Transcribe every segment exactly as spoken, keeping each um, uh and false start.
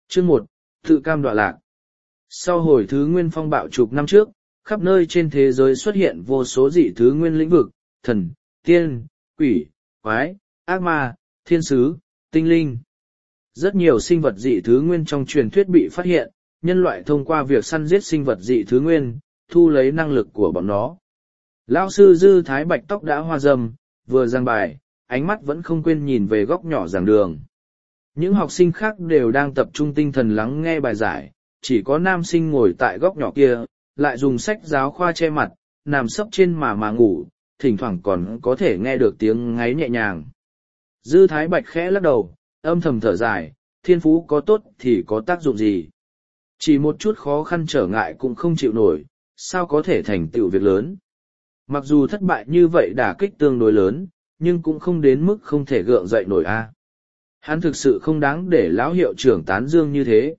Chương một, tự cam đọa lạc. Sau hồi thứ nguyên phong bạo chục năm trước, khắp nơi trên thế giới xuất hiện vô số dị thứ nguyên lĩnh vực, thần, tiên, quỷ, quái, ác ma, thiên sứ, tinh linh. Rất nhiều sinh vật dị thứ nguyên trong truyền thuyết bị phát hiện, nhân loại thông qua việc săn giết sinh vật dị thứ nguyên, thu lấy năng lực của bọn nó. Lão sư Dư Thái Bạch tóc đã hoa râm, vừa giảng bài, ánh mắt vẫn không quên nhìn về góc nhỏ giảng đường. Những học sinh khác đều đang tập trung tinh thần lắng nghe bài giải, chỉ có nam sinh ngồi tại góc nhỏ kia, lại dùng sách giáo khoa che mặt, nằm sấp trên mà mà ngủ, thỉnh thoảng còn có thể nghe được tiếng ngáy nhẹ nhàng. Dư Thái Bạch khẽ lắc đầu, âm thầm thở dài, thiên phú có tốt thì có tác dụng gì. Chỉ một chút khó khăn trở ngại cũng không chịu nổi, sao có thể thành tựu việc lớn. Mặc dù thất bại như vậy đả kích tương đối lớn, nhưng cũng không đến mức không thể gượng dậy nổi a. Hắn thực sự không đáng để lão hiệu trưởng tán dương như thế.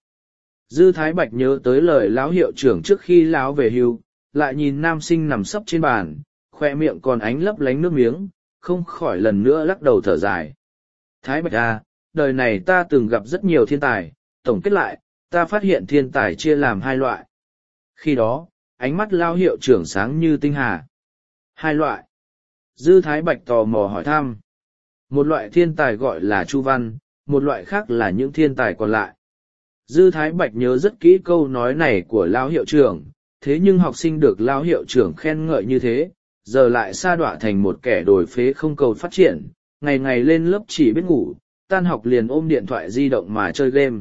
Dư Thái Bạch nhớ tới lời lão hiệu trưởng trước khi lão về hưu, lại nhìn nam sinh nằm sấp trên bàn, khoe miệng còn ánh lấp lánh nước miếng, không khỏi lần nữa lắc đầu thở dài. Thái Bạch à, đời này ta từng gặp rất nhiều thiên tài, tổng kết lại, ta phát hiện thiên tài chia làm hai loại. Khi đó, ánh mắt lão hiệu trưởng sáng như tinh hà. Hai loại. Dư Thái Bạch tò mò hỏi thăm. Một loại thiên tài gọi là Chu Văn, một loại khác là những thiên tài còn lại. Dư Thái Bạch nhớ rất kỹ câu nói này của lão hiệu trưởng, thế nhưng học sinh được lão hiệu trưởng khen ngợi như thế, giờ lại sa đọa thành một kẻ đồi phế không cầu phát triển, ngày ngày lên lớp chỉ biết ngủ, tan học liền ôm điện thoại di động mà chơi game.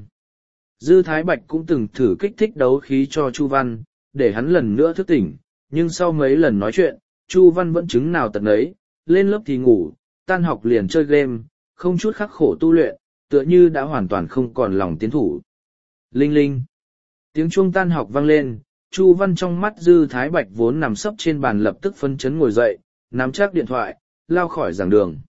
Dư Thái Bạch cũng từng thử kích thích đấu khí cho Chu Văn, để hắn lần nữa thức tỉnh, nhưng sau mấy lần nói chuyện, Chu Văn vẫn chứng nào tật nấy, lên lớp thì ngủ, tan học liền chơi game, không chút khắc khổ tu luyện, tựa như đã hoàn toàn không còn lòng tiến thủ. Linh linh. Tiếng chuông tan học vang lên, Chu Văn trong mắt Dư Thái Bạch vốn nằm sấp trên bàn lập tức phấn chấn ngồi dậy, nắm chắc điện thoại, lao khỏi giảng đường.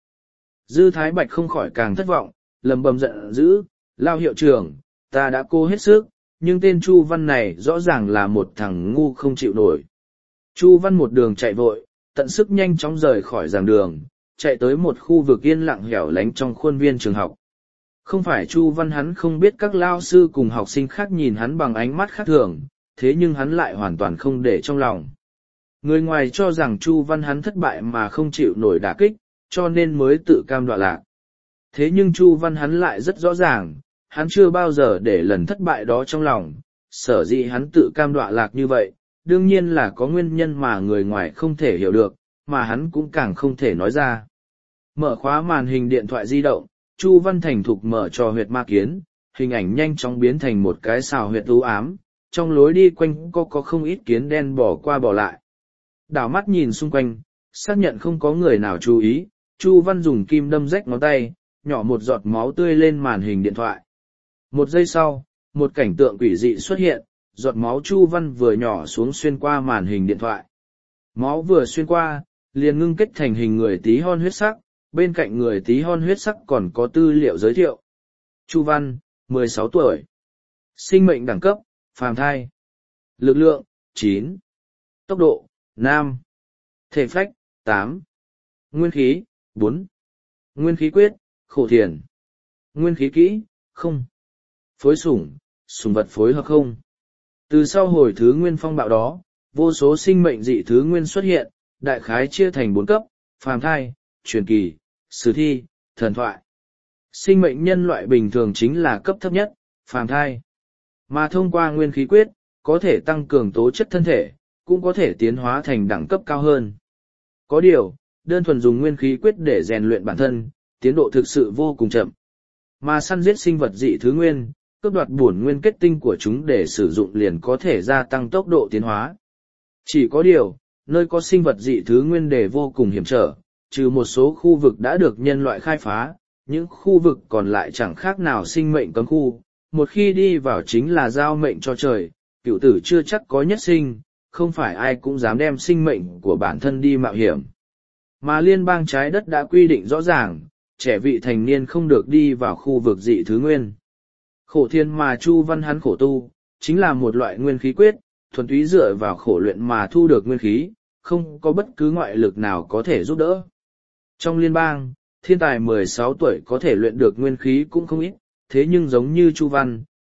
Dư Thái Bạch không khỏi càng thất vọng, lầm bầm giận dữ, lao hiệu trưởng, ta đã cố hết sức, nhưng tên Chu Văn này rõ ràng là một thằng ngu không chịu nổi. Chu Văn một đường chạy vội, tận sức nhanh chóng rời khỏi giảng đường, chạy tới một khu vực yên lặng hẻo lánh trong khuôn viên trường học. Không phải Chu Văn hắn không biết các lao sư cùng học sinh khác nhìn hắn bằng ánh mắt khác thường, thế nhưng hắn lại hoàn toàn không để trong lòng. Người ngoài cho rằng Chu Văn hắn thất bại mà không chịu nổi đả kích, cho nên mới tự cam đọa lạc. Thế nhưng Chu Văn hắn lại rất rõ ràng, hắn chưa bao giờ để lần thất bại đó trong lòng, sở dĩ hắn tự cam đọa lạc như vậy, đương nhiên là có nguyên nhân mà người ngoài không thể hiểu được, mà hắn cũng càng không thể nói ra. Mở khóa màn hình điện thoại di động, Chu Văn thành thục mở cho huyệt ma kiến, hình ảnh nhanh chóng biến thành một cái xào huyệt u ám, trong lối đi quanh có có không ít kiến đen bỏ qua bỏ lại. Đảo mắt nhìn xung quanh, xác nhận không có người nào chú ý, Chu Văn dùng kim đâm rách ngón tay, nhỏ một giọt máu tươi lên màn hình điện thoại. Một giây sau, một cảnh tượng quỷ dị xuất hiện, giọt máu Chu Văn vừa nhỏ xuống xuyên qua màn hình điện thoại. Máu vừa xuyên qua, liền ngưng kết thành hình người tí hon huyết sắc, bên cạnh người tí hon huyết sắc còn có tư liệu giới thiệu. Chu Văn, mười sáu tuổi. Sinh mệnh đẳng cấp, phàm thai. Lực lượng, chín. Tốc độ, năm. Thể phách, tám. Nguyên khí, bốn. Nguyên khí quyết, khổ thiền. Nguyên khí kỹ, không. Phối sủng, sủng vật phối hợp không. Từ sau hồi thứ nguyên phong bạo đó, vô số sinh mệnh dị thứ nguyên xuất hiện, đại khái chia thành bốn cấp, phàm thai, truyền kỳ, sử thi, thần thoại. Sinh mệnh nhân loại bình thường chính là cấp thấp nhất, phàm thai. Mà thông qua nguyên khí quyết, có thể tăng cường tố chất thân thể, cũng có thể tiến hóa thành đẳng cấp cao hơn. Có điều, đơn thuần dùng nguyên khí quyết để rèn luyện bản thân, tiến độ thực sự vô cùng chậm. Mà săn giết sinh vật dị thứ nguyên, cướp đoạt bổn nguyên kết tinh của chúng để sử dụng liền có thể gia tăng tốc độ tiến hóa. Chỉ có điều, nơi có sinh vật dị thứ nguyên để vô cùng hiểm trở, trừ một số khu vực đã được nhân loại khai phá, những khu vực còn lại chẳng khác nào sinh mệnh cấm khu, một khi đi vào chính là giao mệnh cho trời, cựu tử chưa chắc có nhất sinh, không phải ai cũng dám đem sinh mệnh của bản thân đi mạo hiểm. Mà liên bang trái đất đã quy định rõ ràng, trẻ vị thành niên không được đi vào khu vực dị thứ nguyên. Khổ thiên mà Chu Văn hắn khổ tu, chính là một loại nguyên khí quyết, thuần túy dựa vào khổ luyện mà thu được nguyên khí, không có bất cứ ngoại lực nào có thể giúp đỡ. Trong liên bang, thiên tài mười sáu tuổi có thể luyện được nguyên khí cũng không ít, thế nhưng giống như Chu Văn,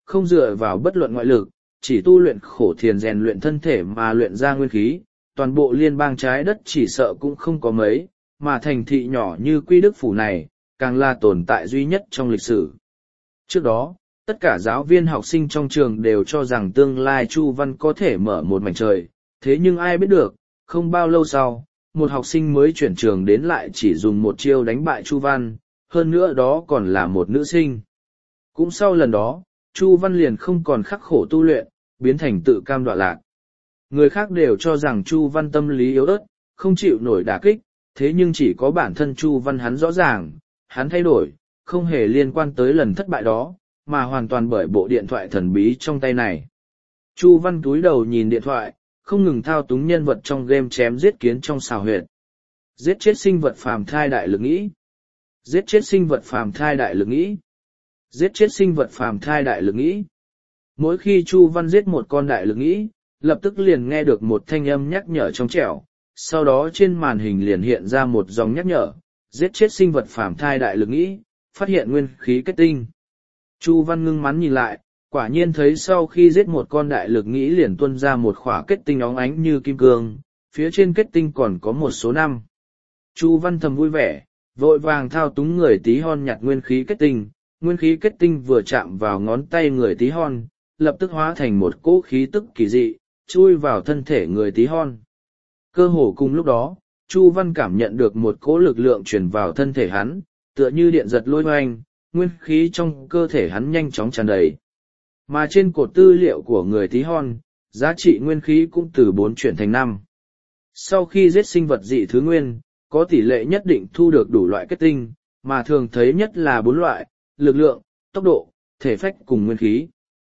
không dựa vào bất luận ngoại lực, chỉ tu luyện khổ thiền rèn luyện thân thể mà luyện ra nguyên khí, toàn bộ liên bang trái đất chỉ sợ cũng không có mấy, mà thành thị nhỏ như Quy Đức Phủ này, càng là tồn tại duy nhất trong lịch sử. Trước đó, tất cả giáo viên học sinh trong trường đều cho rằng tương lai Chu Văn có thể mở một mảnh trời, thế nhưng ai biết được, không bao lâu sau, một học sinh mới chuyển trường đến lại chỉ dùng một chiêu đánh bại Chu Văn, hơn nữa đó còn là một nữ sinh. Cũng sau lần đó, Chu Văn liền không còn khắc khổ tu luyện, biến thành tự cam đọa lạc. Người khác đều cho rằng Chu Văn tâm lý yếu ớt, không chịu nổi đả kích, thế nhưng chỉ có bản thân Chu Văn hắn rõ ràng, hắn thay đổi, không hề liên quan tới lần thất bại đó, mà hoàn toàn bởi bộ điện thoại thần bí trong tay này. Chu Văn cúi đầu nhìn điện thoại, không ngừng thao túng nhân vật trong game chém giết kiến trong xào huyệt. Giết chết sinh vật phàm thai đại lực nghĩ. Giết chết sinh vật phàm thai đại lực nghĩ. Giết chết sinh vật phàm thai đại lực nghĩ. Mỗi khi Chu Văn giết một con đại lực nghĩ, lập tức liền nghe được một thanh âm nhắc nhở trong trẻo, sau đó trên màn hình liền hiện ra một dòng nhắc nhở, giết chết sinh vật phàm thai đại lực nghĩ, phát hiện nguyên khí kết tinh. Chu Văn ngưng mắn nhìn lại, quả nhiên thấy sau khi giết một con đại lực nghĩ liền tuôn ra một khỏa kết tinh óng ánh như kim cương, phía trên kết tinh còn có một số năm. Chu Văn thầm vui vẻ, vội vàng thao túng người tí hon nhặt nguyên khí kết tinh, nguyên khí kết tinh vừa chạm vào ngón tay người tí hon, lập tức hóa thành một cỗ khí tức kỳ dị, chui vào thân thể người tí hon. Cơ hồ cùng lúc đó, Chu Văn cảm nhận được một cỗ lực lượng truyền vào thân thể hắn, tựa như điện giật lôi hoành, nguyên khí trong cơ thể hắn nhanh chóng tràn đầy. Mà trên cột tư liệu của người tí hon, giá trị nguyên khí cũng từ bốn chuyển thành năm. Sau khi giết sinh vật dị thứ nguyên, có tỷ lệ nhất định thu được đủ loại kết tinh, mà thường thấy nhất là bốn loại, lực lượng, tốc độ, thể phách cùng nguyên khí.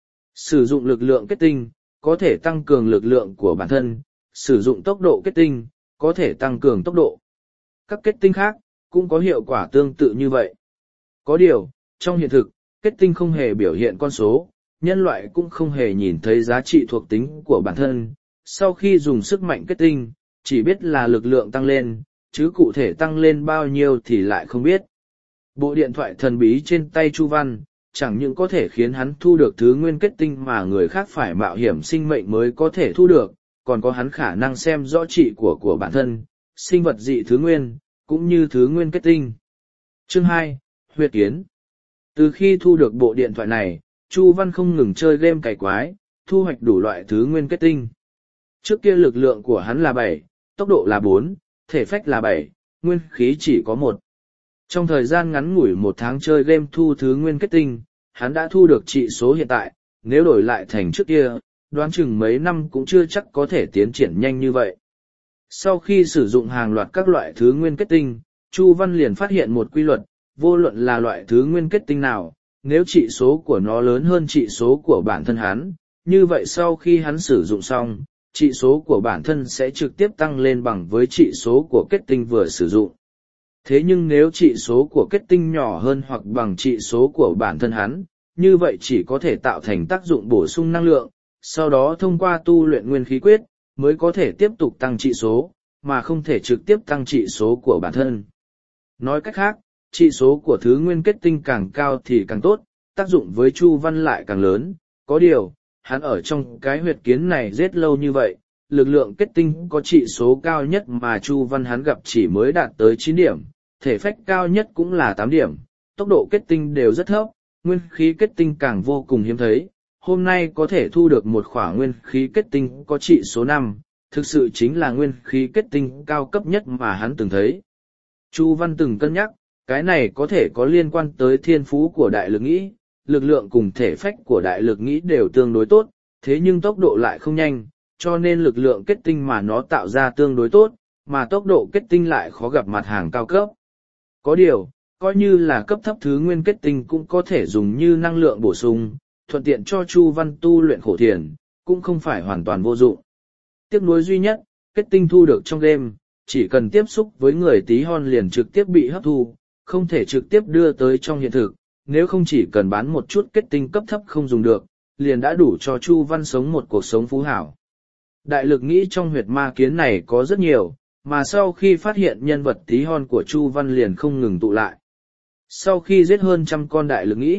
Sử dụng lực lượng kết tinh, có thể tăng cường lực lượng của bản thân, sử dụng tốc độ kết tinh, có thể tăng cường tốc độ. Các kết tinh khác, cũng có hiệu quả tương tự như vậy. Có điều, trong hiện thực, kết tinh không hề biểu hiện con số, nhân loại cũng không hề nhìn thấy giá trị thuộc tính của bản thân. Sau khi dùng sức mạnh kết tinh, chỉ biết là lực lượng tăng lên, chứ cụ thể tăng lên bao nhiêu thì lại không biết. Bộ điện thoại thần bí trên tay Chu Văn, chẳng những có thể khiến hắn thu được thứ nguyên kết tinh mà người khác phải mạo hiểm sinh mệnh mới có thể thu được, còn có hắn khả năng xem rõ trị của của bản thân, sinh vật dị thứ nguyên, cũng như thứ nguyên kết tinh. Chương hai, Huyệt Kiến. Từ khi thu được bộ điện thoại này, Chu Văn không ngừng chơi game cày quái, thu hoạch đủ loại thứ nguyên kết tinh. Trước kia lực lượng của hắn là bảy, tốc độ là bốn, thể phách là bảy, nguyên khí chỉ có một. Trong thời gian ngắn ngủi một tháng chơi game thu thứ nguyên kết tinh, hắn đã thu được trị số hiện tại, nếu đổi lại thành trước kia, đoán chừng mấy năm cũng chưa chắc có thể tiến triển nhanh như vậy. Sau khi sử dụng hàng loạt các loại thứ nguyên kết tinh, Chu Văn liền phát hiện một quy luật, vô luận là loại thứ nguyên kết tinh nào, nếu trị số của nó lớn hơn trị số của bản thân hắn, như vậy sau khi hắn sử dụng xong, trị số của bản thân sẽ trực tiếp tăng lên bằng với trị số của kết tinh vừa sử dụng. Thế nhưng nếu trị số của kết tinh nhỏ hơn hoặc bằng trị số của bản thân hắn, như vậy chỉ có thể tạo thành tác dụng bổ sung năng lượng, sau đó thông qua tu luyện nguyên khí quyết, mới có thể tiếp tục tăng trị số, mà không thể trực tiếp tăng trị số của bản thân. Nói cách khác, trị số của thứ nguyên kết tinh càng cao thì càng tốt, tác dụng với Chu Văn lại càng lớn. Có điều, hắn ở trong cái huyệt kiến này rất lâu như vậy, lực lượng kết tinh có trị số cao nhất mà Chu Văn hắn gặp chỉ mới đạt tới chín điểm, thể phách cao nhất cũng là tám điểm, tốc độ kết tinh đều rất thấp, nguyên khí kết tinh càng vô cùng hiếm thấy. Hôm nay có thể thu được một khỏa nguyên khí kết tinh có trị số năm, thực sự chính là nguyên khí kết tinh cao cấp nhất mà hắn từng thấy. Chu Văn từng cân nhắc, cái này có thể có liên quan tới thiên phú của đại lực nghĩ, lực lượng cùng thể phách của đại lực nghĩ đều tương đối tốt, thế nhưng tốc độ lại không nhanh, cho nên lực lượng kết tinh mà nó tạo ra tương đối tốt, mà tốc độ kết tinh lại khó gặp mặt hàng cao cấp. Có điều, coi như là cấp thấp thứ nguyên kết tinh cũng có thể dùng như năng lượng bổ sung, thuận tiện cho Chu Văn tu luyện khổ thiền, cũng không phải hoàn toàn vô dụng. Tiếc nuối duy nhất, kết tinh thu được trong game, chỉ cần tiếp xúc với người tí hon liền trực tiếp bị hấp thu, không thể trực tiếp đưa tới trong hiện thực, nếu không chỉ cần bán một chút kết tinh cấp thấp không dùng được, liền đã đủ cho Chu Văn sống một cuộc sống phú hảo. Đại lực nghĩ trong huyệt ma kiến này có rất nhiều, mà sau khi phát hiện nhân vật tí hon của Chu Văn liền không ngừng tụ lại. Sau khi giết hơn trăm con đại lực nghĩ,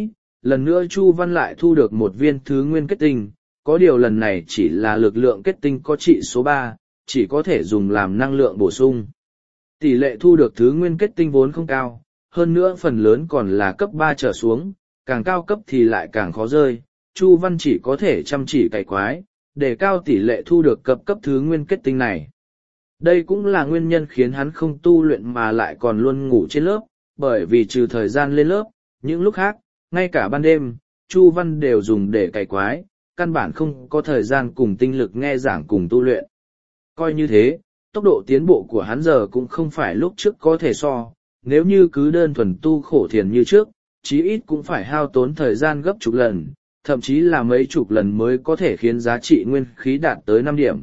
Lần nữa Chu Văn lại thu được một viên thứ nguyên kết tinh, có điều lần này chỉ là lực lượng kết tinh có trị số ba, chỉ có thể dùng làm năng lượng bổ sung. Tỷ lệ thu được thứ nguyên kết tinh vốn không cao, hơn nữa phần lớn còn là cấp ba trở xuống, càng cao cấp thì lại càng khó rơi. Chu Văn chỉ có thể chăm chỉ cày quái, để cao tỷ lệ thu được cấp cấp thứ nguyên kết tinh này. Đây cũng là nguyên nhân khiến hắn không tu luyện mà lại còn luôn ngủ trên lớp, bởi vì trừ thời gian lên lớp, những lúc khác, ngay cả ban đêm, Chu Văn đều dùng để cày quái, căn bản không có thời gian cùng tinh lực nghe giảng cùng tu luyện. Coi như thế, tốc độ tiến bộ của hắn giờ cũng không phải lúc trước có thể so, nếu như cứ đơn thuần tu khổ thiền như trước, chí ít cũng phải hao tốn thời gian gấp chục lần, thậm chí là mấy chục lần mới có thể khiến giá trị nguyên khí đạt tới năm điểm.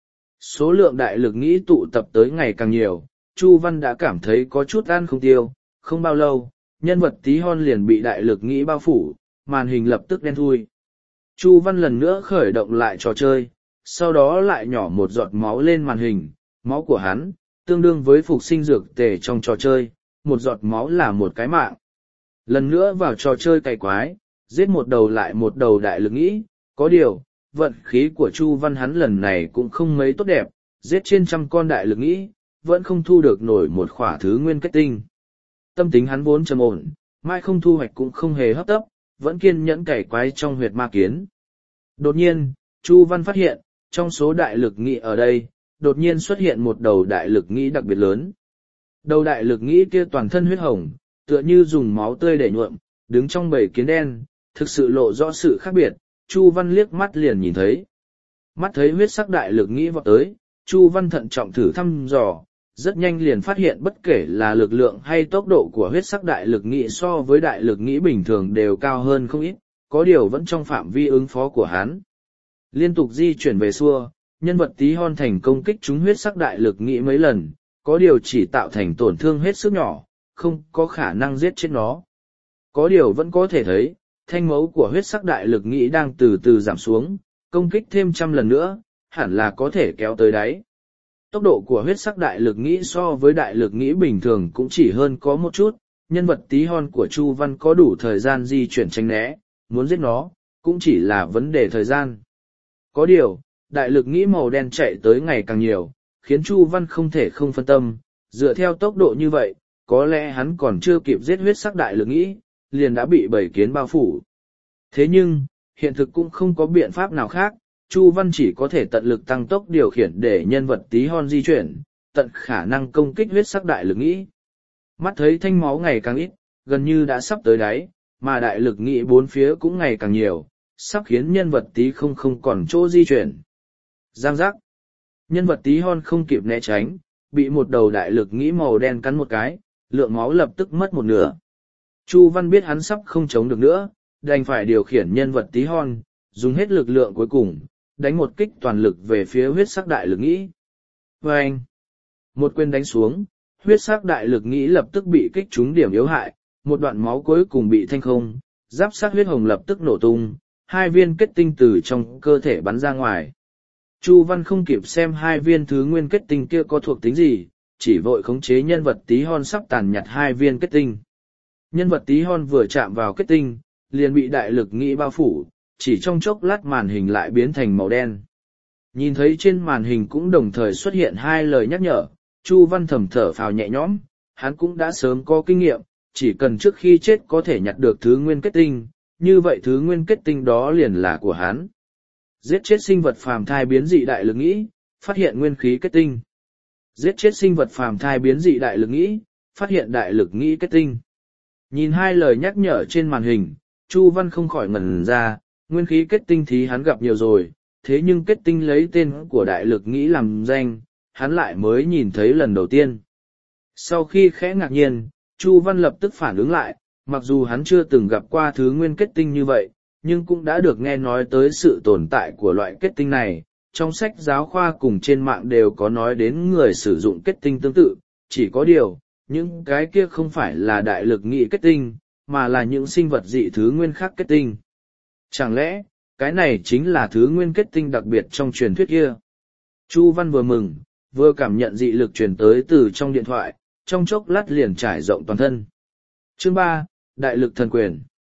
Số lượng đại lực nghĩ tụ tập tới ngày càng nhiều, Chu Văn đã cảm thấy có chút ăn không tiêu, không bao lâu, nhân vật tí hon liền bị đại lực nghĩ bao phủ, màn hình lập tức đen thui. Chu Văn lần nữa khởi động lại trò chơi, sau đó lại nhỏ một giọt máu lên màn hình, máu của hắn, tương đương với phục sinh dược tề trong trò chơi, một giọt máu là một cái mạng. Lần nữa vào trò chơi cày quái, giết một đầu lại một đầu đại lực nghĩ, có điều, vận khí của Chu Văn hắn lần này cũng không mấy tốt đẹp, giết trên trăm con đại lực nghĩ, vẫn không thu được nổi một khỏa thứ nguyên kết tinh. Tâm tính hắn vốn trầm ổn, mai không thu hoạch cũng không hề hấp tấp, vẫn kiên nhẫn cày quái trong huyệt ma kiến. Đột nhiên, Chu Văn phát hiện, trong số đại lực nghĩ ở đây, đột nhiên xuất hiện một đầu đại lực nghĩ đặc biệt lớn. Đầu đại lực nghĩ kia toàn thân huyết hồng, tựa như dùng máu tươi để nhuộm, đứng trong bầy kiến đen, thực sự lộ rõ sự khác biệt, Chu Văn liếc mắt liền nhìn thấy. Mắt thấy huyết sắc đại lực nghĩ vọt tới, Chu Văn thận trọng thử thăm dò, rất nhanh liền phát hiện bất kể là lực lượng hay tốc độ của huyết sắc đại lực nghĩ so với đại lực nghĩ bình thường đều cao hơn không ít, có điều vẫn trong phạm vi ứng phó của hắn. Liên tục di chuyển về xua, nhân vật tí hon thành công kích trúng huyết sắc đại lực nghĩ mấy lần, có điều chỉ tạo thành tổn thương hết sức nhỏ, không có khả năng giết chết nó. Có điều vẫn có thể thấy, thanh mấu của huyết sắc đại lực nghĩ đang từ từ giảm xuống, công kích thêm trăm lần nữa, hẳn là có thể kéo tới đáy. Tốc độ của huyết sắc đại lực nghĩ so với đại lực nghĩ bình thường cũng chỉ hơn có một chút, nhân vật tí hon của Chu Văn có đủ thời gian di chuyển tránh né, muốn giết nó, cũng chỉ là vấn đề thời gian. Có điều, đại lực nghĩ màu đen chạy tới ngày càng nhiều, khiến Chu Văn không thể không phân tâm, dựa theo tốc độ như vậy, có lẽ hắn còn chưa kịp giết huyết sắc đại lực nghĩ, liền đã bị bầy kiến bao phủ. Thế nhưng, hiện thực cũng không có biện pháp nào khác, Chu Văn chỉ có thể tận lực tăng tốc điều khiển để nhân vật tí hon di chuyển, tận khả năng công kích huyết sắc đại lực nghĩ. Mắt thấy thanh máu ngày càng ít, gần như đã sắp tới đáy, mà đại lực nghĩ bốn phía cũng ngày càng nhiều, sắp khiến nhân vật tí không không còn chỗ di chuyển. Giang giác. Nhân vật tí hon không kịp né tránh, bị một đầu đại lực nghĩ màu đen cắn một cái, lượng máu lập tức mất một nửa. Chu Văn biết hắn sắp không chống được nữa, đành phải điều khiển nhân vật tí hon, dùng hết lực lượng cuối cùng, đánh một kích toàn lực về phía huyết sắc đại lực nghĩ. Vâng! Một quyền đánh xuống, huyết sắc đại lực nghĩ lập tức bị kích trúng điểm yếu hại, một đoạn máu cuối cùng bị thanh không, giáp sát huyết hồng lập tức nổ tung, hai viên kết tinh từ trong cơ thể bắn ra ngoài. Chu Văn không kịp xem hai viên thứ nguyên kết tinh kia có thuộc tính gì, chỉ vội khống chế nhân vật tí hon sắp tàn nhặt hai viên kết tinh. Nhân vật tí hon vừa chạm vào kết tinh, liền bị đại lực nghĩ bao phủ, chỉ trong chốc lát màn hình lại biến thành màu đen. Nhìn thấy trên màn hình cũng đồng thời xuất hiện hai lời nhắc nhở, Chu Văn thầm thở phào nhẹ nhõm, hắn cũng đã sớm có kinh nghiệm, chỉ cần trước khi chết có thể nhặt được thứ nguyên kết tinh, như vậy thứ nguyên kết tinh đó liền là của hắn. Giết chết sinh vật phàm thai biến dị đại lực nghĩ, phát hiện nguyên khí kết tinh. Giết chết sinh vật phàm thai biến dị đại lực nghĩ, phát hiện đại lực nghĩ kết tinh. Nhìn hai lời nhắc nhở trên màn hình, Chu Văn không khỏi ngẩn ra, nguyên khí kết tinh thì hắn gặp nhiều rồi, thế nhưng kết tinh lấy tên của đại lực nghĩ làm danh, hắn lại mới nhìn thấy lần đầu tiên. Sau khi khẽ ngạc nhiên, Chu Văn lập tức phản ứng lại, mặc dù hắn chưa từng gặp qua thứ nguyên kết tinh như vậy, nhưng cũng đã được nghe nói tới sự tồn tại của loại kết tinh này. Trong sách giáo khoa cùng trên mạng đều có nói đến người sử dụng kết tinh tương tự, chỉ có điều, những cái kia không phải là đại lực nghĩ kết tinh, mà là những sinh vật dị thứ nguyên khác kết tinh. Chẳng lẽ, cái này chính là thứ nguyên kết tinh đặc biệt trong truyền thuyết kia? Chu Văn vừa mừng, vừa cảm nhận dị lực truyền tới từ trong điện thoại, trong chốc lát liền trải rộng toàn thân. Chương ba, Đại lực thần quyền.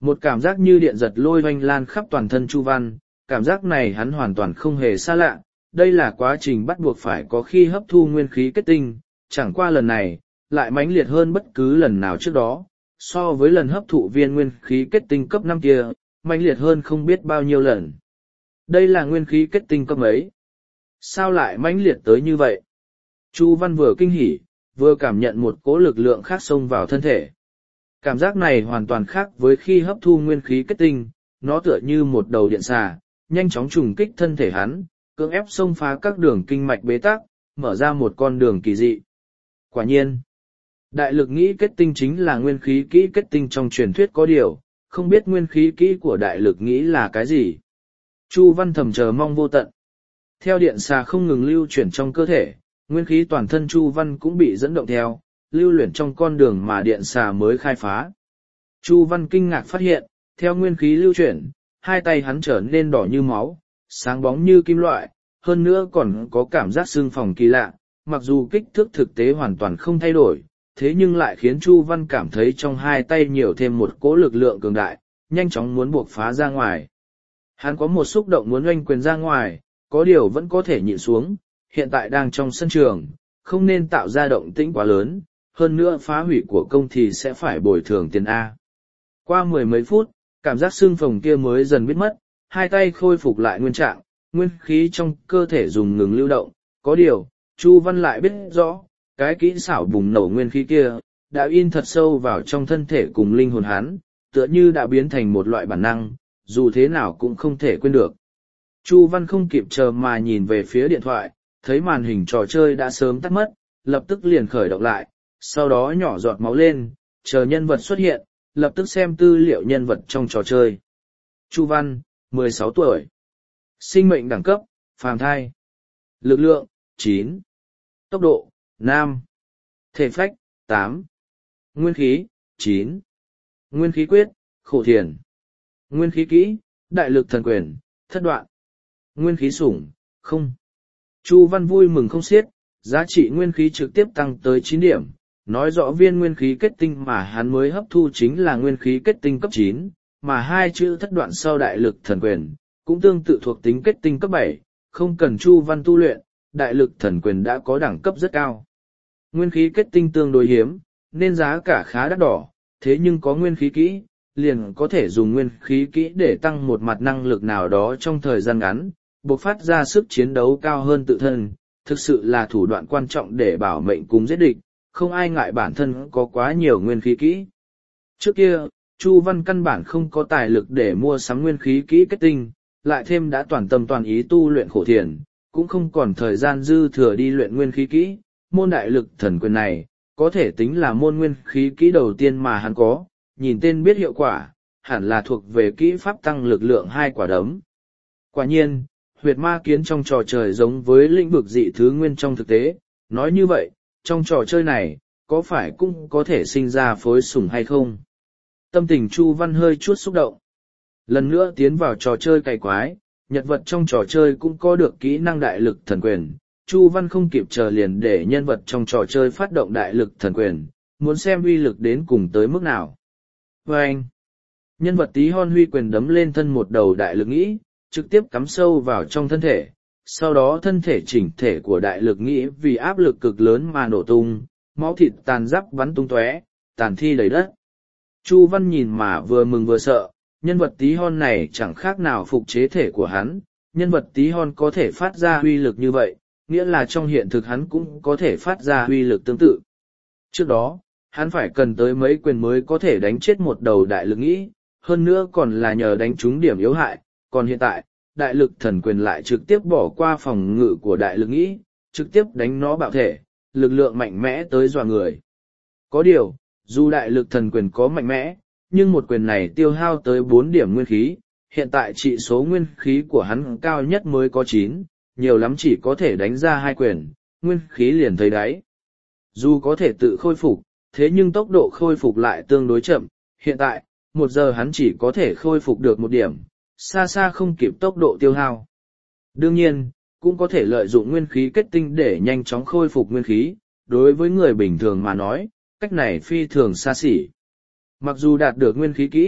Một cảm giác như điện giật lôi oanh lan khắp toàn thân Chu Văn, cảm giác này hắn hoàn toàn không hề xa lạ, đây là quá trình bắt buộc phải có khi hấp thu nguyên khí kết tinh, chẳng qua lần này, lại mãnh liệt hơn bất cứ lần nào trước đó, so với lần hấp thụ viên nguyên khí kết tinh cấp năm kia, mãnh liệt hơn không biết bao nhiêu lần. Đây là nguyên khí kết tinh cấp ấy. Sao lại mãnh liệt tới như vậy? Chu Văn vừa kinh hỉ, vừa cảm nhận một cỗ lực lượng khác xông vào thân thể. Cảm giác này hoàn toàn khác với khi hấp thu nguyên khí kết tinh, nó tựa như một đầu điện xà, nhanh chóng trùng kích thân thể hắn, cưỡng ép xông phá các đường kinh mạch bế tắc, mở ra một con đường kỳ dị. Quả nhiên, đại lực nghĩ kết tinh chính là nguyên khí kỹ kết tinh trong truyền thuyết có điều, không biết nguyên khí kỹ của đại lực nghĩ là cái gì. Chu Văn thầm chờ mong vô tận. Theo điện xà không ngừng lưu chuyển trong cơ thể, nguyên khí toàn thân Chu Văn cũng bị dẫn động theo, lưu luyện trong con đường mà điện xà mới khai phá. Chu Văn kinh ngạc phát hiện, theo nguyên khí lưu chuyển, hai tay hắn trở nên đỏ như máu, sáng bóng như kim loại, hơn nữa còn có cảm giác sưng phồng kỳ lạ, mặc dù kích thước thực tế hoàn toàn không thay đổi, thế nhưng lại khiến Chu Văn cảm thấy trong hai tay nhiều thêm một cỗ lực lượng cường đại, nhanh chóng muốn buộc phá ra ngoài. Hắn có một xúc động muốn oanh quyền ra ngoài, có điều vẫn có thể nhịn xuống, hiện tại đang trong sân trường, không nên tạo ra động tĩnh quá lớn, hơn nữa phá hủy của công thì sẽ phải bồi thường tiền A. Qua mười mấy phút, cảm giác xương phồng kia mới dần biến mất, hai tay khôi phục lại nguyên trạng, nguyên khí trong cơ thể dùng ngừng lưu động, có điều, Chu Văn lại biết rõ, cái kỹ xảo bùng nổ nguyên khí kia, đã in thật sâu vào trong thân thể cùng linh hồn hắn, tựa như đã biến thành một loại bản năng, dù thế nào cũng không thể quên được. Chu Văn không kịp chờ mà nhìn về phía điện thoại, thấy màn hình trò chơi đã sớm tắt mất, lập tức liền khởi động lại, sau đó nhỏ giọt máu lên, chờ nhân vật xuất hiện, lập tức xem tư liệu nhân vật trong trò chơi. Chu Văn, mười sáu tuổi. Sinh mệnh đẳng cấp, phàm thai. Lực lượng, chín. Tốc độ, năm. Thể phách, tám. Nguyên khí, chín. Nguyên khí quyết, khổ thiền. Nguyên khí kỹ, đại lực thần quyền, thất đoạn. Nguyên khí sủng, không. Chu Văn vui mừng không xiết, giá trị nguyên khí trực tiếp tăng tới chín điểm, nói rõ viên nguyên khí kết tinh mà hắn mới hấp thu chính là nguyên khí kết tinh cấp chín, mà hai chữ thất đoạn sau đại lực thần quyền, cũng tương tự thuộc tính kết tinh cấp bảy, không cần Chu Văn tu luyện, đại lực thần quyền đã có đẳng cấp rất cao. Nguyên khí kết tinh tương đối hiếm, nên giá cả khá đắt đỏ, thế nhưng có nguyên khí kỹ, liền có thể dùng nguyên khí kỹ để tăng một mặt năng lực nào đó trong thời gian ngắn, bộc phát ra sức chiến đấu cao hơn tự thân, thực sự là thủ đoạn quan trọng để bảo mệnh cùng giết địch, không ai ngại bản thân có quá nhiều nguyên khí kỹ. Trước kia, Chu Văn căn bản không có tài lực để mua sắm nguyên khí kỹ kết tinh, lại thêm đã toàn tâm toàn ý tu luyện khổ thiền, cũng không còn thời gian dư thừa đi luyện nguyên khí kỹ. Môn đại lực thần quyền này, có thể tính là môn nguyên khí kỹ đầu tiên mà hắn có, nhìn tên biết hiệu quả, hẳn là thuộc về kỹ pháp tăng lực lượng hai quả đấm. Quả nhiên, huyệt ma kiến trong trò chơi giống với lĩnh vực dị thứ nguyên trong thực tế, nói như vậy, trong trò chơi này, có phải cũng có thể sinh ra phối sủng hay không? Tâm tình Chu Văn hơi chút xúc động. Lần nữa tiến vào trò chơi cày quái, nhân vật trong trò chơi cũng có được kỹ năng đại lực thần quyền. Chu Văn không kịp chờ liền để nhân vật trong trò chơi phát động đại lực thần quyền, muốn xem uy lực đến cùng tới mức nào. Và anh, nhân vật tí hon huy quyền đấm lên thân một đầu đại lực nghĩ, trực tiếp cắm sâu vào trong thân thể, sau đó thân thể chỉnh thể của đại lực nghĩ vì áp lực cực lớn mà nổ tung, máu thịt tàn rắp bắn tung tóe, tàn thi đầy đất. Chu Văn nhìn mà vừa mừng vừa sợ, nhân vật tí hon này chẳng khác nào phục chế thể của hắn, nhân vật tí hon có thể phát ra uy lực như vậy, nghĩa là trong hiện thực hắn cũng có thể phát ra uy lực tương tự. Trước đó, hắn phải cần tới mấy quyền mới có thể đánh chết một đầu đại lực nghĩ, hơn nữa còn là nhờ đánh trúng điểm yếu hại, còn hiện tại, đại lực thần quyền lại trực tiếp bỏ qua phòng ngự của đại lực nghĩ, trực tiếp đánh nó bạo thể, lực lượng mạnh mẽ tới dọa người. Có điều, dù đại lực thần quyền có mạnh mẽ, nhưng một quyền này tiêu hao tới bốn điểm nguyên khí, hiện tại trị số nguyên khí của hắn cao nhất mới có chín, nhiều lắm chỉ có thể đánh ra hai quyền, nguyên khí liền thấy đáy. Dù có thể tự khôi phục, thế nhưng tốc độ khôi phục lại tương đối chậm, hiện tại, một giờ hắn chỉ có thể khôi phục được một điểm, xa xa không kịp tốc độ tiêu hao. Đương nhiên, cũng có thể lợi dụng nguyên khí kết tinh để nhanh chóng khôi phục nguyên khí, đối với người bình thường mà nói, cách này phi thường xa xỉ. Mặc dù đạt được nguyên khí kỹ,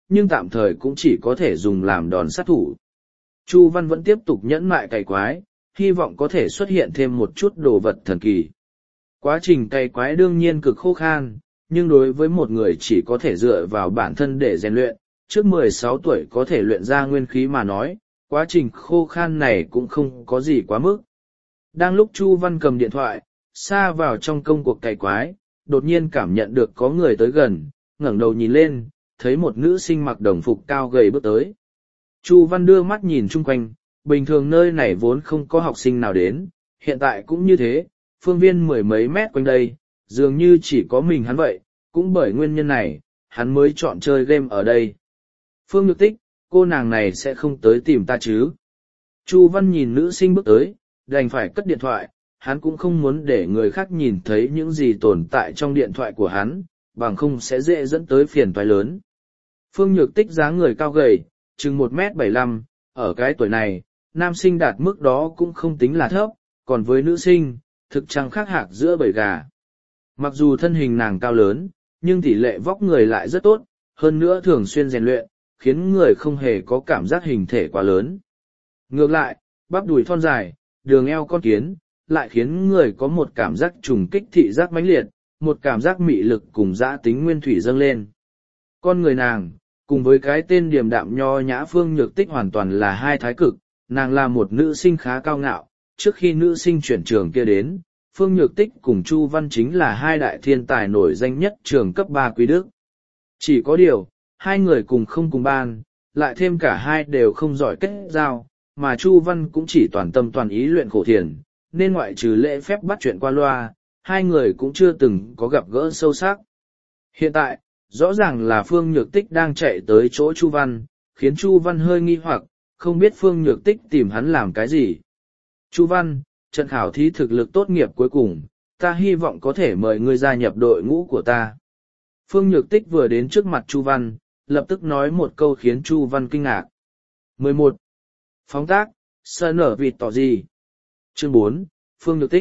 nhưng tạm thời cũng chỉ có thể dùng làm đòn sát thủ. Chu Văn vẫn tiếp tục nhẫn mại cày quái, hy vọng có thể xuất hiện thêm một chút đồ vật thần kỳ. Quá trình cày quái đương nhiên cực khô khan, nhưng đối với một người chỉ có thể dựa vào bản thân để rèn luyện, trước mười sáu tuổi có thể luyện ra nguyên khí mà nói, quá trình khô khan này cũng không có gì quá mức. Đang lúc Chu Văn cầm điện thoại, xa vào trong công cuộc cày quái, đột nhiên cảm nhận được có người tới gần, ngẩng đầu nhìn lên, thấy một nữ sinh mặc đồng phục cao gầy bước tới. Chu Văn đưa mắt nhìn chung quanh, bình thường nơi này vốn không có học sinh nào đến, hiện tại cũng như thế, phương viên mười mấy mét quanh đây, dường như chỉ có mình hắn vậy, cũng bởi nguyên nhân này, hắn mới chọn chơi game ở đây. Phương Nhược Tích, cô nàng này sẽ không tới tìm ta chứ? Chu Văn nhìn nữ sinh bước tới, đành phải cất điện thoại, hắn cũng không muốn để người khác nhìn thấy những gì tồn tại trong điện thoại của hắn, bằng không sẽ dễ dẫn tới phiền toái lớn. Phương Nhược Tích dáng người cao gầy, chừng một mét bảy lăm, ở cái tuổi này, nam sinh đạt mức đó cũng không tính là thấp, còn với nữ sinh, thực chẳng khác hạc giữa bầy gà. Mặc dù thân hình nàng cao lớn, nhưng tỷ lệ vóc người lại rất tốt, hơn nữa thường xuyên rèn luyện, khiến người không hề có cảm giác hình thể quá lớn. Ngược lại, bắp đùi thon dài, đường eo con kiến, lại khiến người có một cảm giác trùng kích thị giác mãnh liệt, một cảm giác mị lực cùng dã tính nguyên thủy dâng lên. Con người nàng, cùng với cái tên điềm đạm nho nhã Phương Nhược Tích hoàn toàn là hai thái cực, nàng là một nữ sinh khá cao ngạo, trước khi nữ sinh chuyển trường kia đến, Phương Nhược Tích cùng Chu Văn chính là hai đại thiên tài nổi danh nhất trường cấp ba Quý Đức. Chỉ có điều, hai người cùng không cùng ban, lại thêm cả hai đều không giỏi kết giao, mà Chu Văn cũng chỉ toàn tâm toàn ý luyện khổ thiền, nên ngoại trừ lễ phép bắt chuyện qua loa, hai người cũng chưa từng có gặp gỡ sâu sắc. Hiện tại, rõ ràng là Phương Nhược Tích đang chạy tới chỗ Chu Văn, khiến Chu Văn hơi nghi hoặc, không biết Phương Nhược Tích tìm hắn làm cái gì. Chu Văn, trận khảo thí thực lực tốt nghiệp cuối cùng, ta hy vọng có thể mời ngươi gia nhập đội ngũ của ta. Phương Nhược Tích vừa đến trước mặt Chu Văn, lập tức nói một câu khiến Chu Văn kinh ngạc. mười một. Phóng tác, sơn nở vịt tỏ gì? Chương bốn, Phương Nhược Tích.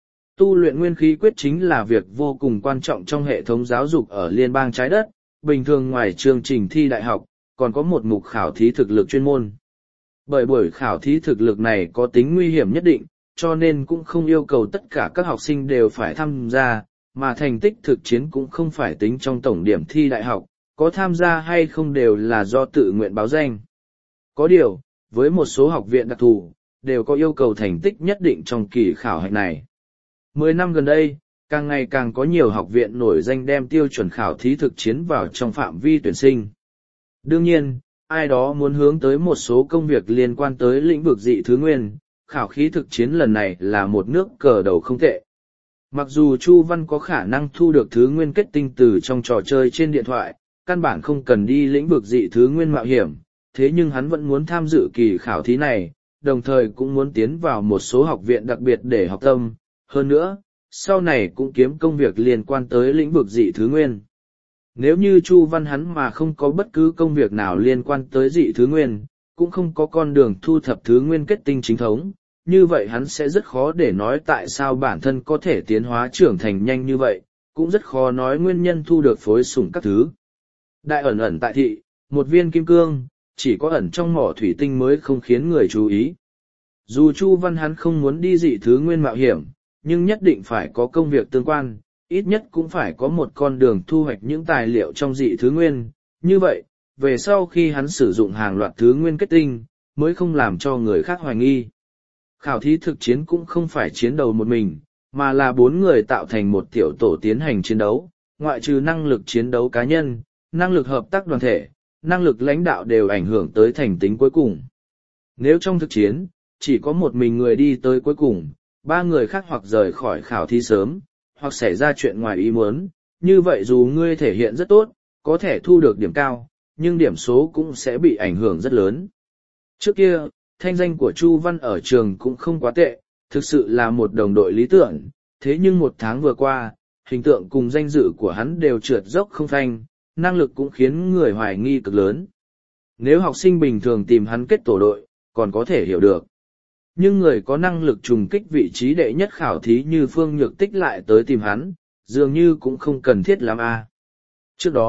Tu luyện nguyên khí quyết chính là việc vô cùng quan trọng trong hệ thống giáo dục ở liên bang trái đất, bình thường ngoài chương trình thi đại học, còn có một mục khảo thí thực lực chuyên môn. Bởi buổi khảo thí thực lực này có tính nguy hiểm nhất định, cho nên cũng không yêu cầu tất cả các học sinh đều phải tham gia, mà thành tích thực chiến cũng không phải tính trong tổng điểm thi đại học, có tham gia hay không đều là do tự nguyện báo danh. Có điều, với một số học viện đặc thù, đều có yêu cầu thành tích nhất định trong kỳ khảo hạch này. Mười năm gần đây, càng ngày càng có nhiều học viện nổi danh đem tiêu chuẩn khảo thí thực chiến vào trong phạm vi tuyển sinh. Đương nhiên, ai đó muốn hướng tới một số công việc liên quan tới lĩnh vực dị thứ nguyên, khảo thí thực chiến lần này là một nước cờ đầu không tệ. Mặc dù Chu Văn có khả năng thu được thứ nguyên kết tinh từ trong trò chơi trên điện thoại, căn bản không cần đi lĩnh vực dị thứ nguyên mạo hiểm, thế nhưng hắn vẫn muốn tham dự kỳ khảo thí này, đồng thời cũng muốn tiến vào một số học viện đặc biệt để học tâm. Hơn nữa, sau này cũng kiếm công việc liên quan tới lĩnh vực dị thứ nguyên. Nếu như Chu Văn hắn mà không có bất cứ công việc nào liên quan tới dị thứ nguyên, cũng không có con đường thu thập thứ nguyên kết tinh chính thống, như vậy hắn sẽ rất khó để nói tại sao bản thân có thể tiến hóa trưởng thành nhanh như vậy, cũng rất khó nói nguyên nhân thu được phối sủng các thứ. Đại ẩn ẩn tại thị, một viên kim cương, chỉ có ẩn trong mỏ thủy tinh mới không khiến người chú ý. Dù Chu Văn hắn không muốn đi dị thứ nguyên mạo hiểm, nhưng nhất định phải có công việc tương quan, ít nhất cũng phải có một con đường thu hoạch những tài liệu trong dị thứ nguyên. Như vậy, về sau khi hắn sử dụng hàng loạt thứ nguyên kết tinh, mới không làm cho người khác hoài nghi. Khảo thí thực chiến cũng không phải chiến đấu một mình, mà là bốn người tạo thành một tiểu tổ tiến hành chiến đấu, ngoại trừ năng lực chiến đấu cá nhân, năng lực hợp tác đoàn thể, năng lực lãnh đạo đều ảnh hưởng tới thành tính cuối cùng. Nếu trong thực chiến, chỉ có một mình người đi tới cuối cùng, ba người khác hoặc rời khỏi khảo thí sớm, hoặc xảy ra chuyện ngoài ý muốn, như vậy dù ngươi thể hiện rất tốt, có thể thu được điểm cao, nhưng điểm số cũng sẽ bị ảnh hưởng rất lớn. Trước kia, thanh danh của Chu Văn ở trường cũng không quá tệ, thực sự là một đồng đội lý tưởng, thế nhưng một tháng vừa qua, hình tượng cùng danh dự của hắn đều trượt dốc không phanh, năng lực cũng khiến người hoài nghi cực lớn. Nếu học sinh bình thường tìm hắn kết tổ đội, còn có thể hiểu được. Nhưng người có năng lực trùng kích vị trí đệ nhất khảo thí như Phương Nhược Tích lại tới tìm hắn, dường như cũng không cần thiết lắm a. À. Trước đó,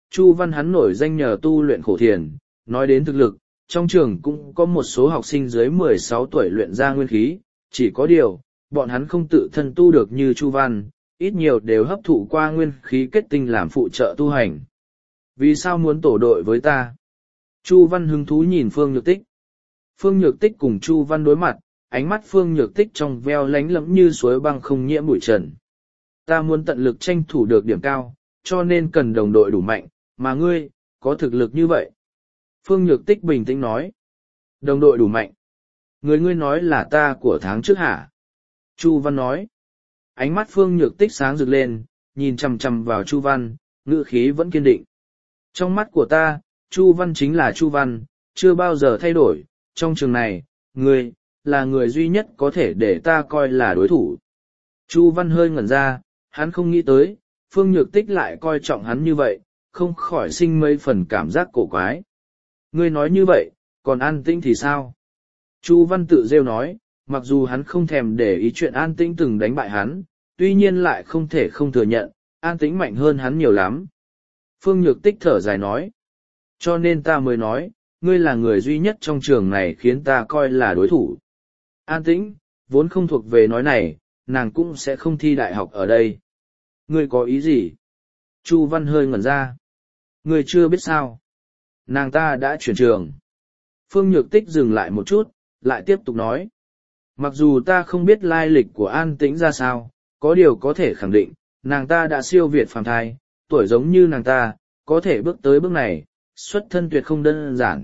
Chu Văn hắn nổi danh nhờ tu luyện khổ thiền, nói đến thực lực, trong trường cũng có một số học sinh dưới mười sáu tuổi luyện ra nguyên khí, chỉ có điều, bọn hắn không tự thân tu được như Chu Văn, ít nhiều đều hấp thụ qua nguyên khí kết tinh làm phụ trợ tu hành. Vì sao muốn tổ đội với ta? Chu Văn hứng thú nhìn Phương Nhược Tích. Phương Nhược Tích cùng Chu Văn đối mặt, ánh mắt Phương Nhược Tích trong veo lánh lẫm như suối băng không nhiễm bụi trần. Ta muốn tận lực tranh thủ được điểm cao, cho nên cần đồng đội đủ mạnh, mà ngươi, có thực lực như vậy. Phương Nhược Tích bình tĩnh nói. Đồng đội đủ mạnh. Người ngươi nói là ta của tháng trước hả? Chu Văn nói. Ánh mắt Phương Nhược Tích sáng rực lên, nhìn chằm chằm vào Chu Văn, ngữ khí vẫn kiên định. Trong mắt của ta, Chu Văn chính là Chu Văn, chưa bao giờ thay đổi. Trong trường này, ngươi, là người duy nhất có thể để ta coi là đối thủ. Chu Văn hơi ngẩn ra, hắn không nghĩ tới, Phương Nhược Tích lại coi trọng hắn như vậy, không khỏi sinh mấy phần cảm giác cổ quái. Ngươi nói như vậy, còn An Tĩnh thì sao? Chu Văn tự rêu nói, mặc dù hắn không thèm để ý chuyện An Tĩnh từng đánh bại hắn, tuy nhiên lại không thể không thừa nhận, An Tĩnh mạnh hơn hắn nhiều lắm. Phương Nhược Tích thở dài nói, cho nên ta mới nói, ngươi là người duy nhất trong trường này khiến ta coi là đối thủ. An Tĩnh, vốn không thuộc về nói này, nàng cũng sẽ không thi đại học ở đây. Ngươi có ý gì? Chu Văn hơi ngẩn ra. Ngươi chưa biết sao? Nàng ta đã chuyển trường. Phương Nhược Tích dừng lại một chút, lại tiếp tục nói. Mặc dù ta không biết lai lịch của An Tĩnh ra sao, có điều có thể khẳng định, nàng ta đã siêu việt phàm thai, tuổi giống như nàng ta, có thể bước tới bước này, xuất thân tuyệt không đơn giản.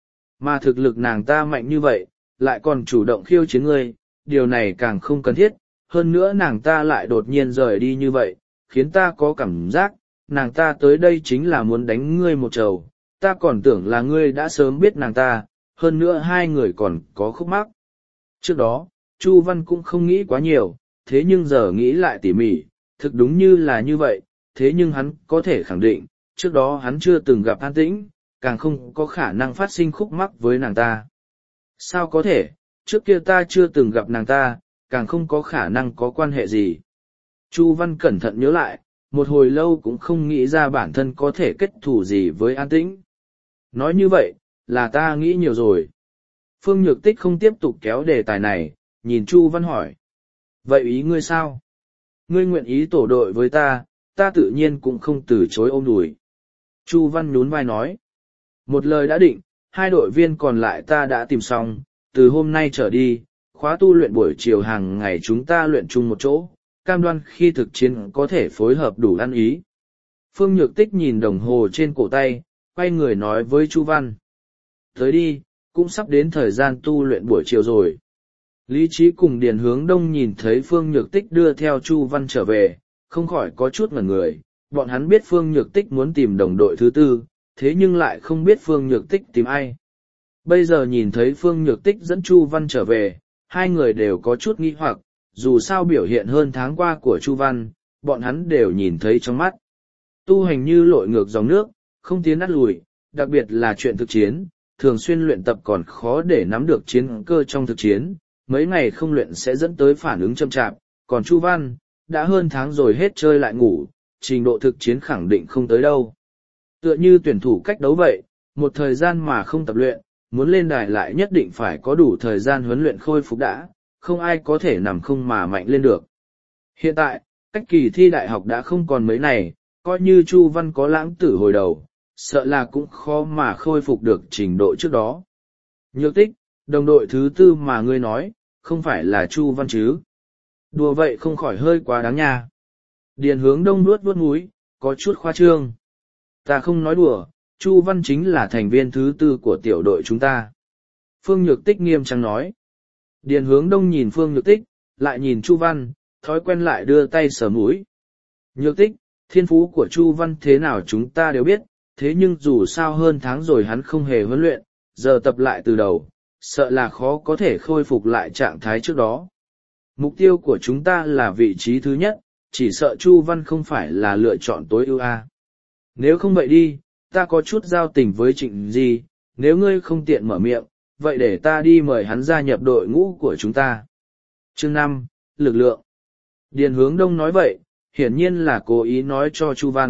Mà thực lực nàng ta mạnh như vậy, lại còn chủ động khiêu chiến ngươi, điều này càng không cần thiết, hơn nữa nàng ta lại đột nhiên rời đi như vậy, khiến ta có cảm giác, nàng ta tới đây chính là muốn đánh ngươi một trầu, ta còn tưởng là ngươi đã sớm biết nàng ta, hơn nữa hai người còn có khúc mắc. Trước đó, Chu Văn cũng không nghĩ quá nhiều, thế nhưng giờ nghĩ lại tỉ mỉ, thực đúng như là như vậy, thế nhưng hắn có thể khẳng định, trước đó hắn chưa từng gặp An Tĩnh, càng không có khả năng phát sinh khúc mắc với nàng ta. Sao có thể, trước kia ta chưa từng gặp nàng ta, càng không có khả năng có quan hệ gì. Chu Văn cẩn thận nhớ lại, một hồi lâu cũng không nghĩ ra bản thân có thể kết thù gì với An Tĩnh. Nói như vậy, là ta nghĩ nhiều rồi. Phương Nhược Tích không tiếp tục kéo đề tài này, nhìn Chu Văn hỏi. Vậy ý ngươi sao? Ngươi nguyện ý tổ đội với ta, ta tự nhiên cũng không từ chối ôm đùi. Chu Văn nhún vai nói. Một lời đã định, hai đội viên còn lại ta đã tìm xong, từ hôm nay trở đi, khóa tu luyện buổi chiều hàng ngày chúng ta luyện chung một chỗ, cam đoan khi thực chiến có thể phối hợp đủ ăn ý. Phương Nhược Tích nhìn đồng hồ trên cổ tay, quay người nói với Chu Văn. Tới đi, cũng sắp đến thời gian tu luyện buổi chiều rồi. Lý Trí cùng Điền Hướng Đông nhìn thấy Phương Nhược Tích đưa theo Chu Văn trở về, không khỏi có chút ngẩn người, bọn hắn biết Phương Nhược Tích muốn tìm đồng đội thứ tư, thế nhưng lại không biết Phương Nhược Tích tìm ai. Bây giờ nhìn thấy Phương Nhược Tích dẫn Chu Văn trở về, hai người đều có chút nghi hoặc, dù sao biểu hiện hơn tháng qua của Chu Văn, bọn hắn đều nhìn thấy trong mắt. Tu hành như lội ngược dòng nước, không tiến nát lùi, đặc biệt là chuyện thực chiến, thường xuyên luyện tập còn khó để nắm được chiến cơ trong thực chiến, mấy ngày không luyện sẽ dẫn tới phản ứng chậm chạp, còn Chu Văn, đã hơn tháng rồi hết chơi lại ngủ, trình độ thực chiến khẳng định không tới đâu. Tựa như tuyển thủ cách đấu vậy, một thời gian mà không tập luyện, muốn lên đài lại nhất định phải có đủ thời gian huấn luyện khôi phục đã, không ai có thể nằm không mà mạnh lên được. Hiện tại, cách kỳ thi đại học đã không còn mấy ngày, coi như Chu Văn có lãng tử hồi đầu, sợ là cũng khó mà khôi phục được trình độ trước đó. Nhược Tích, đồng đội thứ tư mà ngươi nói, không phải là Chu Văn chứ? Đùa vậy không khỏi hơi quá đáng nha. Điền Hướng Đông nuốt vuốt mũi, có chút khoa trương. Ta không nói đùa, Chu Văn chính là thành viên thứ tư của tiểu đội chúng ta. Phương Nhược Tích nghiêm trang nói. Điền Hướng Đông nhìn Phương Nhược Tích, lại nhìn Chu Văn, thói quen lại đưa tay sờ mũi. Nhược Tích, thiên phú của Chu Văn thế nào chúng ta đều biết, thế nhưng dù sao hơn tháng rồi hắn không hề huấn luyện, giờ tập lại từ đầu, sợ là khó có thể khôi phục lại trạng thái trước đó. Mục tiêu của chúng ta là vị trí thứ nhất, chỉ sợ Chu Văn không phải là lựa chọn tối ưu a. Nếu không vậy đi, ta có chút giao tình với Trịnh Di, nếu ngươi không tiện mở miệng, vậy để ta đi mời hắn gia nhập đội ngũ của chúng ta. Chương năm, lực lượng. Điền Hướng Đông nói vậy, hiển nhiên là cố ý nói cho Chu Văn,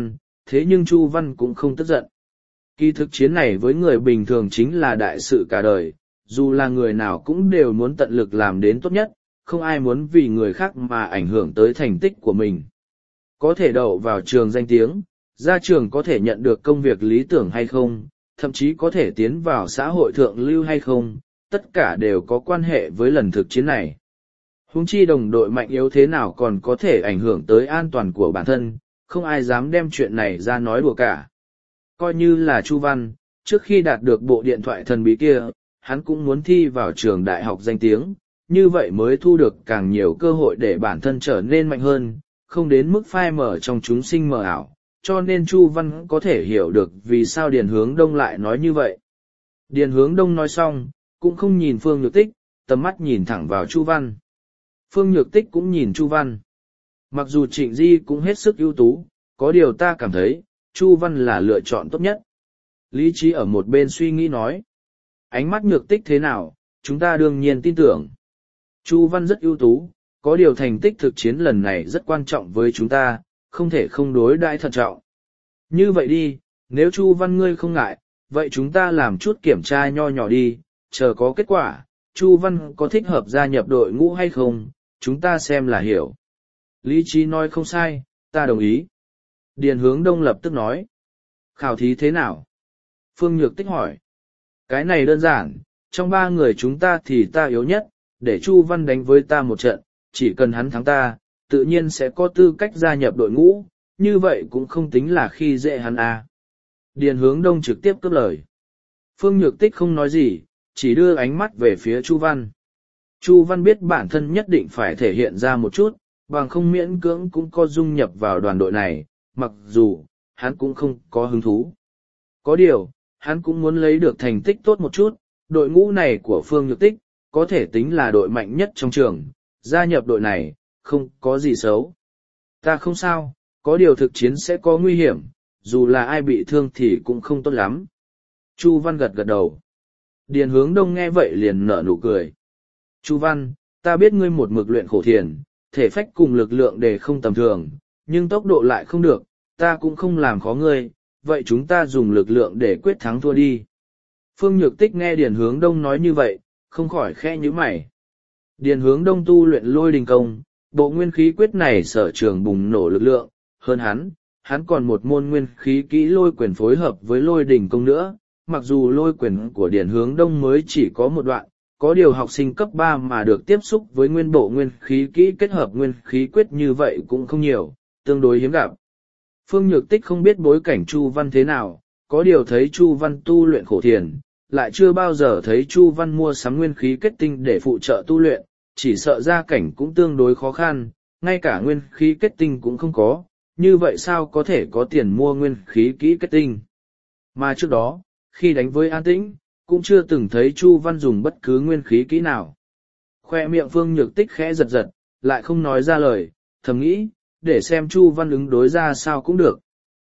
thế nhưng Chu Văn cũng không tức giận. Kỳ thực chiến này với người bình thường chính là đại sự cả đời, dù là người nào cũng đều muốn tận lực làm đến tốt nhất, không ai muốn vì người khác mà ảnh hưởng tới thành tích của mình. Có thể đậu vào trường danh tiếng, ra trường có thể nhận được công việc lý tưởng hay không, thậm chí có thể tiến vào xã hội thượng lưu hay không, tất cả đều có quan hệ với lần thực chiến này. Huống chi đồng đội mạnh yếu thế nào còn có thể ảnh hưởng tới an toàn của bản thân, không ai dám đem chuyện này ra nói đùa cả. Coi như là Chu Văn, trước khi đạt được bộ điện thoại thần bí kia, hắn cũng muốn thi vào trường đại học danh tiếng, như vậy mới thu được càng nhiều cơ hội để bản thân trở nên mạnh hơn, không đến mức phai mở trong chúng sinh mờ ảo, cho nên Chu Văn có thể hiểu được vì sao Điền Hướng Đông lại nói như vậy. Điền Hướng Đông nói xong, cũng không nhìn Phương Nhược Tích, tầm mắt nhìn thẳng vào Chu Văn. Phương Nhược Tích cũng nhìn Chu Văn. Mặc dù Trịnh Di cũng hết sức ưu tú, có điều ta cảm thấy, Chu Văn là lựa chọn tốt nhất. Lý trí ở một bên suy nghĩ nói. Ánh mắt Nhược Tích thế nào, chúng ta đương nhiên tin tưởng. Chu Văn rất ưu tú, có điều thành tích thực chiến lần này rất quan trọng với chúng ta, không thể không đối đãi thận trọng. Như vậy đi, nếu Chu Văn ngươi không ngại, vậy chúng ta làm chút kiểm tra nho nhỏ đi, chờ có kết quả, Chu Văn có thích hợp gia nhập đội ngũ hay không, chúng ta xem là hiểu. Lý trí nói không sai, ta đồng ý. Điền Hướng Đông lập tức nói. Khảo thí thế nào? Phương Nhược Tích hỏi. Cái này đơn giản, trong ba người chúng ta thì ta yếu nhất, để Chu Văn đánh với ta một trận, chỉ cần hắn thắng ta, tự nhiên sẽ có tư cách gia nhập đội ngũ, như vậy cũng không tính là khi dễ hắn à. Điền Hướng Đông trực tiếp cướp lời. Phương Nhược Tích không nói gì, chỉ đưa ánh mắt về phía Chu Văn. Chu Văn biết bản thân nhất định phải thể hiện ra một chút, bằng không miễn cưỡng cũng có dung nhập vào đoàn đội này, mặc dù, hắn cũng không có hứng thú. Có điều, hắn cũng muốn lấy được thành tích tốt một chút, đội ngũ này của Phương Nhược Tích, có thể tính là đội mạnh nhất trong trường, gia nhập đội này, không có gì xấu. Ta không sao, có điều thực chiến sẽ có nguy hiểm, dù là ai bị thương thì cũng không tốt lắm. Chu Văn gật gật đầu. Điền Hướng Đông nghe vậy liền nở nụ cười. Chu Văn, ta biết ngươi một mực luyện khổ thiền, thể phách cùng lực lượng để không tầm thường, nhưng tốc độ lại không được, ta cũng không làm khó ngươi, vậy chúng ta dùng lực lượng để quyết thắng thua đi. Phương Nhược Tích nghe Điền Hướng Đông nói như vậy, không khỏi khẽ nhíu mày. Điền Hướng Đông tu luyện lôi đình công, bộ nguyên khí quyết này sở trường bùng nổ lực lượng, hơn hắn, hắn còn một môn nguyên khí kỹ lôi quyền phối hợp với lôi đình công nữa, mặc dù lôi quyền của Điền Hướng Đông mới chỉ có một đoạn, có điều học sinh cấp ba mà được tiếp xúc với nguyên bộ nguyên khí kỹ kết hợp nguyên khí quyết như vậy cũng không nhiều, tương đối hiếm gặp. Phương Nhược Tích không biết bối cảnh Chu Văn thế nào, có điều thấy Chu Văn tu luyện khổ thiền, lại chưa bao giờ thấy Chu Văn mua sắm nguyên khí kết tinh để phụ trợ tu luyện, chỉ sợ gia cảnh cũng tương đối khó khăn, ngay cả nguyên khí kết tinh cũng không có, như vậy sao có thể có tiền mua nguyên khí kỹ kết tinh. Mà trước đó, khi đánh với An Tĩnh, cũng chưa từng thấy Chu Văn dùng bất cứ nguyên khí kỹ nào. Khoe miệng Phương Nhược Tích khẽ giật giật, lại không nói ra lời, thầm nghĩ, để xem Chu Văn ứng đối ra sao cũng được.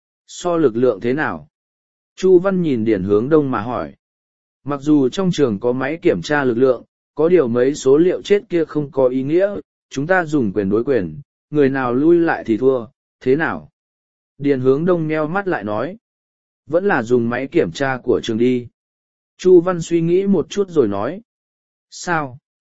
So lực lượng thế nào? Chu Văn nhìn Điền Hướng Đông mà hỏi. Mặc dù trong trường có máy kiểm tra lực lượng, có điều mấy số liệu chết kia không có ý nghĩa, chúng ta dùng quyền đối quyền, người nào lui lại thì thua, thế nào? Điền Hướng Đông nheo mắt lại nói. Vẫn là dùng máy kiểm tra của trường đi. Chu Văn suy nghĩ một chút rồi nói. Sao?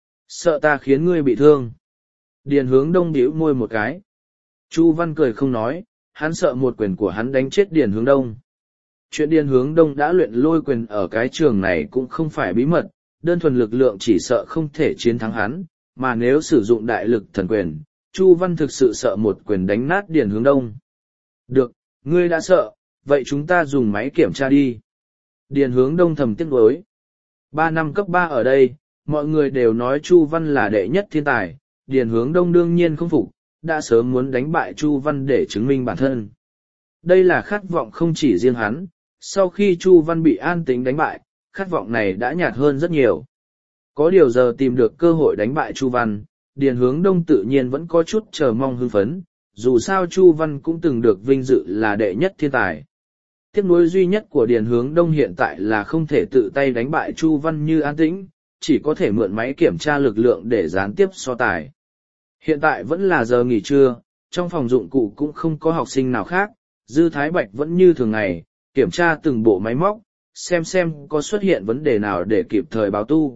Sợ ta khiến ngươi bị thương. Điền Hướng Đông bĩu môi một cái. Chu Văn cười không nói, hắn sợ một quyền của hắn đánh chết Điền Hướng Đông. Chuyện Điền Hướng Đông đã luyện lôi quyền ở cái trường này cũng không phải bí mật, đơn thuần lực lượng chỉ sợ không thể chiến thắng hắn, mà nếu sử dụng đại lực thần quyền, Chu Văn thực sự sợ một quyền đánh nát Điền Hướng Đông. Được, ngươi đã sợ, vậy chúng ta dùng máy kiểm tra đi. Điền Hướng Đông thầm tiếc nuối. Ba năm cấp ba ở đây, mọi người đều nói Chu Văn là đệ nhất thiên tài, Điền Hướng Đông đương nhiên không phục, đã sớm muốn đánh bại Chu Văn để chứng minh bản thân. Đây là khát vọng không chỉ riêng hắn, sau khi Chu Văn bị An Tĩnh đánh bại, khát vọng này đã nhạt hơn rất nhiều. Có điều giờ tìm được cơ hội đánh bại Chu Văn, Điền Hướng Đông tự nhiên vẫn có chút chờ mong hưng phấn, dù sao Chu Văn cũng từng được vinh dự là đệ nhất thiên tài. Tiếc nuối duy nhất của Điền Hướng Đông hiện tại là không thể tự tay đánh bại Chu Văn như An Tĩnh, chỉ có thể mượn máy kiểm tra lực lượng để gián tiếp so tài. Hiện tại vẫn là giờ nghỉ trưa, trong phòng dụng cụ cũng không có học sinh nào khác, Dư Thái Bạch vẫn như thường ngày, kiểm tra từng bộ máy móc, xem xem có xuất hiện vấn đề nào để kịp thời báo tu.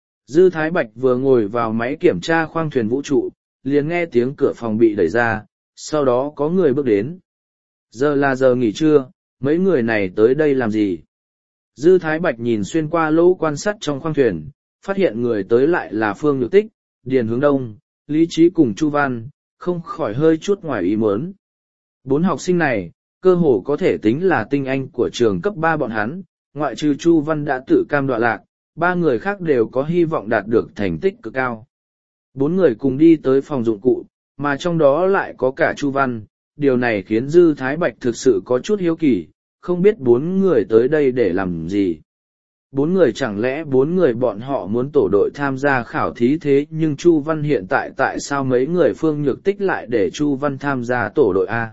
Dư Thái Bạch vừa ngồi vào máy kiểm tra khoang thuyền vũ trụ, liền nghe tiếng cửa phòng bị đẩy ra, sau đó có người bước đến. Giờ là giờ nghỉ trưa, mấy người này tới đây làm gì? Dư Thái Bạch nhìn xuyên qua lỗ quan sát trong khoang thuyền, phát hiện người tới lại là Phương Nhược Tích, Điền Hướng Đông, Lý Trí cùng Chu Văn, không khỏi hơi chút ngoài ý muốn. Bốn học sinh này, cơ hồ có thể tính là tinh anh của trường cấp ba bọn hắn, ngoại trừ Chu Văn đã tự cam đoạ lạc, ba người khác đều có hy vọng đạt được thành tích cực cao. Bốn người cùng đi tới phòng dụng cụ, mà trong đó lại có cả Chu Văn, điều này khiến Dư Thái Bạch thực sự có chút hiếu kỳ, không biết bốn người tới đây để làm gì. Bốn người chẳng lẽ bốn người bọn họ muốn tổ đội tham gia khảo thí thế nhưng Chu Văn hiện tại tại sao mấy người Phương Nhược Tích lại để Chu Văn tham gia tổ đội A?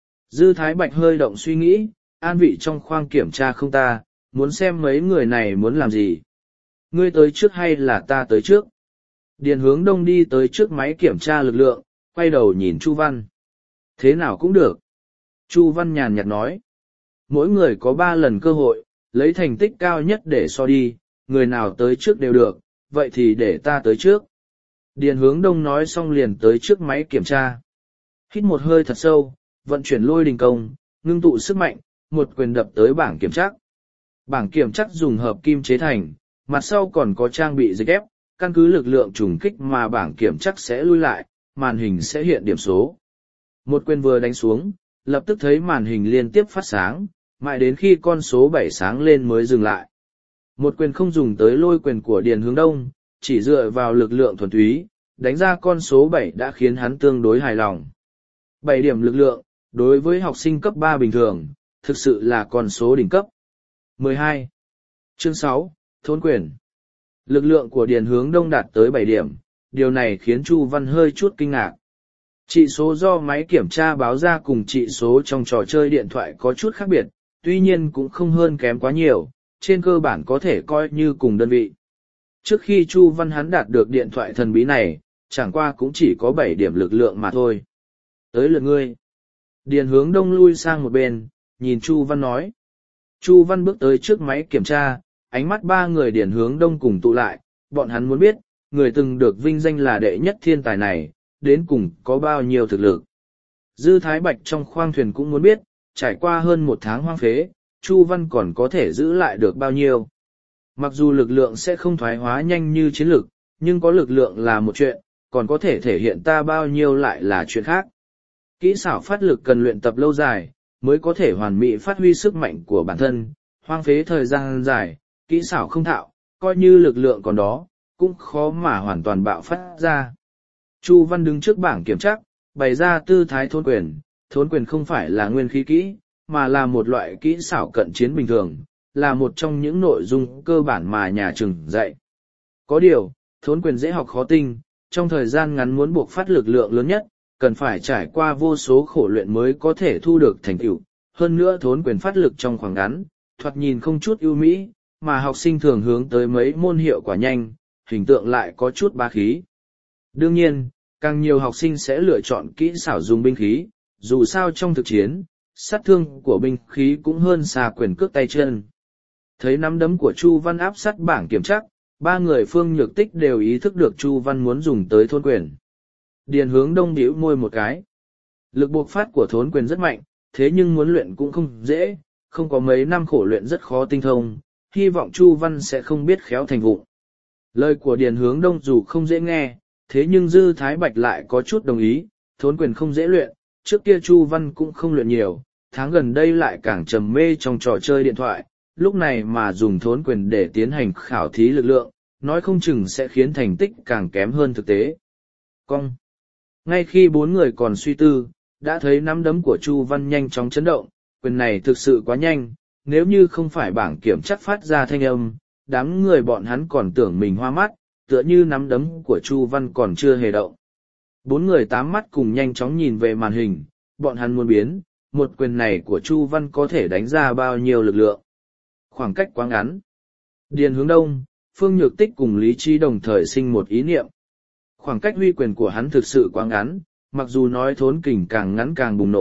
Dư Thái Bạch hơi động suy nghĩ, an vị trong khoang kiểm tra không ta, muốn xem mấy người này muốn làm gì. Ngươi tới trước hay là ta tới trước? Điền Hướng Đông đi tới trước máy kiểm tra lực lượng, quay đầu nhìn Chu Văn. Thế nào cũng được. Chu Văn nhàn nhạt nói. Mỗi người có ba lần cơ hội, lấy thành tích cao nhất để so đi, người nào tới trước đều được, vậy thì để ta tới trước. Điền Hướng Đông nói xong liền tới trước máy kiểm tra. Hít một hơi thật sâu, vận chuyển lôi đình công, ngưng tụ sức mạnh, một quyền đập tới bảng kiểm trắc. Bảng kiểm trắc dùng hợp kim chế thành, mặt sau còn có trang bị dịch ép, căn cứ lực lượng trùng kích mà bảng kiểm trắc sẽ lui lại, màn hình sẽ hiện điểm số. Một quyền vừa đánh xuống, lập tức thấy màn hình liên tiếp phát sáng, mãi đến khi con số bảy sáng lên mới dừng lại. Một quyền không dùng tới lôi quyền của Điền Hướng Đông, chỉ dựa vào lực lượng thuần túy, đánh ra con số bảy đã khiến hắn tương đối hài lòng. bảy điểm lực lượng, đối với học sinh cấp ba bình thường, thực sự là con số đỉnh cấp. mười hai. Chương sáu, Thốn quyền. Lực lượng của Điền Hướng Đông đạt tới bảy điểm, điều này khiến Chu Văn hơi chút kinh ngạc. Trị số do máy kiểm tra báo ra cùng trị số trong trò chơi điện thoại có chút khác biệt, tuy nhiên cũng không hơn kém quá nhiều, trên cơ bản có thể coi như cùng đơn vị. Trước khi Chu Văn hắn đạt được điện thoại thần bí này, chẳng qua cũng chỉ có bảy điểm lực lượng mà thôi. Tới lượt ngươi. Điền Hướng Đông lui sang một bên, nhìn Chu Văn nói. Chu Văn bước tới trước máy kiểm tra, ánh mắt ba người Điền Hướng Đông cùng tụ lại, bọn hắn muốn biết, người từng được vinh danh là đệ nhất thiên tài này, đến cùng có bao nhiêu thực lực. Dư Thái Bạch trong khoang thuyền cũng muốn biết, trải qua hơn một tháng hoang phế, Chu Văn còn có thể giữ lại được bao nhiêu. Mặc dù lực lượng sẽ không thoái hóa nhanh như chiến lực, nhưng có lực lượng là một chuyện, còn có thể thể hiện ta bao nhiêu lại là chuyện khác. Kỹ xảo phát lực cần luyện tập lâu dài, mới có thể hoàn mỹ phát huy sức mạnh của bản thân, hoang phế thời gian dài, kỹ xảo không thạo, coi như lực lượng còn đó, cũng khó mà hoàn toàn bạo phát ra. Chu Văn đứng trước bảng kiểm tra, bày ra tư thái thốn quyền, thốn quyền không phải là nguyên khí kỹ, mà là một loại kỹ xảo cận chiến bình thường, là một trong những nội dung cơ bản mà nhà trường dạy. Có điều, thốn quyền dễ học khó tinh, trong thời gian ngắn muốn buộc phát lực lượng lớn nhất, cần phải trải qua vô số khổ luyện mới có thể thu được thành tựu. Hơn nữa thốn quyền phát lực trong khoảng ngắn, thoạt nhìn không chút ưu mỹ, mà học sinh thường hướng tới mấy môn hiệu quả nhanh, hình tượng lại có chút bá khí. Đương nhiên, càng nhiều học sinh sẽ lựa chọn kỹ xảo dùng binh khí, dù sao trong thực chiến, sát thương của binh khí cũng hơn xa quyền cước tay chân. Thấy nắm đấm của Chu Văn áp sát bảng kiểm tra, ba người Phương Nhược Tích đều ý thức được Chu Văn muốn dùng tới thốn quyền. Điền Hướng Đông bĩu môi một cái. Lực buộc phát của thốn quyền rất mạnh, thế nhưng muốn luyện cũng không dễ, không có mấy năm khổ luyện rất khó tinh thông, hy vọng Chu Văn sẽ không biết khéo thành vụng. Lời của Điền Hướng Đông dù không dễ nghe, thế nhưng Dư Thái Bạch lại có chút đồng ý, thốn quyền không dễ luyện, trước kia Chu Văn cũng không luyện nhiều, tháng gần đây lại càng trầm mê trong trò chơi điện thoại, lúc này mà dùng thốn quyền để tiến hành khảo thí lực lượng, nói không chừng sẽ khiến thành tích càng kém hơn thực tế. Cong. Ngay khi bốn người còn suy tư, đã thấy nắm đấm của Chu Văn nhanh chóng chấn động, quyền này thực sự quá nhanh, nếu như không phải bảng kiểm chắc phát ra thanh âm, đám người bọn hắn còn tưởng mình hoa mắt, tựa như nắm đấm của Chu Văn còn chưa hề động. Bốn người tám mắt cùng nhanh chóng nhìn về màn hình, bọn hắn muốn biến, một quyền này của Chu Văn có thể đánh ra bao nhiêu lực lượng. Khoảng cách quá ngắn. Điền Hướng Đông, Phương Nhược Tích cùng Lý Trí đồng thời sinh một ý niệm. Khoảng cách huy quyền của hắn thực sự quá ngắn, mặc dù nói thốn kình càng ngắn càng bùng nổ,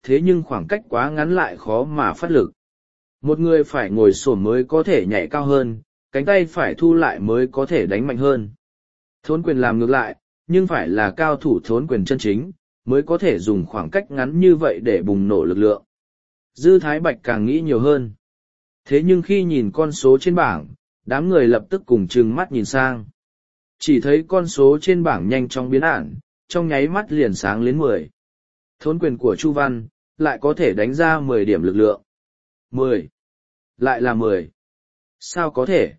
thế nhưng khoảng cách quá ngắn lại khó mà phát lực. Một người phải ngồi xổm mới có thể nhảy cao hơn, cánh tay phải thu lại mới có thể đánh mạnh hơn. Thốn quyền làm ngược lại, nhưng phải là cao thủ thốn quyền chân chính, mới có thể dùng khoảng cách ngắn như vậy để bùng nổ lực lượng. Dư Thái Bạch càng nghĩ nhiều hơn. Thế nhưng khi nhìn con số trên bảng, đám người lập tức cùng trừng mắt nhìn sang. Chỉ thấy con số trên bảng nhanh chóng biến ảo, trong nháy mắt liền sáng lên mười. Thốn quyền của Chu Văn, lại có thể đánh ra mười điểm lực lượng. mười. Lại là mười. Sao có thể?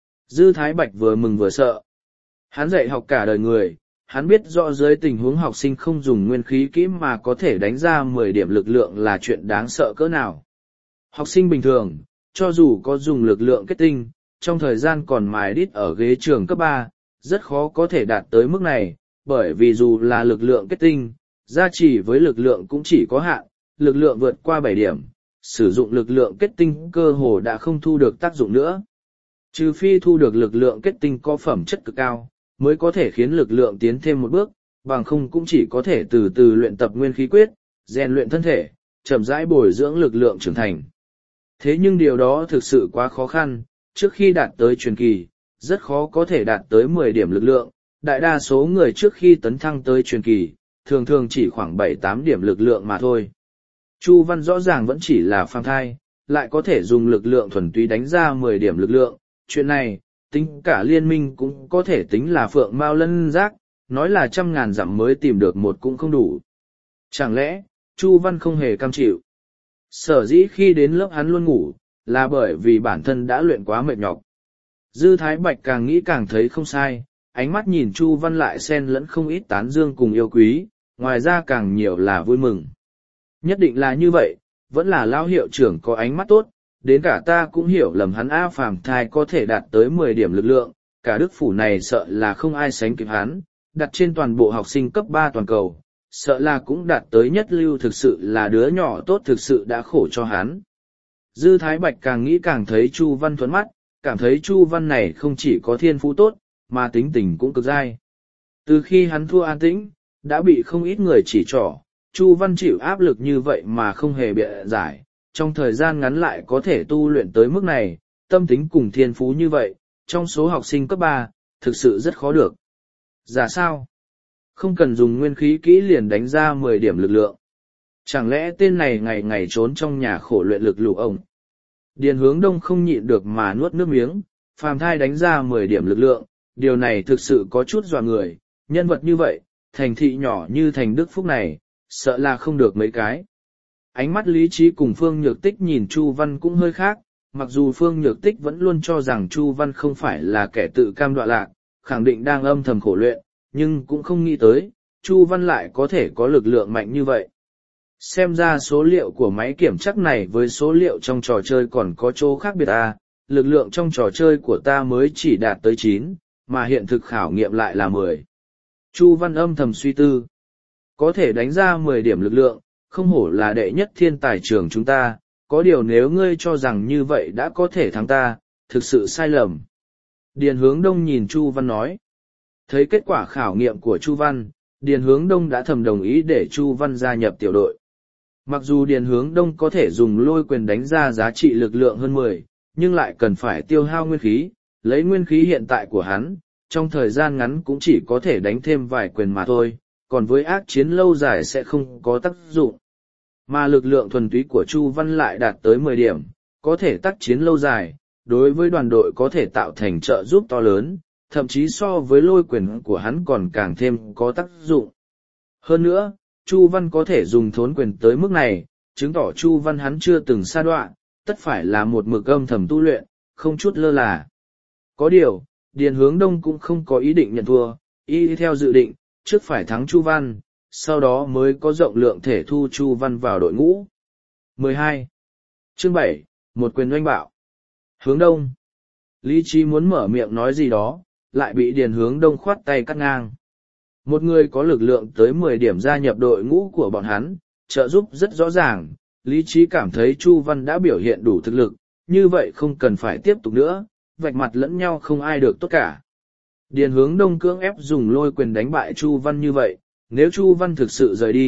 Dư Thái Bạch vừa mừng vừa sợ. Hắn dạy học cả đời người, hắn biết rõ dưới tình huống học sinh không dùng nguyên khí kỹ mà có thể đánh ra mười điểm lực lượng là chuyện đáng sợ cỡ nào. Học sinh bình thường, cho dù có dùng lực lượng kết tinh, trong thời gian còn mài đít ở ghế trường cấp ba, rất khó có thể đạt tới mức này, bởi vì dù là lực lượng kết tinh, gia trì với lực lượng cũng chỉ có hạn, lực lượng vượt qua bảy điểm, sử dụng lực lượng kết tinh cơ hồ đã không thu được tác dụng nữa. Trừ phi thu được lực lượng kết tinh có phẩm chất cực cao, mới có thể khiến lực lượng tiến thêm một bước, bằng không cũng chỉ có thể từ từ luyện tập nguyên khí quyết, rèn luyện thân thể, chậm rãi bồi dưỡng lực lượng trưởng thành. Thế nhưng điều đó thực sự quá khó khăn, trước khi đạt tới truyền kỳ, rất khó có thể đạt tới mười điểm lực lượng, đại đa số người trước khi tấn thăng tới truyền kỳ, thường thường chỉ khoảng bảy tám điểm lực lượng mà thôi. Chu Văn rõ ràng vẫn chỉ là phàm thai, lại có thể dùng lực lượng thuần túy đánh ra mười điểm lực lượng, chuyện này, tính cả liên minh cũng có thể tính là phượng mao lân giác, nói là trăm ngàn dặm mới tìm được một cũng không đủ. Chẳng lẽ, Chu Văn không hề cam chịu? Sở dĩ khi đến lớp hắn luôn ngủ, là bởi vì bản thân đã luyện quá mệt nhọc. Dư Thái Bạch càng nghĩ càng thấy không sai, ánh mắt nhìn Chu Văn lại xen lẫn không ít tán dương cùng yêu quý, ngoài ra càng nhiều là vui mừng. Nhất định là như vậy, vẫn là lão hiệu trưởng có ánh mắt tốt, đến cả ta cũng hiểu lầm hắn A phàm thai có thể đạt tới mười điểm lực lượng, cả đức phủ này sợ là không ai sánh kịp hắn, đặt trên toàn bộ học sinh cấp ba toàn cầu, sợ là cũng đạt tới nhất lưu, thực sự là đứa nhỏ tốt, thực sự đã khổ cho hắn. Dư Thái Bạch càng nghĩ càng thấy Chu Văn thuấn mắt, cảm thấy Chu Văn này không chỉ có thiên phú tốt, mà tính tình cũng cực dai. Từ khi hắn thua An Tĩnh, đã bị không ít người chỉ trỏ, Chu Văn chịu áp lực như vậy mà không hề bịa giải, trong thời gian ngắn lại có thể tu luyện tới mức này, tâm tính cùng thiên phú như vậy, trong số học sinh cấp ba, thực sự rất khó được. Giả sao? Không cần dùng nguyên khí kỹ liền đánh ra mười điểm lực lượng. Chẳng lẽ tên này ngày ngày trốn trong nhà khổ luyện lực lục ông? Điền Hướng Đông không nhịn được mà nuốt nước miếng, phàm thai đánh ra mười điểm lực lượng, điều này thực sự có chút dọa người, nhân vật như vậy, thành thị nhỏ như thành Đức Phúc này, sợ là không được mấy cái. Ánh mắt lý trí cùng Phương Nhược Tích nhìn Chu Văn cũng hơi khác, mặc dù Phương Nhược Tích vẫn luôn cho rằng Chu Văn không phải là kẻ tự cam đoạ lạc, khẳng định đang âm thầm khổ luyện, nhưng cũng không nghĩ tới, Chu Văn lại có thể có lực lượng mạnh như vậy. Xem ra số liệu của máy kiểm chắc này với số liệu trong trò chơi còn có chỗ khác biệt à, lực lượng trong trò chơi của ta mới chỉ đạt tới chín, mà hiện thực khảo nghiệm lại là mười. Chu Văn âm thầm suy tư. Có thể đánh ra mười điểm lực lượng, không hổ là đệ nhất thiên tài trường chúng ta, có điều nếu ngươi cho rằng như vậy đã có thể thắng ta, thực sự sai lầm. Điền Hướng Đông nhìn Chu Văn nói. Thấy kết quả khảo nghiệm của Chu Văn, Điền Hướng Đông đã thầm đồng ý để Chu Văn gia nhập tiểu đội. Mặc dù Điền Hướng Đông có thể dùng lôi quyền đánh ra giá trị lực lượng hơn mười, nhưng lại cần phải tiêu hao nguyên khí, lấy nguyên khí hiện tại của hắn, trong thời gian ngắn cũng chỉ có thể đánh thêm vài quyền mà thôi, còn với ác chiến lâu dài sẽ không có tác dụng. Mà lực lượng thuần túy của Chu Văn lại đạt tới mười điểm, có thể tác chiến lâu dài, đối với đoàn đội có thể tạo thành trợ giúp to lớn, thậm chí so với lôi quyền của hắn còn càng thêm có tác dụng. Hơn nữa, Chu Văn có thể dùng thốn quyền tới mức này, chứng tỏ Chu Văn hắn chưa từng sa đọa, tất phải là một mực âm thầm tu luyện, không chút lơ là. Có điều, Điền Hướng Đông cũng không có ý định nhận thua, y theo dự định, trước phải thắng Chu Văn, sau đó mới có rộng lượng thể thu Chu Văn vào đội ngũ. mười hai. Chương bảy, một quyền oanh bạo. Hướng Đông. Lý Trí muốn mở miệng nói gì đó, lại bị Điền Hướng Đông khoát tay cắt ngang. Một người có lực lượng tới mười điểm gia nhập đội ngũ của bọn hắn, trợ giúp rất rõ ràng, Lý Trí cảm thấy Chu Văn đã biểu hiện đủ thực lực, như vậy không cần phải tiếp tục nữa, vạch mặt lẫn nhau không ai được tốt cả. Điền Hướng Đông cưỡng ép dùng lôi quyền đánh bại Chu Văn như vậy, nếu Chu Văn thực sự rời đi,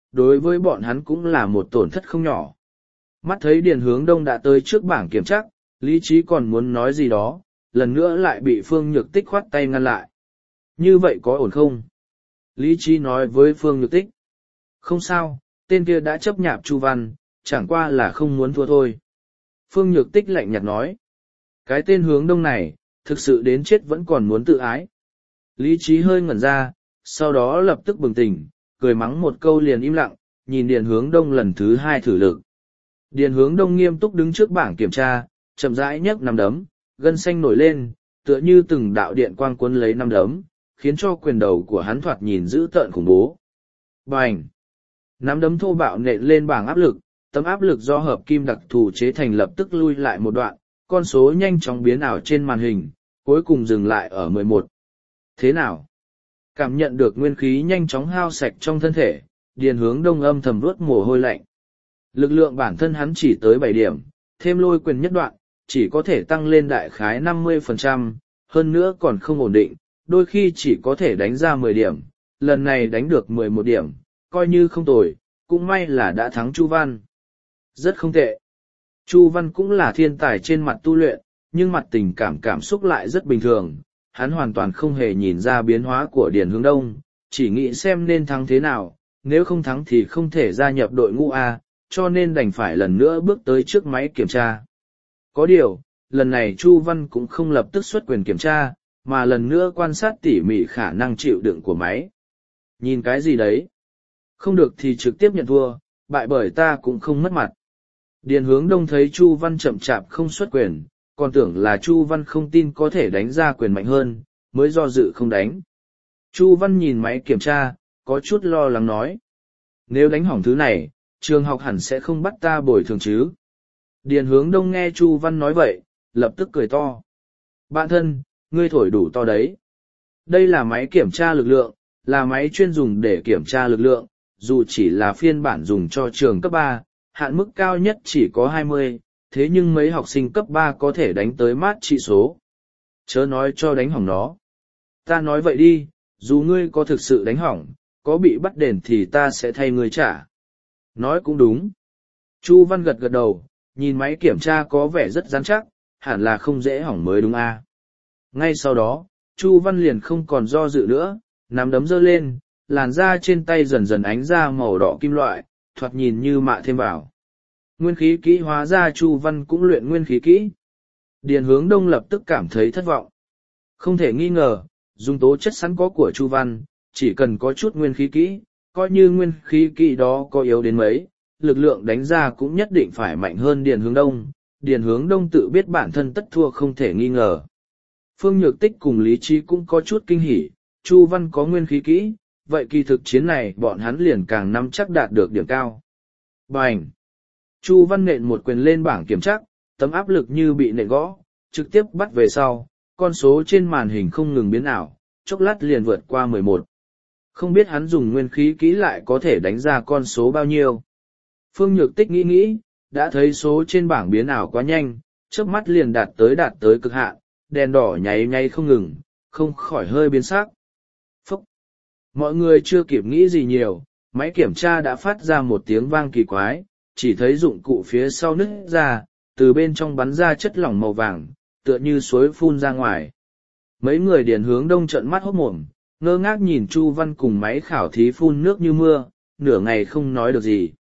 đối với bọn hắn cũng là một tổn thất không nhỏ. Mắt thấy Điền Hướng Đông đã tới trước bảng kiểm tra, lý trí còn muốn nói gì đó, lần nữa lại bị Phương Nhược Tích khoát tay ngăn lại. Như vậy có ổn không? Lý trí nói với Phương Nhược Tích. Không sao, tên kia đã chấp nhạp Chu Văn, chẳng qua là không muốn thua thôi. Phương Nhược Tích lạnh nhạt nói. Cái tên Hướng Đông này, thực sự đến chết vẫn còn muốn tự ái. Lý trí hơi ngẩn ra, sau đó lập tức bừng tỉnh, cười mắng một câu liền im lặng, nhìn Điền Hướng Đông lần thứ hai thử lực. Điền Hướng Đông nghiêm túc đứng trước bảng kiểm tra, chậm rãi nhấc nắm đấm, gân xanh nổi lên, tựa như từng đạo điện quang cuốn lấy nắm đấm, khiến cho quyền đầu của hắn thoạt nhìn dữ tợn khủng bố. Bành! Nắm đấm thô bạo nện lên bảng áp lực, tấm áp lực do hợp kim đặc thù chế thành lập tức lui lại một đoạn, con số nhanh chóng biến ảo trên màn hình, cuối cùng dừng lại ở mười một. Thế nào? Cảm nhận được nguyên khí nhanh chóng hao sạch trong thân thể, Điền Hướng Đông âm thầm vuốt mồ hôi lạnh. Lực lượng bản thân hắn chỉ tới bảy điểm, thêm lôi quyền nhất đoạn, chỉ có thể tăng lên đại khái năm mươi phần trăm, hơn nữa còn không ổn định, đôi khi chỉ có thể đánh ra mười điểm, lần này đánh được mười một điểm, coi như không tồi, cũng may là đã thắng Chu Văn. Rất không tệ. Chu Văn cũng là thiên tài trên mặt tu luyện, nhưng mặt tình cảm cảm xúc lại rất bình thường, hắn hoàn toàn không hề nhìn ra biến hóa của Điền Hướng Đông, chỉ nghĩ xem nên thắng thế nào, nếu không thắng thì không thể gia nhập đội ngũ A, cho nên đành phải lần nữa bước tới trước máy kiểm tra. Có điều, lần này Chu Văn cũng không lập tức xuất quyền kiểm tra, mà lần nữa quan sát tỉ mỉ khả năng chịu đựng của máy. Nhìn cái gì đấy? Không được thì trực tiếp nhận thua, bại bởi ta cũng không mất mặt. Điền Hướng Đông thấy Chu Văn chậm chạp không xuất quyền, còn tưởng là Chu Văn không tin có thể đánh ra quyền mạnh hơn, mới do dự không đánh. Chu Văn nhìn máy kiểm tra, có chút lo lắng nói. Nếu đánh hỏng thứ này, trường học hẳn sẽ không bắt ta bồi thường chứ. Điền Hướng Đông nghe Chu Văn nói vậy, lập tức cười to. Bạn thân, ngươi thổi đủ to đấy. Đây là máy kiểm tra lực lượng, là máy chuyên dùng để kiểm tra lực lượng, dù chỉ là phiên bản dùng cho trường cấp ba, hạn mức cao nhất chỉ có hai mươi, thế nhưng mấy học sinh cấp ba có thể đánh tới mát trị số. Chớ nói cho đánh hỏng nó. Ta nói vậy đi, dù ngươi có thực sự đánh hỏng, có bị bắt đền thì ta sẽ thay ngươi trả. Nói cũng đúng. Chu Văn gật gật đầu, nhìn máy kiểm tra có vẻ rất rắn chắc, hẳn là không dễ hỏng mới đúng a. Ngay sau đó, Chu Văn liền không còn do dự nữa, nắm đấm giơ lên, làn da trên tay dần dần ánh ra màu đỏ kim loại, thoạt nhìn như mạ thêm vào. Nguyên khí kỹ hóa ra Chu Văn cũng luyện nguyên khí kỹ. Điền Hướng Đông lập tức cảm thấy thất vọng. Không thể nghi ngờ, dùng tố chất sẵn có của Chu Văn, chỉ cần có chút nguyên khí kỹ, coi như nguyên khí kỹ đó có yếu đến mấy, lực lượng đánh ra cũng nhất định phải mạnh hơn Điền Hướng Đông. Điền Hướng Đông tự biết bản thân tất thua không thể nghi ngờ. Phương Nhược Tích cùng Lý Trí cũng có chút kinh hỉ, Chu Văn có nguyên khí kỹ, vậy kỳ thực chiến này bọn hắn liền càng nắm chắc đạt được điểm cao. Bành! Chu Văn nện một quyền lên bảng kiểm tra, tấm áp lực như bị nện gõ, trực tiếp bắt về sau, con số trên màn hình không ngừng biến ảo, chốc lát liền vượt qua mười một. Không biết hắn dùng nguyên khí kỹ lại có thể đánh ra con số bao nhiêu. Phương Nhược Tích nghĩ nghĩ, đã thấy số trên bảng biến ảo quá nhanh, chớp mắt liền đạt tới đạt tới cực hạn, đèn đỏ nháy nháy không ngừng, không khỏi hơi biến sắc. Phúc! Mọi người chưa kịp nghĩ gì nhiều, máy kiểm tra đã phát ra một tiếng vang kỳ quái, chỉ thấy dụng cụ phía sau nứt ra, từ bên trong bắn ra chất lỏng màu vàng, tựa như suối phun ra ngoài. Mấy người Điền Hướng Đông trợn mắt hốt mồm, ngơ ngác nhìn Chu Văn cùng máy khảo thí phun nước như mưa, nửa ngày không nói được gì.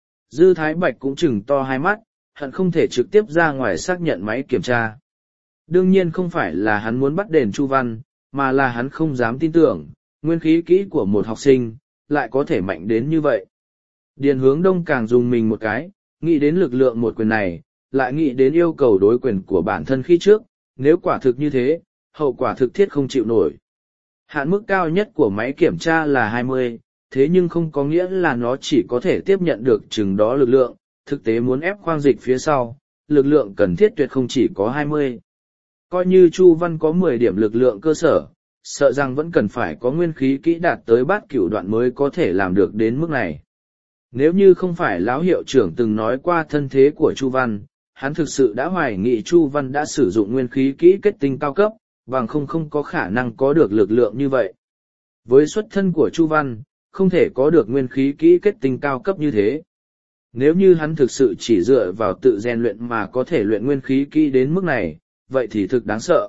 Dư Thái Bạch cũng chừng to hai mắt, hận không thể trực tiếp ra ngoài xác nhận máy kiểm tra. Đương nhiên không phải là hắn muốn bắt đền Chu Văn, mà là hắn không dám tin tưởng, nguyên khí kỹ của một học sinh, lại có thể mạnh đến như vậy. Điền Hướng Đông càng dùng mình một cái, nghĩ đến lực lượng một quyền này, lại nghĩ đến yêu cầu đối quyền của bản thân khi trước, nếu quả thực như thế, hậu quả thực thiết không chịu nổi. Hạn mức cao nhất của máy kiểm tra là hai mươi, thế nhưng không có nghĩa là nó chỉ có thể tiếp nhận được chừng đó lực lượng, thực tế muốn ép khoang dịch phía sau, lực lượng cần thiết tuyệt không chỉ có hai mươi. Coi như Chu Văn có mười điểm lực lượng cơ sở, sợ rằng vẫn cần phải có nguyên khí kỹ đạt tới bát cửu đoạn mới có thể làm được đến mức này. Nếu như không phải lão hiệu trưởng từng nói qua thân thế của Chu Văn, hắn thực sự đã hoài nghị Chu Văn đã sử dụng nguyên khí kỹ kết tinh cao cấp, bằng không không có khả năng có được lực lượng như vậy. Với xuất thân của Chu Văn, không thể có được nguyên khí kỹ kết tinh cao cấp như thế. Nếu như hắn thực sự chỉ dựa vào tự rèn luyện mà có thể luyện nguyên khí kỹ đến mức này, vậy thì thực đáng sợ.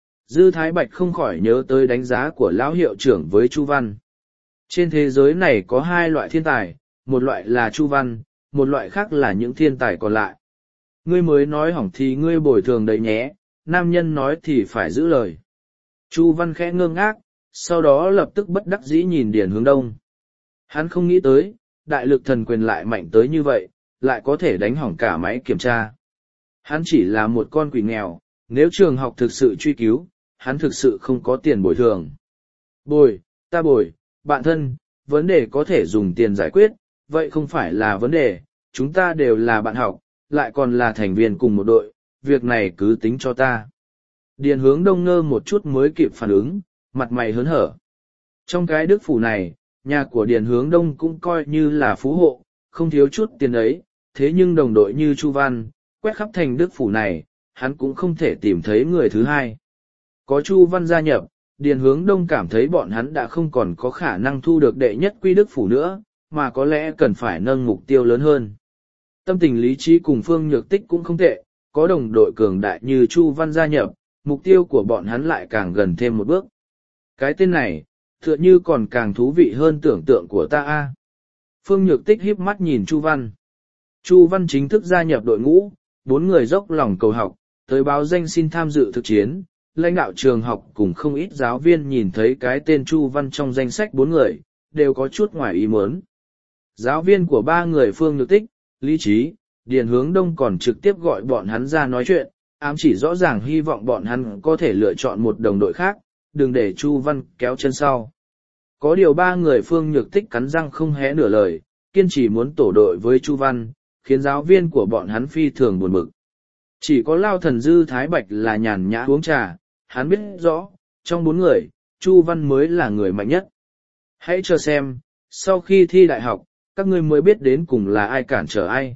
Dư Thái Bạch không khỏi nhớ tới đánh giá của lão hiệu trưởng với Chu Văn. Trên thế giới này có hai loại thiên tài, một loại là Chu Văn, một loại khác là những thiên tài còn lại. Ngươi mới nói hỏng thì ngươi bồi thường đấy nhé, nam nhân nói thì phải giữ lời. Chu Văn khẽ ngơ ngác, sau đó lập tức bất đắc dĩ nhìn Điền Hướng Đông. Hắn không nghĩ tới, đại lực thần quyền lại mạnh tới như vậy, lại có thể đánh hỏng cả máy kiểm tra. Hắn chỉ là một con quỷ nghèo, nếu trường học thực sự truy cứu, hắn thực sự không có tiền bồi thường. Bồi, ta bồi, bạn thân, vấn đề có thể dùng tiền giải quyết, vậy không phải là vấn đề, chúng ta đều là bạn học, lại còn là thành viên cùng một đội, việc này cứ tính cho ta. Điền Hướng Đông ngơ một chút mới kịp phản ứng, mặt mày hớn hở. Trong cái đức phủ này, nhà của Điền Hướng Đông cũng coi như là phú hộ, không thiếu chút tiền ấy, thế nhưng đồng đội như Chu Văn, quét khắp thành đức phủ này, hắn cũng không thể tìm thấy người thứ hai. Có Chu Văn gia nhập, Điền Hướng Đông cảm thấy bọn hắn đã không còn có khả năng thu được đệ nhất quy đức phủ nữa, mà có lẽ cần phải nâng mục tiêu lớn hơn. Tâm tình lý trí cùng Phương Nhược Tích cũng không tệ, có đồng đội cường đại như Chu Văn gia nhập, mục tiêu của bọn hắn lại càng gần thêm một bước. Cái tên này, tựa như còn càng thú vị hơn tưởng tượng của ta a. Phương Nhược Tích híp mắt nhìn Chu Văn. Chu Văn chính thức gia nhập đội ngũ, bốn người dốc lòng cầu học, tới báo danh xin tham dự thực chiến. Lãnh đạo trường học cùng không ít giáo viên nhìn thấy cái tên Chu Văn trong danh sách bốn người, đều có chút ngoài ý muốn. Giáo viên của ba người Phương Nhược Tích, Lý Trí, Điền Hướng Đông còn trực tiếp gọi bọn hắn ra nói chuyện, ám chỉ rõ ràng hy vọng bọn hắn có thể lựa chọn một đồng đội khác, đừng để Chu Văn kéo chân sau. Có điều ba người Phương Nhược Tích cắn răng không hé nửa lời, kiên trì muốn tổ đội với Chu Văn, khiến giáo viên của bọn hắn phi thường buồn bực. Chỉ có Lao Thần Dư Thái Bạch là nhàn nhã uống trà, hắn biết rõ, trong bốn người, Chu Văn mới là người mạnh nhất. Hãy chờ xem, sau khi thi đại học, các ngươi mới biết đến cùng là ai cản trở ai.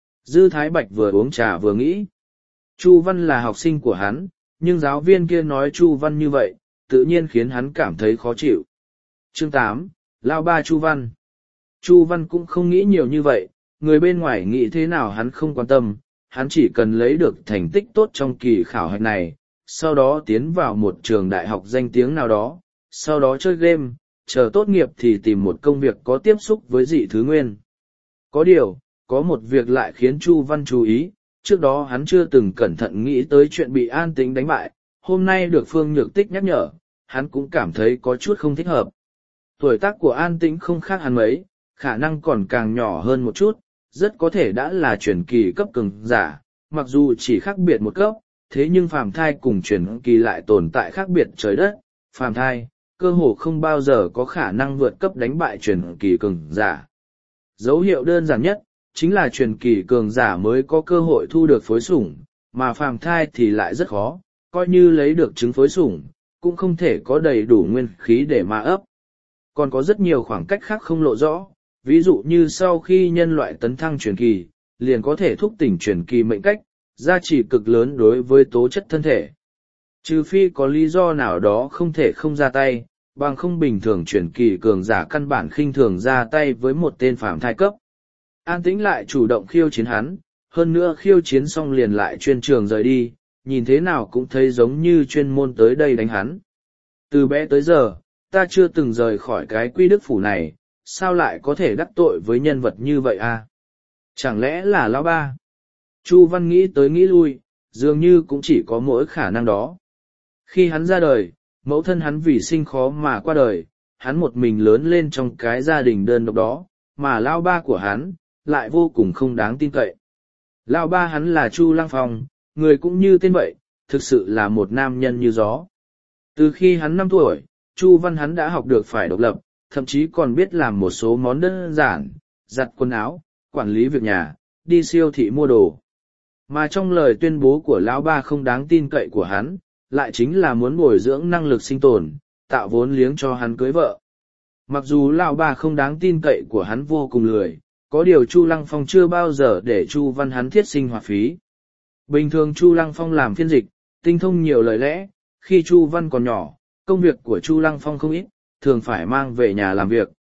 Dư Thái Bạch vừa uống trà vừa nghĩ. Chu Văn là học sinh của hắn, nhưng giáo viên kia nói Chu Văn như vậy, tự nhiên khiến hắn cảm thấy khó chịu. Chương tám, Lao Ba Chu Văn. Chu Văn cũng không nghĩ nhiều như vậy, người bên ngoài nghĩ thế nào hắn không quan tâm, hắn chỉ cần lấy được thành tích tốt trong kỳ khảo hạch này, sau đó tiến vào một trường đại học danh tiếng nào đó, sau đó chơi game, chờ tốt nghiệp thì tìm một công việc có tiếp xúc với dị thứ nguyên. Có điều, có một việc lại khiến Chu Văn chú ý, trước đó hắn chưa từng cẩn thận nghĩ tới chuyện bị An Tĩnh đánh bại, hôm nay được Phương Nhược Tích nhắc nhở, hắn cũng cảm thấy có chút không thích hợp. Tuổi tác của An Tĩnh không khác hắn mấy, khả năng còn càng nhỏ hơn một chút, rất có thể đã là truyền kỳ cấp cường giả, mặc dù chỉ khác biệt một cấp, thế nhưng phàm thai cùng truyền kỳ lại tồn tại khác biệt trời đất, phàm thai, cơ hồ không bao giờ có khả năng vượt cấp đánh bại truyền kỳ cường giả. Dấu hiệu đơn giản nhất, chính là truyền kỳ cường giả mới có cơ hội thu được phối sủng, mà phàm thai thì lại rất khó, coi như lấy được trứng phối sủng, cũng không thể có đầy đủ nguyên khí để mà ấp. Còn có rất nhiều khoảng cách khác không lộ rõ, ví dụ như sau khi nhân loại tấn thăng truyền kỳ, liền có thể thúc tỉnh truyền kỳ mệnh cách, gia trì cực lớn đối với tố chất thân thể. Trừ phi có lý do nào đó không thể không ra tay, bằng không bình thường truyền kỳ cường giả căn bản khinh thường ra tay với một tên phàm thai cấp. An Tĩnh lại chủ động khiêu chiến hắn, hơn nữa khiêu chiến xong liền lại chuyên trường rời đi, nhìn thế nào cũng thấy giống như chuyên môn tới đây đánh hắn. Từ bé tới giờ, ta chưa từng rời khỏi cái quy đức phủ này, sao lại có thể đắc tội với nhân vật như vậy à? Chẳng lẽ là lão ba? Chu Văn nghĩ tới nghĩ lui, dường như cũng chỉ có mỗi khả năng đó. Khi hắn ra đời, mẫu thân hắn vì sinh khó mà qua đời, hắn một mình lớn lên trong cái gia đình đơn độc đó, mà lão ba của hắn lại vô cùng không đáng tin cậy. Lão ba hắn là Chu Lăng Phong, người cũng như tên vậy, thực sự là một nam nhân như gió. Từ khi hắn năm tuổi, Chu Văn hắn đã học được phải độc lập, thậm chí còn biết làm một số món đơn giản, giặt quần áo, quản lý việc nhà, đi siêu thị mua đồ. Mà trong lời tuyên bố của lão ba không đáng tin cậy của hắn, lại chính là muốn bồi dưỡng năng lực sinh tồn, tạo vốn liếng cho hắn cưới vợ. Mặc dù lão ba không đáng tin cậy của hắn vô cùng lười, có điều Chu Lăng Phong chưa bao giờ để Chu Văn hắn thiết sinh hoạt phí. Bình thường Chu Lăng Phong làm phiên dịch, tinh thông nhiều lời lẽ, khi Chu Văn còn nhỏ, công việc của Chu Lăng Phong không ít, thường phải mang về nhà làm việc,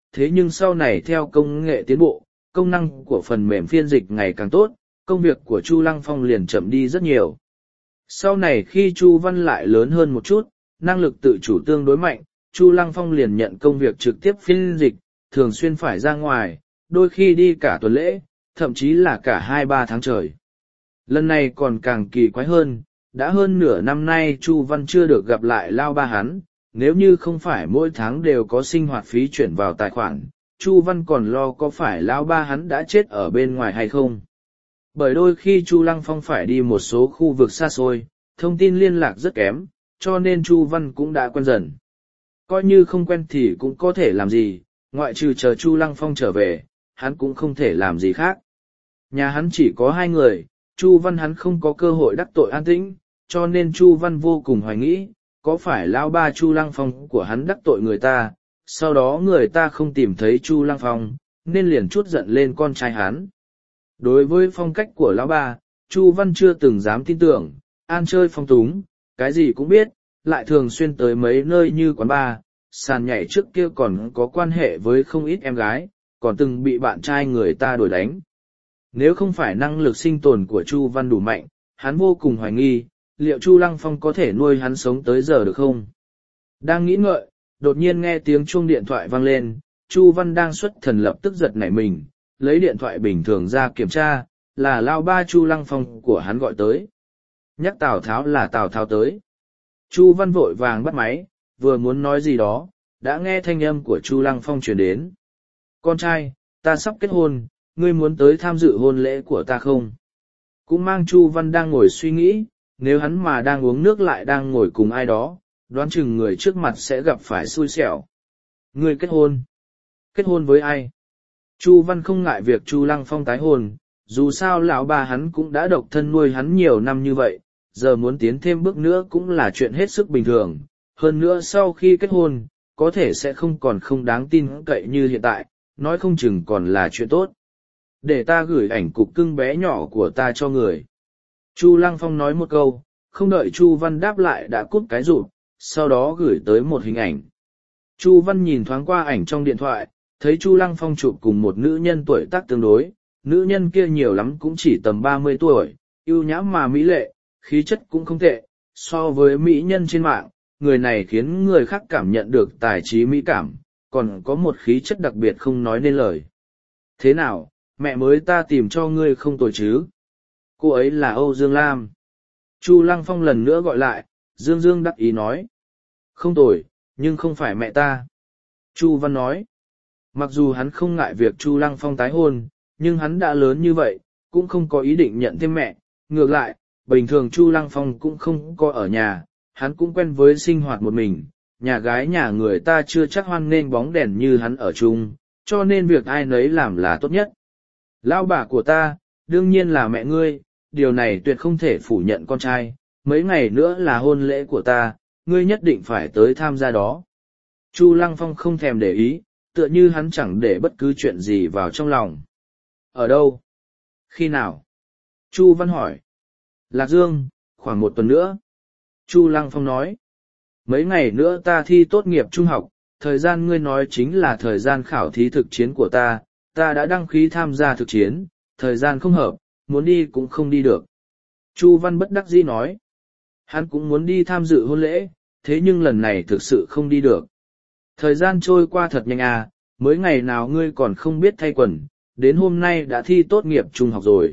thế nhưng sau này theo công nghệ tiến bộ, công năng của phần mềm phiên dịch ngày càng tốt, công việc của Chu Lăng Phong liền chậm đi rất nhiều. Sau này khi Chu Văn lại lớn hơn một chút, năng lực tự chủ tương đối mạnh, Chu Lăng Phong liền nhận công việc trực tiếp phiên dịch, thường xuyên phải ra ngoài, đôi khi đi cả tuần lễ, thậm chí là cả hai ba tháng trời. Lần này còn càng kỳ quái hơn, đã hơn nửa năm nay Chu Văn chưa được gặp lại Lao Ba hắn, nếu như không phải mỗi tháng đều có sinh hoạt phí chuyển vào tài khoản, Chu Văn còn lo có phải Lao Ba hắn đã chết ở bên ngoài hay không. Bởi đôi khi Chu Lăng Phong phải đi một số khu vực xa xôi, thông tin liên lạc rất kém, cho nên Chu Văn cũng đã quen dần. Coi như không quen thì cũng có thể làm gì, ngoại trừ chờ Chu Lăng Phong trở về, hắn cũng không thể làm gì khác. Nhà hắn chỉ có hai người, Chu Văn hắn không có cơ hội đắc tội An Tĩnh, cho nên Chu Văn vô cùng hoài nghĩ, có phải Lão Ba Chu Lăng Phong của hắn đắc tội người ta, sau đó người ta không tìm thấy Chu Lăng Phong, nên liền trút giận lên con trai hắn. Đối với phong cách của Lão Ba, Chu Văn chưa từng dám tin tưởng, ăn chơi phong túng, cái gì cũng biết, lại thường xuyên tới mấy nơi như quán bar, sàn nhảy trước kia còn có quan hệ với không ít em gái, còn từng bị bạn trai người ta đuổi đánh. Nếu không phải năng lực sinh tồn của Chu Văn đủ mạnh, hắn vô cùng hoài nghi, liệu Chu Lăng Phong có thể nuôi hắn sống tới giờ được không? Đang nghĩ ngợi, đột nhiên nghe tiếng chuông điện thoại vang lên, Chu Văn đang xuất thần lập tức giật nảy mình, lấy điện thoại bình thường ra kiểm tra, là Lao Ba Chu Lăng Phong của hắn gọi tới. Nhắc Tào Tháo là Tào Tháo tới. Chu Văn vội vàng bắt máy, vừa muốn nói gì đó, đã nghe thanh âm của Chu Lăng Phong truyền đến. Con trai, ta sắp kết hôn, ngươi muốn tới tham dự hôn lễ của ta không? Cũng mang Chu Văn đang ngồi suy nghĩ, nếu hắn mà đang uống nước lại đang ngồi cùng ai đó, đoán chừng người trước mặt sẽ gặp phải xui xẻo. Ngươi kết hôn? Kết hôn với ai? Chu Văn không ngại việc Chu Lăng Phong tái hôn, dù sao lão ba hắn cũng đã độc thân nuôi hắn nhiều năm như vậy, giờ muốn tiến thêm bước nữa cũng là chuyện hết sức bình thường. Hơn nữa sau khi kết hôn, có thể sẽ không còn không đáng tin cậy như hiện tại, nói không chừng còn là chuyện tốt. Để ta gửi ảnh cục cưng bé nhỏ của ta cho người. Chu Lăng Phong nói một câu, không đợi Chu Văn đáp lại đã cúp cái rụt, sau đó gửi tới một hình ảnh. Chu Văn nhìn thoáng qua ảnh trong điện thoại, thấy Chu Lăng Phong chụp cùng một nữ nhân tuổi tác tương đối, nữ nhân kia nhiều lắm cũng chỉ tầm ba mươi tuổi, ưu nhã mà mỹ lệ, khí chất cũng không tệ, so với mỹ nhân trên mạng, người này khiến người khác cảm nhận được tài trí mỹ cảm, còn có một khí chất đặc biệt không nói nên lời. Thế nào, mẹ mới ta tìm cho ngươi không tồi chứ? Cô ấy là Âu Dương Lam. Chu Lăng Phong lần nữa gọi lại, Dương Dương đắc ý nói. Không tồi, nhưng không phải mẹ ta. Chu Văn nói. Mặc dù hắn không ngại việc Chu Lăng Phong tái hôn, nhưng hắn đã lớn như vậy, cũng không có ý định nhận thêm mẹ. Ngược lại, bình thường Chu Lăng Phong cũng không có ở nhà, hắn cũng quen với sinh hoạt một mình. Nhà gái nhà người ta chưa chắc hoan nghênh bóng đèn như hắn ở chung, cho nên việc ai nấy làm là tốt nhất. Lão bà của ta, đương nhiên là mẹ ngươi, điều này tuyệt không thể phủ nhận con trai, mấy ngày nữa là hôn lễ của ta, ngươi nhất định phải tới tham gia đó. Chu Lăng Phong không thèm để ý, tựa như hắn chẳng để bất cứ chuyện gì vào trong lòng. Ở đâu? Khi nào? Chu Văn hỏi. Lạc Dương, khoảng một tuần nữa. Chu Lăng Phong nói. Mấy ngày nữa ta thi tốt nghiệp trung học, thời gian ngươi nói chính là thời gian khảo thí thực chiến của ta, ta đã đăng ký tham gia thực chiến, thời gian không hợp, muốn đi cũng không đi được. Chu Văn bất đắc dĩ nói. Hắn cũng muốn đi tham dự hôn lễ, thế nhưng lần này thực sự không đi được. Thời gian trôi qua thật nhanh à, mới ngày nào ngươi còn không biết thay quần, đến hôm nay đã thi tốt nghiệp trung học rồi.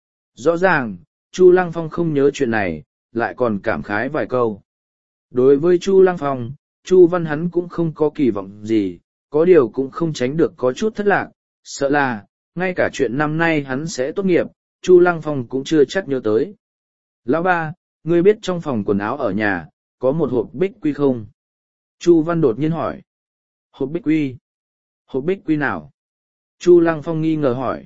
Rõ ràng, Chu Lăng Phong không nhớ chuyện này, lại còn cảm khái vài câu. Đối với Chu Lăng Phong, Chu Văn hắn cũng không có kỳ vọng gì, có điều cũng không tránh được có chút thất lạc, sợ là, ngay cả chuyện năm nay hắn sẽ tốt nghiệp, Chu Lăng Phong cũng chưa chắc nhớ tới. Lão ba, ngươi biết trong phòng quần áo ở nhà, có một hộp bích quy không? Chu Văn đột nhiên hỏi. Hộp bích quy? Hộp bích quy nào? Chu Lăng Phong nghi ngờ hỏi.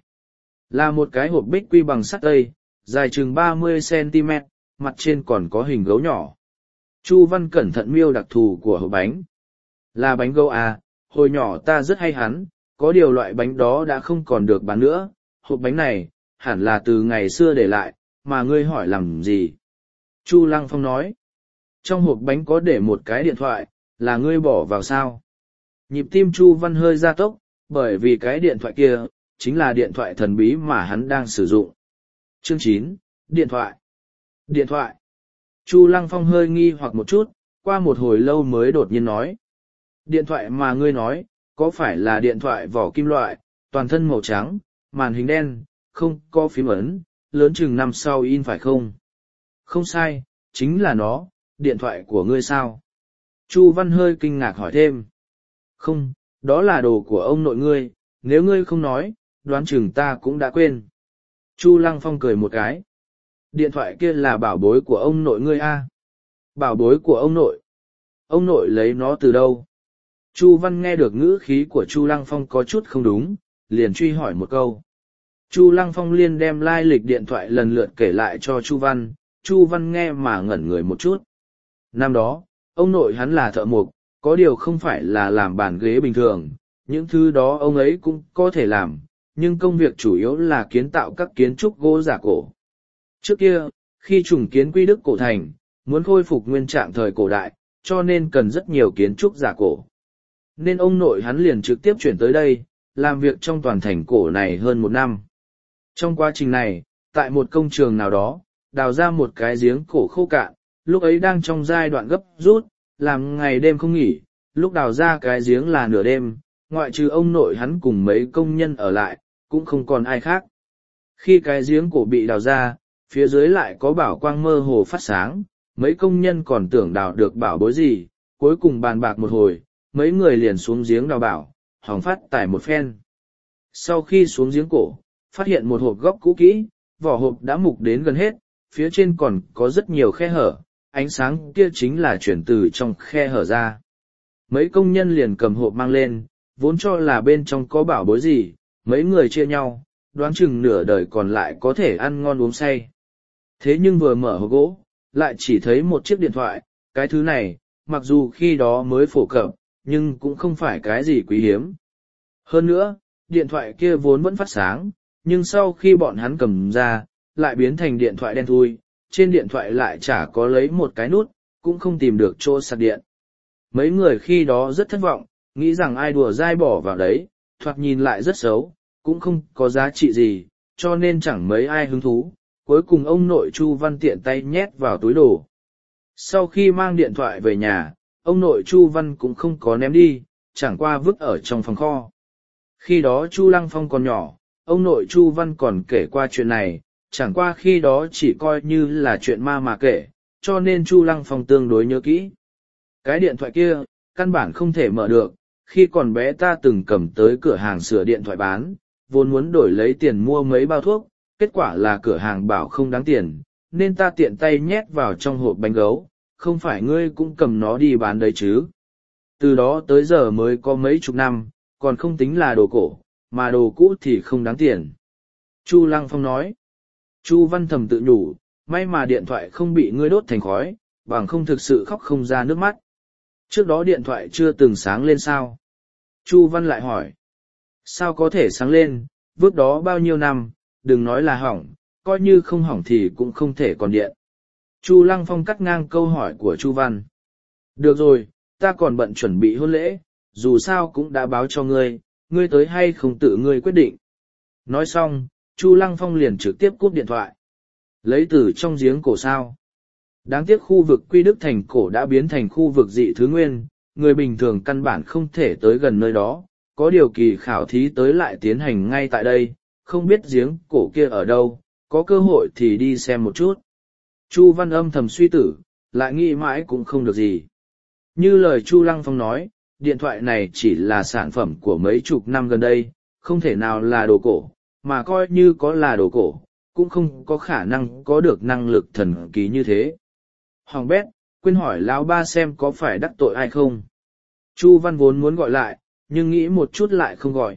Là một cái hộp bích quy bằng sắt tây, dài chừng ba mươi xăng-ti-mét, mặt trên còn có hình gấu nhỏ. Chu Văn cẩn thận miêu đặc thù của hộp bánh. Là bánh gấu à, hồi nhỏ ta rất hay hắn, có điều loại bánh đó đã không còn được bán nữa. Hộp bánh này, hẳn là từ ngày xưa để lại, mà ngươi hỏi làm gì? Chu Lăng Phong nói. Trong hộp bánh có để một cái điện thoại, là ngươi bỏ vào sao? Nhịp tim Chu Văn hơi gia tốc, Bởi vì cái điện thoại kia, chính là điện thoại thần bí mà hắn đang sử dụng. Chương chín, Điện thoại. Điện thoại. Chu Lăng Phong hơi nghi hoặc một chút, qua một hồi lâu mới đột nhiên nói. Điện thoại mà ngươi nói, có phải là điện thoại vỏ kim loại, toàn thân màu trắng, màn hình đen, không có phím ấn, lớn chừng năm sau in phải không? Không sai, chính là nó, điện thoại của ngươi sao? Chu Văn hơi kinh ngạc hỏi thêm. Không, đó là đồ của ông nội ngươi, nếu ngươi không nói, đoán chừng ta cũng đã quên. Chu Lăng Phong cười một cái. Điện thoại kia là bảo bối của ông nội ngươi a? Bảo bối của ông nội? Ông nội lấy nó từ đâu? Chu Văn nghe được ngữ khí của Chu Lăng Phong có chút không đúng, liền truy hỏi một câu. Chu Lăng Phong liên đem lai lịch điện thoại lần lượt kể lại cho Chu Văn, Chu Văn nghe mà ngẩn người một chút. Năm đó, ông nội hắn là thợ mộc, có điều không phải là làm bàn ghế bình thường, những thứ đó ông ấy cũng có thể làm, nhưng công việc chủ yếu là kiến tạo các kiến trúc gỗ giả cổ. Trước kia, khi trùng kiến Quy Đức cổ thành, muốn khôi phục nguyên trạng thời cổ đại, cho nên cần rất nhiều kiến trúc giả cổ. Nên ông nội hắn liền trực tiếp chuyển tới đây, làm việc trong toàn thành cổ này hơn một năm. Trong quá trình này, tại một công trường nào đó, đào ra một cái giếng cổ khô cạn, lúc ấy đang trong giai đoạn gấp rút, làm ngày đêm không nghỉ, lúc đào ra cái giếng là nửa đêm, ngoại trừ ông nội hắn cùng mấy công nhân ở lại, cũng không còn ai khác. Khi cái giếng cổ bị đào ra, phía dưới lại có bảo quang mơ hồ phát sáng, mấy công nhân còn tưởng đào được bảo bối gì, cuối cùng bàn bạc một hồi, mấy người liền xuống giếng đào bảo, hỏng phát tải một phen. Sau khi xuống giếng cổ, phát hiện một hộp góc cũ kỹ, vỏ hộp đã mục đến gần hết, phía trên còn có rất nhiều khe hở, ánh sáng kia chính là chuyển từ trong khe hở ra. Mấy công nhân liền cầm hộp mang lên, vốn cho là bên trong có bảo bối gì, mấy người chia nhau, đoán chừng nửa đời còn lại có thể ăn ngon uống say. Thế nhưng vừa mở hộp gỗ, lại chỉ thấy một chiếc điện thoại, cái thứ này, mặc dù khi đó mới phổ cập, nhưng cũng không phải cái gì quý hiếm. Hơn nữa, điện thoại kia vốn vẫn phát sáng, nhưng sau khi bọn hắn cầm ra, lại biến thành điện thoại đen thui, trên điện thoại lại chả có lấy một cái nút, cũng không tìm được chỗ sạc điện. Mấy người khi đó rất thất vọng, nghĩ rằng ai đùa dai bỏ vào đấy, thoạt nhìn lại rất xấu, cũng không có giá trị gì, cho nên chẳng mấy ai hứng thú. Cuối cùng ông nội Chu Văn tiện tay nhét vào túi đồ. Sau khi mang điện thoại về nhà, ông nội Chu Văn cũng không có ném đi, chẳng qua vứt ở trong phòng kho. Khi đó Chu Lăng Phong còn nhỏ, ông nội Chu Văn còn kể qua chuyện này, chẳng qua khi đó chỉ coi như là chuyện ma mà kể, cho nên Chu Lăng Phong tương đối nhớ kỹ. Cái điện thoại kia, căn bản không thể mở được, khi còn bé ta từng cầm tới cửa hàng sửa điện thoại bán, vốn muốn đổi lấy tiền mua mấy bao thuốc, kết quả là cửa hàng bảo không đáng tiền, nên ta tiện tay nhét vào trong hộp bánh gấu, không phải ngươi cũng cầm nó đi bán đấy chứ. Từ đó tới giờ mới có mấy chục năm, còn không tính là đồ cổ, mà đồ cũ thì không đáng tiền. Chu Lăng Phong nói. Chu Văn thầm tự nhủ, may mà điện thoại không bị ngươi đốt thành khói, bằng không thực sự khóc không ra nước mắt. Trước đó điện thoại chưa từng sáng lên sao? Chu Văn lại hỏi. Sao có thể sáng lên, vứt đó bao nhiêu năm, đừng nói là hỏng, coi như không hỏng thì cũng không thể còn điện. Chu Lăng Phong cắt ngang câu hỏi của Chu Văn. Được rồi, ta còn bận chuẩn bị hôn lễ, dù sao cũng đã báo cho ngươi, ngươi tới hay không tự ngươi quyết định. Nói xong, Chu Lăng Phong liền trực tiếp cúp điện thoại. Lấy từ trong giếng cổ sao. Đáng tiếc khu vực Quy Đức thành cổ đã biến thành khu vực dị thứ nguyên, người bình thường căn bản không thể tới gần nơi đó, có điều kỳ khảo thí tới lại tiến hành ngay tại đây, không biết giếng cổ kia ở đâu, có cơ hội thì đi xem một chút. Chu Văn âm thầm suy tử, lại nghĩ mãi cũng không được gì. Như lời Chu Lăng Phong nói, điện thoại này chỉ là sản phẩm của mấy chục năm gần đây, không thể nào là đồ cổ, mà coi như có là đồ cổ, cũng không có khả năng có được năng lực thần kỳ như thế. Hoàng bét, quên hỏi lão ba xem có phải đắc tội ai không. Chu Văn vốn muốn gọi lại, nhưng nghĩ một chút lại không gọi.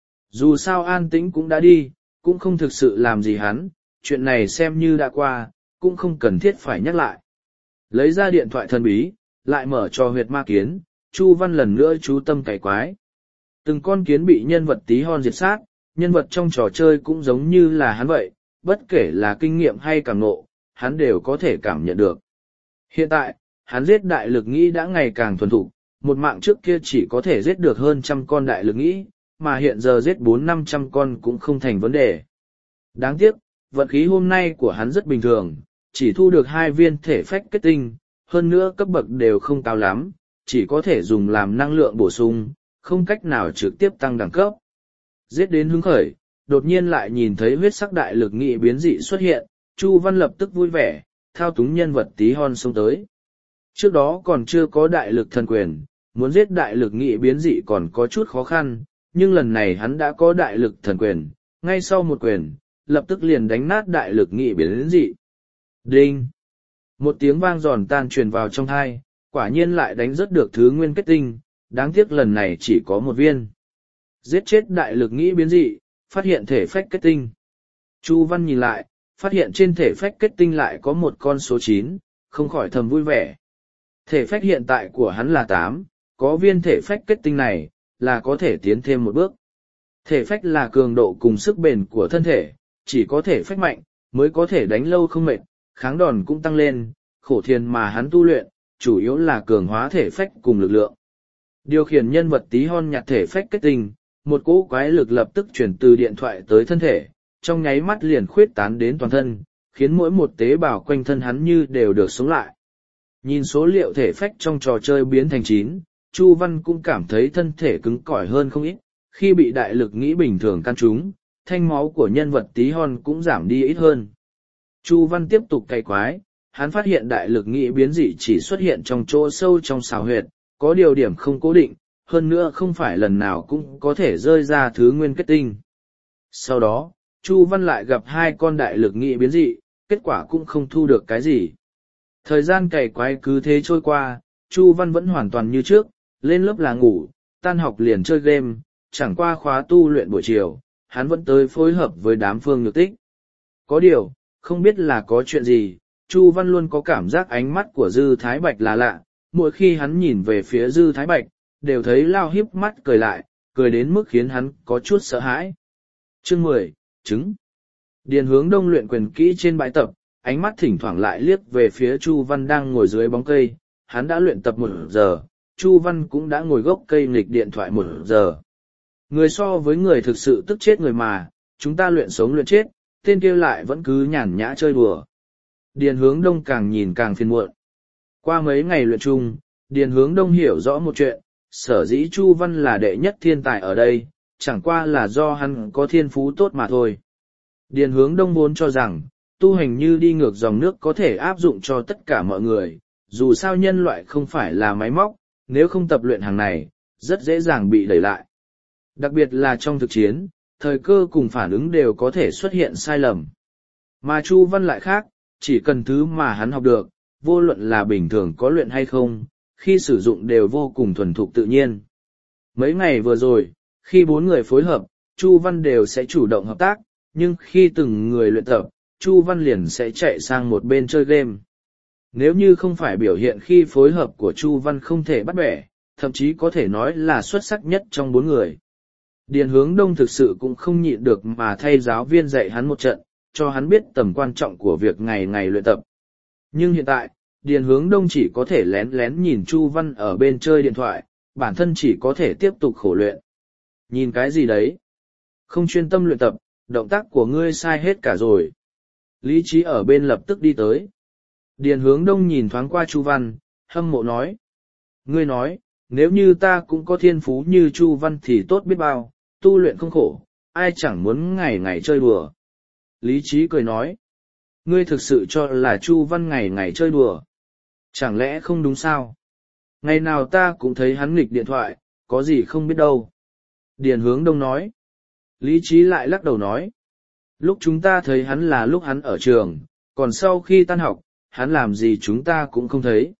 Dù sao An Tĩnh cũng đã đi, cũng không thực sự làm gì hắn, chuyện này xem như đã qua, cũng không cần thiết phải nhắc lại. Lấy ra điện thoại thần bí, lại mở cho huyệt ma kiến, Chu Văn lần nữa chú tâm cày quái. Từng con kiến bị nhân vật tí hon diệt sát, nhân vật trong trò chơi cũng giống như là hắn vậy, bất kể là kinh nghiệm hay cảm ngộ, hắn đều có thể cảm nhận được. Hiện tại, hắn giết đại lực nghĩ đã ngày càng thuần thục, một mạng trước kia chỉ có thể giết được hơn trăm con đại lực nghĩ, mà hiện giờ giết bốn năm trăm con cũng không thành vấn đề. Đáng tiếc, vận khí hôm nay của hắn rất bình thường, chỉ thu được hai viên thể phách kết tinh, hơn nữa cấp bậc đều không cao lắm, chỉ có thể dùng làm năng lượng bổ sung, không cách nào trực tiếp tăng đẳng cấp. Giết đến hứng khởi, đột nhiên lại nhìn thấy huyết sắc đại lực nghị biến dị xuất hiện, Chu Văn lập tức vui vẻ, thao túng nhân vật tí hon xông tới. Trước đó còn chưa có đại lực thần quyền, muốn giết đại lực nghị biến dị còn có chút khó khăn, nhưng lần này hắn đã có đại lực thần quyền, ngay sau một quyền, lập tức liền đánh nát đại lực nghị biến dị. Đinh! Một tiếng vang giòn tan truyền vào trong thai, quả nhiên lại đánh rớt được thứ nguyên kết tinh, đáng tiếc lần này chỉ có một viên. Giết chết đại lực nghị biến dị, phát hiện thể phách kết tinh. Chu Văn nhìn lại, phát hiện trên thể phách kết tinh lại có một con số chín, không khỏi thầm vui vẻ. Thể phách hiện tại của hắn là tám, có viên thể phách kết tinh này, là có thể tiến thêm một bước. Thể phách là cường độ cùng sức bền của thân thể, chỉ có thể phách mạnh, mới có thể đánh lâu không mệt, kháng đòn cũng tăng lên, khổ thiền mà hắn tu luyện, chủ yếu là cường hóa thể phách cùng lực lượng. Điều khiển nhân vật tí hon nhặt thể phách kết tinh, một cỗ quái lực lập tức chuyển từ điện thoại tới thân thể, trong nháy mắt liền khuyết tán đến toàn thân, khiến mỗi một tế bào quanh thân hắn như đều được sống lại. Nhìn số liệu thể phách trong trò chơi biến thành chín, Chu Văn cũng cảm thấy thân thể cứng cỏi hơn không ít, khi bị đại lực nghĩ bình thường căn trúng, thanh máu của nhân vật tí hon cũng giảm đi ít hơn. Chu Văn tiếp tục cày quái, hắn phát hiện đại lực nghĩ biến dị chỉ xuất hiện trong chỗ sâu trong xào huyệt, có điều điểm không cố định, hơn nữa không phải lần nào cũng có thể rơi ra thứ nguyên kết tinh. Sau đó, Chu Văn lại gặp hai con đại lực nghị biến dị, kết quả cũng không thu được cái gì. Thời gian cày quái cứ thế trôi qua, Chu Văn vẫn hoàn toàn như trước, lên lớp là ngủ, tan học liền chơi game, chẳng qua khóa tu luyện buổi chiều, hắn vẫn tới phối hợp với đám Phương Nhược Tích. Có điều, không biết là có chuyện gì, Chu Văn luôn có cảm giác ánh mắt của Dư Thái Bạch là lạ, mỗi khi hắn nhìn về phía Dư Thái Bạch, đều thấy lao híp mắt cười lại, cười đến mức khiến hắn có chút sợ hãi. Chương mười, trứng. Điền Hướng Đông luyện quyền kỹ trên bãi tập, ánh mắt thỉnh thoảng lại liếc về phía Chu Văn đang ngồi dưới bóng cây, hắn đã luyện tập một giờ, Chu Văn cũng đã ngồi gốc cây nghịch điện thoại một giờ. Người so với người thực sự tức chết người mà, chúng ta luyện sống luyện chết, tên kia lại vẫn cứ nhàn nhã chơi đùa. Điền Hướng Đông càng nhìn càng phiền muộn. Qua mấy ngày luyện chung, Điền Hướng Đông hiểu rõ một chuyện, sở dĩ Chu Văn là đệ nhất thiên tài ở đây, chẳng qua là do hắn có thiên phú tốt mà thôi. Điền Hướng Đông vốn cho rằng, tu hành như đi ngược dòng nước có thể áp dụng cho tất cả mọi người, dù sao nhân loại không phải là máy móc, nếu không tập luyện hàng này, rất dễ dàng bị đẩy lại. Đặc biệt là trong thực chiến, thời cơ cùng phản ứng đều có thể xuất hiện sai lầm. Mà Chu Văn lại khác, chỉ cần thứ mà hắn học được, vô luận là bình thường có luyện hay không, khi sử dụng đều vô cùng thuần thục tự nhiên. Mấy ngày vừa rồi, khi bốn người phối hợp, Chu Văn đều sẽ chủ động hợp tác, nhưng khi từng người luyện tập, Chu Văn liền sẽ chạy sang một bên chơi game. Nếu như không phải biểu hiện khi phối hợp của Chu Văn không thể bắt bẻ, thậm chí có thể nói là xuất sắc nhất trong bốn người. Điền Hướng Đông thực sự cũng không nhịn được mà thay giáo viên dạy hắn một trận, cho hắn biết tầm quan trọng của việc ngày ngày luyện tập. Nhưng hiện tại, Điền Hướng Đông chỉ có thể lén lén nhìn Chu Văn ở bên chơi điện thoại, bản thân chỉ có thể tiếp tục khổ luyện. Nhìn cái gì đấy? Không chuyên tâm luyện tập, động tác của ngươi sai hết cả rồi. Lý Trí ở bên lập tức đi tới. Điền Hướng Đông nhìn thoáng qua Chu Văn, hâm mộ nói. Ngươi nói, nếu như ta cũng có thiên phú như Chu Văn thì tốt biết bao, tu luyện không khổ, ai chẳng muốn ngày ngày chơi đùa. Lý Trí cười nói. Ngươi thực sự cho là Chu Văn ngày ngày chơi đùa. Chẳng lẽ không đúng sao? Ngày nào ta cũng thấy hắn nghịch điện thoại, có gì không biết đâu. Điền Hướng Đông nói. Lý Trí lại lắc đầu nói. Lúc chúng ta thấy hắn là lúc hắn ở trường, còn sau khi tan học, hắn làm gì chúng ta cũng không thấy.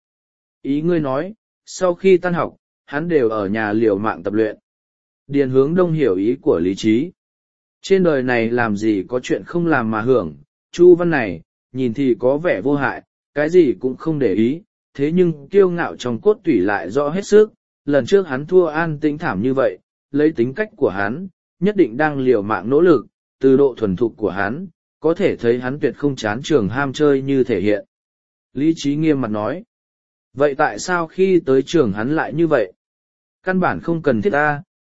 Ý ngươi nói, sau khi tan học, hắn đều ở nhà liều mạng tập luyện. Điền Hướng Đông hiểu ý của Lý Trí. Trên đời này làm gì có chuyện không làm mà hưởng, Chu Văn này, nhìn thì có vẻ vô hại, cái gì cũng không để ý, thế nhưng kiêu ngạo trong cốt tủy lại rõ hết sức, lần trước hắn thua An Tĩnh thảm như vậy, lấy tính cách của hắn, nhất định đang liều mạng nỗ lực, từ độ thuần thục của hắn, có thể thấy hắn tuyệt không chán trường ham chơi như thể hiện. Lý Trí nghiêm mặt nói, vậy tại sao khi tới trường hắn lại như vậy? Căn bản không cần thiết ta,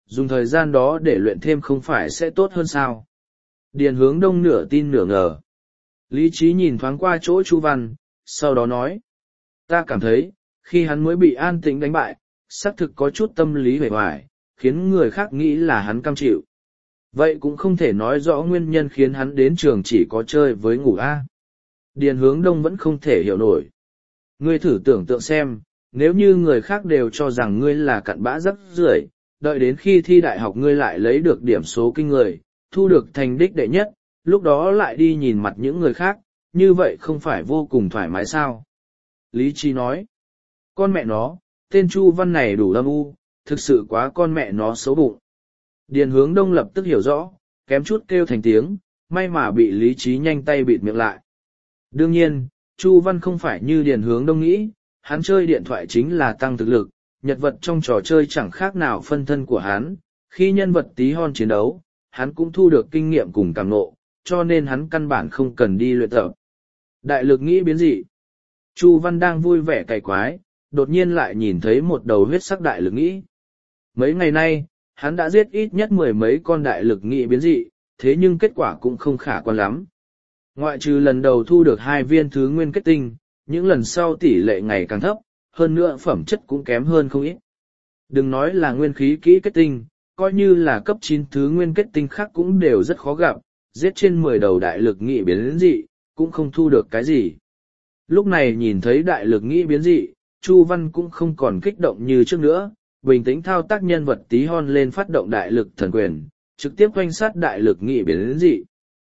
dùng thời gian đó để luyện thêm không phải sẽ tốt hơn sao? Điền Hướng Đông nửa tin nửa ngờ. Lý trí nhìn thoáng qua chỗ Chu Văn, sau đó nói. Ta cảm thấy, khi hắn mới bị An Tĩnh đánh bại, xác thực có chút tâm lý vẻ hoài, khiến người khác nghĩ là hắn cam chịu. Vậy cũng không thể nói rõ nguyên nhân khiến hắn đến trường chỉ có chơi với ngủ a. Điền Hướng Đông vẫn không thể hiểu nổi. Ngươi thử tưởng tượng xem, nếu như người khác đều cho rằng ngươi là cặn bã rắc rưởi, đợi đến khi thi đại học ngươi lại lấy được điểm số kinh người, thu được thành đích đệ nhất, lúc đó lại đi nhìn mặt những người khác, như vậy không phải vô cùng thoải mái sao? Lý Trí nói, con mẹ nó, tên Chu Văn này đủ âm u, thực sự quá con mẹ nó xấu bụng. Điền Hướng Đông lập tức hiểu rõ, kém chút kêu thành tiếng, may mà bị Lý Trí nhanh tay bịt miệng lại. Đương nhiên, Chu Văn không phải như Điền Hướng Đông nghĩ, hắn chơi điện thoại chính là tăng thực lực, nhật vật trong trò chơi chẳng khác nào phân thân của hắn, khi nhân vật tí hon chiến đấu, hắn cũng thu được kinh nghiệm cùng cảm ngộ, cho nên hắn căn bản không cần đi luyện tập. Đại lực nghĩ biến dị. Chu Văn đang vui vẻ cày quái, đột nhiên lại nhìn thấy một đầu huyết sắc đại lực nghĩ. Mấy ngày nay, hắn đã giết ít nhất mười mấy con đại lực nghĩ biến dị, thế nhưng kết quả cũng không khả quan lắm. Ngoại trừ lần đầu thu được hai viên thứ nguyên kết tinh, những lần sau tỷ lệ ngày càng thấp, hơn nữa phẩm chất cũng kém hơn không ít. Đừng nói là nguyên khí kỹ kết tinh, coi như là cấp chín thứ nguyên kết tinh khác cũng đều rất khó gặp, giết trên mười đầu đại lực nghị biến dị, cũng không thu được cái gì. Lúc này nhìn thấy đại lực nghị biến dị, Chu Văn cũng không còn kích động như trước nữa, bình tĩnh thao tác nhân vật tí hon lên phát động đại lực thần quyền, trực tiếp quanh sát đại lực nghị biến dị.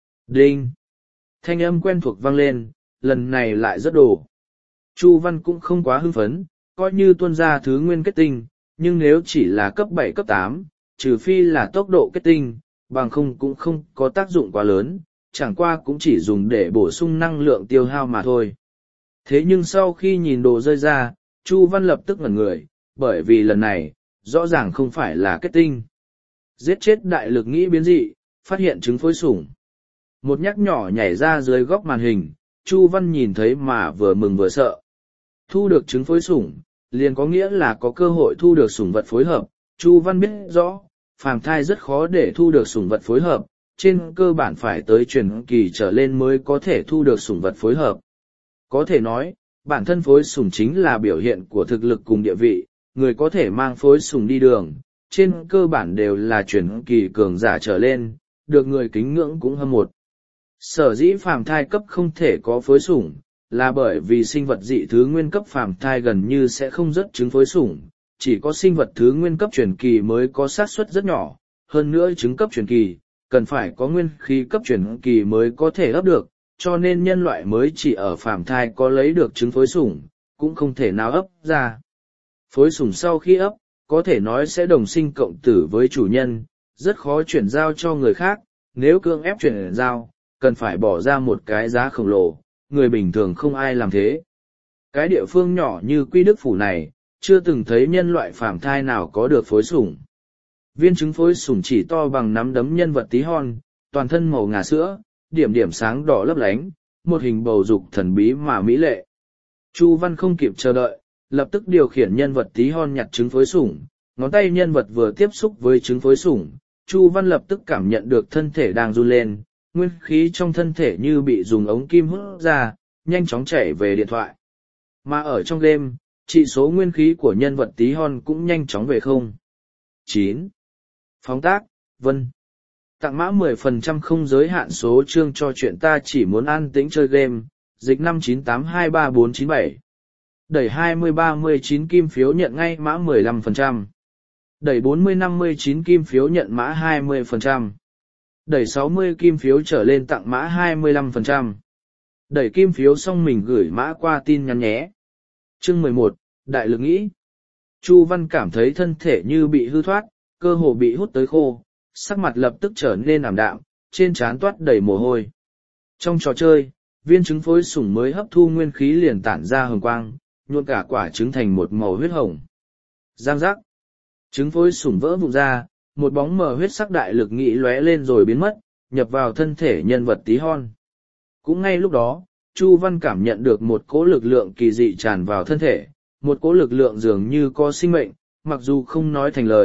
Đinh! Thanh âm quen thuộc vang lên, lần này lại rất đồ. Chu Văn cũng không quá hưng phấn, coi như tuân ra thứ nguyên kết tinh, nhưng nếu chỉ là cấp bảy cấp tám, trừ phi là tốc độ kết tinh, bằng không cũng không có tác dụng quá lớn, chẳng qua cũng chỉ dùng để bổ sung năng lượng tiêu hao mà thôi. Thế nhưng sau khi nhìn đồ rơi ra, Chu Văn lập tức ngẩn người, bởi vì lần này, rõ ràng không phải là kết tinh. Giết chết đại lực nghĩ biến dị, phát hiện trứng phôi sủng. Một nhắc nhỏ nhảy ra dưới góc màn hình, Chu Văn nhìn thấy mà vừa mừng vừa sợ. Thu được trứng phối sủng, liền có nghĩa là có cơ hội thu được sủng vật phối hợp. Chu Văn biết rõ, phàm thai rất khó để thu được sủng vật phối hợp, trên cơ bản phải tới truyền kỳ trở lên mới có thể thu được sủng vật phối hợp. Có thể nói, bản thân phối sủng chính là biểu hiện của thực lực cùng địa vị, người có thể mang phối sủng đi đường, trên cơ bản đều là truyền kỳ cường giả trở lên, được người kính ngưỡng cũng hâm một. Sở dĩ phàm thai cấp không thể có phối sủng, là bởi vì sinh vật dị thứ nguyên cấp phàm thai gần như sẽ không rớt trứng phối sủng, chỉ có sinh vật thứ nguyên cấp truyền kỳ mới có xác suất rất nhỏ, hơn nữa trứng cấp truyền kỳ, cần phải có nguyên khí cấp truyền kỳ mới có thể ấp được, cho nên nhân loại mới chỉ ở phàm thai có lấy được trứng phối sủng, cũng không thể nào ấp ra. Phối sủng sau khi ấp, có thể nói sẽ đồng sinh cộng tử với chủ nhân, rất khó chuyển giao cho người khác, nếu cưỡng ép chuyển giao, cần phải bỏ ra một cái giá khổng lồ, người bình thường không ai làm thế. Cái địa phương nhỏ như Quy Đức Phủ này, chưa từng thấy nhân loại phàm thai nào có được phối sủng. Viên trứng phối sủng chỉ to bằng nắm đấm nhân vật tí hon, toàn thân màu ngà sữa, điểm điểm sáng đỏ lấp lánh, một hình bầu dục thần bí mà mỹ lệ. Chu Văn không kịp chờ đợi, lập tức điều khiển nhân vật tí hon nhặt trứng phối sủng, ngón tay nhân vật vừa tiếp xúc với trứng phối sủng, Chu Văn lập tức cảm nhận được thân thể đang run lên, nguyên khí trong thân thể như bị dùng ống kim hút ra, nhanh chóng chảy về điện thoại. Mà ở trong game, trị số nguyên khí của nhân vật tí hon cũng nhanh chóng về không. chín. Phóng tác, Vân. Tặng mã mười phần trăm không giới hạn số chương cho chuyện ta chỉ muốn an tĩnh chơi game, dịch năm chín tám hai ba bốn chín bảy. Đẩy hai mươi ba mươi chín kim phiếu nhận ngay mã mười lăm phần trăm. Đẩy bốn mươi năm mươi chín kim phiếu nhận mã hai mươi phần trăm. Đẩy sáu mươi kim phiếu trở lên tặng mã hai mươi lăm phần trăm. Đẩy kim phiếu xong mình gửi mã qua tin nhắn nhé. Chương mười một, Đại lực nghĩ. Chu Văn cảm thấy thân thể như bị hư thoát, cơ hồ bị hút tới khô, sắc mặt lập tức trở nên ảm đạm, trên trán toát đầy mồ hôi. Trong trò chơi, viên trứng phối sủng mới hấp thu nguyên khí liền tản ra hồng quang, nhuộn cả quả trứng thành một màu huyết hồng. Giang giác. Trứng phối sủng vỡ vụn ra, một bóng mờ huyết sắc đại lực nghĩ lóe lên rồi biến mất, nhập vào thân thể nhân vật tí hon. Cũng ngay lúc đó, Chu Văn cảm nhận được một cỗ lực lượng kỳ dị tràn vào thân thể, một cỗ lực lượng dường như có sinh mệnh, mặc dù không nói thành lời,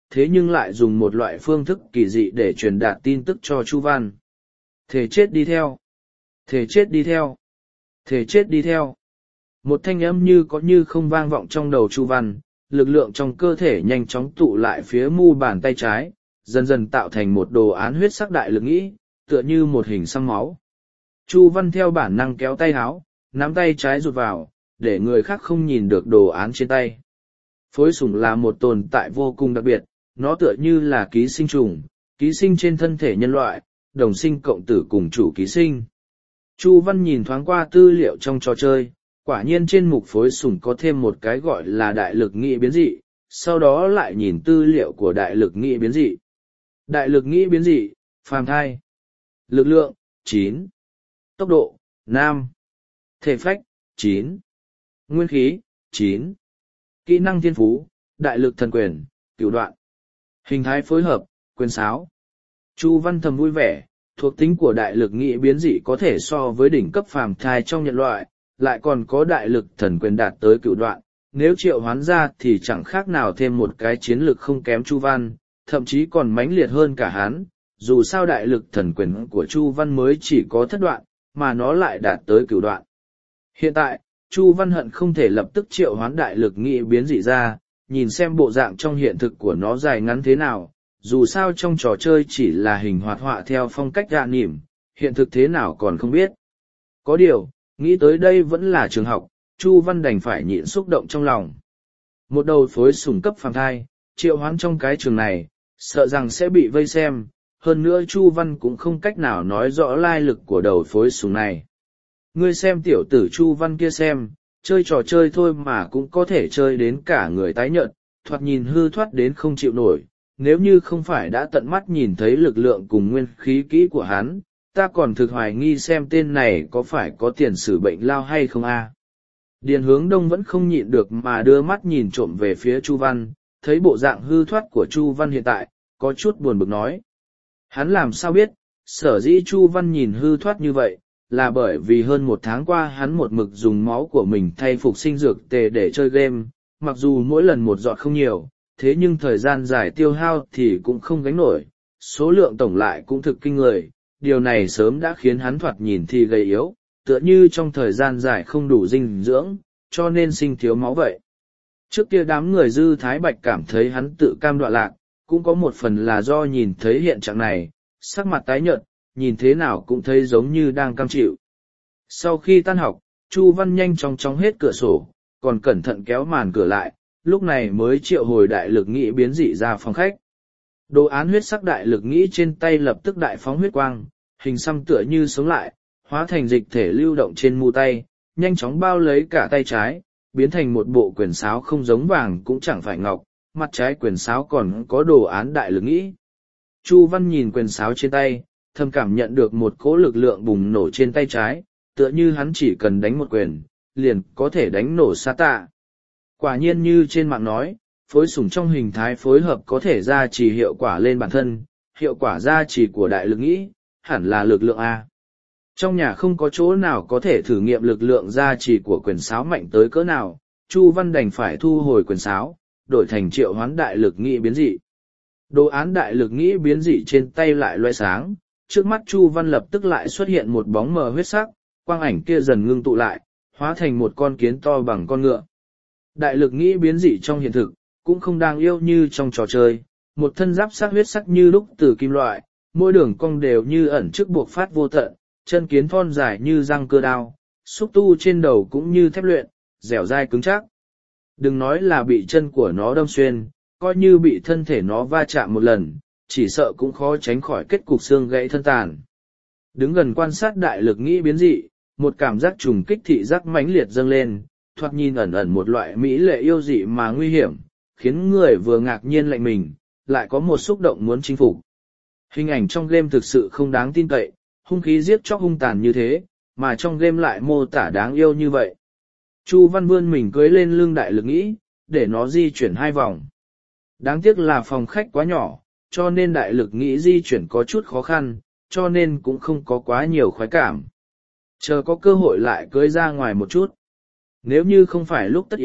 thế nhưng lại dùng một loại phương thức kỳ dị để truyền đạt tin tức cho Chu Văn. Thể chết đi theo. Thể chết đi theo. Thể chết đi theo. Một thanh âm như có như không vang vọng trong đầu Chu Văn, lực lượng trong cơ thể nhanh chóng tụ lại phía mu bàn tay trái, dần dần tạo thành một đồ án huyết sắc đại lực nghĩ, tựa như một hình xăm máu. Chu Văn theo bản năng kéo tay háo, nắm tay trái rụt vào, để người khác không nhìn được đồ án trên tay. Phối sủng là một tồn tại vô cùng đặc biệt, nó tựa như là ký sinh trùng, ký sinh trên thân thể nhân loại, đồng sinh cộng tử cùng chủ ký sinh. Chu Văn nhìn thoáng qua tư liệu trong trò chơi, quả nhiên trên mục phối sủng có thêm một cái gọi là đại lực nghĩ biến dị, sau đó lại nhìn tư liệu của đại lực nghĩ biến dị. Đại lực nghĩ biến dị, phàm thai. Lực lượng, chín. Tốc độ, năm. Thể phách, chín. Nguyên khí, chín. Kỹ năng thiên phú, đại lực thần quyền, cửu đoạn. Hình thái phối hợp, quyền sáo. Chu Văn thầm vui vẻ, thuộc tính của đại lực nghĩ biến dị có thể so với đỉnh cấp phàm thai trong nhân loại, lại còn có đại lực thần quyền đạt tới cửu đoạn. Nếu triệu hoán ra thì chẳng khác nào thêm một cái chiến lực không kém Chu Văn, thậm chí còn mãnh liệt hơn cả hắn. Dù sao đại lực thần quyền của Chu Văn mới chỉ có thất đoạn, mà nó lại đạt tới cửu đoạn. Hiện tại, Chu Văn hận không thể lập tức triệu hoán đại lực nghĩ biến dị ra, nhìn xem bộ dạng trong hiện thực của nó dài ngắn thế nào, dù sao trong trò chơi chỉ là hình hoạt họa theo phong cách gạ nỉm, hiện thực thế nào còn không biết. Có điều, nghĩ tới đây vẫn là trường học, Chu Văn đành phải nhịn xúc động trong lòng. Một đầu phối sủng cấp phàm thai, triệu hoán trong cái trường này, sợ rằng sẽ bị vây xem, hơn nữa Chu Văn cũng không cách nào nói rõ lai lịch của đầu phối sủng này. Ngươi xem tiểu tử Chu Văn kia xem, chơi trò chơi thôi mà cũng có thể chơi đến cả người tái nhợt, thoạt nhìn hư thoát đến không chịu nổi. Nếu như không phải đã tận mắt nhìn thấy lực lượng cùng nguyên khí kỹ của hắn, ta còn thực hoài nghi xem tên này có phải có tiền sử bệnh lao hay không a. Điền Hướng Đông vẫn không nhịn được mà đưa mắt nhìn trộm về phía Chu Văn, thấy bộ dạng hư thoát của Chu Văn hiện tại, có chút buồn bực nói. Hắn làm sao biết, sở dĩ Chu Văn nhìn hư thoát như vậy, là bởi vì hơn một tháng qua hắn một mực dùng máu của mình thay phục sinh dược tề để chơi game, mặc dù mỗi lần một giọt không nhiều, thế nhưng thời gian dài tiêu hao thì cũng không gánh nổi, số lượng tổng lại cũng thực kinh người, điều này sớm đã khiến hắn thoạt nhìn thì gầy yếu, tựa như trong thời gian dài không đủ dinh dưỡng, cho nên sinh thiếu máu vậy. Trước kia đám người Dư Thái Bạch cảm thấy hắn tự cam đoạ lạc, cũng có một phần là do nhìn thấy hiện trạng này, sắc mặt tái nhợt, nhìn thế nào cũng thấy giống như đang cam chịu. Sau khi tan học, Chu Văn nhanh chóng chóng hết cửa sổ, còn cẩn thận kéo màn cửa lại, lúc này mới triệu hồi đại lực nghĩ biến dị ra phòng khách. Đồ án huyết sắc đại lực nghĩ trên tay lập tức đại phóng huyết quang, hình xăm tựa như sống lại, hóa thành dịch thể lưu động trên mu tay, nhanh chóng bao lấy cả tay trái, biến thành một bộ quyền sáo không giống vàng cũng chẳng phải ngọc, mặt trái quyền sáo còn có đồ án đại lực nghĩ. Chu Văn nhìn quyền sáo trên tay, thầm cảm nhận được một cỗ lực lượng bùng nổ trên tay trái, tựa như hắn chỉ cần đánh một quyền, liền có thể đánh nổ sa tạ. Quả nhiên như trên mạng nói, phối sủng trong hình thái phối hợp có thể gia trì hiệu quả lên bản thân, hiệu quả gia trì của đại lực nghĩ, hẳn là lực lượng A. Trong nhà không có chỗ nào có thể thử nghiệm lực lượng gia trì của quyền sáo mạnh tới cỡ nào, Chu Văn đành phải thu hồi quyền sáo, đổi thành triệu hoán đại lực nghĩ biến dị. Đồ án đại lực nghĩ biến dị trên tay lại loe sáng, trước mắt Chu Văn lập tức lại xuất hiện một bóng mờ huyết sắc, quang ảnh kia dần ngưng tụ lại, hóa thành một con kiến to bằng con ngựa. Đại lực nghĩ biến dị trong hiện thực, cũng không đáng yêu như trong trò chơi, một thân giáp sắc huyết sắc như lúc từ kim loại, mỗi đường cong đều như ẩn trước buộc phát vô tận, chân kiến thon dài như răng cơ đao, xúc tu trên đầu cũng như thép luyện, dẻo dai cứng chắc. Đừng nói là bị chân của nó đâm xuyên, coi như bị thân thể nó va chạm một lần, chỉ sợ cũng khó tránh khỏi kết cục xương gãy thân tàn. Đứng gần quan sát đại lực nghĩ biến dị, một cảm giác trùng kích thị giác mãnh liệt dâng lên, thoạt nhìn ẩn ẩn một loại mỹ lệ yêu dị mà nguy hiểm, khiến người vừa ngạc nhiên lạnh mình, lại có một xúc động muốn chinh phục. Hình ảnh trong game thực sự không đáng tin cậy, hung khí giết chóc hung tàn như thế, mà trong game lại mô tả đáng yêu như vậy. Chu Văn vươn mình cưới lên lưng đại lực nghĩ, để nó di chuyển hai vòng. Đáng tiếc là phòng khách quá nhỏ, cho nên đại lực nghĩ di chuyển có chút khó khăn, cho nên cũng không có quá nhiều khoái cảm. Chờ có cơ hội lại cưới ra ngoài một chút. Nếu như không phải lúc tất yếu,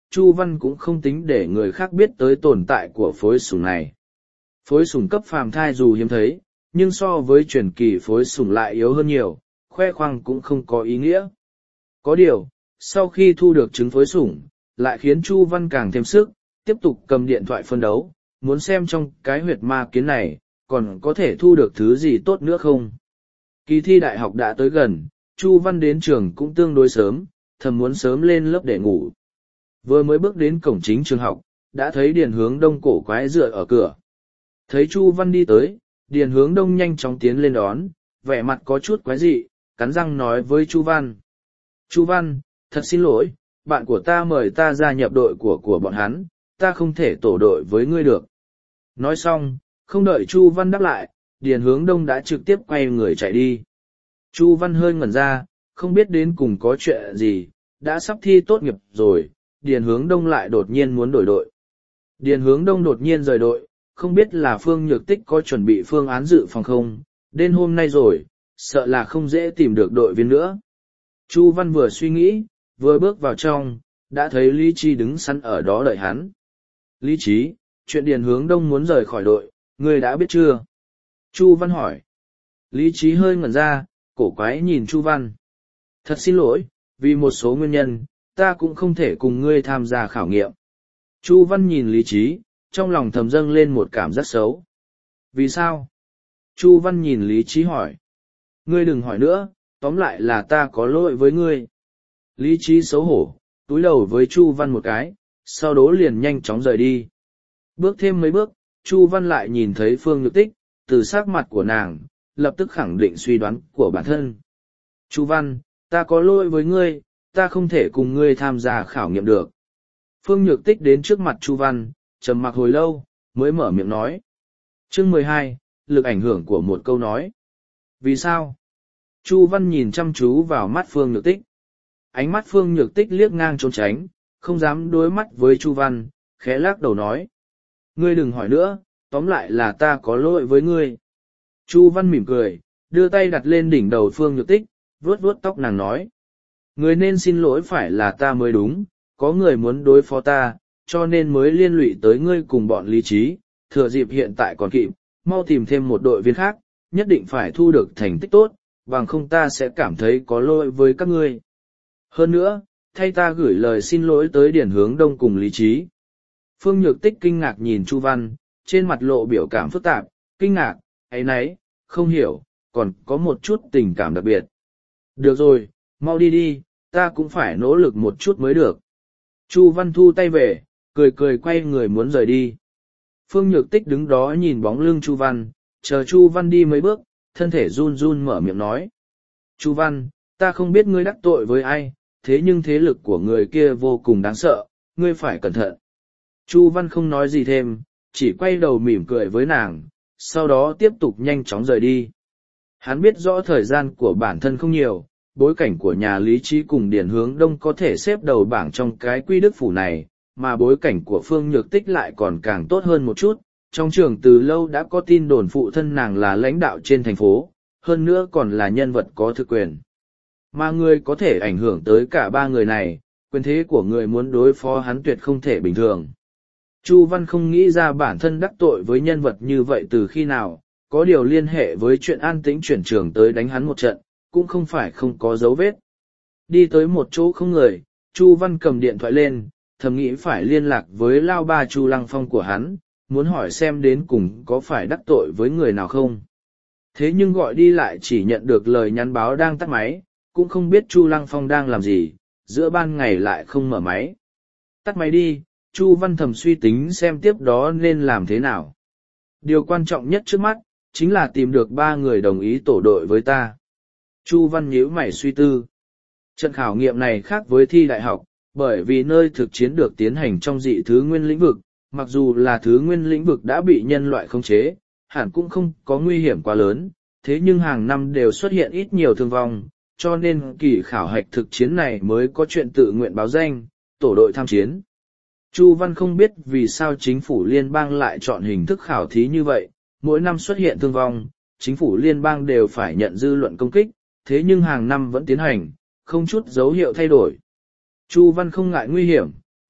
Chu Văn cũng không tính để người khác biết tới tồn tại của phối sủng này. Phối sủng cấp phàm thai dù hiếm thấy, nhưng so với truyền kỳ phối sủng lại yếu hơn nhiều, khoe khoang cũng không có ý nghĩa. Có điều, sau khi thu được trứng phối sủng, lại khiến Chu Văn càng thêm sức, tiếp tục cầm điện thoại phân đấu, muốn xem trong cái huyệt ma kiến này, còn có thể thu được thứ gì tốt nữa không. Kỳ thi đại học đã tới gần, Chu Văn đến trường cũng tương đối sớm, thầm muốn sớm lên lớp để ngủ. Vừa mới bước đến cổng chính trường học, đã thấy Điền Hướng Đông cổ quái dựa ở cửa. Thấy Chu Văn đi tới, Điền Hướng Đông nhanh chóng tiến lên đón, vẻ mặt có chút quái dị, cắn răng nói với Chu Văn. Chu Văn, thật xin lỗi, bạn của ta mời ta gia nhập đội của của bọn hắn, ta không thể tổ đội với ngươi được. Nói xong, không đợi Chu Văn đáp lại, Điền Hướng Đông đã trực tiếp quay người chạy đi. Chu Văn hơi ngẩn ra, không biết đến cùng có chuyện gì, đã sắp thi tốt nghiệp rồi, Điền Hướng Đông lại đột nhiên muốn đổi đội. Điền Hướng Đông đột nhiên rời đội, không biết là Phương Nhược Tích có chuẩn bị phương án dự phòng không, đến hôm nay rồi, sợ là không dễ tìm được đội viên nữa. Chu Văn vừa suy nghĩ, vừa bước vào trong, đã thấy Lý Trí đứng sẵn ở đó đợi hắn. Lý Trí, chuyện Điền Hướng Đông muốn rời khỏi đội, ngươi đã biết chưa? Chu Văn hỏi. Lý Trí hơi ngẩn ra, cổ quái nhìn Chu Văn. Thật xin lỗi, vì một số nguyên nhân, ta cũng không thể cùng ngươi tham gia khảo nghiệm. Chu Văn nhìn Lý Trí, trong lòng thầm dâng lên một cảm giác xấu. Vì sao? Chu Văn nhìn Lý Trí hỏi. Ngươi đừng hỏi nữa, tóm lại là ta có lỗi với ngươi. Lý Trí xấu hổ, túi đầu với Chu Văn một cái, sau đó liền nhanh chóng rời đi. Bước thêm mấy bước, Chu Văn lại nhìn thấy Phương Nhược Tích, từ sắc mặt của nàng, lập tức khẳng định suy đoán của bản thân. Chu Văn, ta có lỗi với ngươi, ta không thể cùng ngươi tham gia khảo nghiệm được. Phương Nhược Tích đến trước mặt Chu Văn, trầm mặc hồi lâu, mới mở miệng nói. Chương mười hai, lực ảnh hưởng của một câu nói. Vì sao? Chu Văn nhìn chăm chú vào mắt Phương Nhược Tích. Ánh mắt Phương Nhược Tích liếc ngang trốn tránh, không dám đối mắt với Chu Văn, khẽ lắc đầu nói. Ngươi đừng hỏi nữa, tóm lại là ta có lỗi với ngươi. Chu Văn mỉm cười, đưa tay đặt lên đỉnh đầu Phương Nhược Tích, vuốt vuốt tóc nàng nói. Ngươi nên xin lỗi phải là ta mới đúng, có người muốn đối phó ta, cho nên mới liên lụy tới ngươi cùng bọn Lý Trí, thừa dịp hiện tại còn kịp, mau tìm thêm một đội viên khác, nhất định phải thu được thành tích tốt, bằng không ta sẽ cảm thấy có lỗi với các ngươi. Hơn nữa, thay ta gửi lời xin lỗi tới Điền Hướng Đông cùng Lý Trí. Phương Nhược Tích kinh ngạc nhìn Chu Văn, trên mặt lộ biểu cảm phức tạp, kinh ngạc, áy náy, không hiểu, còn có một chút tình cảm đặc biệt. Được rồi, mau đi đi, ta cũng phải nỗ lực một chút mới được. Chu Văn thu tay về, cười cười quay người muốn rời đi. Phương Nhược Tích đứng đó nhìn bóng lưng Chu Văn, chờ Chu Văn đi mấy bước, thân thể run run mở miệng nói. Chu Văn, ta không biết ngươi đắc tội với ai, thế nhưng thế lực của người kia vô cùng đáng sợ, ngươi phải cẩn thận. Chu Văn không nói gì thêm, chỉ quay đầu mỉm cười với nàng, sau đó tiếp tục nhanh chóng rời đi. Hắn biết rõ thời gian của bản thân không nhiều, bối cảnh của nhà Lý Trí cùng Điền Hướng Đông có thể xếp đầu bảng trong cái quy đức phủ này, mà bối cảnh của Phương Nhược Tích lại còn càng tốt hơn một chút. Trong trường từ lâu đã có tin đồn phụ thân nàng là lãnh đạo trên thành phố, hơn nữa còn là nhân vật có thực quyền. Mà người có thể ảnh hưởng tới cả ba người này, quyền thế của người muốn đối phó hắn tuyệt không thể bình thường. Chu Văn không nghĩ ra bản thân đắc tội với nhân vật như vậy từ khi nào, có điều liên hệ với chuyện an tĩnh chuyển trường tới đánh hắn một trận, cũng không phải không có dấu vết. Đi tới một chỗ không người, Chu Văn cầm điện thoại lên, thầm nghĩ phải liên lạc với lao ba Chu Lăng Phong của hắn, muốn hỏi xem đến cùng có phải đắc tội với người nào không. Thế nhưng gọi đi lại chỉ nhận được lời nhắn báo đang tắt máy, cũng không biết Chu Lăng Phong đang làm gì, giữa ban ngày lại không mở máy. Tắt máy đi, Chu Văn thầm suy tính xem tiếp đó nên làm thế nào. Điều quan trọng nhất trước mắt, chính là tìm được ba người đồng ý tổ đội với ta. Chu Văn nhíu mày suy tư. Trận khảo nghiệm này khác với thi đại học, bởi vì nơi thực chiến được tiến hành trong dị thứ nguyên lĩnh vực, mặc dù là thứ nguyên lĩnh vực đã bị nhân loại khống chế, hẳn cũng không có nguy hiểm quá lớn, thế nhưng hàng năm đều xuất hiện ít nhiều thương vong, cho nên kỳ khảo hạch thực chiến này mới có chuyện tự nguyện báo danh, tổ đội tham chiến. Chu Văn không biết vì sao chính phủ liên bang lại chọn hình thức khảo thí như vậy, mỗi năm xuất hiện thương vong, chính phủ liên bang đều phải nhận dư luận công kích, thế nhưng hàng năm vẫn tiến hành, không chút dấu hiệu thay đổi. Chu Văn không ngại nguy hiểm,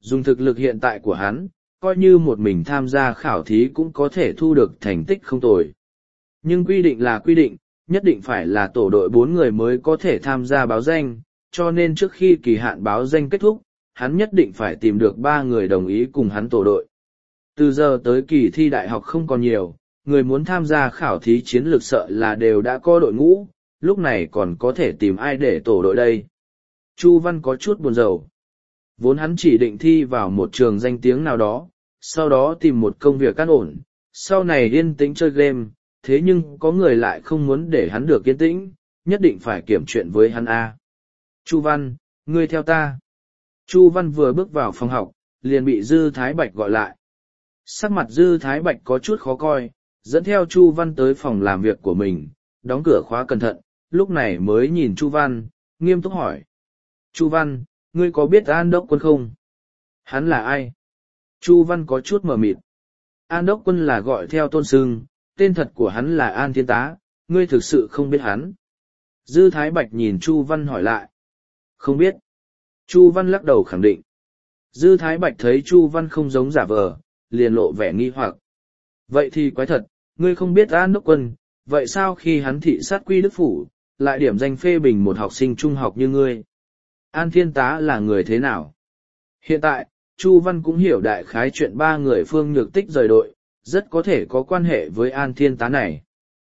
Dùng thực lực hiện tại của hắn, coi như một mình tham gia khảo thí cũng có thể thu được thành tích không tồi. Nhưng quy định là quy định, nhất định phải là tổ đội bốn người mới có thể tham gia báo danh, cho nên trước khi kỳ hạn báo danh kết thúc, hắn nhất định phải tìm được ba người đồng ý cùng hắn tổ đội. Từ giờ tới kỳ thi đại học không còn nhiều, người muốn tham gia khảo thí chiến lược sợ là đều đã có đội ngũ, lúc này còn có thể tìm ai để tổ đội đây. Chu Văn có chút buồn rầu. Vốn hắn chỉ định thi vào một trường danh tiếng nào đó, sau đó tìm một công việc an ổn, sau này yên tĩnh chơi game, thế nhưng có người lại không muốn để hắn được yên tĩnh, nhất định phải kiểm chuyện với hắn a. Chu Văn, ngươi theo ta. Chu Văn vừa bước vào phòng học, liền bị Dư Thái Bạch gọi lại. Sắc mặt Dư Thái Bạch có chút khó coi, dẫn theo Chu Văn tới phòng làm việc của mình, đóng cửa khóa cẩn thận, lúc này mới nhìn Chu Văn, nghiêm túc hỏi. Chu Văn, ngươi có biết An Đốc Quân không? Hắn là ai? Chu Văn có chút mờ mịt. An Đốc Quân là gọi theo tôn xưng, tên thật của hắn là An Thiên Tá, ngươi thực sự không biết hắn. Dư Thái Bạch nhìn Chu Văn hỏi lại. Không biết. Chu Văn lắc đầu khẳng định. Dư Thái Bạch thấy Chu Văn không giống giả vờ, liền lộ vẻ nghi hoặc. Vậy thì quái thật, ngươi không biết An Đốc Quân, vậy sao khi hắn thị sát Quy Đức Phủ, lại điểm danh phê bình một học sinh trung học như ngươi? An Thiên Tá là người thế nào? Hiện tại, Chu Văn cũng hiểu đại khái chuyện ba người Phương Nhược Tích rời đội, rất có thể có quan hệ với An Thiên Tá này.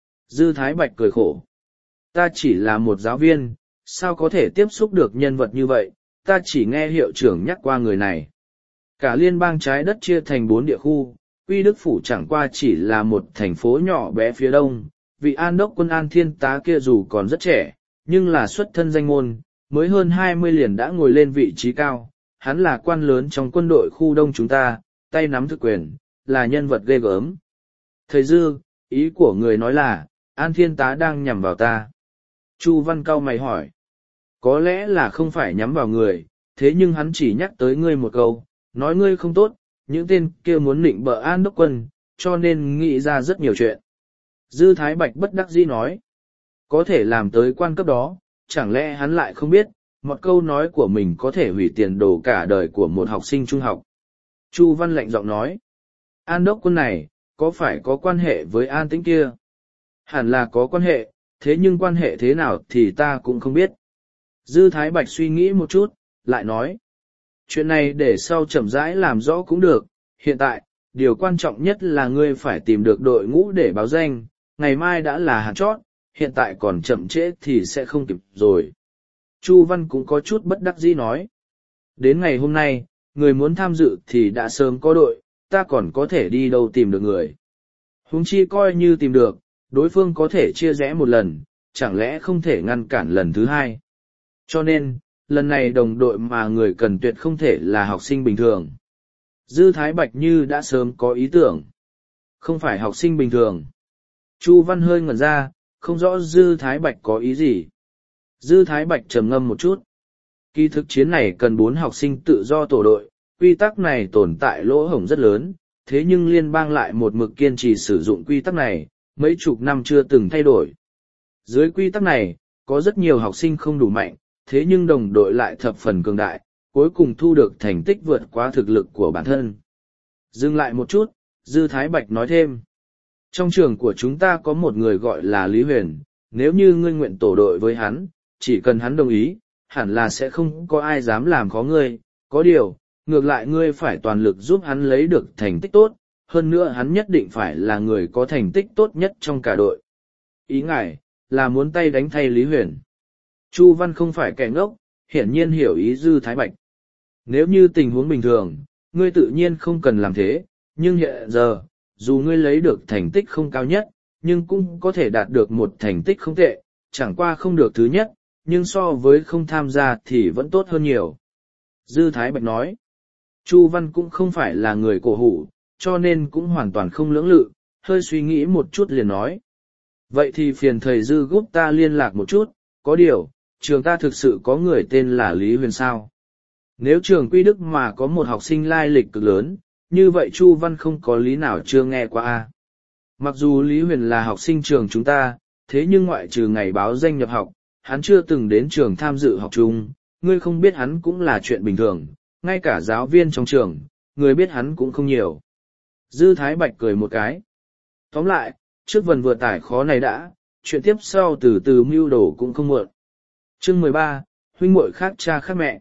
Dư Thái Bạch cười khổ. Ta chỉ là một giáo viên, sao có thể tiếp xúc được nhân vật như vậy, ta chỉ nghe hiệu trưởng nhắc qua người này. Cả liên bang trái đất chia thành bốn địa khu, Quy Đức Phủ chẳng qua chỉ là một thành phố nhỏ bé phía đông, vị An Đốc Quân An Thiên Tá kia dù còn rất trẻ, nhưng là xuất thân danh môn, mới hơn hai mươi liền đã ngồi lên vị trí cao, hắn là quan lớn trong quân đội khu đông chúng ta, tay nắm thực quyền, là nhân vật ghê gớm. Thầy Dư, ý của người nói là, An Thiên Tá đang nhằm vào ta. Chu Văn cau mày hỏi. Có lẽ là không phải nhắm vào người, thế nhưng hắn chỉ nhắc tới ngươi một câu, nói ngươi không tốt, những tên kia muốn nịnh bợ An Đốc Quân, cho nên nghĩ ra rất nhiều chuyện. Dư Thái Bạch bất đắc dĩ nói. Có thể làm tới quan cấp đó, chẳng lẽ hắn lại không biết, một câu nói của mình có thể hủy tiền đồ cả đời của một học sinh trung học. Chu Văn lạnh giọng nói. An Đốc Quân này, có phải có quan hệ với An Tĩnh kia? Hẳn là có quan hệ, thế nhưng quan hệ thế nào thì ta cũng không biết. Dư Thái Bạch suy nghĩ một chút, lại nói. Chuyện này để sau chậm rãi làm rõ cũng được, hiện tại, điều quan trọng nhất là ngươi phải tìm được đội ngũ để báo danh, ngày mai đã là hạn chót, hiện tại còn chậm trễ thì sẽ không kịp rồi. Chu Văn cũng có chút bất đắc dĩ nói. Đến ngày hôm nay, người muốn tham dự thì đã sớm có đội, ta còn có thể đi đâu tìm được người. Huống chi coi như tìm được, đối phương có thể chia rẽ một lần, chẳng lẽ không thể ngăn cản lần thứ hai. Cho nên, lần này đồng đội mà người cần tuyệt không thể là học sinh bình thường. Dư Thái Bạch như đã sớm có ý tưởng. Không phải học sinh bình thường. Chu Văn hơi ngẩn ra, không rõ Dư Thái Bạch có ý gì. Dư Thái Bạch trầm ngâm một chút. Kỳ thực chiến này cần bốn học sinh tự do tổ đội, quy tắc này tồn tại lỗ hổng rất lớn, thế nhưng liên bang lại một mực kiên trì sử dụng quy tắc này, mấy chục năm chưa từng thay đổi. Dưới quy tắc này, có rất nhiều học sinh không đủ mạnh, thế nhưng đồng đội lại thập phần cường đại, cuối cùng thu được thành tích vượt quá thực lực của bản thân. Dừng lại một chút, Dư Thái Bạch nói thêm. Trong trường của chúng ta có một người gọi là Lý Huyền, nếu như ngươi nguyện tổ đội với hắn, chỉ cần hắn đồng ý, hẳn là sẽ không có ai dám làm khó ngươi, có điều, ngược lại ngươi phải toàn lực giúp hắn lấy được thành tích tốt, hơn nữa hắn nhất định phải là người có thành tích tốt nhất trong cả đội. Ý ngài, là muốn tay đánh thay Lý Huyền. Chu Văn không phải kẻ ngốc, hiển nhiên hiểu ý Dư Thái Bạch. Nếu như tình huống bình thường, ngươi tự nhiên không cần làm thế, nhưng hiện giờ, dù ngươi lấy được thành tích không cao nhất, nhưng cũng có thể đạt được một thành tích không tệ, chẳng qua không được thứ nhất, nhưng so với không tham gia thì vẫn tốt hơn nhiều. Dư Thái Bạch nói, Chu Văn cũng không phải là người cổ hủ, cho nên cũng hoàn toàn không lưỡng lự, hơi suy nghĩ một chút liền nói. Vậy thì phiền thầy Dư giúp ta liên lạc một chút, có điều, trường ta thực sự có người tên là Lý Huyền sao? Nếu trường Quy Đức mà có một học sinh lai lịch cực lớn, như vậy Chu Văn không có lý nào chưa nghe qua a. Mặc dù Lý Huyền là học sinh trường chúng ta, thế nhưng ngoại trừ ngày báo danh nhập học, hắn chưa từng đến trường tham dự học chung, ngươi không biết hắn cũng là chuyện bình thường, ngay cả giáo viên trong trường, người biết hắn cũng không nhiều. Dư Thái Bạch cười một cái. Tóm lại, trước vần vừa tải khó này đã, chuyện tiếp sau từ từ mưu đồ cũng không muộn. Chương mười ba, huynh muội khác cha khác mẹ.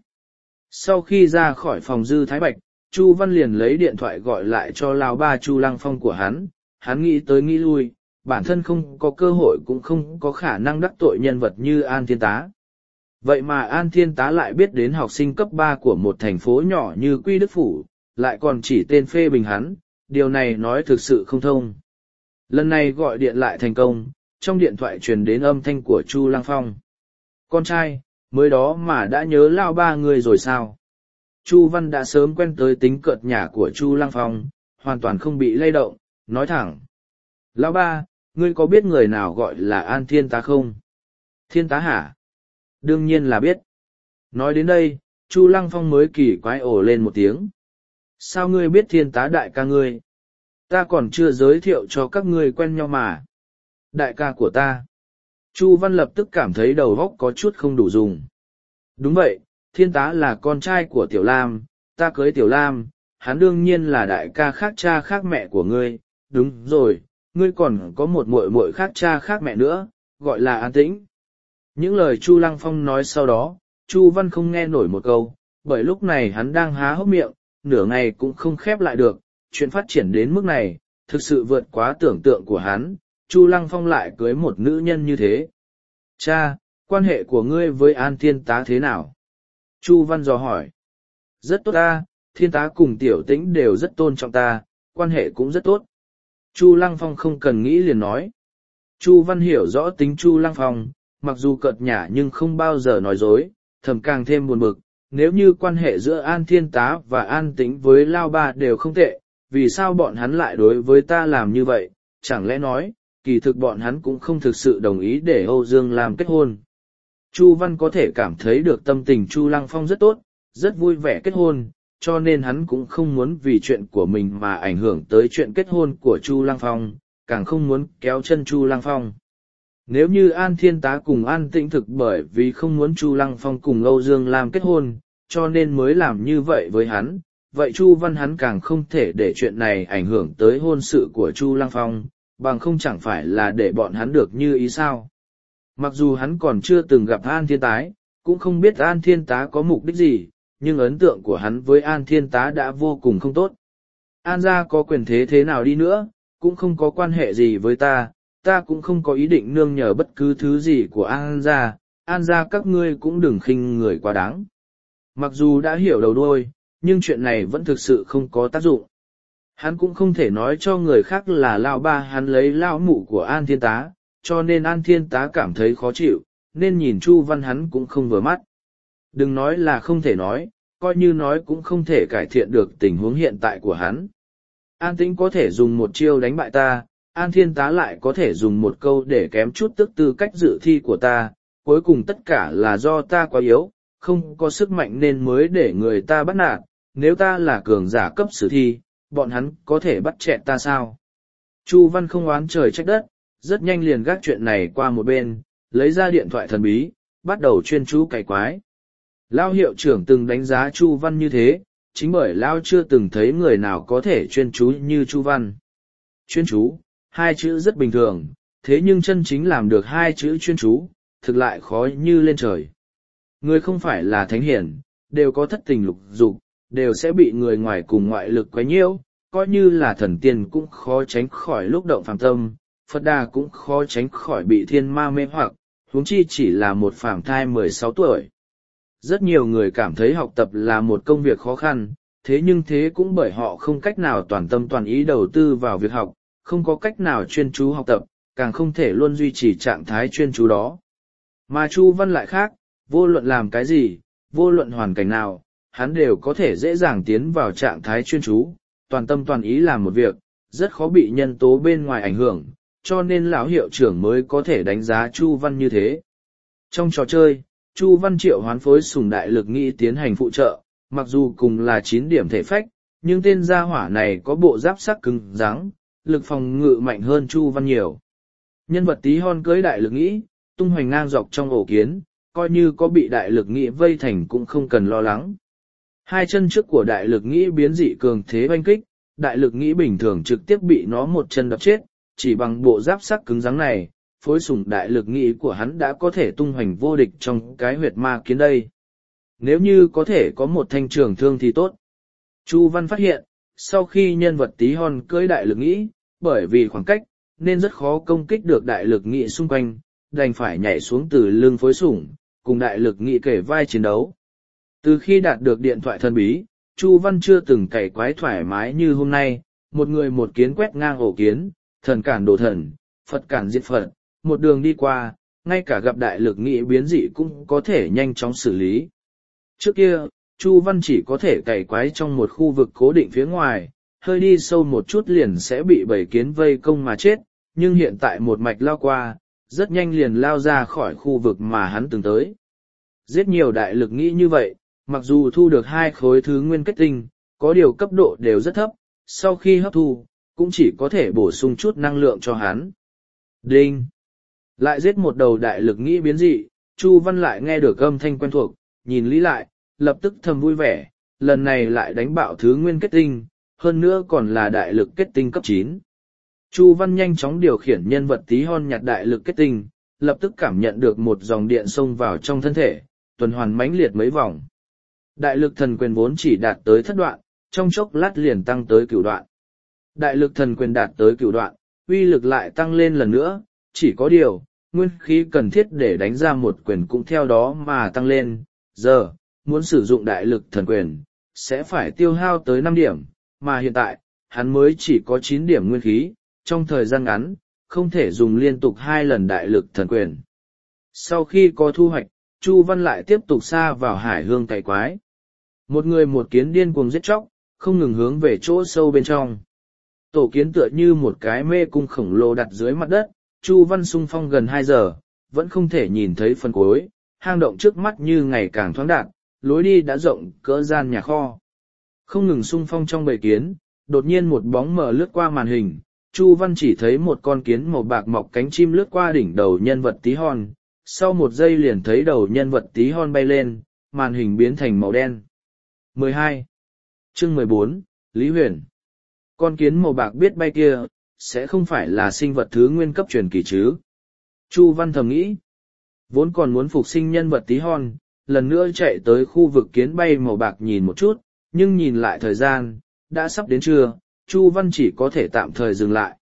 Sau khi ra khỏi phòng Dư Thái Bạch, Chu Văn liền lấy điện thoại gọi lại cho lão ba Chu Lăng Phong của hắn, hắn nghĩ tới nghĩ lui, bản thân không có cơ hội cũng không có khả năng đắc tội nhân vật như An Thiên Tá. Vậy mà An Thiên Tá lại biết đến học sinh cấp ba của một thành phố nhỏ như Quy Đức Phủ, lại còn chỉ tên phê bình hắn, điều này nói thực sự không thông. Lần này gọi điện lại thành công, trong điện thoại truyền đến âm thanh của Chu Lăng Phong. Con trai, mới đó mà đã nhớ lao ba người rồi sao? Chu Văn đã sớm quen tới tính cợt nhả của Chu Lăng Phong, hoàn toàn không bị lay động, nói thẳng. Lão ba, ngươi có biết người nào gọi là An Thiên Tá không? Thiên Tá hả? Đương nhiên là biết. Nói đến đây, Chu Lăng Phong mới kỳ quái ồ lên một tiếng. Sao ngươi biết Thiên Tá đại ca ngươi? Ta còn chưa giới thiệu cho các ngươi quen nhau mà. Đại ca của ta. Chu Văn lập tức cảm thấy đầu óc có chút không đủ dùng. Đúng vậy, Thiên Tá là con trai của Tiểu Lam, ta cưới Tiểu Lam, hắn đương nhiên là đại ca khác cha khác mẹ của ngươi. Đúng rồi, ngươi còn có một muội muội khác cha khác mẹ nữa, gọi là An Tĩnh. Những lời Chu Lăng Phong nói sau đó, Chu Văn không nghe nổi một câu, bởi lúc này hắn đang há hốc miệng, nửa ngày cũng không khép lại được, chuyện phát triển đến mức này, thực sự vượt quá tưởng tượng của hắn, Chu Lăng Phong lại cưới một nữ nhân như thế. Cha, quan hệ của ngươi với An Thiên Tá thế nào? Chu Văn dò hỏi. Rất tốt ta, Thiên Tá cùng Tiểu Tĩnh đều rất tôn trọng ta, quan hệ cũng rất tốt. Chu Lăng Phong không cần nghĩ liền nói. Chu Văn hiểu rõ tính Chu Lăng Phong, mặc dù cợt nhả nhưng không bao giờ nói dối, thầm càng thêm buồn bực. Nếu như quan hệ giữa An Thiên Tá và An Tĩnh với Lao Ba đều không tệ, vì sao bọn hắn lại đối với ta làm như vậy? Chẳng lẽ nói, kỳ thực bọn hắn cũng không thực sự đồng ý để Âu Dương làm kết hôn. Chu Văn có thể cảm thấy được tâm tình Chu Lăng Phong rất tốt, rất vui vẻ kết hôn, cho nên hắn cũng không muốn vì chuyện của mình mà ảnh hưởng tới chuyện kết hôn của Chu Lăng Phong, càng không muốn kéo chân Chu Lăng Phong. Nếu như An Thiên Tá cùng An Tĩnh thực bởi vì không muốn Chu Lăng Phong cùng Âu Dương làm kết hôn, cho nên mới làm như vậy với hắn, vậy Chu Văn hắn càng không thể để chuyện này ảnh hưởng tới hôn sự của Chu Lăng Phong, bằng không chẳng phải là để bọn hắn được như ý sao. Mặc dù hắn còn chưa từng gặp An Thiên Tá, cũng không biết An Thiên Tá có mục đích gì, nhưng ấn tượng của hắn với An Thiên Tá đã vô cùng không tốt. An gia có quyền thế thế nào đi nữa, cũng không có quan hệ gì với ta, ta cũng không có ý định nương nhờ bất cứ thứ gì của An gia, An gia các ngươi cũng đừng khinh người quá đáng. Mặc dù đã hiểu đầu đuôi, nhưng chuyện này vẫn thực sự không có tác dụng. Hắn cũng không thể nói cho người khác là lão ba hắn lấy lão mụ của An Thiên Tá, cho nên An Thiên Tá cảm thấy khó chịu, nên nhìn Chu Văn hắn cũng không vừa mắt. Đừng nói là không thể nói, coi như nói cũng không thể cải thiện được tình huống hiện tại của hắn. An Tĩnh có thể dùng một chiêu đánh bại ta, An Thiên Tá lại có thể dùng một câu để kém chút tức tư cách dự thi của ta, cuối cùng tất cả là do ta quá yếu, không có sức mạnh nên mới để người ta bắt nạt, nếu ta là cường giả cấp sử thi, bọn hắn có thể bắt chẹn ta sao? Chu Văn không oán trời trách đất, rất nhanh liền gác chuyện này qua một bên, lấy ra điện thoại thần bí, bắt đầu chuyên chú cày quái. Lao hiệu trưởng từng đánh giá Chu Văn như thế, chính bởi Lao chưa từng thấy người nào có thể chuyên chú như Chu Văn. Chuyên chú, hai chữ rất bình thường, thế nhưng chân chính làm được hai chữ chuyên chú, thực lại khó như lên trời. Người không phải là thánh hiển, đều có thất tình lục dục, đều sẽ bị người ngoài cùng ngoại lực quấy nhiễu, coi như là thần tiên cũng khó tránh khỏi lúc động phàm tâm, Phật Đà cũng khó tránh khỏi bị thiên ma mê hoặc, huống chi chỉ là một phàm thai mười sáu tuổi. Rất nhiều người cảm thấy học tập là một công việc khó khăn, thế nhưng thế cũng bởi họ không cách nào toàn tâm toàn ý đầu tư vào việc học, không có cách nào chuyên chú học tập, càng không thể luôn duy trì trạng thái chuyên chú đó. Mà Chu Văn lại khác, vô luận làm cái gì, vô luận hoàn cảnh nào, hắn đều có thể dễ dàng tiến vào trạng thái chuyên chú, toàn tâm toàn ý làm một việc, rất khó bị nhân tố bên ngoài ảnh hưởng, cho nên lão hiệu trưởng mới có thể đánh giá Chu Văn như thế. Trong trò chơi, Chu Văn triệu hoán phối sùng đại lực nghĩ tiến hành phụ trợ, mặc dù cùng là chín điểm thể phách, nhưng tên gia hỏa này có bộ giáp sắc cứng rắn, lực phòng ngự mạnh hơn Chu Văn nhiều. Nhân vật tí hon cưới đại lực nghĩ, tung hoành ngang dọc trong ổ kiến, coi như có bị đại lực nghĩ vây thành cũng không cần lo lắng. Hai chân trước của đại lực nghĩ biến dị cường thế oanh kích, đại lực nghĩ bình thường trực tiếp bị nó một chân đập chết, chỉ bằng bộ giáp sắc cứng rắn này, phối sủng đại lực nghĩ của hắn đã có thể tung hoành vô địch trong cái huyệt ma kiến đây. Nếu như có thể có một thanh trường thương thì tốt. Chu Văn phát hiện, sau khi nhân vật tí hon cưỡi đại lực nghĩ, bởi vì khoảng cách, nên rất khó công kích được đại lực nghĩ xung quanh, đành phải nhảy xuống từ lưng phối sủng, cùng đại lực nghĩ kể vai chiến đấu. Từ khi đạt được điện thoại thần bí, Chu Văn chưa từng cày quái thoải mái như hôm nay, một người một kiến quét ngang ổ kiến, thần cản đồ thần, Phật cản diệt Phật, một đường đi qua, ngay cả gặp đại lực nghĩ biến dị cũng có thể nhanh chóng xử lý. Trước kia, Chu Văn chỉ có thể cày quái trong một khu vực cố định phía ngoài, hơi đi sâu một chút liền sẽ bị bầy kiến vây công mà chết, nhưng hiện tại một mạch lao qua, rất nhanh liền lao ra khỏi khu vực mà hắn từng tới. Giết nhiều đại lực nghĩ như vậy, mặc dù thu được hai khối thứ nguyên kết tinh, có điều cấp độ đều rất thấp, sau khi hấp thu, cũng chỉ có thể bổ sung chút năng lượng cho hắn. Đinh! Lại giết một đầu đại lực nghĩ biến dị, Chu Văn lại nghe được âm thanh quen thuộc, nhìn lý lại, lập tức thầm vui vẻ, lần này lại đánh bạo thứ nguyên kết tinh, hơn nữa còn là đại lực kết tinh cấp chín. Chu Văn nhanh chóng điều khiển nhân vật tí hon nhặt đại lực kết tinh, lập tức cảm nhận được một dòng điện xông vào trong thân thể, tuần hoàn mãnh liệt mấy vòng. Đại lực thần quyền vốn chỉ đạt tới thất đoạn, trong chốc lát liền tăng tới cửu đoạn. Đại lực thần quyền đạt tới cửu đoạn, uy lực lại tăng lên lần nữa, chỉ có điều, nguyên khí cần thiết để đánh ra một quyền cũng theo đó mà tăng lên. Giờ, muốn sử dụng đại lực thần quyền, sẽ phải tiêu hao tới năm điểm, mà hiện tại, hắn mới chỉ có chín điểm nguyên khí, trong thời gian ngắn, không thể dùng liên tục hai lần đại lực thần quyền. Sau khi có thu hoạch, Chu Văn lại tiếp tục xa vào hải hương cày quái. Một người một kiến điên cuồng giết chóc, không ngừng hướng về chỗ sâu bên trong. Tổ kiến tựa như một cái mê cung khổng lồ đặt dưới mặt đất, Chu Văn xung phong gần hai giờ, vẫn không thể nhìn thấy phần cuối, hang động trước mắt như ngày càng thoáng đạt, lối đi đã rộng cỡ gian nhà kho. Không ngừng xung phong trong bầy kiến, đột nhiên một bóng mờ lướt qua màn hình, Chu Văn chỉ thấy một con kiến màu bạc mọc cánh chim lướt qua đỉnh đầu nhân vật tí hon, sau một giây liền thấy đầu nhân vật tí hon bay lên, màn hình biến thành màu đen. mười hai. Chương mười bốn, Lý Huyền. Con kiến màu bạc biết bay kia, sẽ không phải là sinh vật thứ nguyên cấp truyền kỳ chứ. Chu Văn thầm nghĩ. Vốn còn muốn phục sinh nhân vật tí hon, lần nữa chạy tới khu vực kiến bay màu bạc nhìn một chút, nhưng nhìn lại thời gian, đã sắp đến trưa, Chu Văn chỉ có thể tạm thời dừng lại.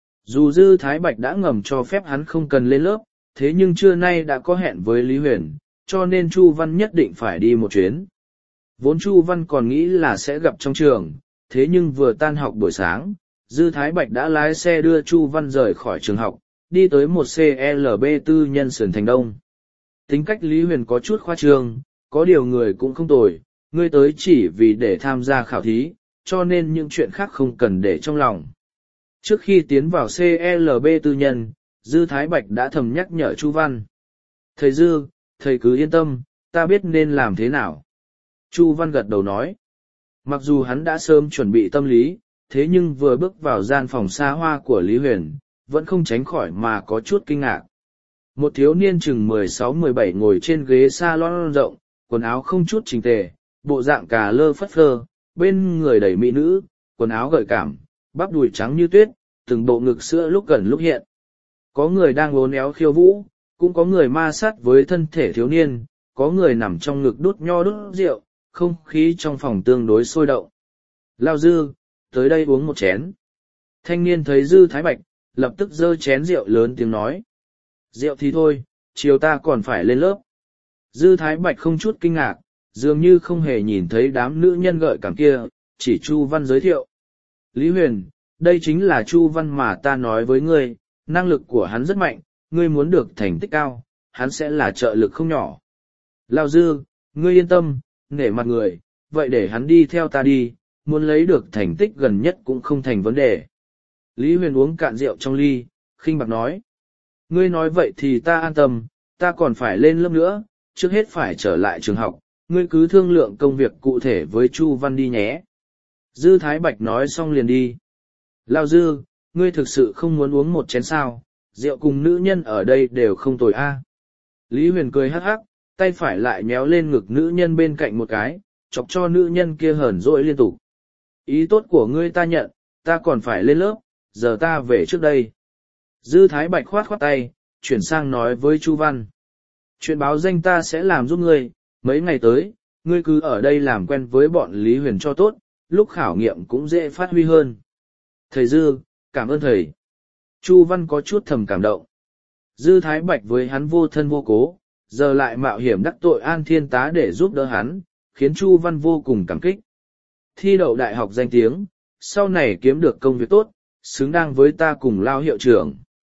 Dù Dư Thái Bạch đã ngầm cho phép hắn không cần lên lớp, thế nhưng trưa nay đã có hẹn với Lý Huyền, cho nên Chu Văn nhất định phải đi một chuyến. Vốn Chu Văn còn nghĩ là sẽ gặp trong trường, thế nhưng vừa tan học buổi sáng, Dư Thái Bạch đã lái xe đưa Chu Văn rời khỏi trường học, đi tới một xê lờ bê tư nhân sườn thành đông. Tính cách Lý Huyền có chút khoa trương, có điều người cũng không tồi, ngươi tới chỉ vì để tham gia khảo thí, cho nên những chuyện khác không cần để trong lòng. Trước khi tiến vào xê lờ bê tư nhân, Dư Thái Bạch đã thầm nhắc nhở Chu Văn. Thầy Dư, thầy cứ yên tâm, ta biết nên làm thế nào. Chu Văn gật đầu nói. Mặc dù hắn đã sớm chuẩn bị tâm lý, thế nhưng vừa bước vào gian phòng xa hoa của Lý Huyền, vẫn không tránh khỏi mà có chút kinh ngạc. Một thiếu niên chừng mười sáu mười bảy ngồi trên ghế salon rộng, quần áo không chút chỉnh tề, bộ dạng cà lơ phất phơ, bên người đầy mỹ nữ, quần áo gợi cảm, bắp đùi trắng như tuyết, từng bộ ngực sữa lúc gần lúc hiện. Có người đang uốn éo khiêu vũ, cũng có người ma sát với thân thể thiếu niên, có người nằm trong ngực đút nho đút rượu, không khí trong phòng tương đối sôi động. Lao Dư, tới đây uống một chén. Thanh niên thấy Dư Thái Bạch, lập tức giơ chén rượu lớn tiếng nói. Rượu thì thôi, chiều ta còn phải lên lớp. Dư Thái Bạch không chút kinh ngạc, dường như không hề nhìn thấy đám nữ nhân gợi cảm kia, chỉ Chu Văn giới thiệu. Lý Huyền, đây chính là Chu Văn mà ta nói với ngươi, năng lực của hắn rất mạnh, ngươi muốn được thành tích cao, hắn sẽ là trợ lực không nhỏ. Lao Dư, ngươi yên tâm, nể mặt người, vậy để hắn đi theo ta đi, muốn lấy được thành tích gần nhất cũng không thành vấn đề. Lý Huyền uống cạn rượu trong ly, khinh bạc nói. Ngươi nói vậy thì ta an tâm, ta còn phải lên lớp nữa, trước hết phải trở lại trường học, ngươi cứ thương lượng công việc cụ thể với Chu Văn đi nhé. Dư Thái Bạch nói xong liền đi. Lao Dư, ngươi thực sự không muốn uống một chén sao, rượu cùng nữ nhân ở đây đều không tồi a. Lý Huyền cười hắc hắc, tay phải lại méo lên ngực nữ nhân bên cạnh một cái, chọc cho nữ nhân kia hờn dỗi liên tục. Ý tốt của ngươi ta nhận, ta còn phải lên lớp, giờ ta về trước đây. Dư Thái Bạch khoát khoát tay, chuyển sang nói với Chu Văn. Chuyện báo danh ta sẽ làm giúp ngươi, mấy ngày tới, ngươi cứ ở đây làm quen với bọn Lý Huyền cho tốt, lúc khảo nghiệm cũng dễ phát huy hơn. Thầy Dư, cảm ơn thầy. Chu Văn có chút thầm cảm động. Dư Thái Bạch với hắn vô thân vô cố, giờ lại mạo hiểm đắc tội An Thiên Tá để giúp đỡ hắn, khiến Chu Văn vô cùng cảm kích. Thi đậu đại học danh tiếng, sau này kiếm được công việc tốt, xứng đáng với ta cùng lao hiệu trưởng.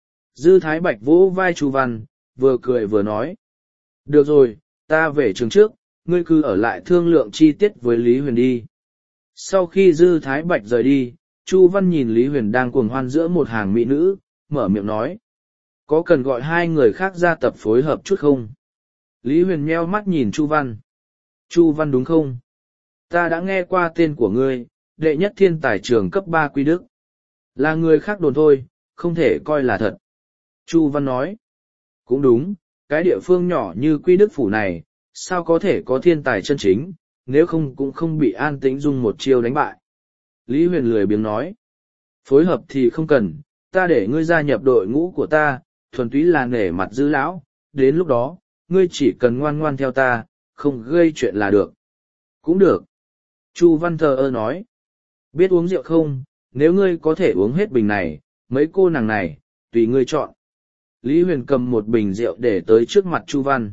Dư Thái Bạch vỗ vai Chu Văn, vừa cười vừa nói. Được rồi, ta về trường trước, ngươi cứ ở lại thương lượng chi tiết với Lý Huyền đi. Sau khi Dư Thái Bạch rời đi, Chu Văn nhìn Lý Huyền đang cuồng hoan giữa một hàng mỹ nữ, mở miệng nói. Có cần gọi hai người khác ra tập phối hợp chút không? Lý Huyền nheo mắt nhìn Chu Văn. Chu Văn đúng không? Ta đã nghe qua tên của ngươi, đệ nhất thiên tài trường cấp ba Quy Đức. Là người khác đồn thôi, không thể coi là thật. Chu Văn nói. Cũng đúng, cái địa phương nhỏ như Quy Đức Phủ này, sao có thể có thiên tài chân chính, nếu không cũng không bị An Tĩnh Dung một chiêu đánh bại. Lý Huyền lười biếng nói. Phối hợp thì không cần, ta để ngươi gia nhập đội ngũ của ta, thuần túy là nể mặt Dư lão, đến lúc đó, ngươi chỉ cần ngoan ngoan theo ta, không gây chuyện là được. Cũng được. Chu Văn thờ ơ nói. Biết uống rượu không, nếu ngươi có thể uống hết bình này, mấy cô nàng này, tùy ngươi chọn. Lý Huyền cầm một bình rượu để tới trước mặt Chu Văn.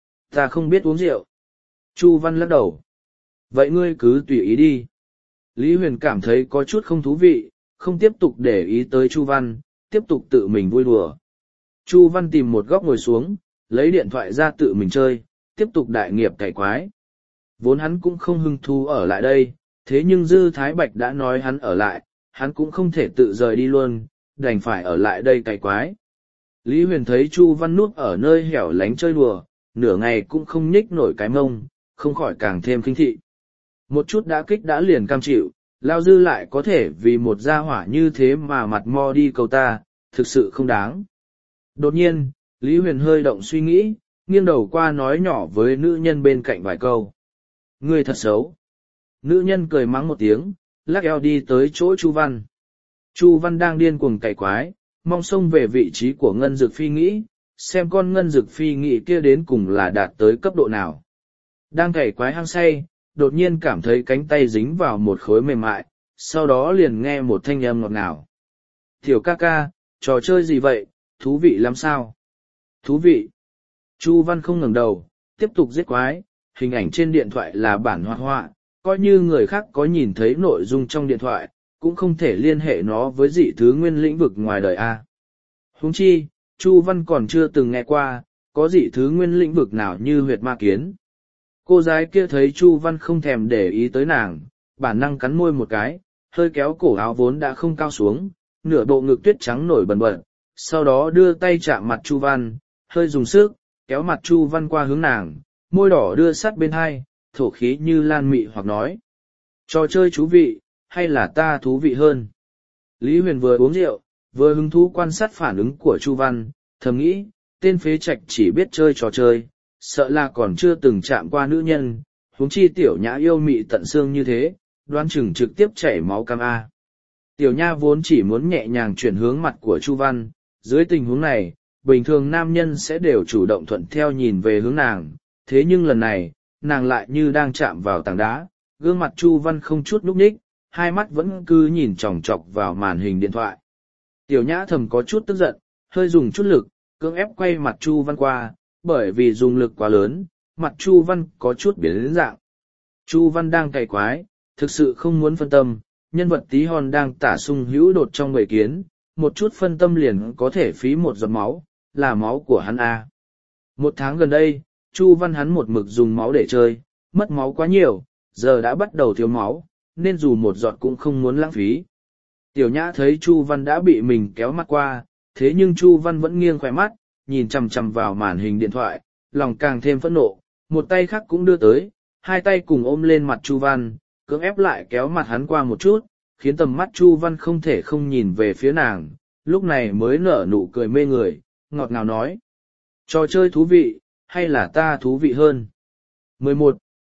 Ta không biết uống rượu. Chu Văn lắc đầu. Vậy ngươi cứ tùy ý đi. Lý Huyền cảm thấy có chút không thú vị, không tiếp tục để ý tới Chu Văn, tiếp tục tự mình vui đùa. Chu Văn tìm một góc ngồi xuống, lấy điện thoại ra tự mình chơi, tiếp tục đại nghiệp cày quái. Vốn hắn cũng không hứng thú ở lại đây, thế nhưng Dư Thái Bạch đã nói hắn ở lại, hắn cũng không thể tự rời đi luôn, đành phải ở lại đây cày quái. Lý Huyền thấy Chu Văn núp ở nơi hẻo lánh chơi đùa, nửa ngày cũng không nhích nổi cái mông, không khỏi càng thêm kinh thị. Một chút đã kích đã liền cam chịu, Lao Dư lại có thể vì một gia hỏa như thế mà mặt mo đi cầu ta, thực sự không đáng. Đột nhiên, Lý Huyền hơi động suy nghĩ, nghiêng đầu qua nói nhỏ với nữ nhân bên cạnh vài câu. Ngươi thật xấu. Nữ nhân cười mắng một tiếng, lắc eo đi tới chỗ Chu Văn. Chu Văn đang điên cuồng cày quái, mong xông về vị trí của Ngân Dực Phi nghĩ, xem con Ngân Dực Phi nghĩ kia đến cùng là đạt tới cấp độ nào. Đang cày quái hăng say, đột nhiên cảm thấy cánh tay dính vào một khối mềm mại, sau đó liền nghe một thanh âm ngọt ngào. Tiểu ca ca, trò chơi gì vậy, thú vị lắm sao? Thú vị. Chu Văn không ngẩng đầu, tiếp tục giết quái, hình ảnh trên điện thoại là bản hoạt họa, coi như người khác có nhìn thấy nội dung trong điện thoại, cũng không thể liên hệ nó với dị thứ nguyên lĩnh vực ngoài đời A. Huống chi, Chu Văn còn chưa từng nghe qua, có dị thứ nguyên lĩnh vực nào như huyệt ma kiến. Cô gái kia thấy Chu Văn không thèm để ý tới nàng, bản năng cắn môi một cái, hơi kéo cổ áo vốn đã không cao xuống, nửa bộ ngực tuyết trắng nổi bần bật, sau đó đưa tay chạm mặt Chu Văn, hơi dùng sức, kéo mặt Chu Văn qua hướng nàng, môi đỏ đưa sát bên hai, thổ khí như lan mị hoặc nói. Trò chơi thú vị, hay là ta thú vị hơn? Lý Huyền vừa uống rượu, vừa hứng thú quan sát phản ứng của Chu Văn, thầm nghĩ, tên phế trạch chỉ biết chơi trò chơi, sợ là còn chưa từng chạm qua nữ nhân, huống chi tiểu nhã yêu mị tận xương như thế, đoán chừng trực tiếp chảy máu cam A. Tiểu nha vốn chỉ muốn nhẹ nhàng chuyển hướng mặt của Chu Văn, dưới tình huống này, bình thường nam nhân sẽ đều chủ động thuận theo nhìn về hướng nàng, thế nhưng lần này, nàng lại như đang chạm vào tảng đá, gương mặt Chu Văn không chút núp ních, hai mắt vẫn cứ nhìn chòng chọc vào màn hình điện thoại. Tiểu nhã thầm có chút tức giận, hơi dùng chút lực, cưỡng ép quay mặt Chu Văn qua, bởi vì dùng lực quá lớn, mặt Chu Văn có chút biến đến dạng. Chu Văn đang cày quái, thực sự không muốn phân tâm, nhân vật tí hon đang tả sung hữu đột trong bầy kiến, một chút phân tâm liền có thể phí một giọt máu, là máu của hắn A. Một tháng gần đây, Chu Văn hắn một mực dùng máu để chơi, mất máu quá nhiều, giờ đã bắt đầu thiếu máu, nên dù một giọt cũng không muốn lãng phí. Tiểu nhã thấy Chu Văn đã bị mình kéo mắt qua, thế nhưng Chu Văn vẫn nghiêng khỏe mắt, nhìn chằm chằm vào màn hình điện thoại, lòng càng thêm phẫn nộ, một tay khác cũng đưa tới, hai tay cùng ôm lên mặt Chu Văn, cưỡng ép lại kéo mặt hắn qua một chút, khiến tầm mắt Chu Văn không thể không nhìn về phía nàng, lúc này mới nở nụ cười mê người, ngọt ngào nói. Trò chơi thú vị, hay là ta thú vị hơn? mười một.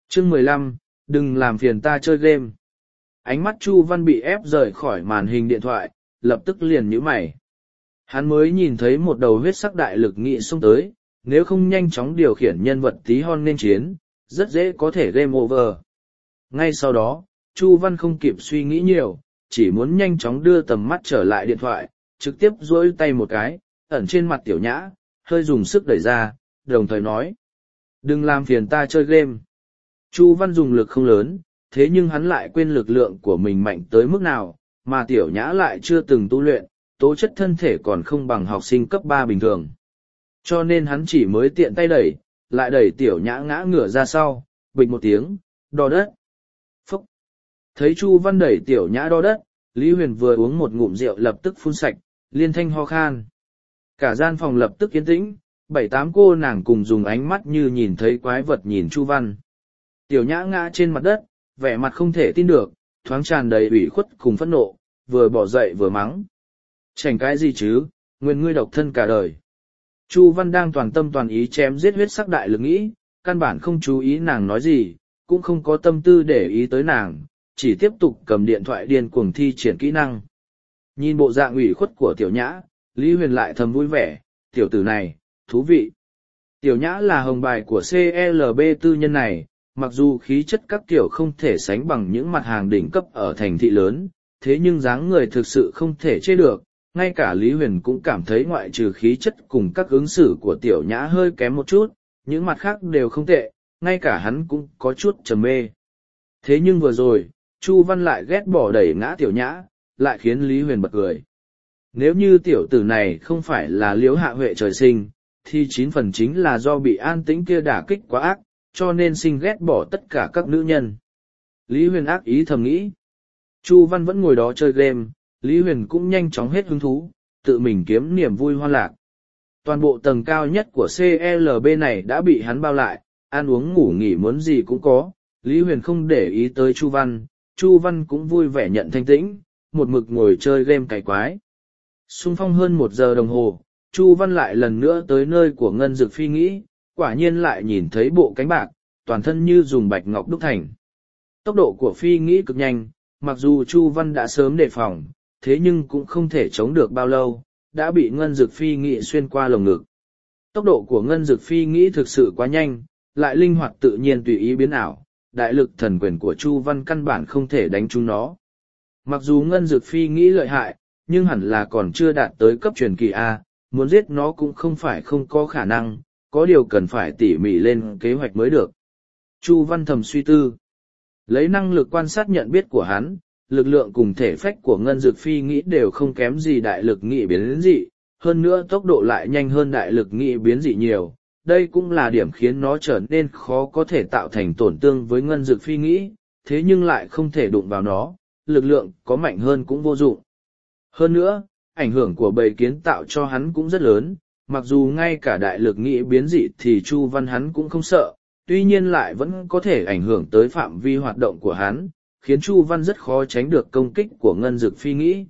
Chương mười lăm, đừng làm phiền ta chơi game. Ánh mắt Chu Văn bị ép rời khỏi màn hình điện thoại, lập tức liền nhíu mày. Hắn mới nhìn thấy một đầu huyết sắc đại lực nghị xông tới, nếu không nhanh chóng điều khiển nhân vật tí hon nên chiến, rất dễ có thể game over. Ngay sau đó, Chu Văn không kịp suy nghĩ nhiều, chỉ muốn nhanh chóng đưa tầm mắt trở lại điện thoại, trực tiếp duỗi tay một cái, ẩn trên mặt Tiểu Nhã, hơi dùng sức đẩy ra, đồng thời nói. Đừng làm phiền ta chơi game. Chu Văn dùng lực không lớn, thế nhưng hắn lại quên lực lượng của mình mạnh tới mức nào, mà Tiểu Nhã lại chưa từng tu luyện, tố chất thân thể còn không bằng học sinh cấp ba bình thường. Cho nên hắn chỉ mới tiện tay đẩy, lại đẩy Tiểu Nhã ngã ngửa ra sau, bịch một tiếng, đo đất. Phúc! Thấy Chu Văn đẩy Tiểu Nhã đo đất, Lý Huyền vừa uống một ngụm rượu lập tức phun sạch, liên thanh ho khan. Cả gian phòng lập tức yên tĩnh, bảy tám cô nàng cùng dùng ánh mắt như nhìn thấy quái vật nhìn Chu Văn. Tiểu Nhã ngã trên mặt đất, vẻ mặt không thể tin được, thoáng tràn đầy ủy khuất cùng phẫn nộ, vừa bỏ dậy vừa mắng. Chảnh cái gì chứ, nguyên ngươi độc thân cả đời. Chu Văn đang toàn tâm toàn ý chém giết huyết sắc đại lực nghĩ, căn bản không chú ý nàng nói gì, cũng không có tâm tư để ý tới nàng, chỉ tiếp tục cầm điện thoại điên cuồng thi triển kỹ năng. Nhìn bộ dạng ủy khuất của Tiểu Nhã, Lý Huyền lại thầm vui vẻ, tiểu tử này, thú vị. Tiểu Nhã là hồng bài của xê lờ bê tư nhân này, mặc dù khí chất các kiểu không thể sánh bằng những mặt hàng đỉnh cấp ở thành thị lớn, thế nhưng dáng người thực sự không thể chê được, ngay cả Lý Huyền cũng cảm thấy ngoại trừ khí chất cùng các ứng xử của Tiểu Nhã hơi kém một chút, những mặt khác đều không tệ, ngay cả hắn cũng có chút trầm mê. Thế nhưng vừa rồi, Chu Văn lại ghét bỏ đẩy ngã Tiểu Nhã, lại khiến Lý Huyền bật cười. Nếu như tiểu tử này không phải là Liễu Hạ Huệ trời sinh, thì chín phần chính là do bị An Tĩnh kia đả kích quá ác, cho nên sinh ghét bỏ tất cả các nữ nhân. Lý Huyền ác ý thầm nghĩ. Chu Văn vẫn ngồi đó chơi game, Lý Huyền cũng nhanh chóng hết hứng thú, tự mình kiếm niềm vui hoan lạc. Toàn bộ tầng cao nhất của xê lờ bê này đã bị hắn bao lại, ăn uống ngủ nghỉ muốn gì cũng có, Lý Huyền không để ý tới Chu Văn, Chu Văn cũng vui vẻ nhận thanh tĩnh, một mực ngồi chơi game cày quái. Xung phong hơn một giờ đồng hồ, Chu Văn lại lần nữa tới nơi của Ngân Dực Phi nghĩ, quả nhiên lại nhìn thấy bộ cánh bạc, toàn thân như dùng bạch ngọc đúc thành. Tốc độ của Phi nghĩ cực nhanh, mặc dù Chu Văn đã sớm đề phòng, thế nhưng cũng không thể chống được bao lâu, đã bị Ngân Dực Phi nghĩ xuyên qua lồng ngực. Tốc độ của Ngân Dực Phi nghĩ thực sự quá nhanh, lại linh hoạt tự nhiên tùy ý biến ảo, đại lực thần quyền của Chu Văn căn bản không thể đánh trúng nó. Mặc dù Ngân Dực Phi nghĩ lợi hại, nhưng hẳn là còn chưa đạt tới cấp truyền kỳ A, muốn giết nó cũng không phải không có khả năng, có điều cần phải tỉ mỉ lên kế hoạch mới được. Chu Văn thầm suy tư. Lấy năng lực quan sát nhận biết của hắn, lực lượng cùng thể phách của Ngân Dực Phi nghĩ đều không kém gì đại lực nghị biến dị, hơn nữa tốc độ lại nhanh hơn đại lực nghị biến dị nhiều. Đây cũng là điểm khiến nó trở nên khó có thể tạo thành tổn thương với Ngân Dực Phi nghĩ, thế nhưng lại không thể đụng vào nó, lực lượng có mạnh hơn cũng vô dụng. Hơn nữa, ảnh hưởng của bầy kiến tạo cho hắn cũng rất lớn, mặc dù ngay cả đại lực nghị biến dị thì Chu Văn hắn cũng không sợ, tuy nhiên lại vẫn có thể ảnh hưởng tới phạm vi hoạt động của hắn, khiến Chu Văn rất khó tránh được công kích của Ngân Dực Phi nghĩ.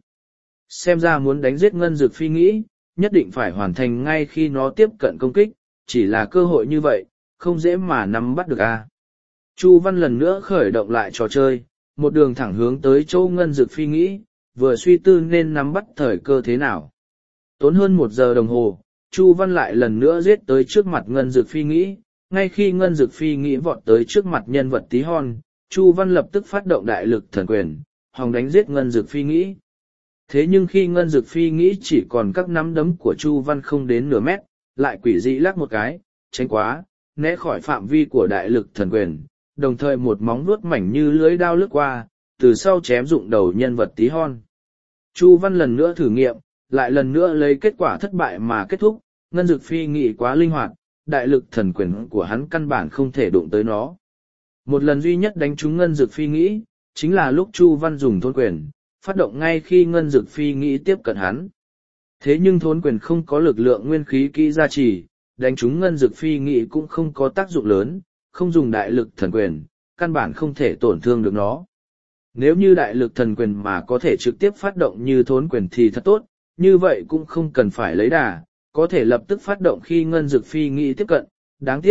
Xem ra muốn đánh giết Ngân Dực Phi nghĩ, nhất định phải hoàn thành ngay khi nó tiếp cận công kích, chỉ là cơ hội như vậy, không dễ mà nắm bắt được a. Chu Văn lần nữa khởi động lại trò chơi, một đường thẳng hướng tới chỗ Ngân Dực Phi nghĩ, vừa suy tư nên nắm bắt thời cơ thế nào. Tốn hơn một giờ đồng hồ, Chu Văn lại lần nữa giết tới trước mặt Ngân Dực Phi nghĩ, ngay khi Ngân Dực Phi nghĩ vọt tới trước mặt nhân vật tí hon, Chu Văn lập tức phát động đại lực thần quyền, hòng đánh giết Ngân Dực Phi nghĩ. Thế nhưng khi Ngân Dực Phi nghĩ chỉ còn các nắm đấm của Chu Văn không đến nửa mét, lại quỷ dị lắc một cái, tránh quá, né khỏi phạm vi của đại lực thần quyền, đồng thời một móng vuốt mảnh như lưới đao lướt qua, từ sau chém dụng đầu nhân vật tí hon. Chu Văn lần nữa thử nghiệm, lại lần nữa lấy kết quả thất bại mà kết thúc, Ngân Dực Phi nghĩ quá linh hoạt, đại lực thần quyền của hắn căn bản không thể đụng tới nó. Một lần duy nhất đánh trúng Ngân Dực Phi nghĩ, chính là lúc Chu Văn dùng thôn quyền, phát động ngay khi Ngân Dực Phi nghĩ tiếp cận hắn. Thế nhưng thôn quyền không có lực lượng nguyên khí kỹ gia trì, đánh trúng Ngân Dực Phi nghĩ cũng không có tác dụng lớn, không dùng đại lực thần quyền, căn bản không thể tổn thương được nó. Nếu như đại lực thần quyền mà có thể trực tiếp phát động như thốn quyền thì thật tốt, như vậy cũng không cần phải lấy đà, có thể lập tức phát động khi Ngân Dực Phi nghĩ tiếp cận. Đáng tiếc,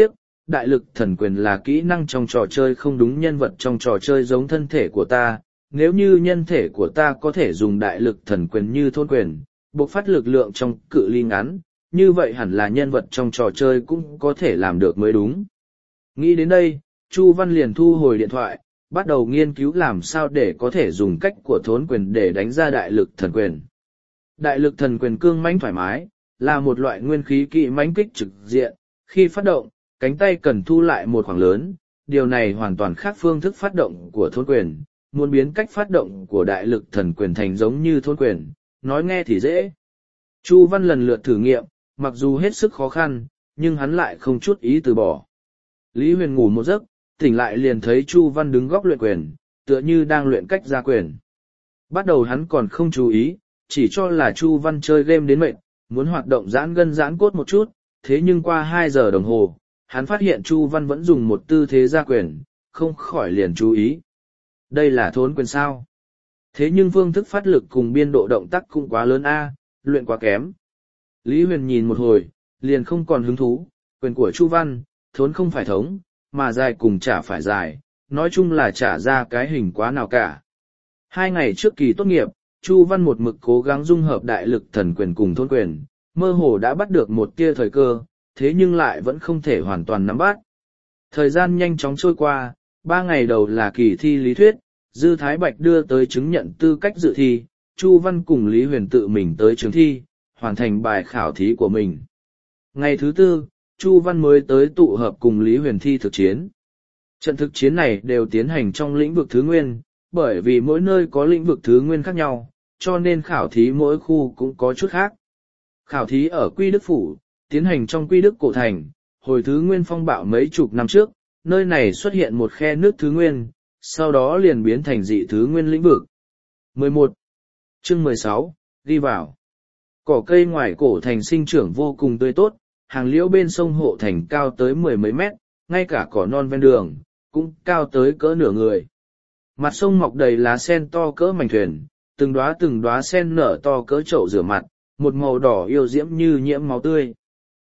đại lực thần quyền là kỹ năng trong trò chơi không đúng nhân vật trong trò chơi giống thân thể của ta, nếu như nhân thể của ta có thể dùng đại lực thần quyền như thôn quyền, bộc phát lực lượng trong cự ly ngắn, như vậy hẳn là nhân vật trong trò chơi cũng có thể làm được mới đúng. Nghĩ đến đây, Chu Văn liền thu hồi điện thoại, bắt đầu nghiên cứu làm sao để có thể dùng cách của thốn quyền để đánh ra đại lực thần quyền. Đại lực thần quyền cương mãnh thoải mái, là một loại nguyên khí kỵ mãnh kích trực diện, khi phát động, cánh tay cần thu lại một khoảng lớn, điều này hoàn toàn khác phương thức phát động của thốn quyền, muốn biến cách phát động của đại lực thần quyền thành giống như thốn quyền, nói nghe thì dễ. Chu Văn lần lượt thử nghiệm, mặc dù hết sức khó khăn, nhưng hắn lại không chút ý từ bỏ. Lý Huyền ngủ một giấc, tỉnh lại liền thấy Chu Văn đứng góc luyện quyền, tựa như đang luyện cách ra quyền. Bắt đầu hắn còn không chú ý, chỉ cho là Chu Văn chơi game đến mệt, muốn hoạt động giãn gân giãn cốt một chút, thế nhưng qua hai giờ đồng hồ, hắn phát hiện Chu Văn vẫn dùng một tư thế ra quyền, không khỏi liền chú ý. Đây là thốn quyền sao? Thế nhưng phương thức phát lực cùng biên độ động tác cũng quá lớn a, luyện quá kém. Lý Huyền nhìn một hồi, liền không còn hứng thú, quyền của Chu Văn, thốn không phải thống, mà dài cùng chả phải dài, nói chung là chả ra cái hình quá nào cả. Hai ngày trước kỳ tốt nghiệp, Chu Văn một mực cố gắng dung hợp đại lực thần quyền cùng thốn quyền, mơ hồ đã bắt được một tia thời cơ, thế nhưng lại vẫn không thể hoàn toàn nắm bắt. Thời gian nhanh chóng trôi qua, ba ngày đầu là kỳ thi lý thuyết, Dư Thái Bạch đưa tới chứng nhận tư cách dự thi, Chu Văn cùng Lý Huyền tự mình tới trường thi, hoàn thành bài khảo thí của mình. Ngày thứ tư, Chu Văn mới tới tụ hợp cùng Lý Huyền thi thực chiến. Trận thực chiến này đều tiến hành trong lĩnh vực thứ nguyên, bởi vì mỗi nơi có lĩnh vực thứ nguyên khác nhau, cho nên khảo thí mỗi khu cũng có chút khác. Khảo thí ở Quy Đức Phủ, tiến hành trong Quy Đức Cổ Thành, hồi thứ nguyên phong bạo mấy chục năm trước, nơi này xuất hiện một khe nước thứ nguyên, sau đó liền biến thành dị thứ nguyên lĩnh vực. mười một. Chương mười sáu, đi vào. Cỏ cây ngoài cổ thành sinh trưởng vô cùng tươi tốt, hàng liễu bên sông hộ thành cao tới mười mấy mét, ngay cả cỏ non ven đường, cũng cao tới cỡ nửa người. Mặt sông mọc đầy lá sen to cỡ mảnh thuyền, từng đóa từng đóa sen nở to cỡ chậu rửa mặt, một màu đỏ yêu diễm như nhiễm máu tươi.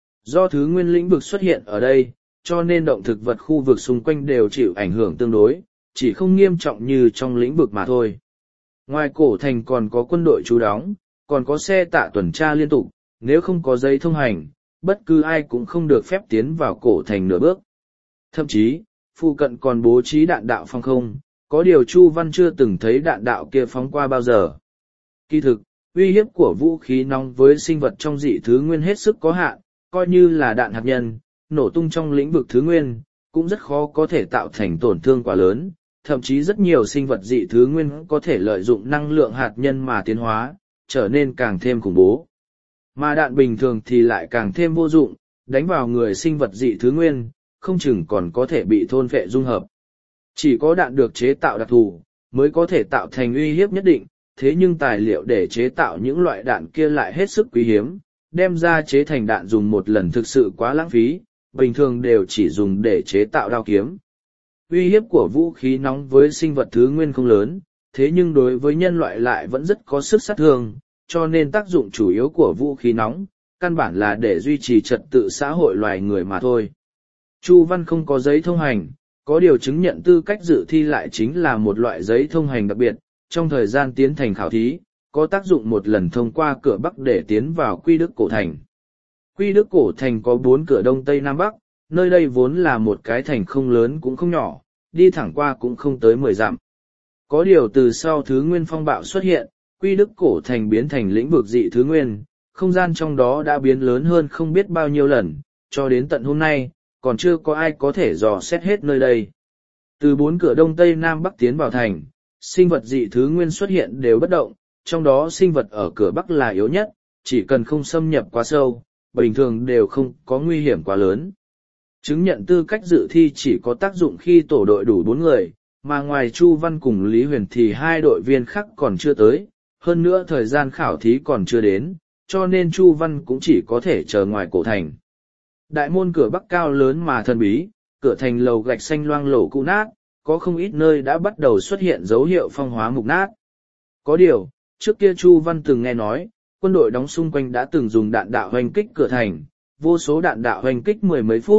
Do thứ nguyên lĩnh vực xuất hiện ở đây, cho nên động thực vật khu vực xung quanh đều chịu ảnh hưởng tương đối, chỉ không nghiêm trọng như trong lĩnh vực mà thôi. Ngoài cổ thành còn có quân đội trú đóng, còn có xe tạ tuần tra liên tục, nếu không có giấy thông hành, bất cứ ai cũng không được phép tiến vào cổ thành nửa bước. Thậm chí, phụ cận còn bố trí đạn đạo phòng không, có điều Chu Văn chưa từng thấy đạn đạo kia phóng qua bao giờ. Kỳ thực, uy hiếp của vũ khí nóng với sinh vật trong dị thứ nguyên hết sức có hạn, coi như là đạn hạt nhân, nổ tung trong lĩnh vực thứ nguyên, cũng rất khó có thể tạo thành tổn thương quá lớn, thậm chí rất nhiều sinh vật dị thứ nguyên có thể lợi dụng năng lượng hạt nhân mà tiến hóa, trở nên càng thêm khủng bố. Mà đạn bình thường thì lại càng thêm vô dụng, đánh vào người sinh vật dị thứ nguyên, không chừng còn có thể bị thôn phệ dung hợp. Chỉ có đạn được chế tạo đặc thù, mới có thể tạo thành uy hiếp nhất định, thế nhưng tài liệu để chế tạo những loại đạn kia lại hết sức quý hiếm, đem ra chế thành đạn dùng một lần thực sự quá lãng phí, bình thường đều chỉ dùng để chế tạo đao kiếm. Uy hiếp của vũ khí nóng với sinh vật thứ nguyên không lớn, thế nhưng đối với nhân loại lại vẫn rất có sức sát thương, cho nên tác dụng chủ yếu của vũ khí nóng, căn bản là để duy trì trật tự xã hội loài người mà thôi. Chu Văn không có giấy thông hành, có điều chứng nhận tư cách dự thi lại chính là một loại giấy thông hành đặc biệt, trong thời gian tiến hành khảo thí, có tác dụng một lần thông qua cửa Bắc để tiến vào Quy Đức Cổ Thành. Quy Đức Cổ Thành có bốn cửa Đông Tây Nam Bắc, nơi đây vốn là một cái thành không lớn cũng không nhỏ, đi thẳng qua cũng không tới mười dặm. Có điều từ sau thứ nguyên phong bạo xuất hiện, Quy Đức Cổ Thành biến thành lĩnh vực dị thứ nguyên, không gian trong đó đã biến lớn hơn không biết bao nhiêu lần, cho đến tận hôm nay, còn chưa có ai có thể dò xét hết nơi đây. Từ bốn cửa Đông Tây Nam Bắc tiến vào thành, sinh vật dị thứ nguyên xuất hiện đều bất động, trong đó sinh vật ở cửa Bắc là yếu nhất, chỉ cần không xâm nhập quá sâu, bình thường đều không có nguy hiểm quá lớn. Chứng nhận tư cách dự thi chỉ có tác dụng khi tổ đội đủ bốn người, mà ngoài Chu Văn cùng Lý Huyền thì hai đội viên khác còn chưa tới, hơn nữa thời gian khảo thí còn chưa đến, cho nên Chu Văn cũng chỉ có thể chờ ngoài cổ thành. Đại môn cửa Bắc cao lớn mà thần bí, cửa thành lầu gạch xanh loang lổ cũ nát, có không ít nơi đã bắt đầu xuất hiện dấu hiệu phong hóa mục nát. Có điều, trước kia Chu Văn từng nghe nói, quân đội đóng xung quanh đã từng dùng đạn đạo hoành kích cửa thành, vô số đạn đạo hoành kích mười mấy phút,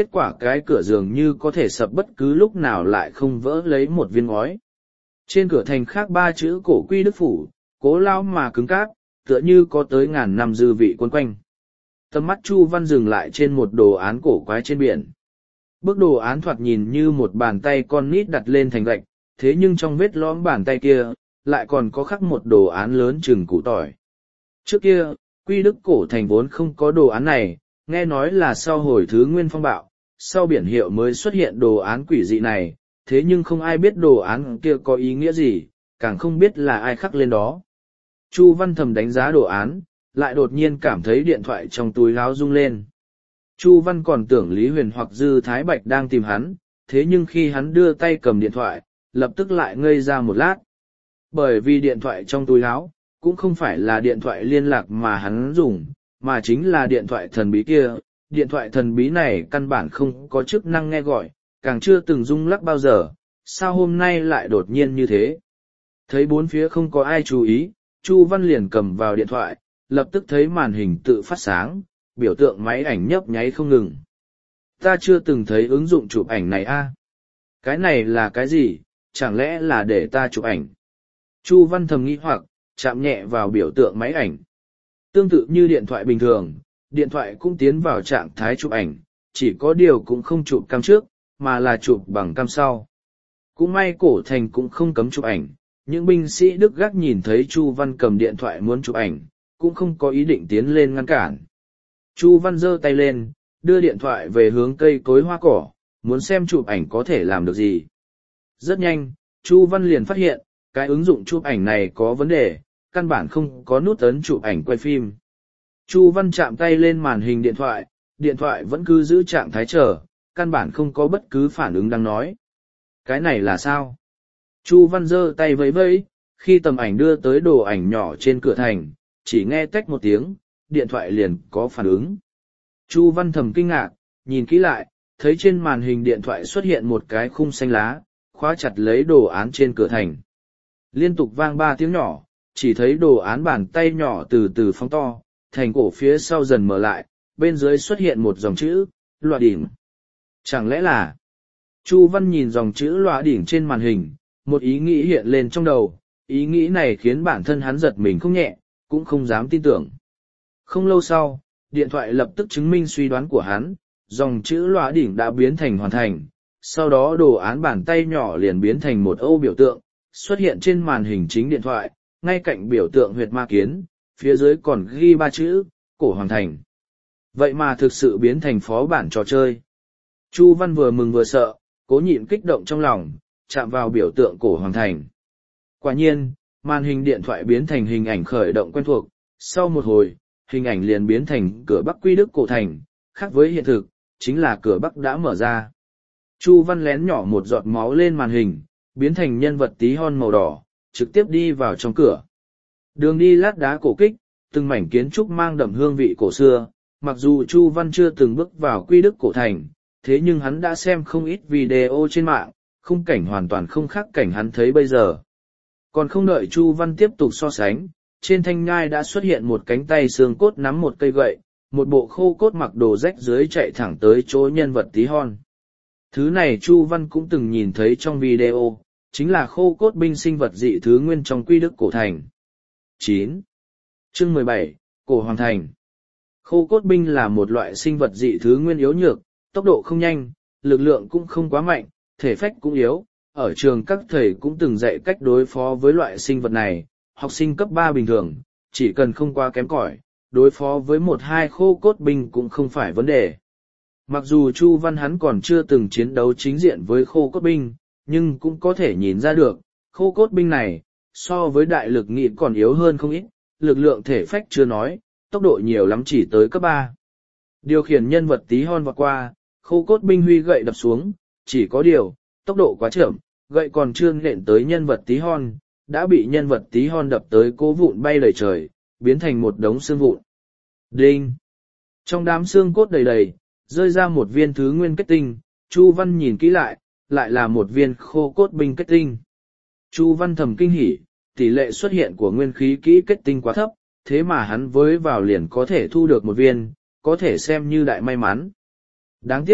kết quả cái cửa dường như có thể sập bất cứ lúc nào lại không vỡ lấy một viên ngói. Trên cửa thành khác ba chữ cổ quy đức phủ, cố lao mà cứng cáp, tựa như có tới ngàn năm dư vị quấn quanh. Tầm mắt Chu Văn dừng lại trên một đồ án cổ quái trên biển. Bức đồ án thoạt nhìn như một bàn tay con nít đặt lên thành gạch, thế nhưng trong vết lõm bàn tay kia, lại còn có khắc một đồ án lớn chừng củ tỏi. Trước kia, quy đức cổ thành vốn không có đồ án này, nghe nói là sau hồi thứ nguyên phong bạo, sau biển hiệu mới xuất hiện đồ án quỷ dị này, thế nhưng không ai biết đồ án kia có ý nghĩa gì, càng không biết là ai khắc lên đó. Chu Văn thầm đánh giá đồ án, lại đột nhiên cảm thấy điện thoại trong túi áo rung lên. Chu Văn còn tưởng Lý Huyền hoặc Dư Thái Bạch đang tìm hắn, thế nhưng khi hắn đưa tay cầm điện thoại, lập tức lại ngây ra một lát. Bởi vì điện thoại trong túi áo, cũng không phải là điện thoại liên lạc mà hắn dùng, mà chính là điện thoại thần bí kia. Điện thoại thần bí này căn bản không có chức năng nghe gọi, càng chưa từng rung lắc bao giờ, sao hôm nay lại đột nhiên như thế. Thấy bốn phía không có ai chú ý, Chu Văn liền cầm vào điện thoại, lập tức thấy màn hình tự phát sáng, biểu tượng máy ảnh nhấp nháy không ngừng. Ta chưa từng thấy ứng dụng chụp ảnh này a. Cái này là cái gì, chẳng lẽ là để ta chụp ảnh? Chu Văn thầm nghĩ hoặc, chạm nhẹ vào biểu tượng máy ảnh. Tương tự như điện thoại bình thường, điện thoại cũng tiến vào trạng thái chụp ảnh, chỉ có điều cũng không chụp cam trước, mà là chụp bằng cam sau. Cũng may cổ thành cũng không cấm chụp ảnh, những binh sĩ Đức gác nhìn thấy Chu Văn cầm điện thoại muốn chụp ảnh, cũng không có ý định tiến lên ngăn cản. Chu Văn giơ tay lên, đưa điện thoại về hướng cây cối hoa cỏ, muốn xem chụp ảnh có thể làm được gì. Rất nhanh, Chu Văn liền phát hiện, cái ứng dụng chụp ảnh này có vấn đề, căn bản không có nút ấn chụp ảnh quay phim. Chu Văn chạm tay lên màn hình điện thoại, điện thoại vẫn cứ giữ trạng thái chờ, căn bản không có bất cứ phản ứng đang nói. Cái này là sao? Chu Văn giơ tay vẫy vẫy, khi tầm ảnh đưa tới đồ ảnh nhỏ trên cửa thành, chỉ nghe tách một tiếng, điện thoại liền có phản ứng. Chu Văn thầm kinh ngạc, nhìn kỹ lại, thấy trên màn hình điện thoại xuất hiện một cái khung xanh lá, khóa chặt lấy đồ án trên cửa thành. Liên tục vang ba tiếng nhỏ, chỉ thấy đồ án bàn tay nhỏ từ từ phóng to, thành cổ phía sau dần mở lại, bên dưới xuất hiện một dòng chữ, Lọa Đỉnh. Chẳng lẽ là... Chu Văn nhìn dòng chữ Lọa Đỉnh trên màn hình, một ý nghĩ hiện lên trong đầu, ý nghĩ này khiến bản thân hắn giật mình không nhẹ, cũng không dám tin tưởng. Không lâu sau, điện thoại lập tức chứng minh suy đoán của hắn, dòng chữ Lọa Đỉnh đã biến thành hoàn thành, sau đó đồ án bàn tay nhỏ liền biến thành một ô biểu tượng, xuất hiện trên màn hình chính điện thoại, ngay cạnh biểu tượng huyệt ma kiến, phía dưới còn ghi ba chữ, cổ hoàng thành. Vậy mà thực sự biến thành phó bản trò chơi. Chu Văn vừa mừng vừa sợ, cố nhịn kích động trong lòng, chạm vào biểu tượng cổ hoàng thành. Quả nhiên, màn hình điện thoại biến thành hình ảnh khởi động quen thuộc, sau một hồi, hình ảnh liền biến thành cửa Bắc Quy Đức cổ thành, khác với hiện thực, chính là cửa Bắc đã mở ra. Chu Văn lén nhỏ một giọt máu lên màn hình, biến thành nhân vật tí hon màu đỏ, trực tiếp đi vào trong cửa. Đường đi lát đá cổ kích, từng mảnh kiến trúc mang đậm hương vị cổ xưa, mặc dù Chu Văn chưa từng bước vào Quy Đức cổ thành, thế nhưng hắn đã xem không ít video trên mạng, khung cảnh hoàn toàn không khác cảnh hắn thấy bây giờ. Còn không đợi Chu Văn tiếp tục so sánh, trên thanh nhai đã xuất hiện một cánh tay xương cốt nắm một cây gậy, một bộ khô cốt mặc đồ rách dưới chạy thẳng tới chỗ nhân vật tí hon. Thứ này Chu Văn cũng từng nhìn thấy trong video, chính là khô cốt binh sinh vật dị thứ nguyên trong Quy Đức cổ thành. chín. Chương mười bảy, Cổ Hoàng Thành. Khô cốt binh là một loại sinh vật dị thứ nguyên yếu nhược, tốc độ không nhanh, lực lượng cũng không quá mạnh, thể phách cũng yếu. Ở trường các thầy cũng từng dạy cách đối phó với loại sinh vật này, học sinh cấp ba bình thường, chỉ cần không quá kém cỏi, đối phó với một hai khô cốt binh cũng không phải vấn đề. Mặc dù Chu Văn hắn còn chưa từng chiến đấu chính diện với khô cốt binh, nhưng cũng có thể nhìn ra được, khô cốt binh này, so với đại lực nghị còn yếu hơn không ít, lực lượng thể phách chưa nói, tốc độ nhiều lắm chỉ tới cấp ba. Điều khiển nhân vật tí hon vọt qua, khô cốt binh huy gậy đập xuống, chỉ có điều, tốc độ quá chậm, gậy còn chưa nện tới nhân vật tí hon, đã bị nhân vật tí hon đập tới cố vụn bay đầy trời, biến thành một đống xương vụn. Đinh! Trong đám xương cốt đầy đầy, rơi ra một viên thứ nguyên kết tinh, Chu Văn nhìn kỹ lại, lại là một viên khô cốt binh kết tinh. Chu Văn thầm kinh hỉ, tỷ lệ xuất hiện của nguyên khí kỹ kết tinh quá thấp, thế mà hắn với vào liền có thể thu được một viên, có thể xem như đại may mắn. Đáng tiếc,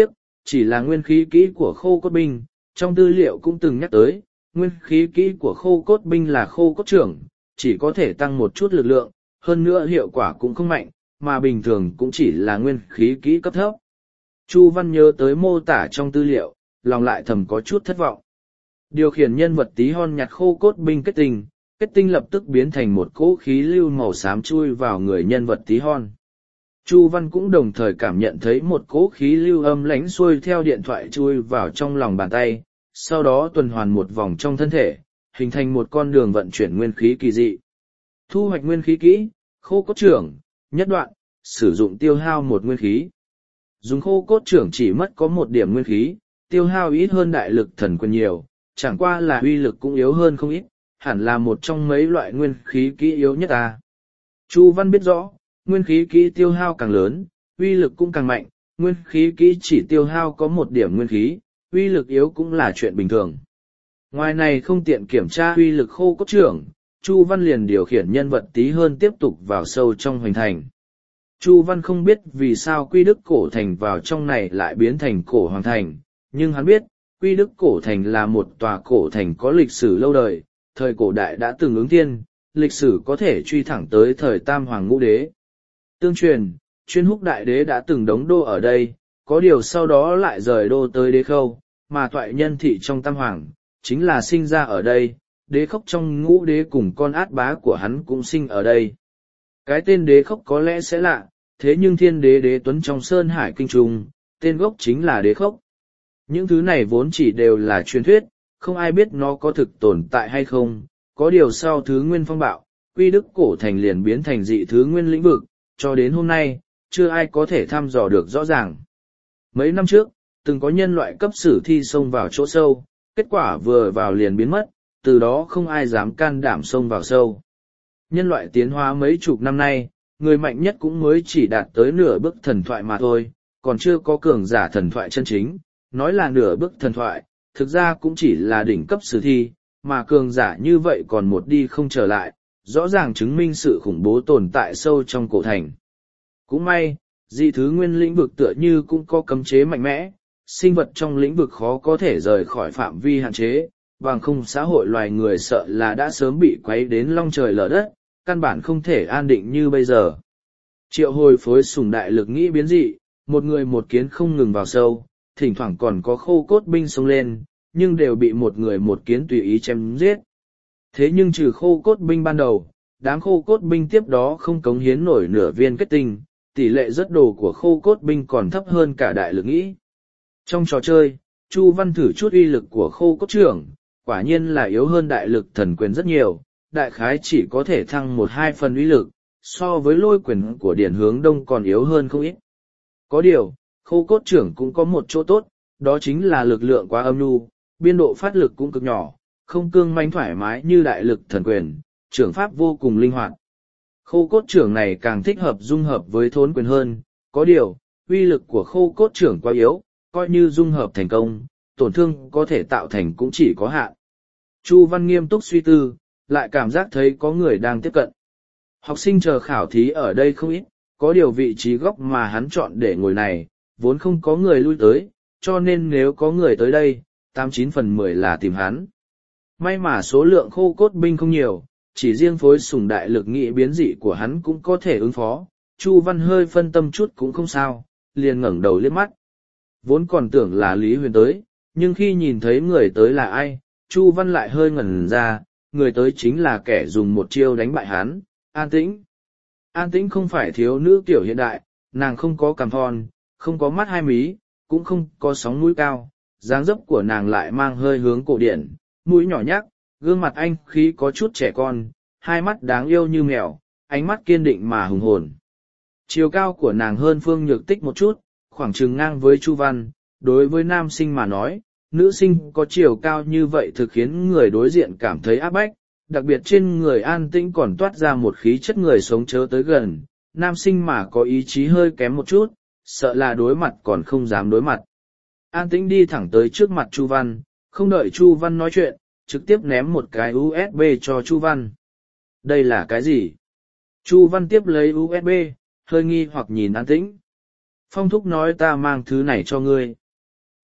chỉ là nguyên khí kỹ của khô cốt binh, trong tư liệu cũng từng nhắc tới, nguyên khí kỹ của khô cốt binh là khô cốt trưởng, chỉ có thể tăng một chút lực lượng, hơn nữa hiệu quả cũng không mạnh, mà bình thường cũng chỉ là nguyên khí kỹ cấp thấp. Chu Văn nhớ tới mô tả trong tư liệu, lòng lại thầm có chút thất vọng. Điều khiển nhân vật tí hon nhặt khô cốt binh kết tinh, kết tinh lập tức biến thành một cỗ khí lưu màu xám chui vào người nhân vật tí hon. Chu Văn cũng đồng thời cảm nhận thấy một cỗ khí lưu âm lãnh xuôi theo điện thoại chui vào trong lòng bàn tay, sau đó tuần hoàn một vòng trong thân thể, hình thành một con đường vận chuyển nguyên khí kỳ dị. Thu hoạch nguyên khí kỹ, khô cốt trưởng, nhất đoạn, sử dụng tiêu hao một nguyên khí. Dùng khô cốt trưởng chỉ mất có một điểm nguyên khí, tiêu hao ít hơn đại lực thần quyền nhiều, chẳng qua là uy lực cũng yếu hơn không ít, hẳn là một trong mấy loại nguyên khí kỹ yếu nhất ta. Chu Văn biết rõ, nguyên khí kỹ tiêu hao càng lớn, uy lực cũng càng mạnh, nguyên khí kỹ chỉ tiêu hao có một điểm nguyên khí, uy lực yếu cũng là chuyện bình thường. Ngoài này không tiện kiểm tra uy lực khô cốt trưởng, Chu Văn liền điều khiển nhân vật tí hơn tiếp tục vào sâu trong hoành thành. Chu Văn không biết vì sao Quy Đức Cổ Thành vào trong này lại biến thành cổ hoàng thành, nhưng hắn biết, Quy Đức Cổ Thành là một tòa cổ thành có lịch sử lâu đời, thời cổ đại đã từng ứng thiên, lịch sử có thể truy thẳng tới thời Tam Hoàng Ngũ Đế. Tương truyền, Chuyên Húc Đại Đế đã từng đóng đô ở đây, có điều sau đó lại rời đô tới Đế Khâu, mà Thoại Nhân Thị trong Tam Hoàng, chính là sinh ra ở đây, Đế Khốc trong Ngũ Đế cùng con át bá của hắn cũng sinh ở đây. Cái tên Đế Khốc có lẽ sẽ lạ, thế nhưng Thiên Đế Đế Tuấn trong Sơn Hải Kinh Trung, tên gốc chính là Đế Khốc. Những thứ này vốn chỉ đều là truyền thuyết, không ai biết nó có thực tồn tại hay không, có điều sau thứ nguyên phong bạo, Quy Đức Cổ Thành liền biến thành dị thứ nguyên lĩnh vực, cho đến hôm nay, chưa ai có thể thăm dò được rõ ràng. Mấy năm trước, từng có nhân loại cấp sử thi xông vào chỗ sâu, kết quả vừa vào liền biến mất, từ đó không ai dám can đảm xông vào sâu. Nhân loại tiến hóa mấy chục năm nay, người mạnh nhất cũng mới chỉ đạt tới nửa bước thần thoại mà thôi, còn chưa có cường giả thần thoại chân chính, nói là nửa bước thần thoại, thực ra cũng chỉ là đỉnh cấp sử thi, mà cường giả như vậy còn một đi không trở lại, rõ ràng chứng minh sự khủng bố tồn tại sâu trong cổ thành. Cũng may, dị thứ nguyên lĩnh vực tựa như cũng có cấm chế mạnh mẽ, sinh vật trong lĩnh vực khó có thể rời khỏi phạm vi hạn chế, bằng không xã hội loài người sợ là đã sớm bị quấy đến long trời lở đất, căn bản không thể an định như bây giờ. Triệu hồi phối sùng đại lực nghĩ biến dị, một người một kiến không ngừng vào sâu, thỉnh thoảng còn có khô cốt binh xông lên, nhưng đều bị một người một kiến tùy ý chém giết. Thế nhưng trừ khô cốt binh ban đầu, đám khô cốt binh tiếp đó không cống hiến nổi nửa viên kết tinh, tỷ lệ rất đồ của khô cốt binh còn thấp hơn cả đại lực nghĩ. Trong trò chơi, Chu Văn thử chút uy lực của khô cốt trưởng, quả nhiên là yếu hơn đại lực thần quyền rất nhiều, đại khái chỉ có thể thăng một hai phần uy lực, so với lôi quyền của Điển Hướng Đông còn yếu hơn không ít. Có điều, khô cốt trưởng cũng có một chỗ tốt, đó chính là lực lượng quá âm nhu, biên độ phát lực cũng cực nhỏ, không cương manh thoải mái như đại lực thần quyền, trưởng pháp vô cùng linh hoạt. Khô cốt trưởng này càng thích hợp dung hợp với thốn quyền hơn, có điều, uy lực của khô cốt trưởng quá yếu, coi như dung hợp thành công, tổn thương có thể tạo thành cũng chỉ có hạn. Chu Văn nghiêm túc suy tư, lại cảm giác thấy có người đang tiếp cận. Học sinh chờ khảo thí ở đây không ít, có điều vị trí góc mà hắn chọn để ngồi này, vốn không có người lui tới, cho nên nếu có người tới đây, tám chín phần mười là tìm hắn. May mà số lượng khô cốt binh không nhiều, chỉ riêng phối sùng đại lực nghị biến dị của hắn cũng có thể ứng phó. Chu Văn hơi phân tâm chút cũng không sao, liền ngẩng đầu liếc mắt. Vốn còn tưởng là Lý Huyền tới, nhưng khi nhìn thấy người tới là ai, Chu Văn lại hơi ngẩn ra, người tới chính là kẻ dùng một chiêu đánh bại hắn, An Tĩnh. An Tĩnh không phải thiếu nữ tiểu hiện đại, nàng không có cằm thon, không có mắt hai mí, cũng không có sóng mũi cao, dáng dấp của nàng lại mang hơi hướng cổ điển, mũi nhỏ nhắc, gương mặt anh khí có chút trẻ con, hai mắt đáng yêu như mèo, ánh mắt kiên định mà hùng hồn. Chiều cao của nàng hơn Phương Nhược Tích một chút, khoảng chừng ngang với Chu Văn, đối với nam sinh mà nói, nữ sinh có chiều cao như vậy thực khiến người đối diện cảm thấy áp bách, đặc biệt trên người An Tĩnh còn toát ra một khí chất người sống chớ tới gần, nam sinh mà có ý chí hơi kém một chút, sợ là đối mặt còn không dám đối mặt. An Tĩnh đi thẳng tới trước mặt Chu Văn, không đợi Chu Văn nói chuyện, trực tiếp ném một cái u ét bê cho Chu Văn. Đây là cái gì? Chu Văn tiếp lấy u ét bê, hơi nghi hoặc nhìn An Tĩnh. Phong thúc nói ta mang thứ này cho ngươi.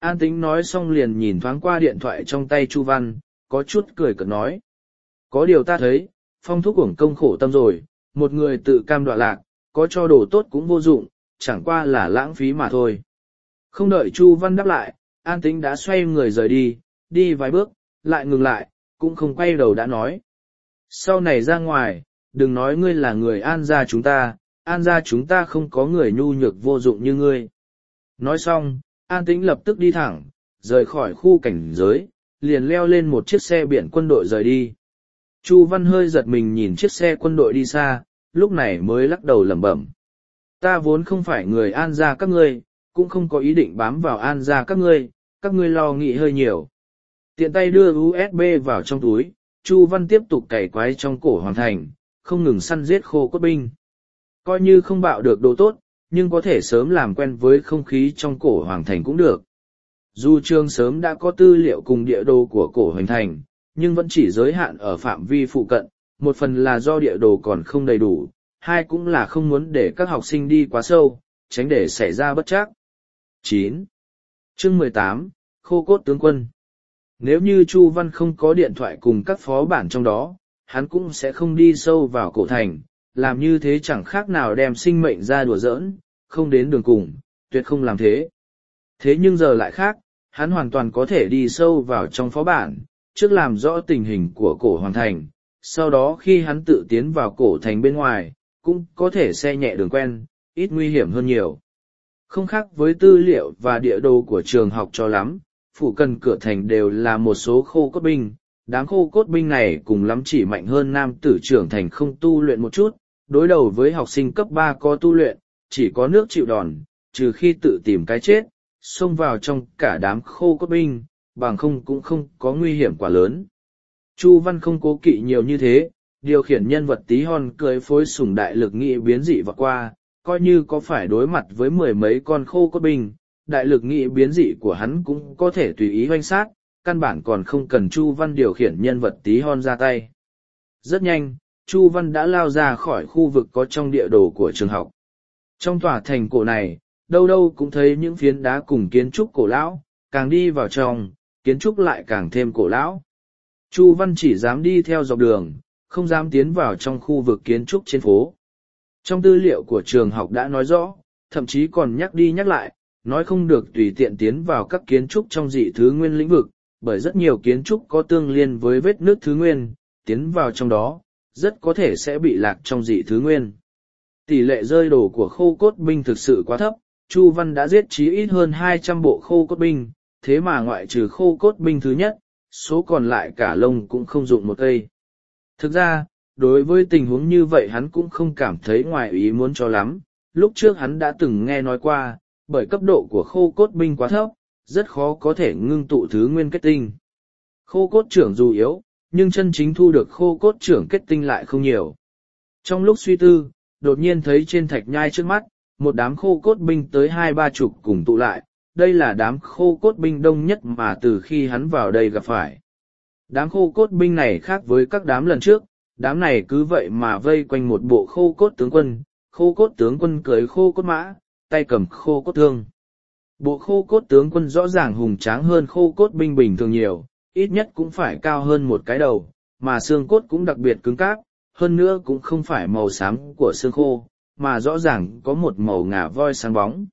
An Tĩnh nói xong liền nhìn thoáng qua điện thoại trong tay Chu Văn, có chút cười cợt nói. Có điều ta thấy, Phong thúc uổng công khổ tâm rồi, một người tự cam đoạ lạc, có cho đồ tốt cũng vô dụng, chẳng qua là lãng phí mà thôi. Không đợi Chu Văn đáp lại, An Tĩnh đã xoay người rời đi, đi vài bước, lại ngừng lại, cũng không quay đầu đã nói. Sau này ra ngoài, đừng nói ngươi là người An gia chúng ta, An gia chúng ta không có người nhu nhược vô dụng như ngươi. Nói xong, An Tĩnh lập tức đi thẳng, rời khỏi khu cảnh giới, liền leo lên một chiếc xe biển quân đội rời đi. Chu Văn hơi giật mình nhìn chiếc xe quân đội đi xa, lúc này mới lắc đầu lẩm bẩm. Ta vốn không phải người An gia các ngươi, cũng không có ý định bám vào An gia các ngươi, các ngươi lo nghĩ hơi nhiều. Tiện tay đưa u ét bê vào trong túi, Chu Văn tiếp tục cày quái trong cổ hoàng thành, không ngừng săn giết khô cốt binh. Coi như không bạo được đồ tốt, nhưng có thể sớm làm quen với không khí trong cổ hoàng thành cũng được. Dù Trương sớm đã có tư liệu cùng địa đồ của cổ hoàng thành, nhưng vẫn chỉ giới hạn ở phạm vi phụ cận, một phần là do địa đồ còn không đầy đủ, hai cũng là không muốn để các học sinh đi quá sâu, tránh để xảy ra bất trắc. chín. Chương mười tám, Khô cốt tướng quân. Nếu như Chu Văn không có điện thoại cùng các phó bản trong đó, hắn cũng sẽ không đi sâu vào cổ thành, làm như thế chẳng khác nào đem sinh mệnh ra đùa giỡn, không đến đường cùng, tuyệt không làm thế. Thế nhưng giờ lại khác, hắn hoàn toàn có thể đi sâu vào trong phó bản, trước làm rõ tình hình của cổ hoàng thành, sau đó khi hắn tự tiến vào cổ thành bên ngoài, cũng có thể xe nhẹ đường quen, ít nguy hiểm hơn nhiều. Không khác với tư liệu và địa đồ của trường học cho lắm, phụ cận cửa thành đều là một số khô cốt binh, đám khô cốt binh này cùng lắm chỉ mạnh hơn nam tử trưởng thành không tu luyện một chút, đối đầu với học sinh cấp ba có tu luyện, chỉ có nước chịu đòn, trừ khi tự tìm cái chết, xông vào trong cả đám khô cốt binh, bằng không cũng không có nguy hiểm quá lớn. Chu Văn không cố kỵ nhiều như thế, điều khiển nhân vật tí hon cưới phối sủng đại lực nghị biến dị vọt qua, coi như có phải đối mặt với mười mấy con khô cốt binh, đại lực nghị biến dị của hắn cũng có thể tùy ý hoanh sát, căn bản còn không cần Chu Văn điều khiển nhân vật tí hon ra tay. Rất nhanh, Chu Văn đã lao ra khỏi khu vực có trong địa đồ của trường học. Trong tòa thành cổ này, đâu đâu cũng thấy những phiến đá cùng kiến trúc cổ lão, càng đi vào trong, kiến trúc lại càng thêm cổ lão. Chu Văn chỉ dám đi theo dọc đường, không dám tiến vào trong khu vực kiến trúc trên phố. Trong tư liệu của trường học đã nói rõ, thậm chí còn nhắc đi nhắc lại, nói không được tùy tiện tiến vào các kiến trúc trong dị thứ nguyên lĩnh vực, bởi rất nhiều kiến trúc có tương liên với vết nước thứ nguyên, tiến vào trong đó, rất có thể sẽ bị lạc trong dị thứ nguyên. Tỷ lệ rơi đổ của khô cốt binh thực sự quá thấp, Chu Văn đã giết chí ít hơn hai trăm bộ khô cốt binh, thế mà ngoại trừ khô cốt binh thứ nhất, số còn lại cả lông cũng không dụng một cây. Thực ra, đối với tình huống như vậy hắn cũng không cảm thấy ngoài ý muốn cho lắm, lúc trước hắn đã từng nghe nói qua, bởi cấp độ của khô cốt binh quá thấp, rất khó có thể ngưng tụ thứ nguyên kết tinh. Khô cốt trưởng dù yếu, nhưng chân chính thu được khô cốt trưởng kết tinh lại không nhiều. Trong lúc suy tư, đột nhiên thấy trên thạch nhai trước mắt, một đám khô cốt binh tới hai ba chục cùng tụ lại, đây là đám khô cốt binh đông nhất mà từ khi hắn vào đây gặp phải. Đám khô cốt binh này khác với các đám lần trước, đám này cứ vậy mà vây quanh một bộ khô cốt tướng quân, khô cốt tướng quân cưỡi khô cốt mã, tay cầm khô cốt thương. Bộ khô cốt tướng quân rõ ràng hùng tráng hơn khô cốt binh bình thường nhiều, ít nhất cũng phải cao hơn một cái đầu, mà xương cốt cũng đặc biệt cứng cáp, hơn nữa cũng không phải màu xám của xương khô, mà rõ ràng có một màu ngà voi sáng bóng.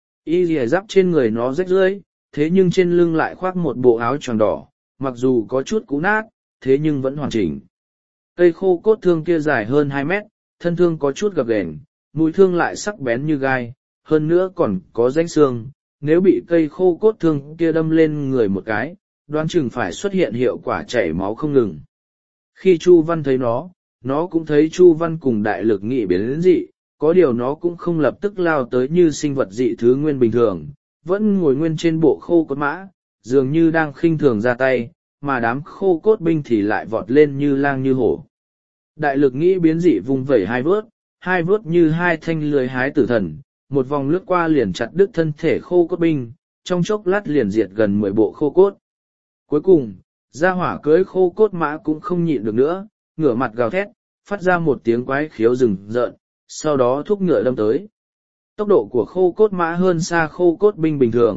Y lìa giáp trên người nó rách rưới, thế nhưng trên lưng lại khoác một bộ áo choàng đỏ, mặc dù có chút cũ nát, thế nhưng vẫn hoàn chỉnh. Cây khô cốt thương kia dài hơn hai mét, thân thương có chút gập ghềnh, mũi thương lại sắc bén như gai, hơn nữa còn có rãnh xương, nếu bị cây khô cốt thương kia đâm lên người một cái, đoán chừng phải xuất hiện hiệu quả chảy máu không ngừng. Khi Chu Văn thấy nó, nó cũng thấy Chu Văn cùng đại lực nghị biến đến dị, có điều nó cũng không lập tức lao tới như sinh vật dị thứ nguyên bình thường, vẫn ngồi nguyên trên bộ khô cốt mã, dường như đang khinh thường ra tay, mà đám khô cốt binh thì lại vọt lên như lang như hổ. Đại lực nghĩ biến dị vung vẩy hai vớt, hai vớt như hai thanh lưới hái tử thần, một vòng lướt qua liền chặt đứt thân thể khô cốt binh, trong chốc lát liền diệt gần mười bộ khô cốt. Cuối cùng, gia hỏa cưới khô cốt mã cũng không nhịn được nữa, ngửa mặt gào thét, phát ra một tiếng quái khiếu rừng rợn, sau đó thúc ngựa đâm tới. Tốc độ của khô cốt mã hơn xa khô cốt binh bình thường,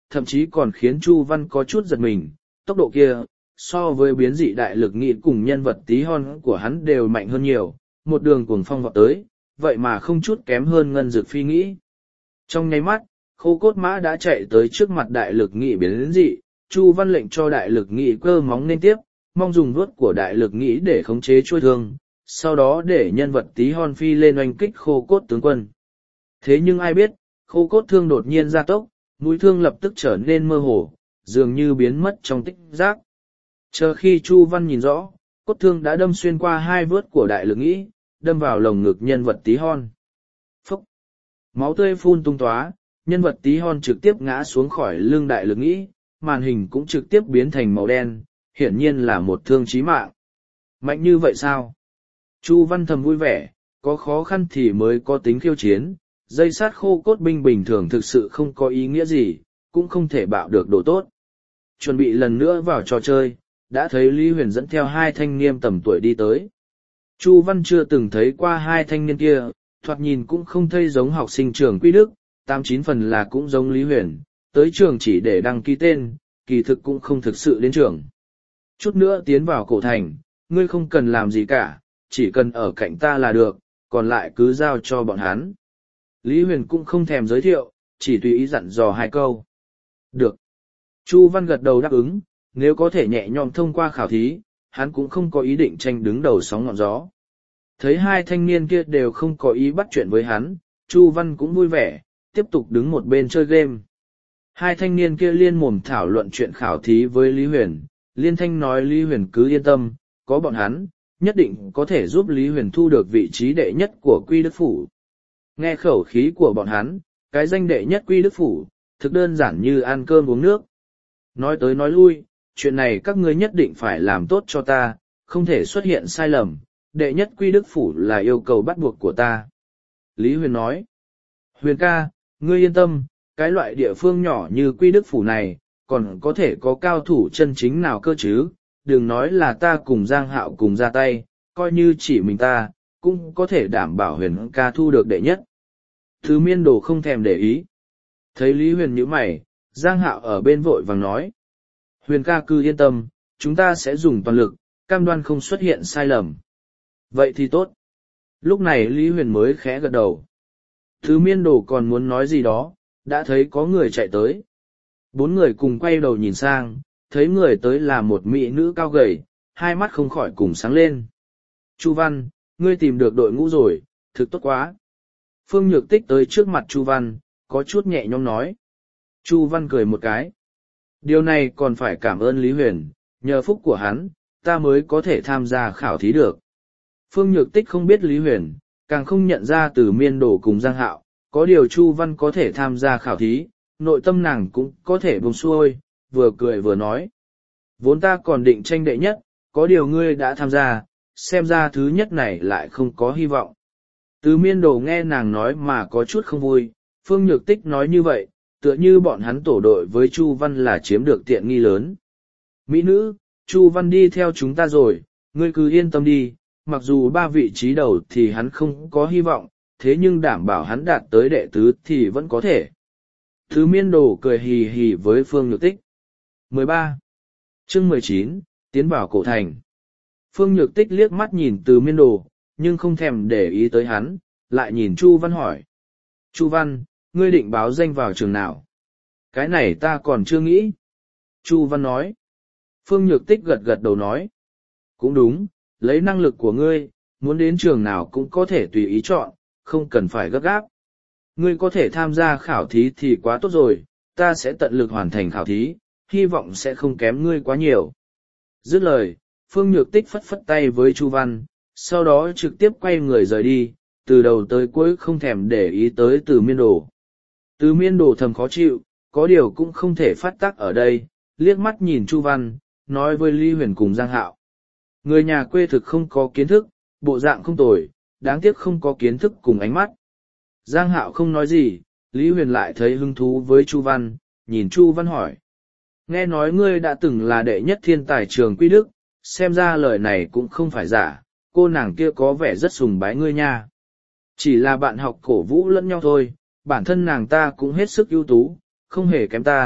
thậm chí còn khiến Chu Văn có chút giật mình, tốc độ kia, so với biến dị đại lực nghị cùng nhân vật tí hon của hắn đều mạnh hơn nhiều, một đường cuồng phong vọt tới, vậy mà không chút kém hơn ngân dược phi nghĩ. Trong nháy mắt, khô cốt mã đã chạy tới trước mặt đại lực nghị biến dị, Chu Văn lệnh cho đại lực nghị cơ móng nên tiếp, mong dùng vuốt của đại lực nghị để khống chế chuôi thương, sau đó để nhân vật tí hon phi lên oanh kích khô cốt tướng quân. Thế nhưng ai biết, khô cốt thương đột nhiên gia tốc, mũi thương lập tức trở nên mơ hồ, dường như biến mất trong tích giác. Chờ khi Chu Văn nhìn rõ, cốt thương đã đâm xuyên qua hai vớt của đại lực nghị, đâm vào lồng ngực nhân vật tí hon. Phốc! Máu tươi phun tung tóa, nhân vật tí hon trực tiếp ngã xuống khỏi lưng đại lực nghị, màn hình cũng trực tiếp biến thành màu đen, hiển nhiên là một thương chí mạng. Mạnh như vậy sao? Chu Văn thầm vui vẻ, có khó khăn thì mới có tính khiêu chiến, dây sát khô cốt binh bình thường thực sự không có ý nghĩa gì, cũng không thể bạo được độ tốt. Chuẩn bị lần nữa vào trò chơi, đã thấy Lý Huyền dẫn theo hai thanh niên tầm tuổi đi tới. Chu Văn chưa từng thấy qua hai thanh niên kia, thoạt nhìn cũng không thấy giống học sinh trường Quy Đức, tám chín phần là cũng giống Lý Huyền, tới trường chỉ để đăng ký tên, kỳ thực cũng không thực sự đến trường. Chút nữa tiến vào cổ thành, ngươi không cần làm gì cả, chỉ cần ở cạnh ta là được, còn lại cứ giao cho bọn hắn. Lý Huyền cũng không thèm giới thiệu, chỉ tùy ý dặn dò hai câu. Được. Chu Văn gật đầu đáp ứng, nếu có thể nhẹ nhõm thông qua khảo thí, hắn cũng không có ý định tranh đứng đầu sóng ngọn gió. Thấy hai thanh niên kia đều không có ý bắt chuyện với hắn, Chu Văn cũng vui vẻ, tiếp tục đứng một bên chơi game. Hai thanh niên kia liên mồm thảo luận chuyện khảo thí với Lý Huyền, liên thanh nói Lý Huyền cứ yên tâm, có bọn hắn, nhất định có thể giúp Lý Huyền thu được vị trí đệ nhất của Quy Đức Phủ. Nghe khẩu khí của bọn hắn, cái danh đệ nhất Quy Đức Phủ, thực đơn giản như ăn cơm uống nước. Nói tới nói lui, chuyện này các ngươi nhất định phải làm tốt cho ta, không thể xuất hiện sai lầm, đệ nhất Quy Đức Phủ là yêu cầu bắt buộc của ta. Lý Huyền nói, Huyền ca, ngươi yên tâm, cái loại địa phương nhỏ như Quy Đức Phủ này, còn có thể có cao thủ chân chính nào cơ chứ, đừng nói là ta cùng Giang Hạo cùng ra tay, coi như chỉ mình ta, cũng có thể đảm bảo Huyền ca thu được đệ nhất. Thứ Miên Đồ không thèm để ý. Thấy Lý Huyền nhíu mày, Giang Hạo ở bên vội vàng nói, Huyền ca cứ yên tâm, chúng ta sẽ dùng toàn lực, cam đoan không xuất hiện sai lầm. Vậy thì tốt. Lúc này Lý Huyền mới khẽ gật đầu. Thứ Miên Đồ còn muốn nói gì đó, đã thấy có người chạy tới. Bốn người cùng quay đầu nhìn sang, thấy người tới là một mỹ nữ cao gầy, hai mắt không khỏi cùng sáng lên. Chu Văn, ngươi tìm được đội ngũ rồi, thực tốt quá. Phương Nhược Tích tới trước mặt Chu Văn, có chút nhẹ nhõm nói. Chu Văn cười một cái. Điều này còn phải cảm ơn Lý Huyền, nhờ phúc của hắn, ta mới có thể tham gia khảo thí được. Phương Nhược Tích không biết Lý Huyền, càng không nhận ra từ Miên Đồ cùng Giang Hạo, có điều Chu Văn có thể tham gia khảo thí, nội tâm nàng cũng có thể buông xuôi, vừa cười vừa nói. Vốn ta còn định tranh đệ nhất, có điều ngươi đã tham gia, xem ra thứ nhất này lại không có hy vọng. Từ Miên Đồ nghe nàng nói mà có chút không vui, Phương Nhược Tích nói như vậy, tựa như bọn hắn tổ đội với Chu Văn là chiếm được tiện nghi lớn. Mỹ nữ, Chu Văn đi theo chúng ta rồi, ngươi cứ yên tâm đi, mặc dù ba vị trí đầu thì hắn không có hy vọng, thế nhưng đảm bảo hắn đạt tới đệ tứ thì vẫn có thể. Thứ Miên Đồ cười hì hì với Phương Nhược Tích. mười ba. Chương mười chín, tiến vào cổ thành. Phương Nhược Tích liếc mắt nhìn Từ Miên Đồ, nhưng không thèm để ý tới hắn, lại nhìn Chu Văn hỏi. Chu Văn, ngươi định báo danh vào trường nào? Cái này ta còn chưa nghĩ. Chu Văn nói. Phương Nhược Tích gật gật đầu nói. Cũng đúng, lấy năng lực của ngươi, muốn đến trường nào cũng có thể tùy ý chọn, không cần phải gấp gáp. Ngươi có thể tham gia khảo thí thì quá tốt rồi, ta sẽ tận lực hoàn thành khảo thí, hy vọng sẽ không kém ngươi quá nhiều. Dứt lời, Phương Nhược Tích phất phất tay với Chu Văn, sau đó trực tiếp quay người rời đi, từ đầu tới cuối không thèm để ý tới Từ Miên Đồ. Từ Miên Đồ thầm khó chịu, có điều cũng không thể phát tác ở đây, liếc mắt nhìn Chu Văn, nói với Lý Huyền cùng Giang Hạo. Người nhà quê thực không có kiến thức, bộ dạng không tồi, đáng tiếc không có kiến thức cùng ánh mắt. Giang Hạo không nói gì, Lý Huyền lại thấy hứng thú với Chu Văn, nhìn Chu Văn hỏi. Nghe nói ngươi đã từng là đệ nhất thiên tài trường Quy Đức, xem ra lời này cũng không phải giả, cô nàng kia có vẻ rất sùng bái ngươi nha. Chỉ là bạn học cổ vũ lẫn nhau thôi, bản thân nàng ta cũng hết sức ưu tú, không hề kém ta,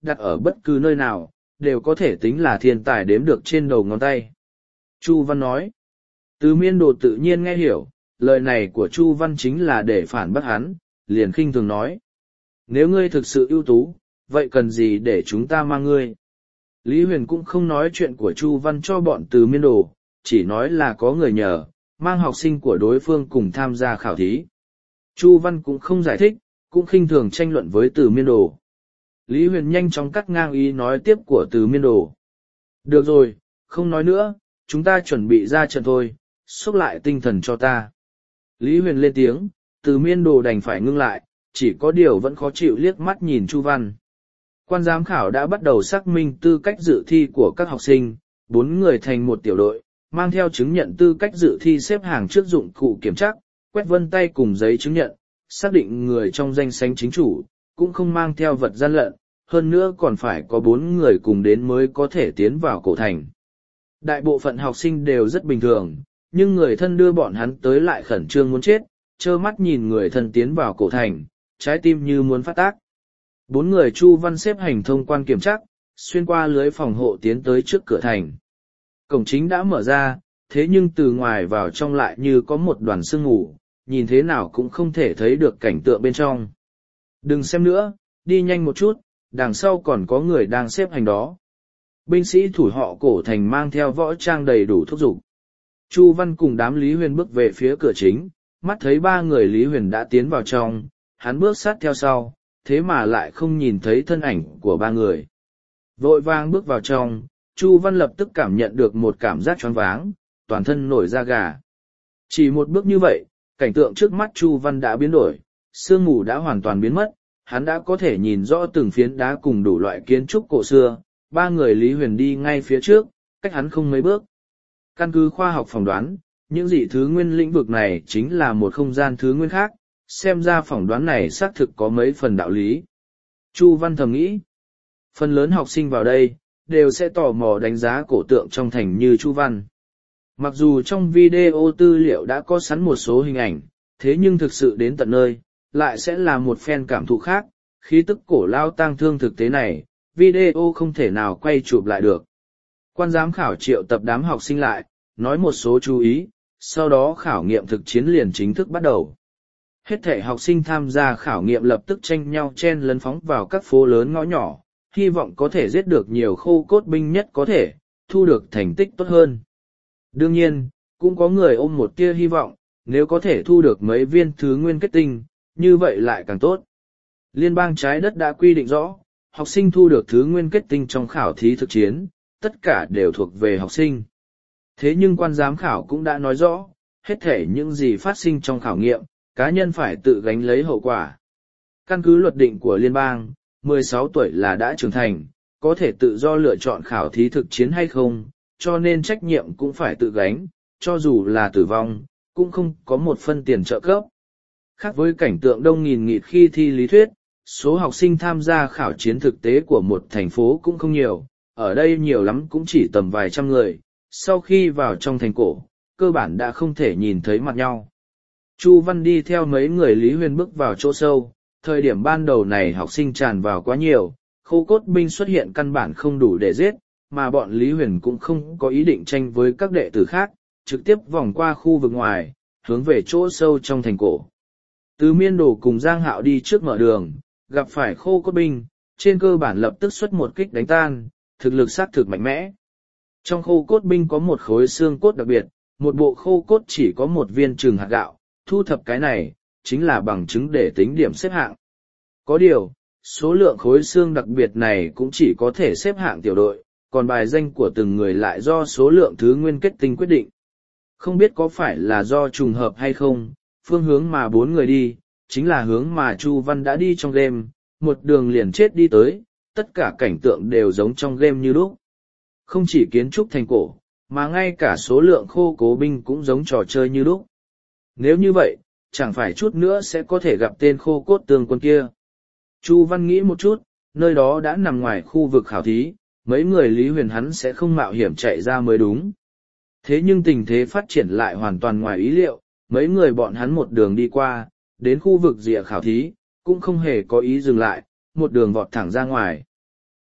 đặt ở bất cứ nơi nào, đều có thể tính là thiên tài đếm được trên đầu ngón tay. Chu Văn nói. Từ Miên Đồ tự nhiên nghe hiểu, lời này của Chu Văn chính là để phản bác hắn, liền khinh thường nói. Nếu ngươi thực sự ưu tú, vậy cần gì để chúng ta mang ngươi? Lý Huyền cũng không nói chuyện của Chu Văn cho bọn Từ Miên Đồ, chỉ nói là có người nhờ, mang học sinh của đối phương cùng tham gia khảo thí. Chu Văn cũng không giải thích, cũng khinh thường tranh luận với Từ Miên Đồ. Lý Huyền nhanh chóng cắt ngang ý nói tiếp của Từ Miên Đồ. Được rồi, không nói nữa, chúng ta chuẩn bị ra trận thôi, xúc lại tinh thần cho ta. Lý Huyền lên tiếng, Từ Miên Đồ đành phải ngưng lại, chỉ có điều vẫn khó chịu liếc mắt nhìn Chu Văn. Quan giám khảo đã bắt đầu xác minh tư cách dự thi của các học sinh, bốn người thành một tiểu đội, mang theo chứng nhận tư cách dự thi xếp hàng trước dụng cụ kiểm tra, quét vân tay cùng giấy chứng nhận, xác định người trong danh sách chính chủ, cũng không mang theo vật gian lận, hơn nữa còn phải có bốn người cùng đến mới có thể tiến vào cổ thành. Đại bộ phận học sinh đều rất bình thường, nhưng người thân đưa bọn hắn tới lại khẩn trương muốn chết, trơ mắt nhìn người thân tiến vào cổ thành, trái tim như muốn phát tác. Bốn người Chu Văn xếp hành thông quan kiểm tra, xuyên qua lưới phòng hộ tiến tới trước cửa thành. Cổng chính đã mở ra, thế nhưng từ ngoài vào trong lại như có một đoàn sương mù, nhìn thế nào cũng không thể thấy được cảnh tượng bên trong. Đừng xem nữa, đi nhanh một chút, đằng sau còn có người đang xếp hành đó. Binh sĩ thủ họ cổ thành mang theo võ trang đầy đủ thúc giục. Chu Văn cùng đám Lý Huyền bước về phía cửa chính, mắt thấy ba người Lý Huyền đã tiến vào trong, hắn bước sát theo sau, thế mà lại không nhìn thấy thân ảnh của ba người. Vội vàng bước vào trong, Chu Văn lập tức cảm nhận được một cảm giác choáng váng, toàn thân nổi da gà. Chỉ một bước như vậy, cảnh tượng trước mắt Chu Văn đã biến đổi, sương mù đã hoàn toàn biến mất, hắn đã có thể nhìn rõ từng phiến đá cùng đủ loại kiến trúc cổ xưa, ba người Lý Huyền đi ngay phía trước, cách hắn không mấy bước. Căn cứ khoa học phỏng đoán, những dị thứ nguyên lĩnh vực này chính là một không gian thứ nguyên khác, xem ra phỏng đoán này xác thực có mấy phần đạo lý. Chu Văn thầm nghĩ, phần lớn học sinh vào đây, đều sẽ tò mò đánh giá cổ tượng trong thành như Chu Văn. Mặc dù trong video tư liệu đã có sẵn một số hình ảnh, thế nhưng thực sự đến tận nơi, lại sẽ là một phen cảm thụ khác, khí tức cổ lao tang thương thực tế này, video không thể nào quay chụp lại được. Quan giám khảo triệu tập đám học sinh lại, nói một số chú ý, sau đó khảo nghiệm thực chiến liền chính thức bắt đầu. Hết thể học sinh tham gia khảo nghiệm lập tức tranh nhau chen lấn phóng vào các phố lớn ngõ nhỏ, hy vọng có thể giết được nhiều khô cốt binh nhất có thể, thu được thành tích tốt hơn. Đương nhiên, cũng có người ôm một tia hy vọng, nếu có thể thu được mấy viên thứ nguyên kết tinh, như vậy lại càng tốt. Liên bang trái đất đã quy định rõ, học sinh thu được thứ nguyên kết tinh trong khảo thí thực chiến, tất cả đều thuộc về học sinh. Thế nhưng quan giám khảo cũng đã nói rõ, hết thể những gì phát sinh trong khảo nghiệm, cá nhân phải tự gánh lấy hậu quả. Căn cứ luật định của liên bang, mười sáu tuổi là đã trưởng thành, có thể tự do lựa chọn khảo thí thực chiến hay không, cho nên trách nhiệm cũng phải tự gánh, cho dù là tử vong, cũng không có một phân tiền trợ cấp. Khác với cảnh tượng đông nghìn nghịt khi thi lý thuyết, số học sinh tham gia khảo chiến thực tế của một thành phố cũng không nhiều, ở đây nhiều lắm cũng chỉ tầm vài trăm người, sau khi vào trong thành cổ, cơ bản đã không thể nhìn thấy mặt nhau. Chu Văn đi theo mấy người Lý Huyền bước vào chỗ sâu, thời điểm ban đầu này học sinh tràn vào quá nhiều, khô cốt binh xuất hiện căn bản không đủ để giết, mà bọn Lý Huyền cũng không có ý định tranh với các đệ tử khác, trực tiếp vòng qua khu vực ngoài, hướng về chỗ sâu trong thành cổ. Từ Miên Đồ cùng Giang Hạo đi trước mở đường, gặp phải khô cốt binh, trên cơ bản lập tức xuất một kích đánh tan, thực lực xác thực mạnh mẽ. Trong khô cốt binh có một khối xương cốt đặc biệt, một bộ khô cốt chỉ có một viên trừng hạt gạo, thu thập cái này, chính là bằng chứng để tính điểm xếp hạng. Có điều, số lượng khối xương đặc biệt này cũng chỉ có thể xếp hạng tiểu đội, còn bài danh của từng người lại do số lượng thứ nguyên kết tinh quyết định. Không biết có phải là do trùng hợp hay không, phương hướng mà bốn người đi, chính là hướng mà Chu Văn đã đi trong game, một đường liền chết đi tới, tất cả cảnh tượng đều giống trong game như lúc. Không chỉ kiến trúc thành cổ, mà ngay cả số lượng khô cố binh cũng giống trò chơi như lúc. Nếu như vậy, chẳng phải chút nữa sẽ có thể gặp tên khô cốt tương quân kia. Chu Văn nghĩ một chút, nơi đó đã nằm ngoài khu vực khảo thí, mấy người Lý Huyền hắn sẽ không mạo hiểm chạy ra mới đúng. Thế nhưng tình thế phát triển lại hoàn toàn ngoài ý liệu, mấy người bọn hắn một đường đi qua, đến khu vực rìa khảo thí, cũng không hề có ý dừng lại, một đường vọt thẳng ra ngoài.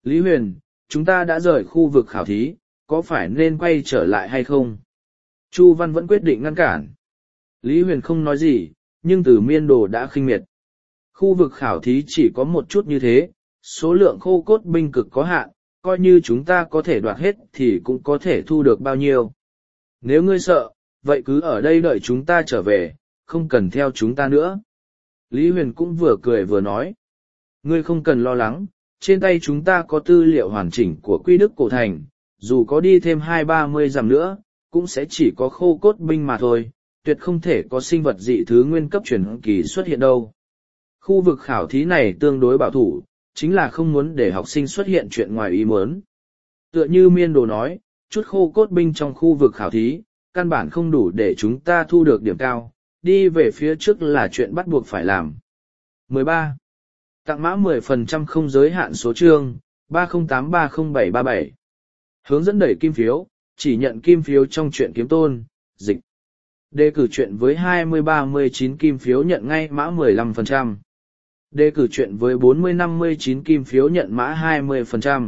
Lý Huyền, chúng ta đã rời khu vực khảo thí, có phải nên quay trở lại hay không? Chu Văn vẫn quyết định ngăn cản. Lý Huyền không nói gì, nhưng Từ Miên Đồ đã khinh miệt. Khu vực khảo thí chỉ có một chút như thế, số lượng khô cốt binh cực có hạn, coi như chúng ta có thể đoạt hết thì cũng có thể thu được bao nhiêu. Nếu ngươi sợ, vậy cứ ở đây đợi chúng ta trở về, không cần theo chúng ta nữa. Lý Huyền cũng vừa cười vừa nói. Ngươi không cần lo lắng, trên tay chúng ta có tư liệu hoàn chỉnh của Quy Đức Cổ Thành, dù có đi thêm hai ba mươi dặm nữa, cũng sẽ chỉ có khô cốt binh mà thôi, tuyệt không thể có sinh vật dị thứ nguyên cấp truyền kỳ xuất hiện đâu. Khu vực khảo thí này tương đối bảo thủ, chính là không muốn để học sinh xuất hiện chuyện ngoài ý muốn. Tựa như Miên Đồ nói, chút khô cốt binh trong khu vực khảo thí, căn bản không đủ để chúng ta thu được điểm cao, đi về phía trước là chuyện bắt buộc phải làm. mười ba. Tặng mã mười phần trăm không giới hạn số chương, ba không tám ba không bảy ba bảy. Hướng dẫn đẩy kim phiếu, chỉ nhận kim phiếu trong truyện kiếm tôn, dịch. Đề cử chuyện với hai mươi ba mươi chín kim phiếu nhận ngay mã mười lăm phần trăm. Đề cử chuyện với bốn mươi năm mươi chín kim phiếu nhận mã hai mươi phần trăm.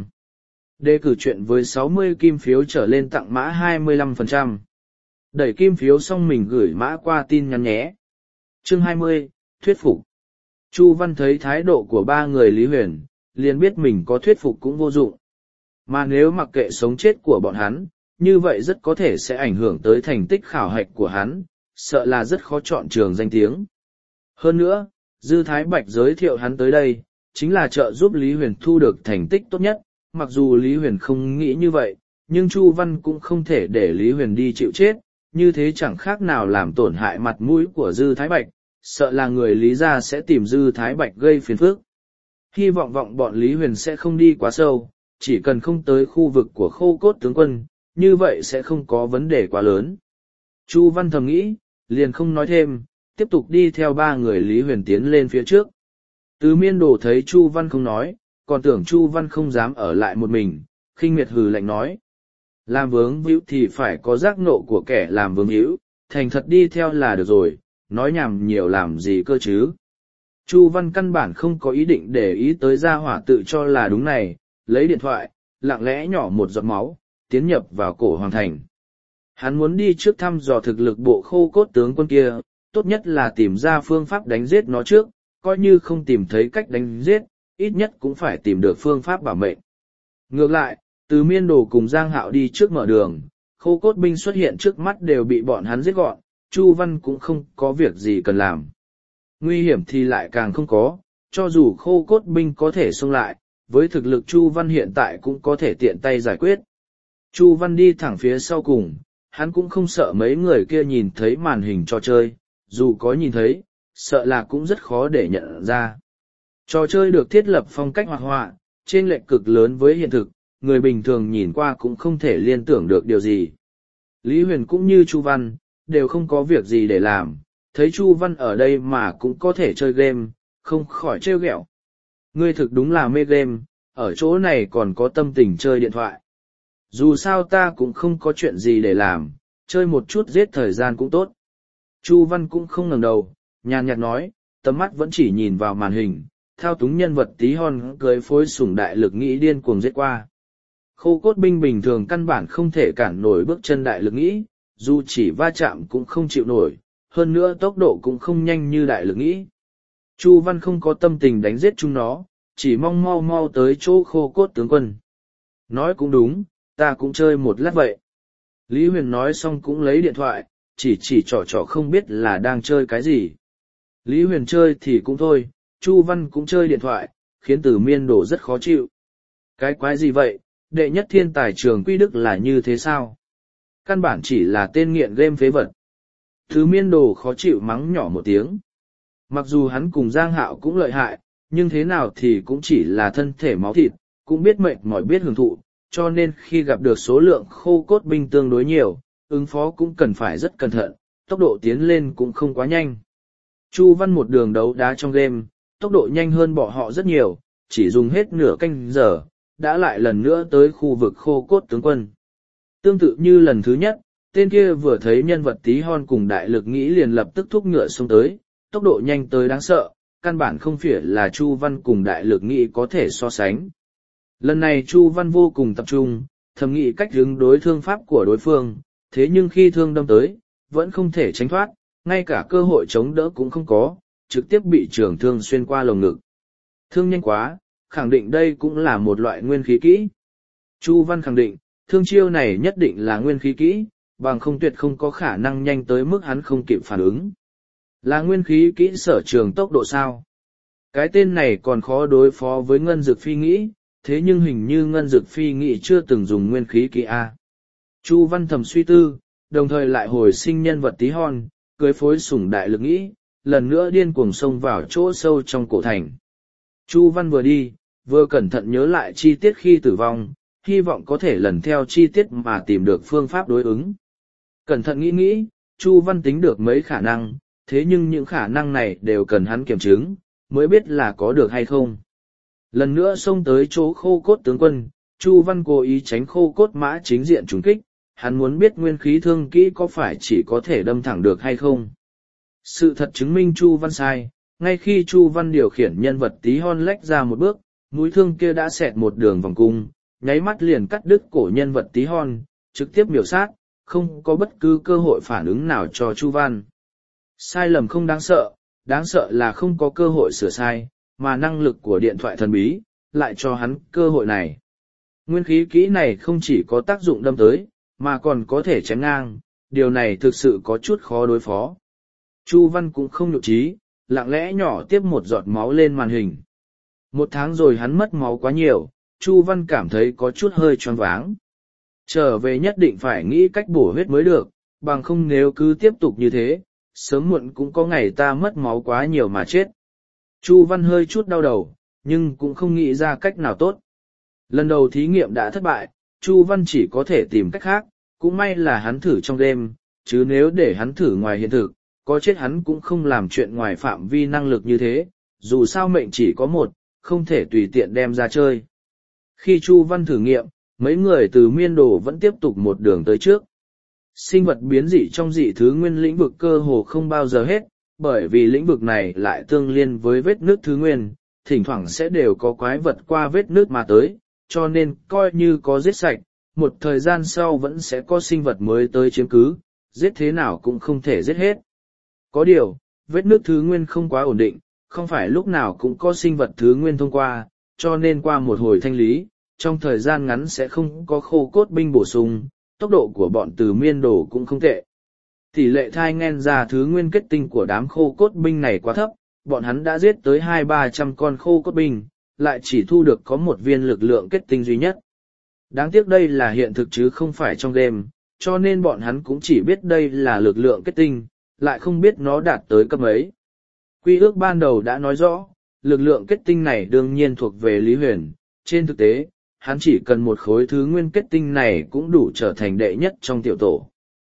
Đề cử chuyện với sáu mươi kim phiếu trở lên tặng mã hai mươi lăm phần trăm. Đẩy kim phiếu xong mình gửi mã qua tin nhắn nhé. Chương hai mươi, thuyết phục. Chu Văn thấy thái độ của ba người Lý Huyền, liền biết mình có thuyết phục cũng vô dụng. Mà nếu mặc kệ sống chết của bọn hắn, như vậy rất có thể sẽ ảnh hưởng tới thành tích khảo hạch của hắn, sợ là rất khó chọn trường danh tiếng. Hơn nữa, Dư Thái Bạch giới thiệu hắn tới đây, chính là trợ giúp Lý Huyền thu được thành tích tốt nhất, mặc dù Lý Huyền không nghĩ như vậy, nhưng Chu Văn cũng không thể để Lý Huyền đi chịu chết, như thế chẳng khác nào làm tổn hại mặt mũi của Dư Thái Bạch, sợ là người Lý gia sẽ tìm Dư Thái Bạch gây phiền phức. Hy vọng vọng bọn Lý Huyền sẽ không đi quá sâu, chỉ cần không tới khu vực của khô cốt tướng quân, như vậy sẽ không có vấn đề quá lớn. Chu Văn thầm nghĩ, liền không nói thêm, tiếp tục đi theo ba người Lý Huyền tiến lên phía trước. Từ Miên Đồ thấy Chu Văn không nói, còn tưởng Chu Văn không dám ở lại một mình, khinh miệt hừ lạnh nói. Làm vướng víu thì phải có giác nộ của kẻ làm vướng víu, thành thật đi theo là được rồi, nói nhảm nhiều làm gì cơ chứ. Chu Văn căn bản không có ý định để ý tới gia hỏa tự cho là đúng này, lấy điện thoại, lặng lẽ nhỏ một giọt máu, tiến nhập vào cổ hoàng thành. Hắn muốn đi trước thăm dò thực lực bộ khô cốt tướng quân kia, tốt nhất là tìm ra phương pháp đánh giết nó trước, coi như không tìm thấy cách đánh giết, ít nhất cũng phải tìm được phương pháp bảo mệnh. Ngược lại, Từ Miên Đồ cùng Giang Hạo đi trước mở đường, khô cốt binh xuất hiện trước mắt đều bị bọn hắn giết gọn, Chu Văn cũng không có việc gì cần làm. Nguy hiểm thì lại càng không có, cho dù khô cốt binh có thể xông lại, với thực lực Chu Văn hiện tại cũng có thể tiện tay giải quyết. Chu Văn đi thẳng phía sau cùng, hắn cũng không sợ mấy người kia nhìn thấy màn hình trò chơi, dù có nhìn thấy, sợ là cũng rất khó để nhận ra. Trò chơi được thiết lập phong cách hoạt họa, trên lệch cực lớn với hiện thực, người bình thường nhìn qua cũng không thể liên tưởng được điều gì. Lý Huyền cũng như Chu Văn, đều không có việc gì để làm, thấy Chu Văn ở đây mà cũng có thể chơi game, không khỏi trêu ghẹo. Ngươi thực đúng là mê game, ở chỗ này còn có tâm tình chơi điện thoại. Dù sao ta cũng không có chuyện gì để làm, chơi một chút giết thời gian cũng tốt. Chu Văn cũng không ngẩng đầu, nhàn nhạt nói, tầm mắt vẫn chỉ nhìn vào màn hình, thao túng nhân vật tí hon cưới phối sủng đại lực nghĩ điên cuồng giết qua. Khô cốt binh bình thường căn bản không thể cản nổi bước chân đại lực nghĩ, dù chỉ va chạm cũng không chịu nổi, hơn nữa tốc độ cũng không nhanh như đại lực nghĩ. Chu Văn không có tâm tình đánh giết chúng nó, chỉ mong mau mau tới chỗ khô cốt tướng quân. Nói cũng đúng, ta cũng chơi một lát vậy. Lý Huyền nói xong cũng lấy điện thoại, chỉ chỉ trò trò không biết là đang chơi cái gì. Lý Huyền chơi thì cũng thôi, Chu Văn cũng chơi điện thoại, khiến Từ Miên Đồ rất khó chịu. Cái quái gì vậy, đệ nhất thiên tài trường Quy Đức là như thế sao? Căn bản chỉ là tên nghiện game phế vật. Từ Miên Đồ khó chịu mắng nhỏ một tiếng. Mặc dù hắn cùng Giang Hạo cũng lợi hại, nhưng thế nào thì cũng chỉ là thân thể máu thịt, cũng biết mệt mỏi biết hưởng thụ, cho nên khi gặp được số lượng khô cốt binh tương đối nhiều, ứng phó cũng cần phải rất cẩn thận, tốc độ tiến lên cũng không quá nhanh. Chu Văn một đường đấu đá trong game, tốc độ nhanh hơn bọn họ rất nhiều, chỉ dùng hết nửa canh giờ, đã lại lần nữa tới khu vực khô cốt tướng quân. Tương tự như lần thứ nhất, tên kia vừa thấy nhân vật tí hon cùng đại lực nghĩ liền lập tức thúc ngựa xông tới, tốc độ nhanh tới đáng sợ, căn bản không phải là Chu Văn cùng đại lực nghĩ có thể so sánh. Lần này Chu Văn vô cùng tập trung, thầm nghĩ cách ứng đối thương pháp của đối phương, thế nhưng khi thương đâm tới, vẫn không thể tránh thoát, ngay cả cơ hội chống đỡ cũng không có, trực tiếp bị trường thương xuyên qua lồng ngực. Thương nhanh quá, khẳng định đây cũng là một loại nguyên khí kỹ. Chu Văn khẳng định, thương chiêu này nhất định là nguyên khí kỹ, bằng không tuyệt không có khả năng nhanh tới mức hắn không kịp phản ứng. Là nguyên khí kỹ sở trường tốc độ sao? Cái tên này còn khó đối phó với Ngân Dực Phi nghĩ, thế nhưng hình như Ngân Dực Phi nghĩ chưa từng dùng nguyên khí kỹ A. Chu Văn thầm suy tư, đồng thời lại hồi sinh nhân vật tí hon, cưới phối sủng đại lực nghĩ, lần nữa điên cuồng xông vào chỗ sâu trong cổ thành. Chu Văn vừa đi, vừa cẩn thận nhớ lại chi tiết khi tử vong, hy vọng có thể lần theo chi tiết mà tìm được phương pháp đối ứng. Cẩn thận nghĩ nghĩ, Chu Văn tính được mấy khả năng, thế nhưng những khả năng này đều cần hắn kiểm chứng, mới biết là có được hay không. Lần nữa xông tới chỗ khô cốt tướng quân, Chu Văn cố ý tránh khô cốt mã chính diện trúng kích, hắn muốn biết nguyên khí thương kỹ có phải chỉ có thể đâm thẳng được hay không. Sự thật chứng minh Chu Văn sai, ngay khi Chu Văn điều khiển nhân vật tí hon lách ra một bước, mũi thương kia đã xẹt một đường vòng cung, nháy mắt liền cắt đứt cổ nhân vật tí hon, trực tiếp miểu sát, không có bất cứ cơ hội phản ứng nào cho Chu Văn. Sai lầm không đáng sợ, đáng sợ là không có cơ hội sửa sai, mà năng lực của điện thoại thần bí, lại cho hắn cơ hội này. Nguyên khí kỹ này không chỉ có tác dụng đâm tới, mà còn có thể chém ngang, điều này thực sự có chút khó đối phó. Chu Văn cũng không nhục trí, lặng lẽ nhỏ tiếp một giọt máu lên màn hình. Một tháng rồi hắn mất máu quá nhiều, Chu Văn cảm thấy có chút hơi choáng váng. Trở về nhất định phải nghĩ cách bổ huyết mới được, bằng không nếu cứ tiếp tục như thế, sớm muộn cũng có ngày ta mất máu quá nhiều mà chết. Chu Văn hơi chút đau đầu, nhưng cũng không nghĩ ra cách nào tốt. Lần đầu thí nghiệm đã thất bại, Chu Văn chỉ có thể tìm cách khác, cũng may là hắn thử trong đêm, chứ nếu để hắn thử ngoài hiện thực, có chết hắn cũng không làm chuyện ngoài phạm vi năng lực như thế, dù sao mệnh chỉ có một, không thể tùy tiện đem ra chơi. Khi Chu Văn thử nghiệm, mấy người từ miên đồ vẫn tiếp tục một đường tới trước. Sinh vật biến dị trong dị thứ nguyên lĩnh vực cơ hồ không bao giờ hết, bởi vì lĩnh vực này lại tương liên với vết nước thứ nguyên, thỉnh thoảng sẽ đều có quái vật qua vết nước mà tới, cho nên coi như có giết sạch, một thời gian sau vẫn sẽ có sinh vật mới tới chiếm cứ, giết thế nào cũng không thể giết hết. Có điều, vết nước thứ nguyên không quá ổn định, không phải lúc nào cũng có sinh vật thứ nguyên thông qua, cho nên qua một hồi thanh lý, trong thời gian ngắn sẽ không có khô cốt binh bổ sung, tốc độ của bọn từ miên đồ cũng không tệ. Tỷ lệ thai nghen ra thứ nguyên kết tinh của đám khô cốt binh này quá thấp, bọn hắn đã giết tới hai ba trăm con khô cốt binh, lại chỉ thu được có một viên lực lượng kết tinh duy nhất. Đáng tiếc đây là hiện thực chứ không phải trong game, cho nên bọn hắn cũng chỉ biết đây là lực lượng kết tinh, lại không biết nó đạt tới cấp ấy. Quy ước ban đầu đã nói rõ, lực lượng kết tinh này đương nhiên thuộc về Lý Huyền, trên thực tế, hắn chỉ cần một khối thứ nguyên kết tinh này cũng đủ trở thành đệ nhất trong tiểu tổ.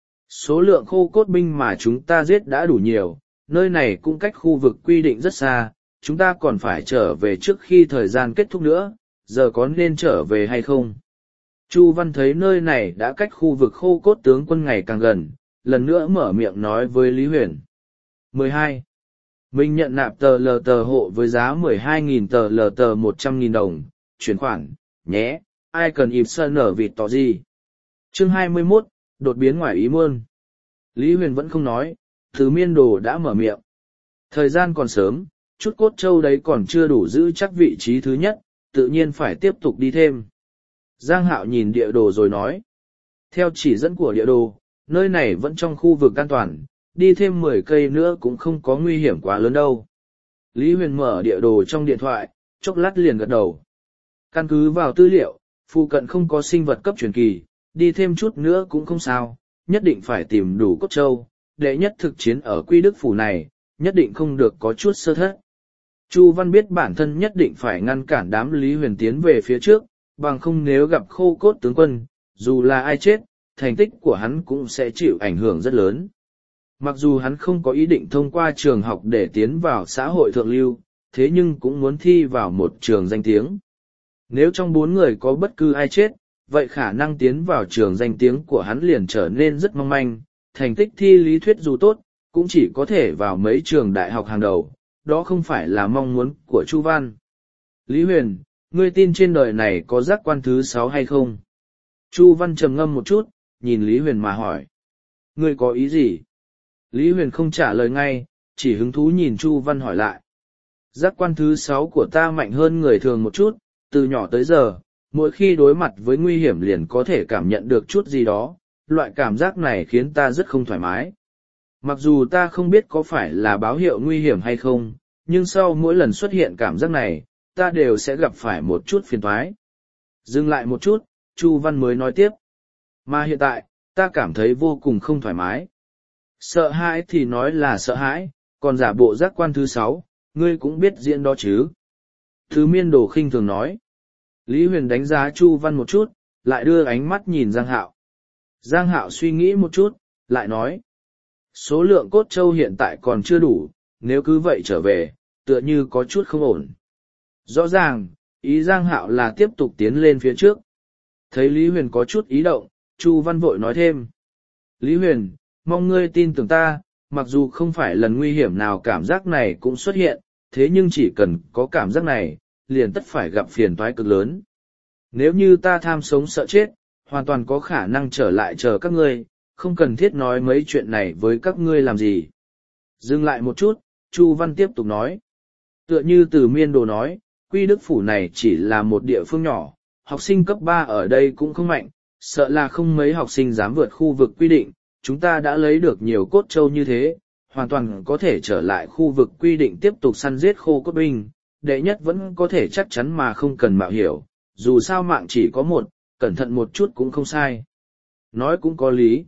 Số lượng khô cốt binh mà chúng ta giết đã đủ nhiều, nơi này cũng cách khu vực quy định rất xa, chúng ta còn phải trở về trước khi thời gian kết thúc nữa, giờ có nên trở về hay không? Chu Văn thấy nơi này đã cách khu vực khô cốt tướng quân ngày càng gần, lần nữa mở miệng nói với Lý Huyền. mười hai. Mình nhận nạp tờ lờ tờ hộ với giá mười hai nghìn tờ lờ tờ một trăm nghìn đồng, chuyển khoản, nhé, ai cần ịp sơn ở vịt tỏ gì. Chương hai mươi mốt, đột biến ngoài ý muốn. Lý Huyền vẫn không nói, từ miên đồ đã mở miệng. Thời gian còn sớm, chút cốt châu đấy còn chưa đủ giữ chắc vị trí thứ nhất, tự nhiên phải tiếp tục đi thêm. Giang Hạo nhìn địa đồ rồi nói. Theo chỉ dẫn của địa đồ, nơi này vẫn trong khu vực an toàn, đi thêm mười cây nữa cũng không có nguy hiểm quá lớn đâu. Lý Huyền mở địa đồ trong điện thoại, chốc lát liền gật đầu. Căn cứ vào tư liệu, phụ cận không có sinh vật cấp truyền kỳ, đi thêm chút nữa cũng không sao, nhất định phải tìm đủ cốt châu, đệ nhất thực chiến ở Quy Đức Phủ này, nhất định không được có chút sơ thất. Chu Văn biết bản thân nhất định phải ngăn cản đám Lý Huyền tiến về phía trước, bằng không nếu gặp khô cốt tướng quân, dù là ai chết, thành tích của hắn cũng sẽ chịu ảnh hưởng rất lớn. Mặc dù hắn không có ý định thông qua trường học để tiến vào xã hội thượng lưu, thế nhưng cũng muốn thi vào một trường danh tiếng. Nếu trong bốn người có bất cứ ai chết, vậy khả năng tiến vào trường danh tiếng của hắn liền trở nên rất mong manh, thành tích thi lý thuyết dù tốt, cũng chỉ có thể vào mấy trường đại học hàng đầu, đó không phải là mong muốn của Chu Văn. Lý Huyền, Ngươi tin trên đời này có giác quan thứ sáu hay không? Chu Văn trầm ngâm một chút, nhìn Lý Huyền mà hỏi. Ngươi có ý gì? Lý Huyền không trả lời ngay, chỉ hứng thú nhìn Chu Văn hỏi lại. Giác quan thứ sáu của ta mạnh hơn người thường một chút, từ nhỏ tới giờ, mỗi khi đối mặt với nguy hiểm liền có thể cảm nhận được chút gì đó, loại cảm giác này khiến ta rất không thoải mái. Mặc dù ta không biết có phải là báo hiệu nguy hiểm hay không, nhưng sau mỗi lần xuất hiện cảm giác này, ta đều sẽ gặp phải một chút phiền toái. Dừng lại một chút, Chu Văn mới nói tiếp. Mà hiện tại, ta cảm thấy vô cùng không thoải mái. Sợ hãi thì nói là sợ hãi, còn giả bộ giác quan thứ sáu, ngươi cũng biết diễn đó chứ. Thứ Miên Đồ khinh thường nói. Lý Huyền đánh giá Chu Văn một chút, lại đưa ánh mắt nhìn Giang Hạo. Giang Hạo suy nghĩ một chút, lại nói. Số lượng cốt châu hiện tại còn chưa đủ, nếu cứ vậy trở về, tựa như có chút không ổn. Rõ ràng, ý Giang Hạo là tiếp tục tiến lên phía trước. Thấy Lý Huyền có chút ý động, Chu Văn vội nói thêm. Lý Huyền, mong ngươi tin tưởng ta, mặc dù không phải lần nguy hiểm nào cảm giác này cũng xuất hiện, thế nhưng chỉ cần có cảm giác này, liền tất phải gặp phiền toái cực lớn. Nếu như ta tham sống sợ chết, hoàn toàn có khả năng trở lại chờ các ngươi, không cần thiết nói mấy chuyện này với các ngươi làm gì. Dừng lại một chút, Chu Văn tiếp tục nói. Tựa như Từ Miên Đồ nói, Quy Đức Phủ này chỉ là một địa phương nhỏ, học sinh cấp ba ở đây cũng không mạnh, sợ là không mấy học sinh dám vượt khu vực quy định, chúng ta đã lấy được nhiều cốt châu như thế, hoàn toàn có thể trở lại khu vực quy định tiếp tục săn giết khô cốt binh, đệ nhất vẫn có thể chắc chắn mà không cần mạo hiểu, dù sao mạng chỉ có một, cẩn thận một chút cũng không sai. Nói cũng có lý.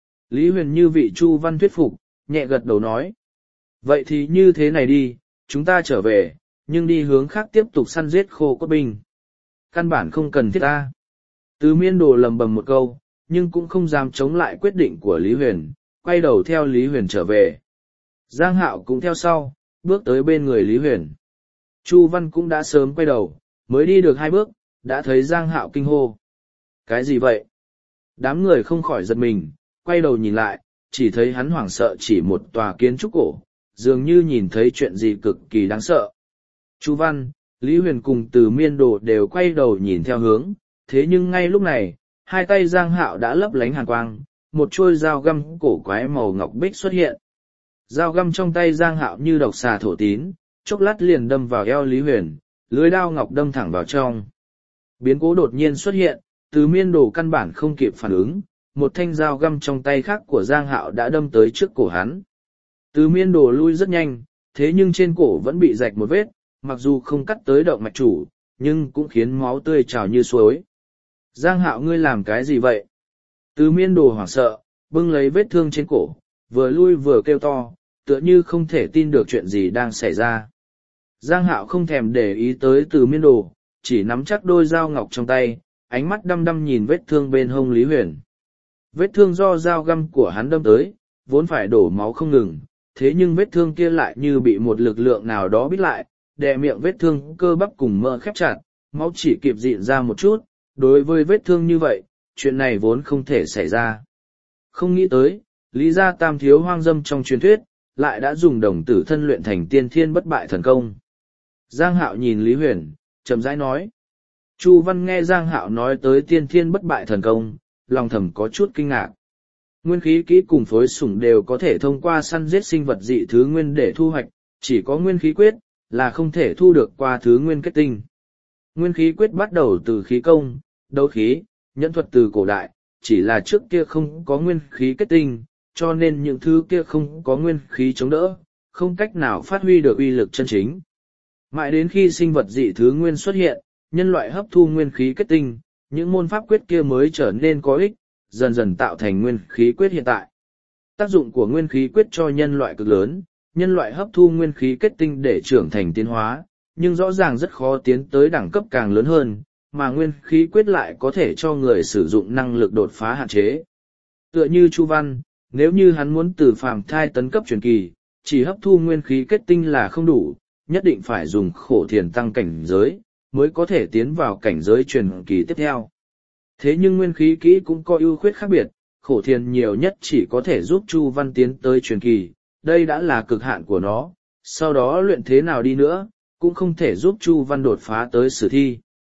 Lý Huyền như vị Chu Văn thuyết phục, nhẹ gật đầu nói. Vậy thì như thế này đi, chúng ta trở về, nhưng đi hướng khác tiếp tục săn giết khô cốt binh. Căn bản không cần thiết ta. Từ Miên Đồ lầm bầm một câu, nhưng cũng không dám chống lại quyết định của Lý Huyền, quay đầu theo Lý Huyền trở về. Giang Hạo cũng theo sau, bước tới bên người Lý Huyền. Chu Văn cũng đã sớm quay đầu, mới đi được hai bước, đã thấy Giang Hạo kinh hô. Cái gì vậy? Đám người không khỏi giật mình, quay đầu nhìn lại, chỉ thấy hắn hoảng sợ chỉ một tòa kiến trúc cổ, dường như nhìn thấy chuyện gì cực kỳ đáng sợ. Chu Văn, Lý Huyền cùng Từ Miên Đồ đều quay đầu nhìn theo hướng, thế nhưng ngay lúc này, hai tay Giang Hạo đã lấp lánh hàn quang, một chuôi dao găm cổ quái màu ngọc bích xuất hiện. Dao găm trong tay Giang Hạo như độc xà thổ tín, chốc lát liền đâm vào eo Lý Huyền, lưới đao ngọc đâm thẳng vào trong. Biến cố đột nhiên xuất hiện, Từ Miên Đồ căn bản không kịp phản ứng, một thanh dao găm trong tay khác của Giang Hạo đã đâm tới trước cổ hắn. Từ Miên Đồ lui rất nhanh, thế nhưng trên cổ vẫn bị rạch một vết, mặc dù không cắt tới động mạch chủ, nhưng cũng khiến máu tươi trào như suối. Giang Hạo ngươi làm cái gì vậy? Từ Miên Đồ hoảng sợ, bưng lấy vết thương trên cổ, vừa lui vừa kêu to, tựa như không thể tin được chuyện gì đang xảy ra. Giang Hạo không thèm để ý tới Từ Miên Đồ, chỉ nắm chắc đôi dao ngọc trong tay, ánh mắt đăm đăm nhìn vết thương bên hông Lý Huyền. Vết thương do dao găm của hắn đâm tới, vốn phải đổ máu không ngừng, thế nhưng vết thương kia lại như bị một lực lượng nào đó bít lại, đè miệng vết thương cơ bắp cùng mỡ khép chặt, máu chỉ kịp dịn ra một chút. Đối với vết thương như vậy, chuyện này vốn không thể xảy ra. Không nghĩ tới, Lý gia tam thiếu hoang dâm trong truyền thuyết, lại đã dùng đồng tử thân luyện thành tiên thiên bất bại thần công. Giang Hạo nhìn Lý Huyền, chậm rãi nói. Chu Văn nghe Giang Hạo nói tới tiên thiên bất bại thần công, lòng thầm có chút kinh ngạc. Nguyên khí kỹ cùng phối sủng đều có thể thông qua săn giết sinh vật dị thứ nguyên để thu hoạch, chỉ có nguyên khí quyết, là không thể thu được qua thứ nguyên kết tinh. Nguyên khí quyết bắt đầu từ khí công, đấu khí, nhẫn thuật từ cổ đại, chỉ là trước kia không có nguyên khí kết tinh, cho nên những thứ kia không có nguyên khí chống đỡ, không cách nào phát huy được uy lực chân chính. Mãi đến khi sinh vật dị thứ nguyên xuất hiện, nhân loại hấp thu nguyên khí kết tinh, những môn pháp quyết kia mới trở nên có ích, dần dần tạo thành nguyên khí quyết hiện tại. Tác dụng của nguyên khí quyết cho nhân loại cực lớn, nhân loại hấp thu nguyên khí kết tinh để trưởng thành tiến hóa, nhưng rõ ràng rất khó tiến tới đẳng cấp càng lớn hơn, mà nguyên khí quyết lại có thể cho người sử dụng năng lực đột phá hạn chế. Tựa như Chu Văn, nếu như hắn muốn từ phàm thai tấn cấp truyền kỳ, chỉ hấp thu nguyên khí kết tinh là không đủ, nhất định phải dùng khổ thiền tăng cảnh giới, mới có thể tiến vào cảnh giới truyền kỳ tiếp theo. Thế nhưng nguyên khí kỹ cũng có ưu khuyết khác biệt, khổ thiền nhiều nhất chỉ có thể giúp Chu Văn tiến tới truyền kỳ, đây đã là cực hạn của nó, sau đó luyện thế nào đi nữa, cũng không thể giúp Chu Văn đột phá tới sử thi.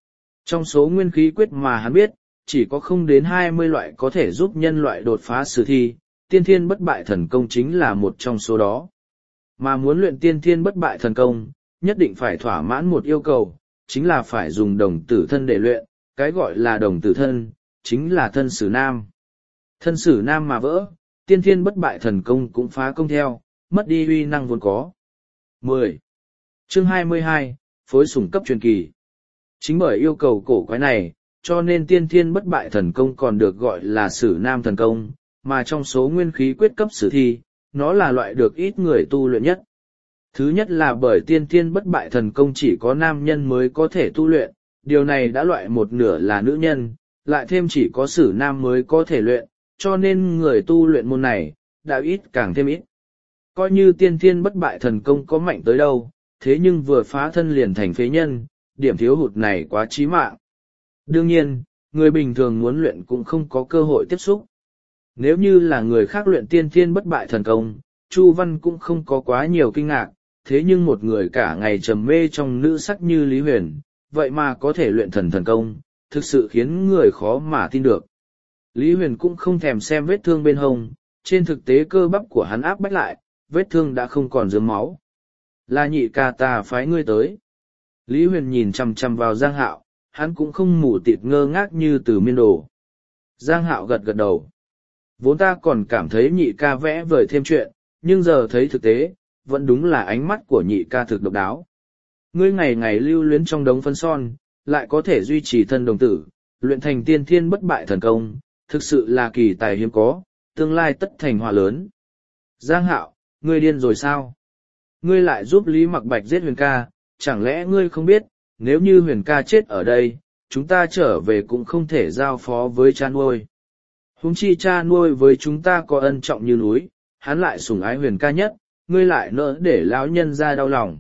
Trong số nguyên khí quyết mà hắn biết, chỉ có không đến hai mươi loại có thể giúp nhân loại đột phá sử thi, tiên thiên bất bại thần công chính là một trong số đó. Mà muốn luyện tiên thiên bất bại thần công, nhất định phải thỏa mãn một yêu cầu, chính là phải dùng đồng tử thân để luyện, cái gọi là đồng tử thân, chính là thân sử nam. Thân sử nam mà vỡ, tiên thiên bất bại thần công cũng phá công theo, mất đi uy năng vốn có. mười. Chương hai mươi hai, phối sủng cấp truyền kỳ. Chính bởi yêu cầu cổ quái này, cho nên tiên thiên bất bại thần công còn được gọi là sử nam thần công, mà trong số nguyên khí quyết cấp sử thi, nó là loại được ít người tu luyện nhất. Thứ nhất là bởi tiên thiên bất bại thần công chỉ có nam nhân mới có thể tu luyện, điều này đã loại một nửa là nữ nhân, lại thêm chỉ có sử nam mới có thể luyện, cho nên người tu luyện môn này, đã ít càng thêm ít. Coi như tiên thiên bất bại thần công có mạnh tới đâu, thế nhưng vừa phá thân liền thành phế nhân, điểm thiếu hụt này quá chí mạng. Đương nhiên, người bình thường muốn luyện cũng không có cơ hội tiếp xúc. Nếu như là người khác luyện tiên thiên bất bại thần công, Chu Văn cũng không có quá nhiều kinh ngạc, thế nhưng một người cả ngày trầm mê trong nữ sắc như Lý Huyền, vậy mà có thể luyện thần thần công, thực sự khiến người khó mà tin được. Lý Huyền cũng không thèm xem vết thương bên hông, trên thực tế cơ bắp của hắn áp bách lại, vết thương đã không còn dướng máu. Là nhị ca ta phái ngươi tới. Lý Huyền nhìn chằm chằm vào Giang Hạo, hắn cũng không mù tịt ngơ ngác như Từ Miên Đồ. Giang Hạo gật gật đầu. Vốn ta còn cảm thấy nhị ca vẽ vời thêm chuyện, nhưng giờ thấy thực tế, vẫn đúng là ánh mắt của nhị ca thực độc đáo. Ngươi ngày ngày lưu luyến trong đống phân son, lại có thể duy trì thân đồng tử, luyện thành tiên thiên bất bại thần công, thực sự là kỳ tài hiếm có, tương lai tất thành họa lớn. Giang Hạo, ngươi điên rồi sao? Ngươi lại giúp Lý Mặc Bạch giết Huyền ca, chẳng lẽ ngươi không biết, nếu như Huyền ca chết ở đây, chúng ta trở về cũng không thể giao phó với cha nuôi. Huống chi cha nuôi với chúng ta có ân trọng như núi, hắn lại sủng ái Huyền ca nhất, ngươi lại nỡ để lão nhân ra đau lòng.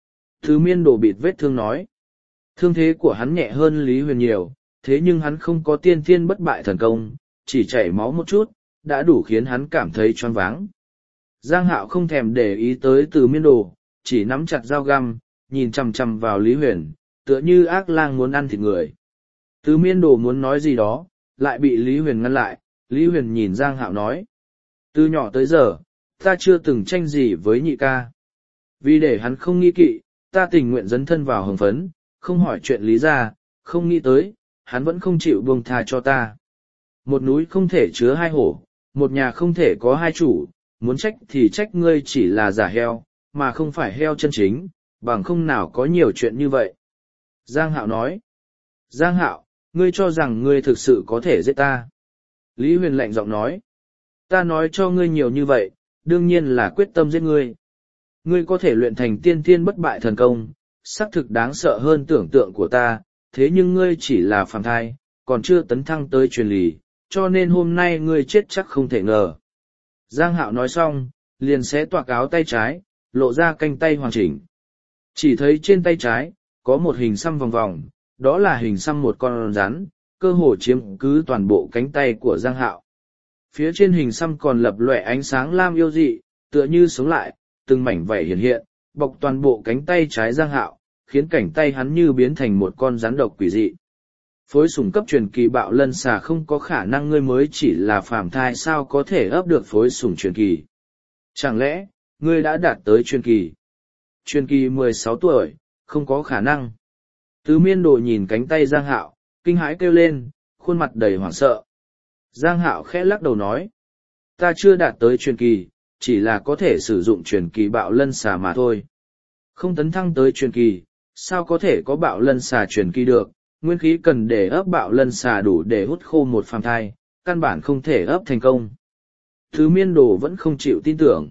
Từ Miên Đồ bịt vết thương nói. Thương thế của hắn nhẹ hơn Lý Huyền nhiều, thế nhưng hắn không có tiên thiên bất bại thần công, chỉ chảy máu một chút, đã đủ khiến hắn cảm thấy choáng váng. Giang Hạo không thèm để ý tới Từ Miên Đồ, chỉ nắm chặt dao găm, nhìn chằm chằm vào Lý Huyền, tựa như ác lang muốn ăn thịt người. Từ Miên Đồ muốn nói gì đó, lại bị Lý Huyền ngăn lại. Lý Huyền nhìn Giang Hạo nói. Từ nhỏ tới giờ, ta chưa từng tranh gì với nhị ca. Vì để hắn không nghi kỵ, ta tình nguyện dấn thân vào hồng phấn, không hỏi chuyện lý ra, không nghĩ tới, hắn vẫn không chịu buông tha cho ta. Một núi không thể chứa hai hổ, một nhà không thể có hai chủ, muốn trách thì trách ngươi chỉ là giả heo, mà không phải heo chân chính, bằng không nào có nhiều chuyện như vậy. Giang Hạo nói. Giang Hạo, ngươi cho rằng ngươi thực sự có thể giết ta. Lý Huyền lạnh giọng nói. Ta nói cho ngươi nhiều như vậy, đương nhiên là quyết tâm giết ngươi. Ngươi có thể luyện thành tiên thiên bất bại thần công, xác thực đáng sợ hơn tưởng tượng của ta, thế nhưng ngươi chỉ là phàm thai, còn chưa tấn thăng tới truyền lì, cho nên hôm nay ngươi chết chắc không thể ngờ. Giang Hạo nói xong, liền xé toạc áo tay trái, lộ ra canh tay hoàn chỉnh. Chỉ thấy trên tay trái, có một hình xăm vòng vòng, đó là hình xăm một con rắn, cơ hồ chiếm cứ toàn bộ cánh tay của Giang Hạo. Phía trên hình xăm còn lập lòe ánh sáng lam yêu dị, tựa như sống lại, từng mảnh vảy hiện hiện, bọc toàn bộ cánh tay trái Giang Hạo, khiến cảnh tay hắn như biến thành một con rắn độc quỷ dị. Phối sủng cấp truyền kỳ bạo lân xà không có khả năng ngươi mới chỉ là phàm thai sao có thể ấp được phối sủng truyền kỳ. Chẳng lẽ, ngươi đã đạt tới truyền kỳ? Truyền kỳ mười sáu tuổi, không có khả năng. Từ Miên Đồ nhìn cánh tay Giang Hạo, kinh hãi kêu lên, khuôn mặt đầy hoảng sợ. Giang Hạo khẽ lắc đầu nói, ta chưa đạt tới truyền kỳ, chỉ là có thể sử dụng truyền kỳ bạo lân xà mà thôi. Không tấn thăng tới truyền kỳ, sao có thể có bạo lân xà truyền kỳ được, nguyên khí cần để ấp bạo lân xà đủ để hút khô một phàm thai, căn bản không thể ấp thành công. Thứ Miên Đồ vẫn không chịu tin tưởng.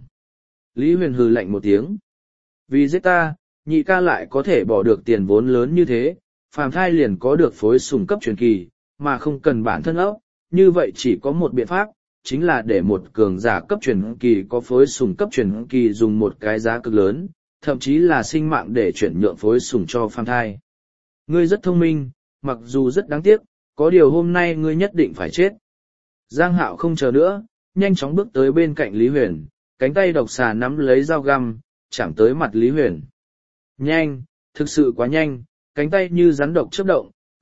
Lý Huyền hừ lạnh một tiếng. Vì giết ta, nhị ca lại có thể bỏ được tiền vốn lớn như thế, phàm thai liền có được phối sủng cấp truyền kỳ, mà không cần bản thân ấp, như vậy chỉ có một biện pháp, chính là để một cường giả cấp truyền kỳ có phối sủng cấp truyền kỳ dùng một cái giá cực lớn, thậm chí là sinh mạng để chuyển nhượng phối sủng cho phàm thai. Ngươi rất thông minh, mặc dù rất đáng tiếc, có điều hôm nay ngươi nhất định phải chết. Giang Hạo không chờ nữa, nhanh chóng bước tới bên cạnh Lý Huyền, cánh tay độc xà nắm lấy dao găm, chạm tới mặt Lý Huyền. Nhanh, thực sự quá nhanh, cánh tay như rắn độc chớp động,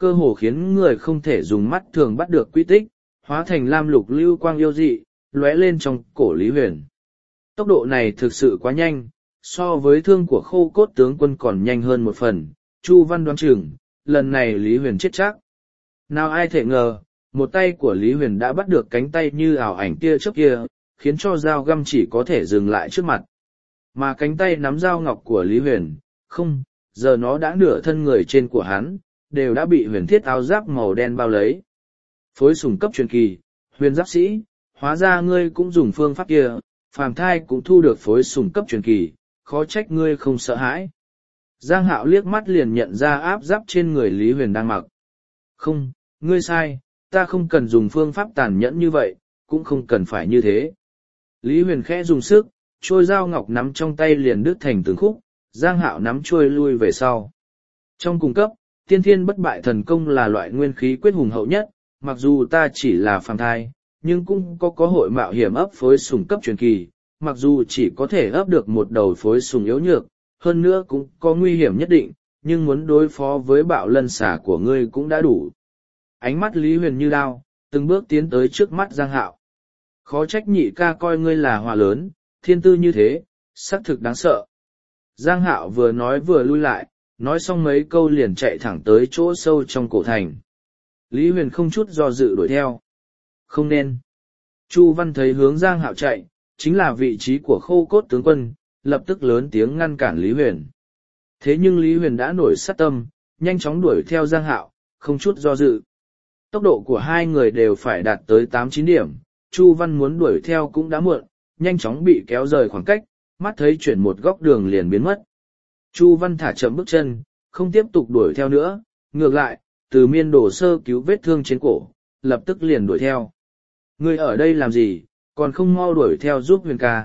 cơ hồ khiến người không thể dùng mắt thường bắt được quy tích, hóa thành lam lục lưu quang yêu dị, lóe lên trong cổ Lý Huyền. Tốc độ này thực sự quá nhanh, so với thương của khô cốt tướng quân còn nhanh hơn một phần. Chu Văn đoán chừng, lần này Lý Huyền chết chắc. Nào ai thể ngờ, một tay của Lý Huyền đã bắt được cánh tay như ảo ảnh tia chớp kia, khiến cho dao găm chỉ có thể dừng lại trước mặt. Mà cánh tay nắm dao ngọc của Lý Huyền, không, giờ nó đã nửa thân người trên của hắn, đều đã bị huyền thiết áo giáp màu đen bao lấy. Phối sủng cấp truyền kỳ, huyền giáp sĩ, hóa ra ngươi cũng dùng phương pháp kia, phàm thai cũng thu được phối sủng cấp truyền kỳ, khó trách ngươi không sợ hãi. Giang Hạo liếc mắt liền nhận ra áp giáp trên người Lý Huyền đang mặc. Không, ngươi sai, ta không cần dùng phương pháp tàn nhẫn như vậy, cũng không cần phải như thế. Lý Huyền khẽ dùng sức, trôi dao ngọc nắm trong tay liền đứt thành từng khúc, Giang Hạo nắm trôi lui về sau. Trong cùng cấp, tiên thiên bất bại thần công là loại nguyên khí quyết hùng hậu nhất, mặc dù ta chỉ là phàm thai, nhưng cũng có có hội mạo hiểm ấp phối sủng cấp truyền kỳ, mặc dù chỉ có thể ấp được một đầu phối sủng yếu nhược, hơn nữa cũng có nguy hiểm nhất định, nhưng muốn đối phó với bạo lân xả của ngươi cũng đã đủ. Ánh mắt Lý Huyền như đao, từng bước tiến tới trước mắt Giang Hạo. Khó trách nhị ca coi ngươi là hòa lớn, thiên tư như thế, xác thực đáng sợ. Giang Hạo vừa nói vừa lui lại, nói xong mấy câu liền chạy thẳng tới chỗ sâu trong cổ thành. Lý Huyền không chút do dự đuổi theo. Không nên. Chu Văn thấy hướng Giang Hạo chạy, chính là vị trí của khô cốt tướng quân, lập tức lớn tiếng ngăn cản Lý Huyền. Thế nhưng Lý Huyền đã nổi sát tâm, nhanh chóng đuổi theo Giang Hạo, không chút do dự. Tốc độ của hai người đều phải đạt tới tám chín điểm, Chu Văn muốn đuổi theo cũng đã muộn, nhanh chóng bị kéo rời khoảng cách, mắt thấy chuyển một góc đường liền biến mất. Chu Văn thả chậm bước chân, không tiếp tục đuổi theo nữa, ngược lại, từ miên đổ sơ cứu vết thương trên cổ, lập tức liền đuổi theo. Ngươi ở đây làm gì, còn không mau đuổi theo giúp Huyền ca.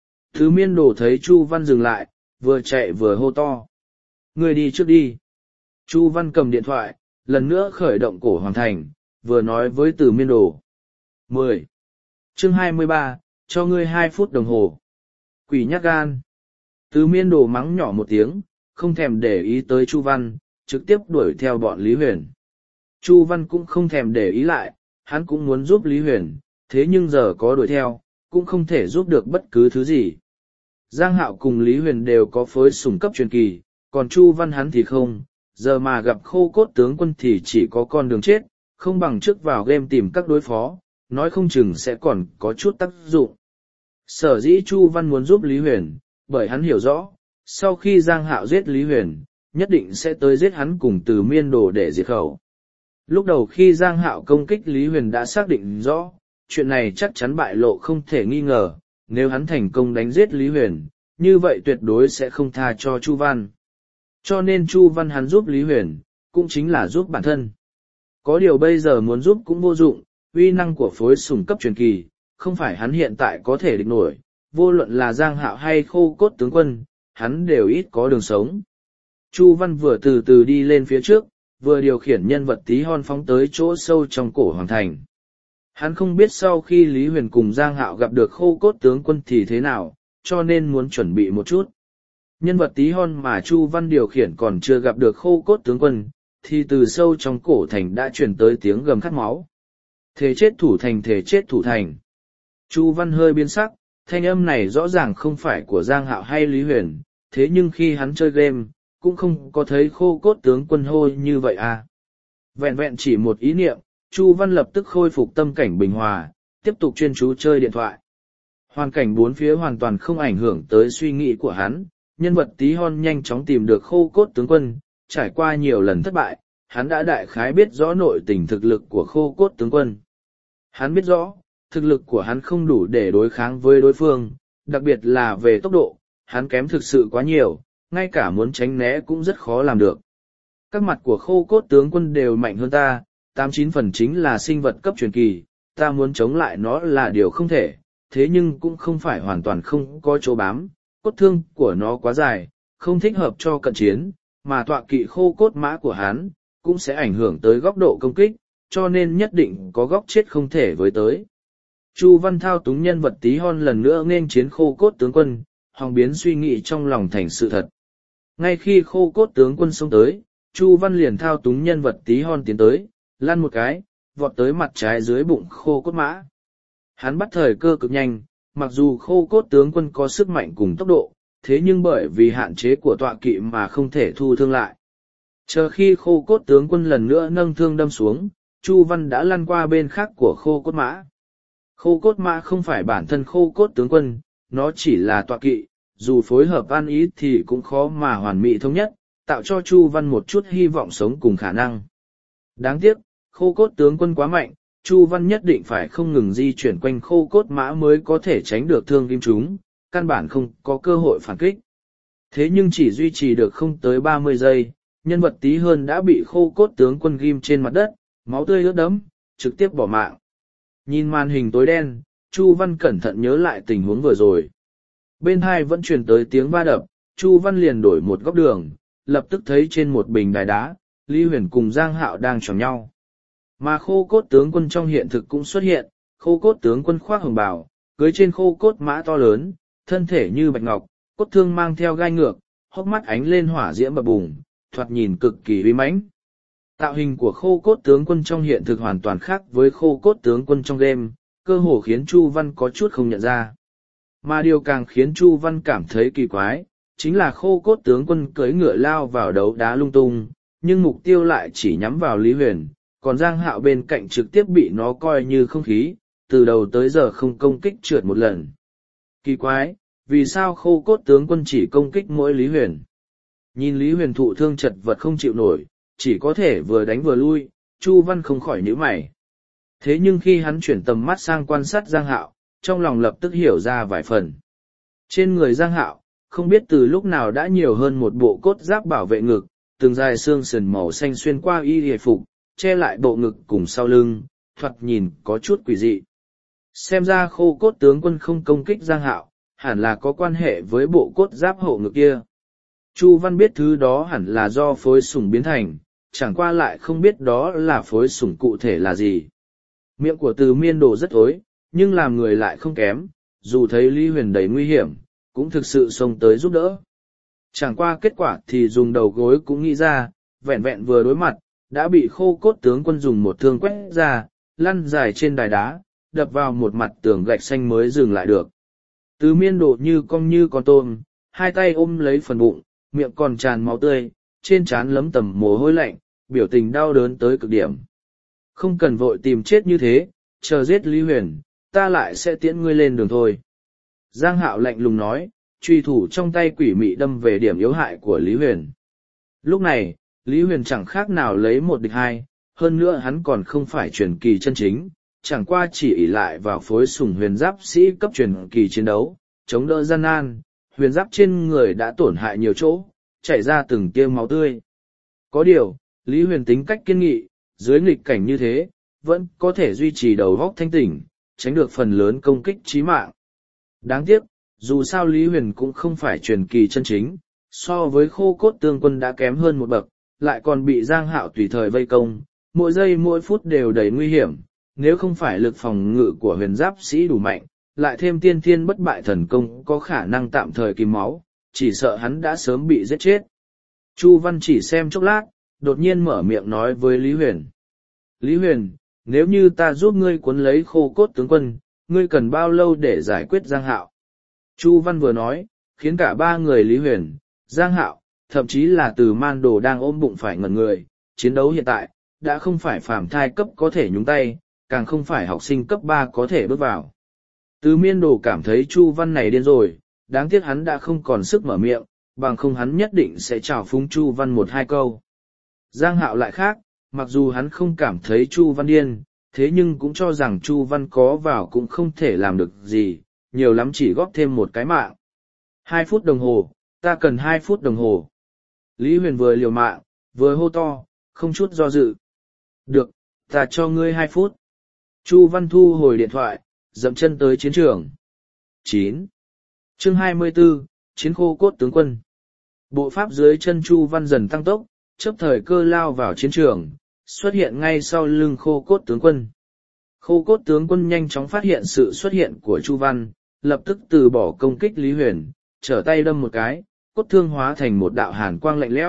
Từ miên đổ thấy Chu Văn dừng lại, vừa chạy vừa hô to. Ngươi đi trước đi. Chu Văn cầm điện thoại, lần nữa khởi động cổ hoàng thành, vừa nói với từ miên đổ. mười. Chương hai mươi ba, cho ngươi hai phút đồng hồ. Quỷ nhát gan. Từ miên đổ mắng nhỏ một tiếng, không thèm để ý tới Chu Văn, trực tiếp đuổi theo bọn Lý Huyền. Chu Văn cũng không thèm để ý lại, hắn cũng muốn giúp Lý Huyền, thế nhưng giờ có đuổi theo, cũng không thể giúp được bất cứ thứ gì. Giang Hạo cùng Lý Huyền đều có phối sủng cấp truyền kỳ, còn Chu Văn hắn thì không, giờ mà gặp khô cốt tướng quân thì chỉ có con đường chết, không bằng trước vào game tìm các đối phó, nói không chừng sẽ còn có chút tác dụng. Sở dĩ Chu Văn muốn giúp Lý Huyền, bởi hắn hiểu rõ, sau khi Giang Hạo giết Lý Huyền, nhất định sẽ tới giết hắn cùng Từ Miên Đồ để diệt khẩu. Lúc đầu khi Giang Hạo công kích Lý Huyền đã xác định rõ, chuyện này chắc chắn bại lộ không thể nghi ngờ, nếu hắn thành công đánh giết Lý Huyền, như vậy tuyệt đối sẽ không tha cho Chu Văn. Cho nên Chu Văn hắn giúp Lý Huyền, cũng chính là giúp bản thân. Có điều bây giờ muốn giúp cũng vô dụng, uy năng của phối sủng cấp truyền kỳ, không phải hắn hiện tại có thể địch nổi, vô luận là Giang Hạo hay khô cốt tướng quân, hắn đều ít có đường sống. Chu Văn vừa từ từ đi lên phía trước, vừa điều khiển nhân vật tí hon phóng tới chỗ sâu trong cổ hoàng thành. Hắn không biết sau khi Lý Huyền cùng Giang Hạo gặp được khô cốt tướng quân thì thế nào, cho nên muốn chuẩn bị một chút. Nhân vật tí hon mà Chu Văn điều khiển còn chưa gặp được khô cốt tướng quân, thì từ sâu trong cổ thành đã truyền tới tiếng gầm khát máu. Thể chết thủ thành, thể chết thủ thành. Chu Văn hơi biến sắc, thanh âm này rõ ràng không phải của Giang Hạo hay Lý Huyền, thế nhưng khi hắn chơi game, cũng không có thấy khô cốt tướng quân hô như vậy à. Vẹn vẹn chỉ một ý niệm, Chu Văn lập tức khôi phục tâm cảnh bình hòa, tiếp tục chuyên chú chơi điện thoại. Hoàn cảnh bốn phía hoàn toàn không ảnh hưởng tới suy nghĩ của hắn, nhân vật tí hon nhanh chóng tìm được khô cốt tướng quân, trải qua nhiều lần thất bại, hắn đã đại khái biết rõ nội tình thực lực của khô cốt tướng quân. Hắn biết rõ, thực lực của hắn không đủ để đối kháng với đối phương, đặc biệt là về tốc độ, hắn kém thực sự quá nhiều, ngay cả muốn tránh né cũng rất khó làm được. Các mặt của khô cốt tướng quân đều mạnh hơn ta, tám chín phần chính là sinh vật cấp truyền kỳ, ta muốn chống lại nó là điều không thể, thế nhưng cũng không phải hoàn toàn không có chỗ bám, cốt thương của nó quá dài, không thích hợp cho cận chiến, mà tọa kỵ khô cốt mã của hắn, cũng sẽ ảnh hưởng tới góc độ công kích, cho nên nhất định có góc chết không thể với tới. Chu Văn thao túng nhân vật tí hon lần nữa nghênh chiến khô cốt tướng quân, hòng biến suy nghĩ trong lòng thành sự thật. Ngay khi khô cốt tướng quân xông tới, Chu Văn liền thao túng nhân vật tí hon tiến tới, lăn một cái, vọt tới mặt trái dưới bụng khô cốt mã. Hắn bắt thời cơ cực nhanh, mặc dù khô cốt tướng quân có sức mạnh cùng tốc độ, thế nhưng bởi vì hạn chế của tọa kỵ mà không thể thu thương lại. Chờ khi khô cốt tướng quân lần nữa nâng thương đâm xuống, Chu Văn đã lăn qua bên khác của khô cốt mã. Khô cốt mã không phải bản thân khô cốt tướng quân, nó chỉ là tọa kỵ, dù phối hợp ăn ý thì cũng khó mà hoàn mỹ thống nhất, tạo cho Chu Văn một chút hy vọng sống cùng khả năng. Đáng tiếc, khô cốt tướng quân quá mạnh, Chu Văn nhất định phải không ngừng di chuyển quanh khô cốt mã mới có thể tránh được thương kim chúng, căn bản không có cơ hội phản kích. Thế nhưng chỉ duy trì được không tới ba mươi giây, nhân vật tí hơn đã bị khô cốt tướng quân ghim trên mặt đất, máu tươi ướt đẫm, trực tiếp bỏ mạng. Nhìn màn hình tối đen, Chu Văn cẩn thận nhớ lại tình huống vừa rồi. Bên hai vẫn truyền tới tiếng va đập, Chu Văn liền đổi một góc đường, lập tức thấy trên một bình đài đá, Lý Huyền cùng Giang Hạo đang chồng nhau. Mà khô cốt tướng quân trong hiện thực cũng xuất hiện, khô cốt tướng quân khoác hồng bào, cưới trên khô cốt mã to lớn, thân thể như bạch ngọc, cốt thương mang theo gai ngược, hốc mắt ánh lên hỏa diễm bập bùng, thoạt nhìn cực kỳ uy mãnh. Tạo hình của khô cốt tướng quân trong hiện thực hoàn toàn khác với khô cốt tướng quân trong game, cơ hồ khiến Chu Văn có chút không nhận ra. Mà điều càng khiến Chu Văn cảm thấy kỳ quái, chính là khô cốt tướng quân cưỡi ngựa lao vào đấu đá lung tung, nhưng mục tiêu lại chỉ nhắm vào Lý Huyền, còn Giang Hạo bên cạnh trực tiếp bị nó coi như không khí, từ đầu tới giờ không công kích trượt một lần. Kỳ quái, vì sao khô cốt tướng quân chỉ công kích mỗi Lý Huyền? Nhìn Lý Huyền thụ thương chật vật không chịu nổi, chỉ có thể vừa đánh vừa lui, Chu Văn không khỏi nhíu mày. Thế nhưng khi hắn chuyển tầm mắt sang quan sát Giang Hạo, trong lòng lập tức hiểu ra vài phần. Trên người Giang Hạo, không biết từ lúc nào đã nhiều hơn một bộ cốt giáp bảo vệ ngực, từng dài xương sườn màu xanh xuyên qua y hề phục, che lại bộ ngực cùng sau lưng, thoạt nhìn có chút quỷ dị. Xem ra khô cốt tướng quân không công kích Giang Hạo, hẳn là có quan hệ với bộ cốt giáp hộ ngực kia. Chu Văn biết thứ đó hẳn là do phối sủng biến thành, chẳng qua lại không biết đó là phối sủng cụ thể là gì. Miệng của Từ Miên Đồ rất ối, nhưng làm người lại không kém, dù thấy Lý Huyền đầy nguy hiểm, cũng thực sự xông tới giúp đỡ. Chẳng qua kết quả thì dùng đầu gối cũng nghĩ ra, vẹn vẹn vừa đối mặt, đã bị khô cốt tướng quân dùng một thương quét ra, lăn dài trên đài đá, đập vào một mặt tường gạch xanh mới dừng lại được. Từ Miên Đồ như cong như con tôm, hai tay ôm lấy phần bụng, miệng còn tràn máu tươi, trên trán lấm tầm mồ hôi lạnh, biểu tình đau đớn tới cực điểm. Không cần vội tìm chết như thế, chờ giết Lý Huyền, ta lại sẽ tiễn ngươi lên đường thôi. Giang Hạo lạnh lùng nói, truy thủ trong tay quỷ mị đâm về điểm yếu hại của Lý Huyền. Lúc này, Lý Huyền chẳng khác nào lấy một địch hai, hơn nữa hắn còn không phải truyền kỳ chân chính, chẳng qua chỉ ỷ lại vào phối sủng huyền giáp sĩ cấp truyền kỳ chiến đấu, chống đỡ gian nan, huyền giáp trên người đã tổn hại nhiều chỗ, chảy ra từng tia máu tươi. Có điều, Lý Huyền tính cách kiên nghị, dưới nghịch cảnh như thế, vẫn có thể duy trì đầu óc thanh tỉnh, tránh được phần lớn công kích chí mạng. Đáng tiếc, dù sao Lý Huyền cũng không phải truyền kỳ chân chính, so với khô cốt tương quân đã kém hơn một bậc, lại còn bị Giang Hạo tùy thời vây công, mỗi giây mỗi phút đều đầy nguy hiểm, nếu không phải lực phòng ngự của huyền giáp sĩ đủ mạnh, lại thêm tiên thiên bất bại thần công có khả năng tạm thời kìm máu, chỉ sợ hắn đã sớm bị giết chết. Chu Văn chỉ xem chốc lát, đột nhiên mở miệng nói với Lý Huyền. Lý Huyền, nếu như ta giúp ngươi cuốn lấy khô cốt tướng quân, ngươi cần bao lâu để giải quyết Giang Hạo? Chu Văn vừa nói, khiến cả ba người Lý Huyền, Giang Hạo, thậm chí là Từ Man Đồ đang ôm bụng phải ngẩn người. Chiến đấu hiện tại, đã không phải phàm thai cấp có thể nhúng tay, càng không phải học sinh cấp ba có thể bước vào. Từ Miên Đồ cảm thấy Chu Văn này điên rồi, đáng tiếc hắn đã không còn sức mở miệng, bằng không hắn nhất định sẽ chào phúng Chu Văn một hai câu. Giang Hạo lại khác, mặc dù hắn không cảm thấy Chu Văn điên, thế nhưng cũng cho rằng Chu Văn có vào cũng không thể làm được gì, nhiều lắm chỉ góp thêm một cái mạng. Hai phút đồng hồ, ta cần hai phút đồng hồ. Lý Huyền vừa liều mạng, vừa hô to, không chút do dự. Được, ta cho ngươi hai phút. Chu Văn thu hồi điện thoại, dậm chân tới chiến trường. chín. Chương hai mươi tư, Chiến khô cốt tướng quân. Bộ pháp dưới chân Chu Văn dần tăng tốc, chớp thời cơ lao vào chiến trường, xuất hiện ngay sau lưng khô cốt tướng quân. Khô cốt tướng quân nhanh chóng phát hiện sự xuất hiện của Chu Văn, lập tức từ bỏ công kích Lý Huyền, trở tay đâm một cái, cốt thương hóa thành một đạo hàn quang lạnh lẽo,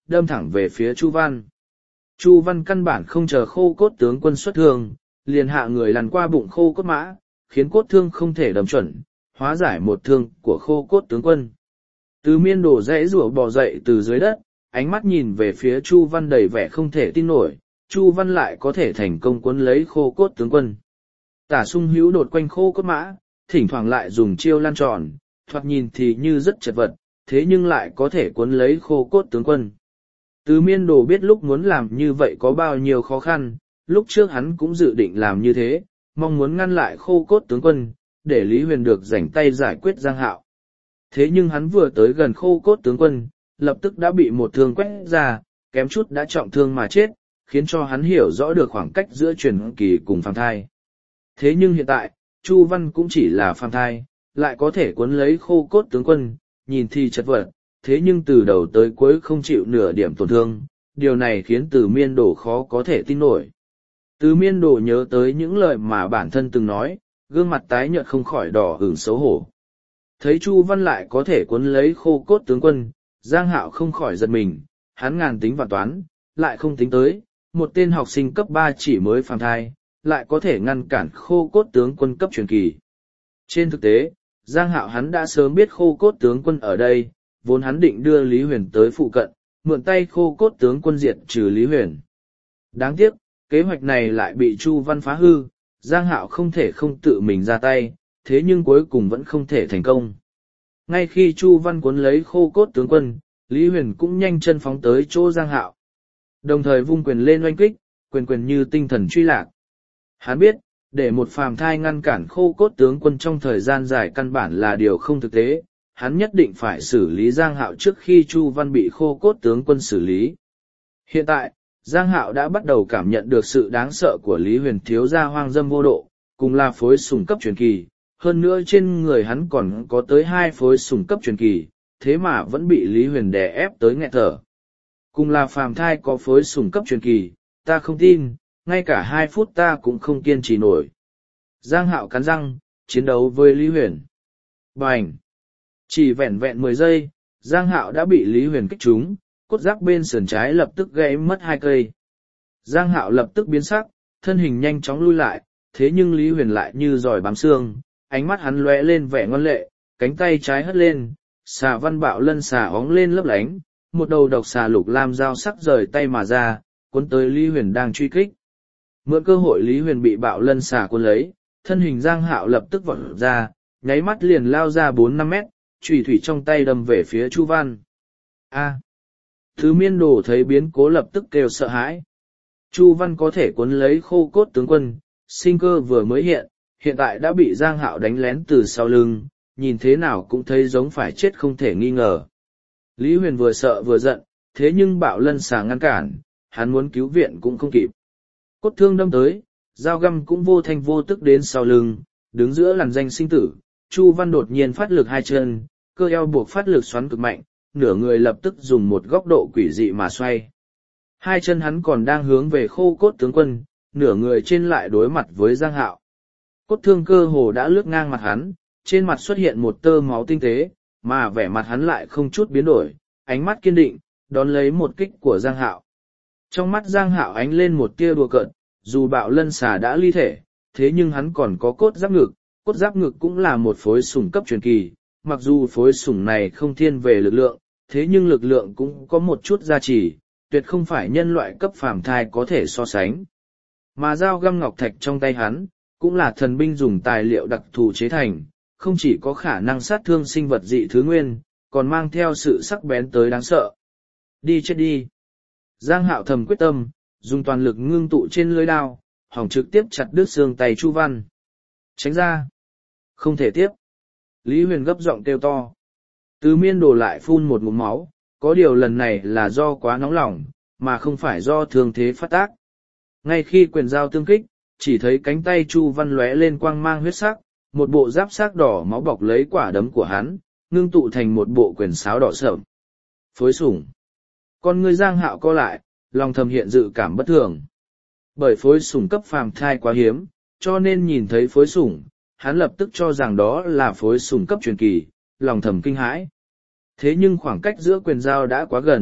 đâm thẳng về phía Chu Văn. Chu Văn căn bản không chờ khô cốt tướng quân xuất thương, liền hạ người lăn qua bụng khô cốt mã, khiến cốt thương không thể đâm chuẩn, hóa giải một thương của khô cốt tướng quân. Từ Miên Đồ rẽ rủa bò dậy từ dưới đất, ánh mắt nhìn về phía Chu Văn đầy vẻ không thể tin nổi, Chu Văn lại có thể thành công cuốn lấy khô cốt tướng quân. Tả Sung Hữu đột quanh khô cốt mã, thỉnh thoảng lại dùng chiêu lan tròn, thoạt nhìn thì như rất chật vật, thế nhưng lại có thể cuốn lấy khô cốt tướng quân. Từ Miên Đồ biết lúc muốn làm như vậy có bao nhiêu khó khăn, lúc trước hắn cũng dự định làm như thế, mong muốn ngăn lại khô cốt tướng quân, để Lý Huyền được rảnh tay giải quyết Giang Hạo. Thế nhưng hắn vừa tới gần khô cốt tướng quân, lập tức đã bị một thương quét ra, kém chút đã trọng thương mà chết, khiến cho hắn hiểu rõ được khoảng cách giữa truyền kỳ cùng phàm thai. Thế nhưng hiện tại, Chu Văn cũng chỉ là phàm thai, lại có thể cuốn lấy khô cốt tướng quân, nhìn thì chật vật, thế nhưng từ đầu tới cuối không chịu nửa điểm tổn thương, điều này khiến Từ Miên Đồ khó có thể tin nổi. Từ Miên Đồ nhớ tới những lời mà bản thân từng nói, gương mặt tái nhợt không khỏi đỏ ửng xấu hổ. Thấy Chu Văn lại có thể cuốn lấy khô cốt tướng quân, Giang Hạo không khỏi giật mình, hắn ngàn tính và toán, lại không tính tới, một tên học sinh cấp ba chỉ mới phàm thai, lại có thể ngăn cản khô cốt tướng quân cấp truyền kỳ. Trên thực tế, Giang Hạo hắn đã sớm biết khô cốt tướng quân ở đây, vốn hắn định đưa Lý Huyền tới phụ cận, mượn tay khô cốt tướng quân diệt trừ Lý Huyền. Đáng tiếc, kế hoạch này lại bị Chu Văn phá hư, Giang Hạo không thể không tự mình ra tay, thế nhưng cuối cùng vẫn không thể thành công. Ngay khi Chu Văn cuốn lấy khô cốt tướng quân, Lý Huyền cũng nhanh chân phóng tới chỗ Giang Hạo. Đồng thời vung quyền lên oanh kích, quyền quyền như tinh thần truy lạc. Hắn biết, để một phàm thai ngăn cản khô cốt tướng quân trong thời gian dài căn bản là điều không thực tế, hắn nhất định phải xử lý Giang Hạo trước khi Chu Văn bị khô cốt tướng quân xử lý. Hiện tại, Giang Hạo đã bắt đầu cảm nhận được sự đáng sợ của Lý Huyền thiếu gia hoang dâm vô độ, cùng là phối sủng cấp truyền kỳ, hơn nữa trên người hắn còn có tới hai phối sủng cấp truyền kỳ, thế mà vẫn bị Lý Huyền đè ép tới nghẹt thở. Cùng là phàm thai có phối sủng cấp truyền kỳ, ta không tin, ngay cả hai phút ta cũng không kiên trì nổi. Giang Hạo cắn răng, chiến đấu với Lý Huyền. Bành! Chỉ vẹn vẹn mười giây, Giang Hạo đã bị Lý Huyền kích trúng, cốt giác bên sườn trái lập tức gãy mất hai cây. Giang Hạo lập tức biến sắc, thân hình nhanh chóng lui lại, thế nhưng Lý Huyền lại như giỏi bám xương, ánh mắt hắn lóe lên vẻ ngoan lệ, cánh tay trái hất lên, xà văn bạo lân xà óng lên lấp lánh, một đầu độc xà lục lam dao sắc rời tay mà ra, cuốn tới Lý Huyền đang truy kích. Mượn cơ hội Lý Huyền bị bạo lân xà cuốn lấy, thân hình Giang Hạo lập tức vọt ra, nháy mắt liền lao ra bốn năm mét, chùy thủy trong tay đâm về phía Chu Văn. A! Thứ Miên Đồ thấy biến cố lập tức kêu sợ hãi. Chu Văn có thể cuốn lấy khô cốt tướng quân, sinh cơ vừa mới hiện, hiện tại đã bị Giang Hạo đánh lén từ sau lưng, nhìn thế nào cũng thấy giống phải chết không thể nghi ngờ. Lý Huyền vừa sợ vừa giận, thế nhưng bạo lân xà ngăn cản, hắn muốn cứu viện cũng không kịp. Cốt thương đâm tới, dao găm cũng vô thanh vô tức đến sau lưng, đứng giữa làn danh sinh tử, Chu Văn đột nhiên phát lực hai chân, cơ eo buộc phát lực xoắn cực mạnh, nửa người lập tức dùng một góc độ quỷ dị mà xoay. Hai chân hắn còn đang hướng về khô cốt tướng quân, nửa người trên lại đối mặt với Giang Hạo. Cốt thương cơ hồ đã lướt ngang mặt hắn, trên mặt xuất hiện một tơ máu tinh tế, mà vẻ mặt hắn lại không chút biến đổi, ánh mắt kiên định, đón lấy một kích của Giang Hạo. Trong mắt Giang Hạo ánh lên một tia đùa cợt, dù bạo lân xà đã ly thể, thế nhưng hắn còn có cốt giáp ngực, cốt giáp ngực cũng là một phối sủng cấp truyền kỳ, mặc dù phối sủng này không thiên về lực lượng, thế nhưng lực lượng cũng có một chút gia trì, tuyệt không phải nhân loại cấp phàm thai có thể so sánh. Mà dao găm ngọc thạch trong tay hắn, cũng là thần binh dùng tài liệu đặc thù chế thành, không chỉ có khả năng sát thương sinh vật dị thứ nguyên, còn mang theo sự sắc bén tới đáng sợ. Đi chết đi! Giang Hạo thầm quyết tâm, dùng toàn lực ngưng tụ trên lưỡi đao, hỏng trực tiếp chặt đứt xương tay Chu Văn. Tránh ra! Không thể tiếp! Lý Huyền gấp giọng kêu to. Từ Miên Đồ lại phun một ngụm máu, có điều lần này là do quá nóng lòng, mà không phải do thương thế phát tác. Ngay khi quyền giao tương kích, chỉ thấy cánh tay Chu Văn lóe lên quang mang huyết sắc, một bộ giáp sắc đỏ máu bọc lấy quả đấm của hắn, ngưng tụ thành một bộ quyền sáo đỏ sợm. Phối sủng. Con người Giang Hạo co lại, lòng thầm hiện dự cảm bất thường. Bởi phối sủng cấp phàm thai quá hiếm, cho nên nhìn thấy phối sủng, hắn lập tức cho rằng đó là phối sủng cấp truyền kỳ, lòng thầm kinh hãi. Thế nhưng khoảng cách giữa quyền giao đã quá gần,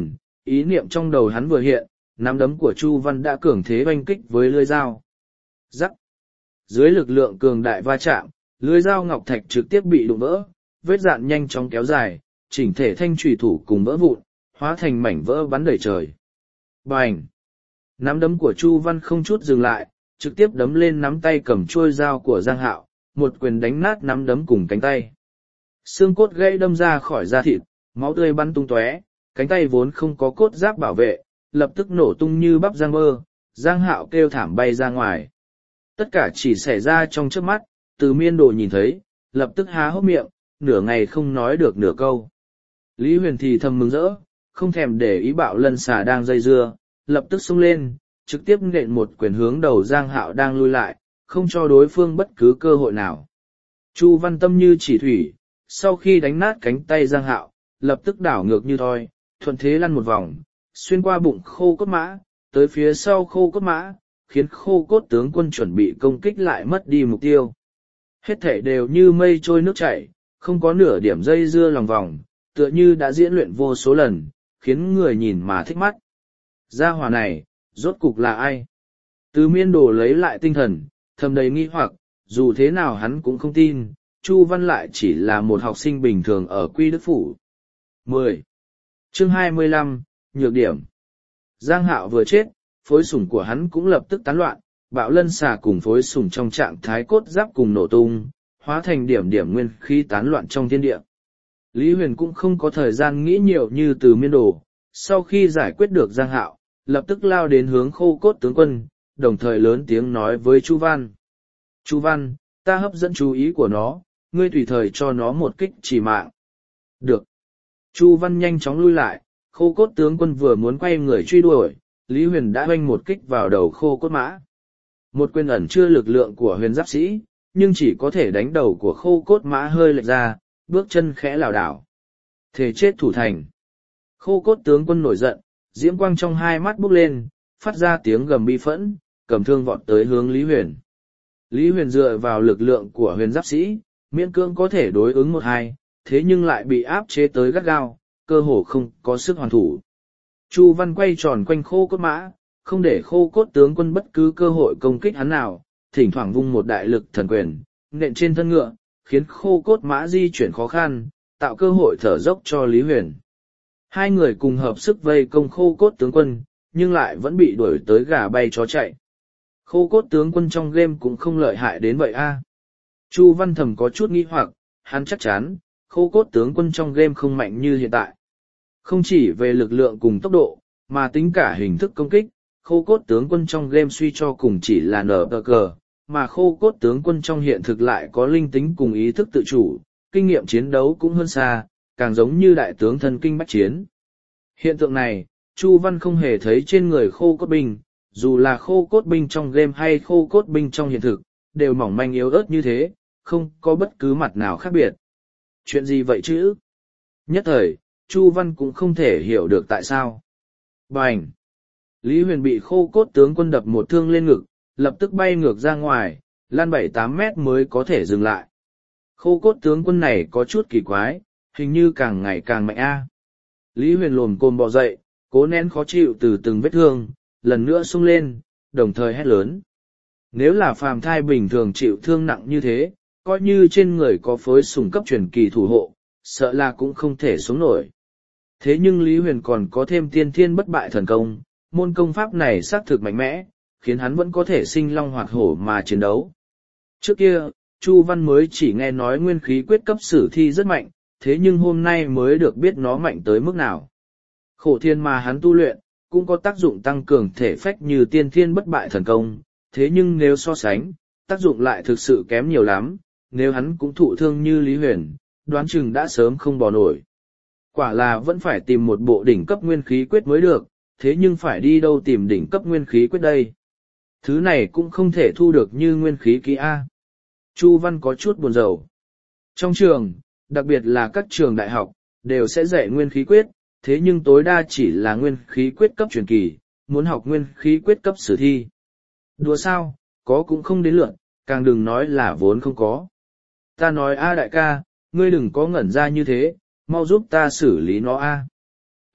ý niệm trong đầu hắn vừa hiện, nắm đấm của Chu Văn đã cường thế oanh kích với lưỡi dao. Rắc. Dưới lực lượng cường đại va chạm, lưỡi dao ngọc thạch trực tiếp bị đụng vỡ, vết dạn nhanh chóng kéo dài, chỉnh thể thanh trùy thủ cùng vỡ vụn, hóa thành mảnh vỡ bắn đầy trời. Bành! Nắm đấm của Chu Văn không chút dừng lại, trực tiếp đấm lên nắm tay cầm chuôi dao của Giang Hạo, một quyền đánh nát nắm đấm cùng cánh tay. Xương cốt gãy đâm ra khỏi da thịt, máu tươi bắn tung tóe, cánh tay vốn không có cốt giáp bảo vệ, lập tức nổ tung như bắp giang bơ, Giang Hạo kêu thảm bay ra ngoài. Tất cả chỉ xảy ra trong chớp mắt, Từ Miên Đồ nhìn thấy, lập tức há hốc miệng, nửa ngày không nói được nửa câu. Lý Huyền thì thầm mừng rỡ, không thèm để ý Bạo Lân Xà đang dây dưa, lập tức xông lên, trực tiếp nện một quyền hướng đầu Giang Hạo đang lui lại, không cho đối phương bất cứ cơ hội nào. Chu Văn tâm như chỉ thủy, sau khi đánh nát cánh tay Giang Hạo, lập tức đảo ngược như thoi, thuận thế lăn một vòng, xuyên qua bụng Khô Cốt Mã, tới phía sau Khô Cốt Mã, khiến Khô Cốt tướng quân chuẩn bị công kích lại mất đi mục tiêu. Hết thể đều như mây trôi nước chảy, không có nửa điểm dây dưa lòng vòng, tựa như đã diễn luyện vô số lần, khiến người nhìn mà thích mắt. Gia hỏa này, rốt cục là ai? Từ Miên Đồ lấy lại tinh thần, thầm đầy nghi hoặc, dù thế nào hắn cũng không tin, Chu Văn lại chỉ là một học sinh bình thường ở Quy Đức Phủ. mười. Chương hai mươi lăm, Nhược điểm. Giang Hạo vừa chết, phối sủng của hắn cũng lập tức tán loạn, Bạo Lân Xà cùng phối sủng trong trạng thái cốt giáp cùng nổ tung, hóa thành điểm điểm nguyên khí tán loạn trong thiên địa. Lý Huyền cũng không có thời gian nghĩ nhiều như Từ Miên Đồ, sau khi giải quyết được Giang Hạo, lập tức lao đến hướng Khô Cốt tướng quân, đồng thời lớn tiếng nói với Chu Văn. Chu Văn, ta hấp dẫn chú ý của nó, ngươi tùy thời cho nó một kích chỉ mạng. Được. Chu Văn nhanh chóng lui lại, Khô Cốt tướng quân vừa muốn quay người truy đuổi, Lý Huyền đã oanh một kích vào đầu Khô Cốt Mã. Một quyền ẩn chưa lực lượng của huyền giáp sĩ, nhưng chỉ có thể đánh đầu của Khô Cốt Mã hơi lệch ra, bước chân khẽ lảo đảo. Thể chết thủ thành. Khô Cốt tướng quân nổi giận, diễm quang trong hai mắt bốc lên, phát ra tiếng gầm bi phẫn, cầm thương vọt tới hướng Lý Huyền. Lý Huyền dựa vào lực lượng của huyền giáp sĩ, miễn cưỡng có thể đối ứng một hai, thế nhưng lại bị áp chế tới gắt gao, cơ hồ không có sức hoàn thủ. Chu Văn quay tròn quanh Khô Cốt Mã, không để Khô Cốt tướng quân bất cứ cơ hội công kích hắn nào, thỉnh thoảng vung một đại lực thần quyền, nện trên thân ngựa, khiến Khô Cốt Mã di chuyển khó khăn, tạo cơ hội thở dốc cho Lý Huyền. Hai người cùng hợp sức vây công Khô Cốt tướng quân, nhưng lại vẫn bị đuổi tới gà bay chó chạy. Khô Cốt tướng quân trong game cũng không lợi hại đến vậy a. Chu Văn thầm có chút nghi hoặc, hắn chắc chắn, Khô Cốt tướng quân trong game không mạnh như hiện tại. Không chỉ về lực lượng cùng tốc độ, mà tính cả hình thức công kích, Khô Cốt tướng quân trong game suy cho cùng chỉ là nở tờ cờ, mà Khô Cốt tướng quân trong hiện thực lại có linh tính cùng ý thức tự chủ, kinh nghiệm chiến đấu cũng hơn xa, càng giống như đại tướng thân kinh bách chiến. Hiện tượng này, Chu Văn không hề thấy trên người Khô Cốt binh, dù là Khô Cốt binh trong game hay Khô Cốt binh trong hiện thực, đều mỏng manh yếu ớt như thế, không có bất cứ mặt nào khác biệt. Chuyện gì vậy chứ? Nhất thời, Chu Văn cũng không thể hiểu được tại sao. Bành! Lý Huyền bị Khô Cốt tướng quân đập một thương lên ngực, lập tức bay ngược ra ngoài, lan bảy tám mét mới có thể dừng lại. Khô Cốt tướng quân này có chút kỳ quái, hình như càng ngày càng mạnh a. Lý Huyền lồm cồm bò dậy, cố nén khó chịu từ từng vết thương, lần nữa sung lên, đồng thời hét lớn. Nếu là phàm thai bình thường chịu thương nặng như thế, coi như trên người có phối sủng cấp truyền kỳ thủ hộ, sợ là cũng không thể sống nổi. Thế nhưng Lý Huyền còn có thêm tiên thiên bất bại thần công, môn công pháp này xác thực mạnh mẽ, khiến hắn vẫn có thể sinh long hoạt hổ mà chiến đấu. Trước kia, Chu Văn mới chỉ nghe nói nguyên khí quyết cấp sử thi rất mạnh, thế nhưng hôm nay mới được biết nó mạnh tới mức nào. Khổ thiên mà hắn tu luyện, cũng có tác dụng tăng cường thể phách như tiên thiên bất bại thần công, thế nhưng nếu so sánh, tác dụng lại thực sự kém nhiều lắm, nếu hắn cũng thụ thương như Lý Huyền, đoán chừng đã sớm không bò nổi. Quả là vẫn phải tìm một bộ đỉnh cấp nguyên khí quyết mới được, thế nhưng phải đi đâu tìm đỉnh cấp nguyên khí quyết đây? Thứ này cũng không thể thu được như nguyên khí kỹ A. Chu Văn có chút buồn rầu. Trong trường, đặc biệt là các trường đại học, đều sẽ dạy nguyên khí quyết, thế nhưng tối đa chỉ là nguyên khí quyết cấp truyền kỳ, muốn học nguyên khí quyết cấp sử thi. Đùa sao, có cũng không đến lượt, càng đừng nói là vốn không có. Ta nói a đại ca, ngươi đừng có ngẩn ra như thế, mau giúp ta xử lý nó a.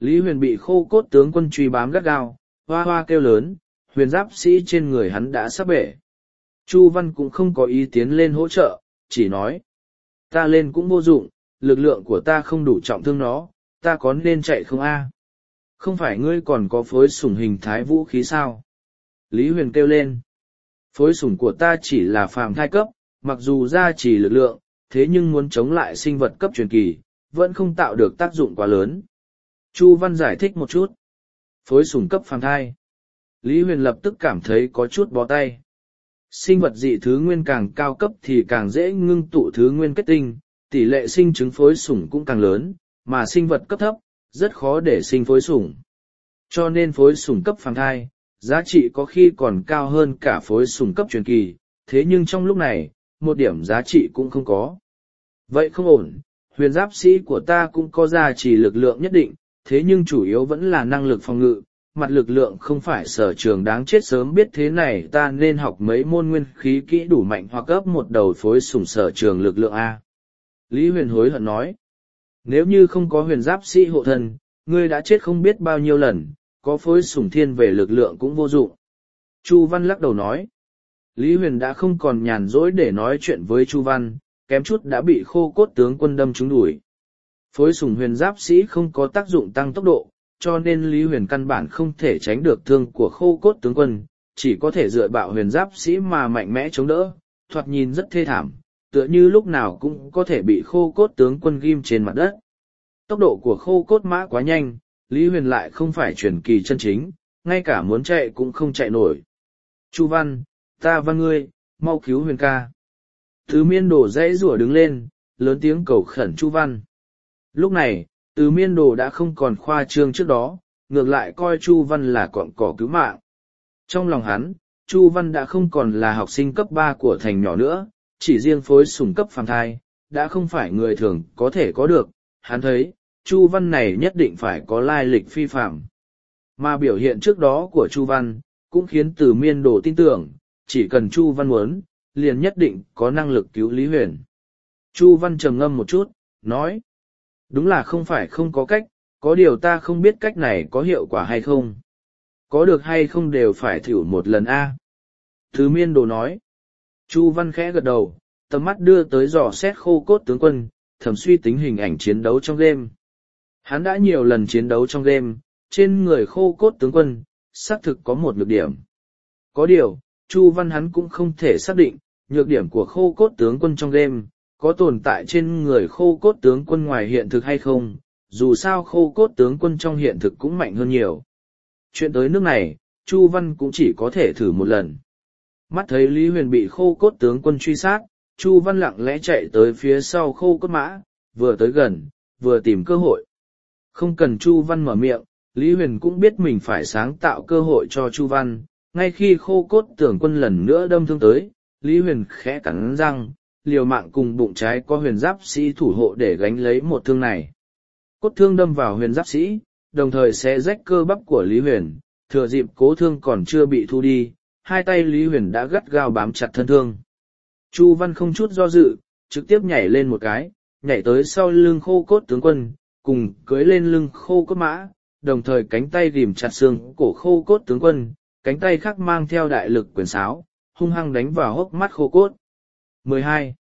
Lý Huyền bị khô cốt tướng quân truy bám gắt gao, hoa hoa kêu lớn, huyền giáp sĩ trên người hắn đã sắp bể. Chu Văn cũng không có ý tiến lên hỗ trợ, chỉ nói. Ta lên cũng vô dụng, lực lượng của ta không đủ trọng thương nó, ta có nên chạy không a? Không phải ngươi còn có phối sủng hình thái vũ khí sao? Lý Huyền kêu lên. Phối sủng của ta chỉ là phàm thai cấp, mặc dù gia trì lực lượng, thế nhưng muốn chống lại sinh vật cấp truyền kỳ, vẫn không tạo được tác dụng quá lớn. Chu Văn giải thích một chút. Phối sủng cấp phàm thai. Lý Huyền lập tức cảm thấy có chút bó tay. Sinh vật dị thứ nguyên càng cao cấp thì càng dễ ngưng tụ thứ nguyên kết tinh, tỷ lệ sinh trứng phối sủng cũng càng lớn, mà sinh vật cấp thấp, rất khó để sinh phối sủng. Cho nên phối sủng cấp phàm thai, giá trị có khi còn cao hơn cả phối sủng cấp truyền kỳ, thế nhưng trong lúc này, một điểm giá trị cũng không có. Vậy không ổn, huyền giáp sĩ của ta cũng có giá trị lực lượng nhất định, thế nhưng chủ yếu vẫn là năng lực phòng ngự, mặt lực lượng không phải sở trường đáng chết. Sớm biết thế này ta nên học mấy môn nguyên khí kỹ đủ mạnh hoặc gấp một đầu phối sủng sở trường lực lượng A. Lý Huyền hối hận nói, nếu như không có huyền giáp sĩ hộ thân, ngươi đã chết không biết bao nhiêu lần, có phối sủng thiên về lực lượng cũng vô dụng. Chu Văn lắc đầu nói, Lý Huyền đã không còn nhàn rỗi để nói chuyện với Chu Văn, kém chút đã bị khô cốt tướng quân đâm trúng đuổi. Phối sủng huyền giáp sĩ không có tác dụng tăng tốc độ, cho nên Lý Huyền căn bản không thể tránh được thương của khô cốt tướng quân, chỉ có thể dựa bạo huyền giáp sĩ mà mạnh mẽ chống đỡ, thoạt nhìn rất thê thảm, tựa như lúc nào cũng có thể bị khô cốt tướng quân ghim trên mặt đất. Tốc độ của khô cốt mã quá nhanh, Lý Huyền lại không phải truyền kỳ chân chính, ngay cả muốn chạy cũng không chạy nổi. Chu Văn, ta văn ngươi, mau cứu Huyền ca. Từ Miên Đồ dãy rủa đứng lên, lớn tiếng cầu khẩn Chu Văn. Lúc này, Từ Miên Đồ đã không còn khoa trương trước đó, ngược lại coi Chu Văn là cọn cỏ cứu mạng. Trong lòng hắn, Chu Văn đã không còn là học sinh cấp ba của thành nhỏ nữa, chỉ riêng phối sủng cấp phàm thai, đã không phải người thường có thể có được. Hắn thấy, Chu Văn này nhất định phải có lai lịch phi phàm. Mà biểu hiện trước đó của Chu Văn, cũng khiến Từ Miên Đồ tin tưởng, chỉ cần Chu Văn muốn, liền nhất định có năng lực cứu Lý Huyền. Chu Văn trầm ngâm một chút, nói, đúng là không phải không có cách, có điều ta không biết cách này có hiệu quả hay không. Có được hay không đều phải thử một lần a. Từ Miên Đồ nói. Chu Văn khẽ gật đầu, tầm mắt đưa tới dò xét khô cốt tướng quân, thầm suy tính hình ảnh chiến đấu trong game. Hắn đã nhiều lần chiến đấu trong game, trên người khô cốt tướng quân, xác thực có một nhược điểm. Có điều, Chu Văn hắn cũng không thể xác định, nhược điểm của khô cốt tướng quân trong game, có tồn tại trên người khô cốt tướng quân ngoài hiện thực hay không, dù sao khô cốt tướng quân trong hiện thực cũng mạnh hơn nhiều. Chuyện tới nước này, Chu Văn cũng chỉ có thể thử một lần. Mắt thấy Lý Huyền bị khô cốt tướng quân truy sát, Chu Văn lặng lẽ chạy tới phía sau khô cốt mã, vừa tới gần, vừa tìm cơ hội. Không cần Chu Văn mở miệng, Lý Huyền cũng biết mình phải sáng tạo cơ hội cho Chu Văn. Ngay khi khô cốt tướng quân lần nữa đâm thương tới, Lý Huyền khẽ cắn răng, liều mạng cùng bụng trái có huyền giáp sĩ thủ hộ để gánh lấy một thương này. Cốt thương đâm vào huyền giáp sĩ, đồng thời sẽ rách cơ bắp của Lý Huyền, thừa dịp cố thương còn chưa bị thu đi, hai tay Lý Huyền đã gắt gao bám chặt thân thương. Chu Văn không chút do dự, trực tiếp nhảy lên một cái, nhảy tới sau lưng khô cốt tướng quân, cùng cưỡi lên lưng khô cốt mã, đồng thời cánh tay ghìm chặt xương cổ khô cốt tướng quân, cánh tay khác mang theo đại lực quyền sáo, hung hăng đánh vào hốc mắt khô cốt. mười hai.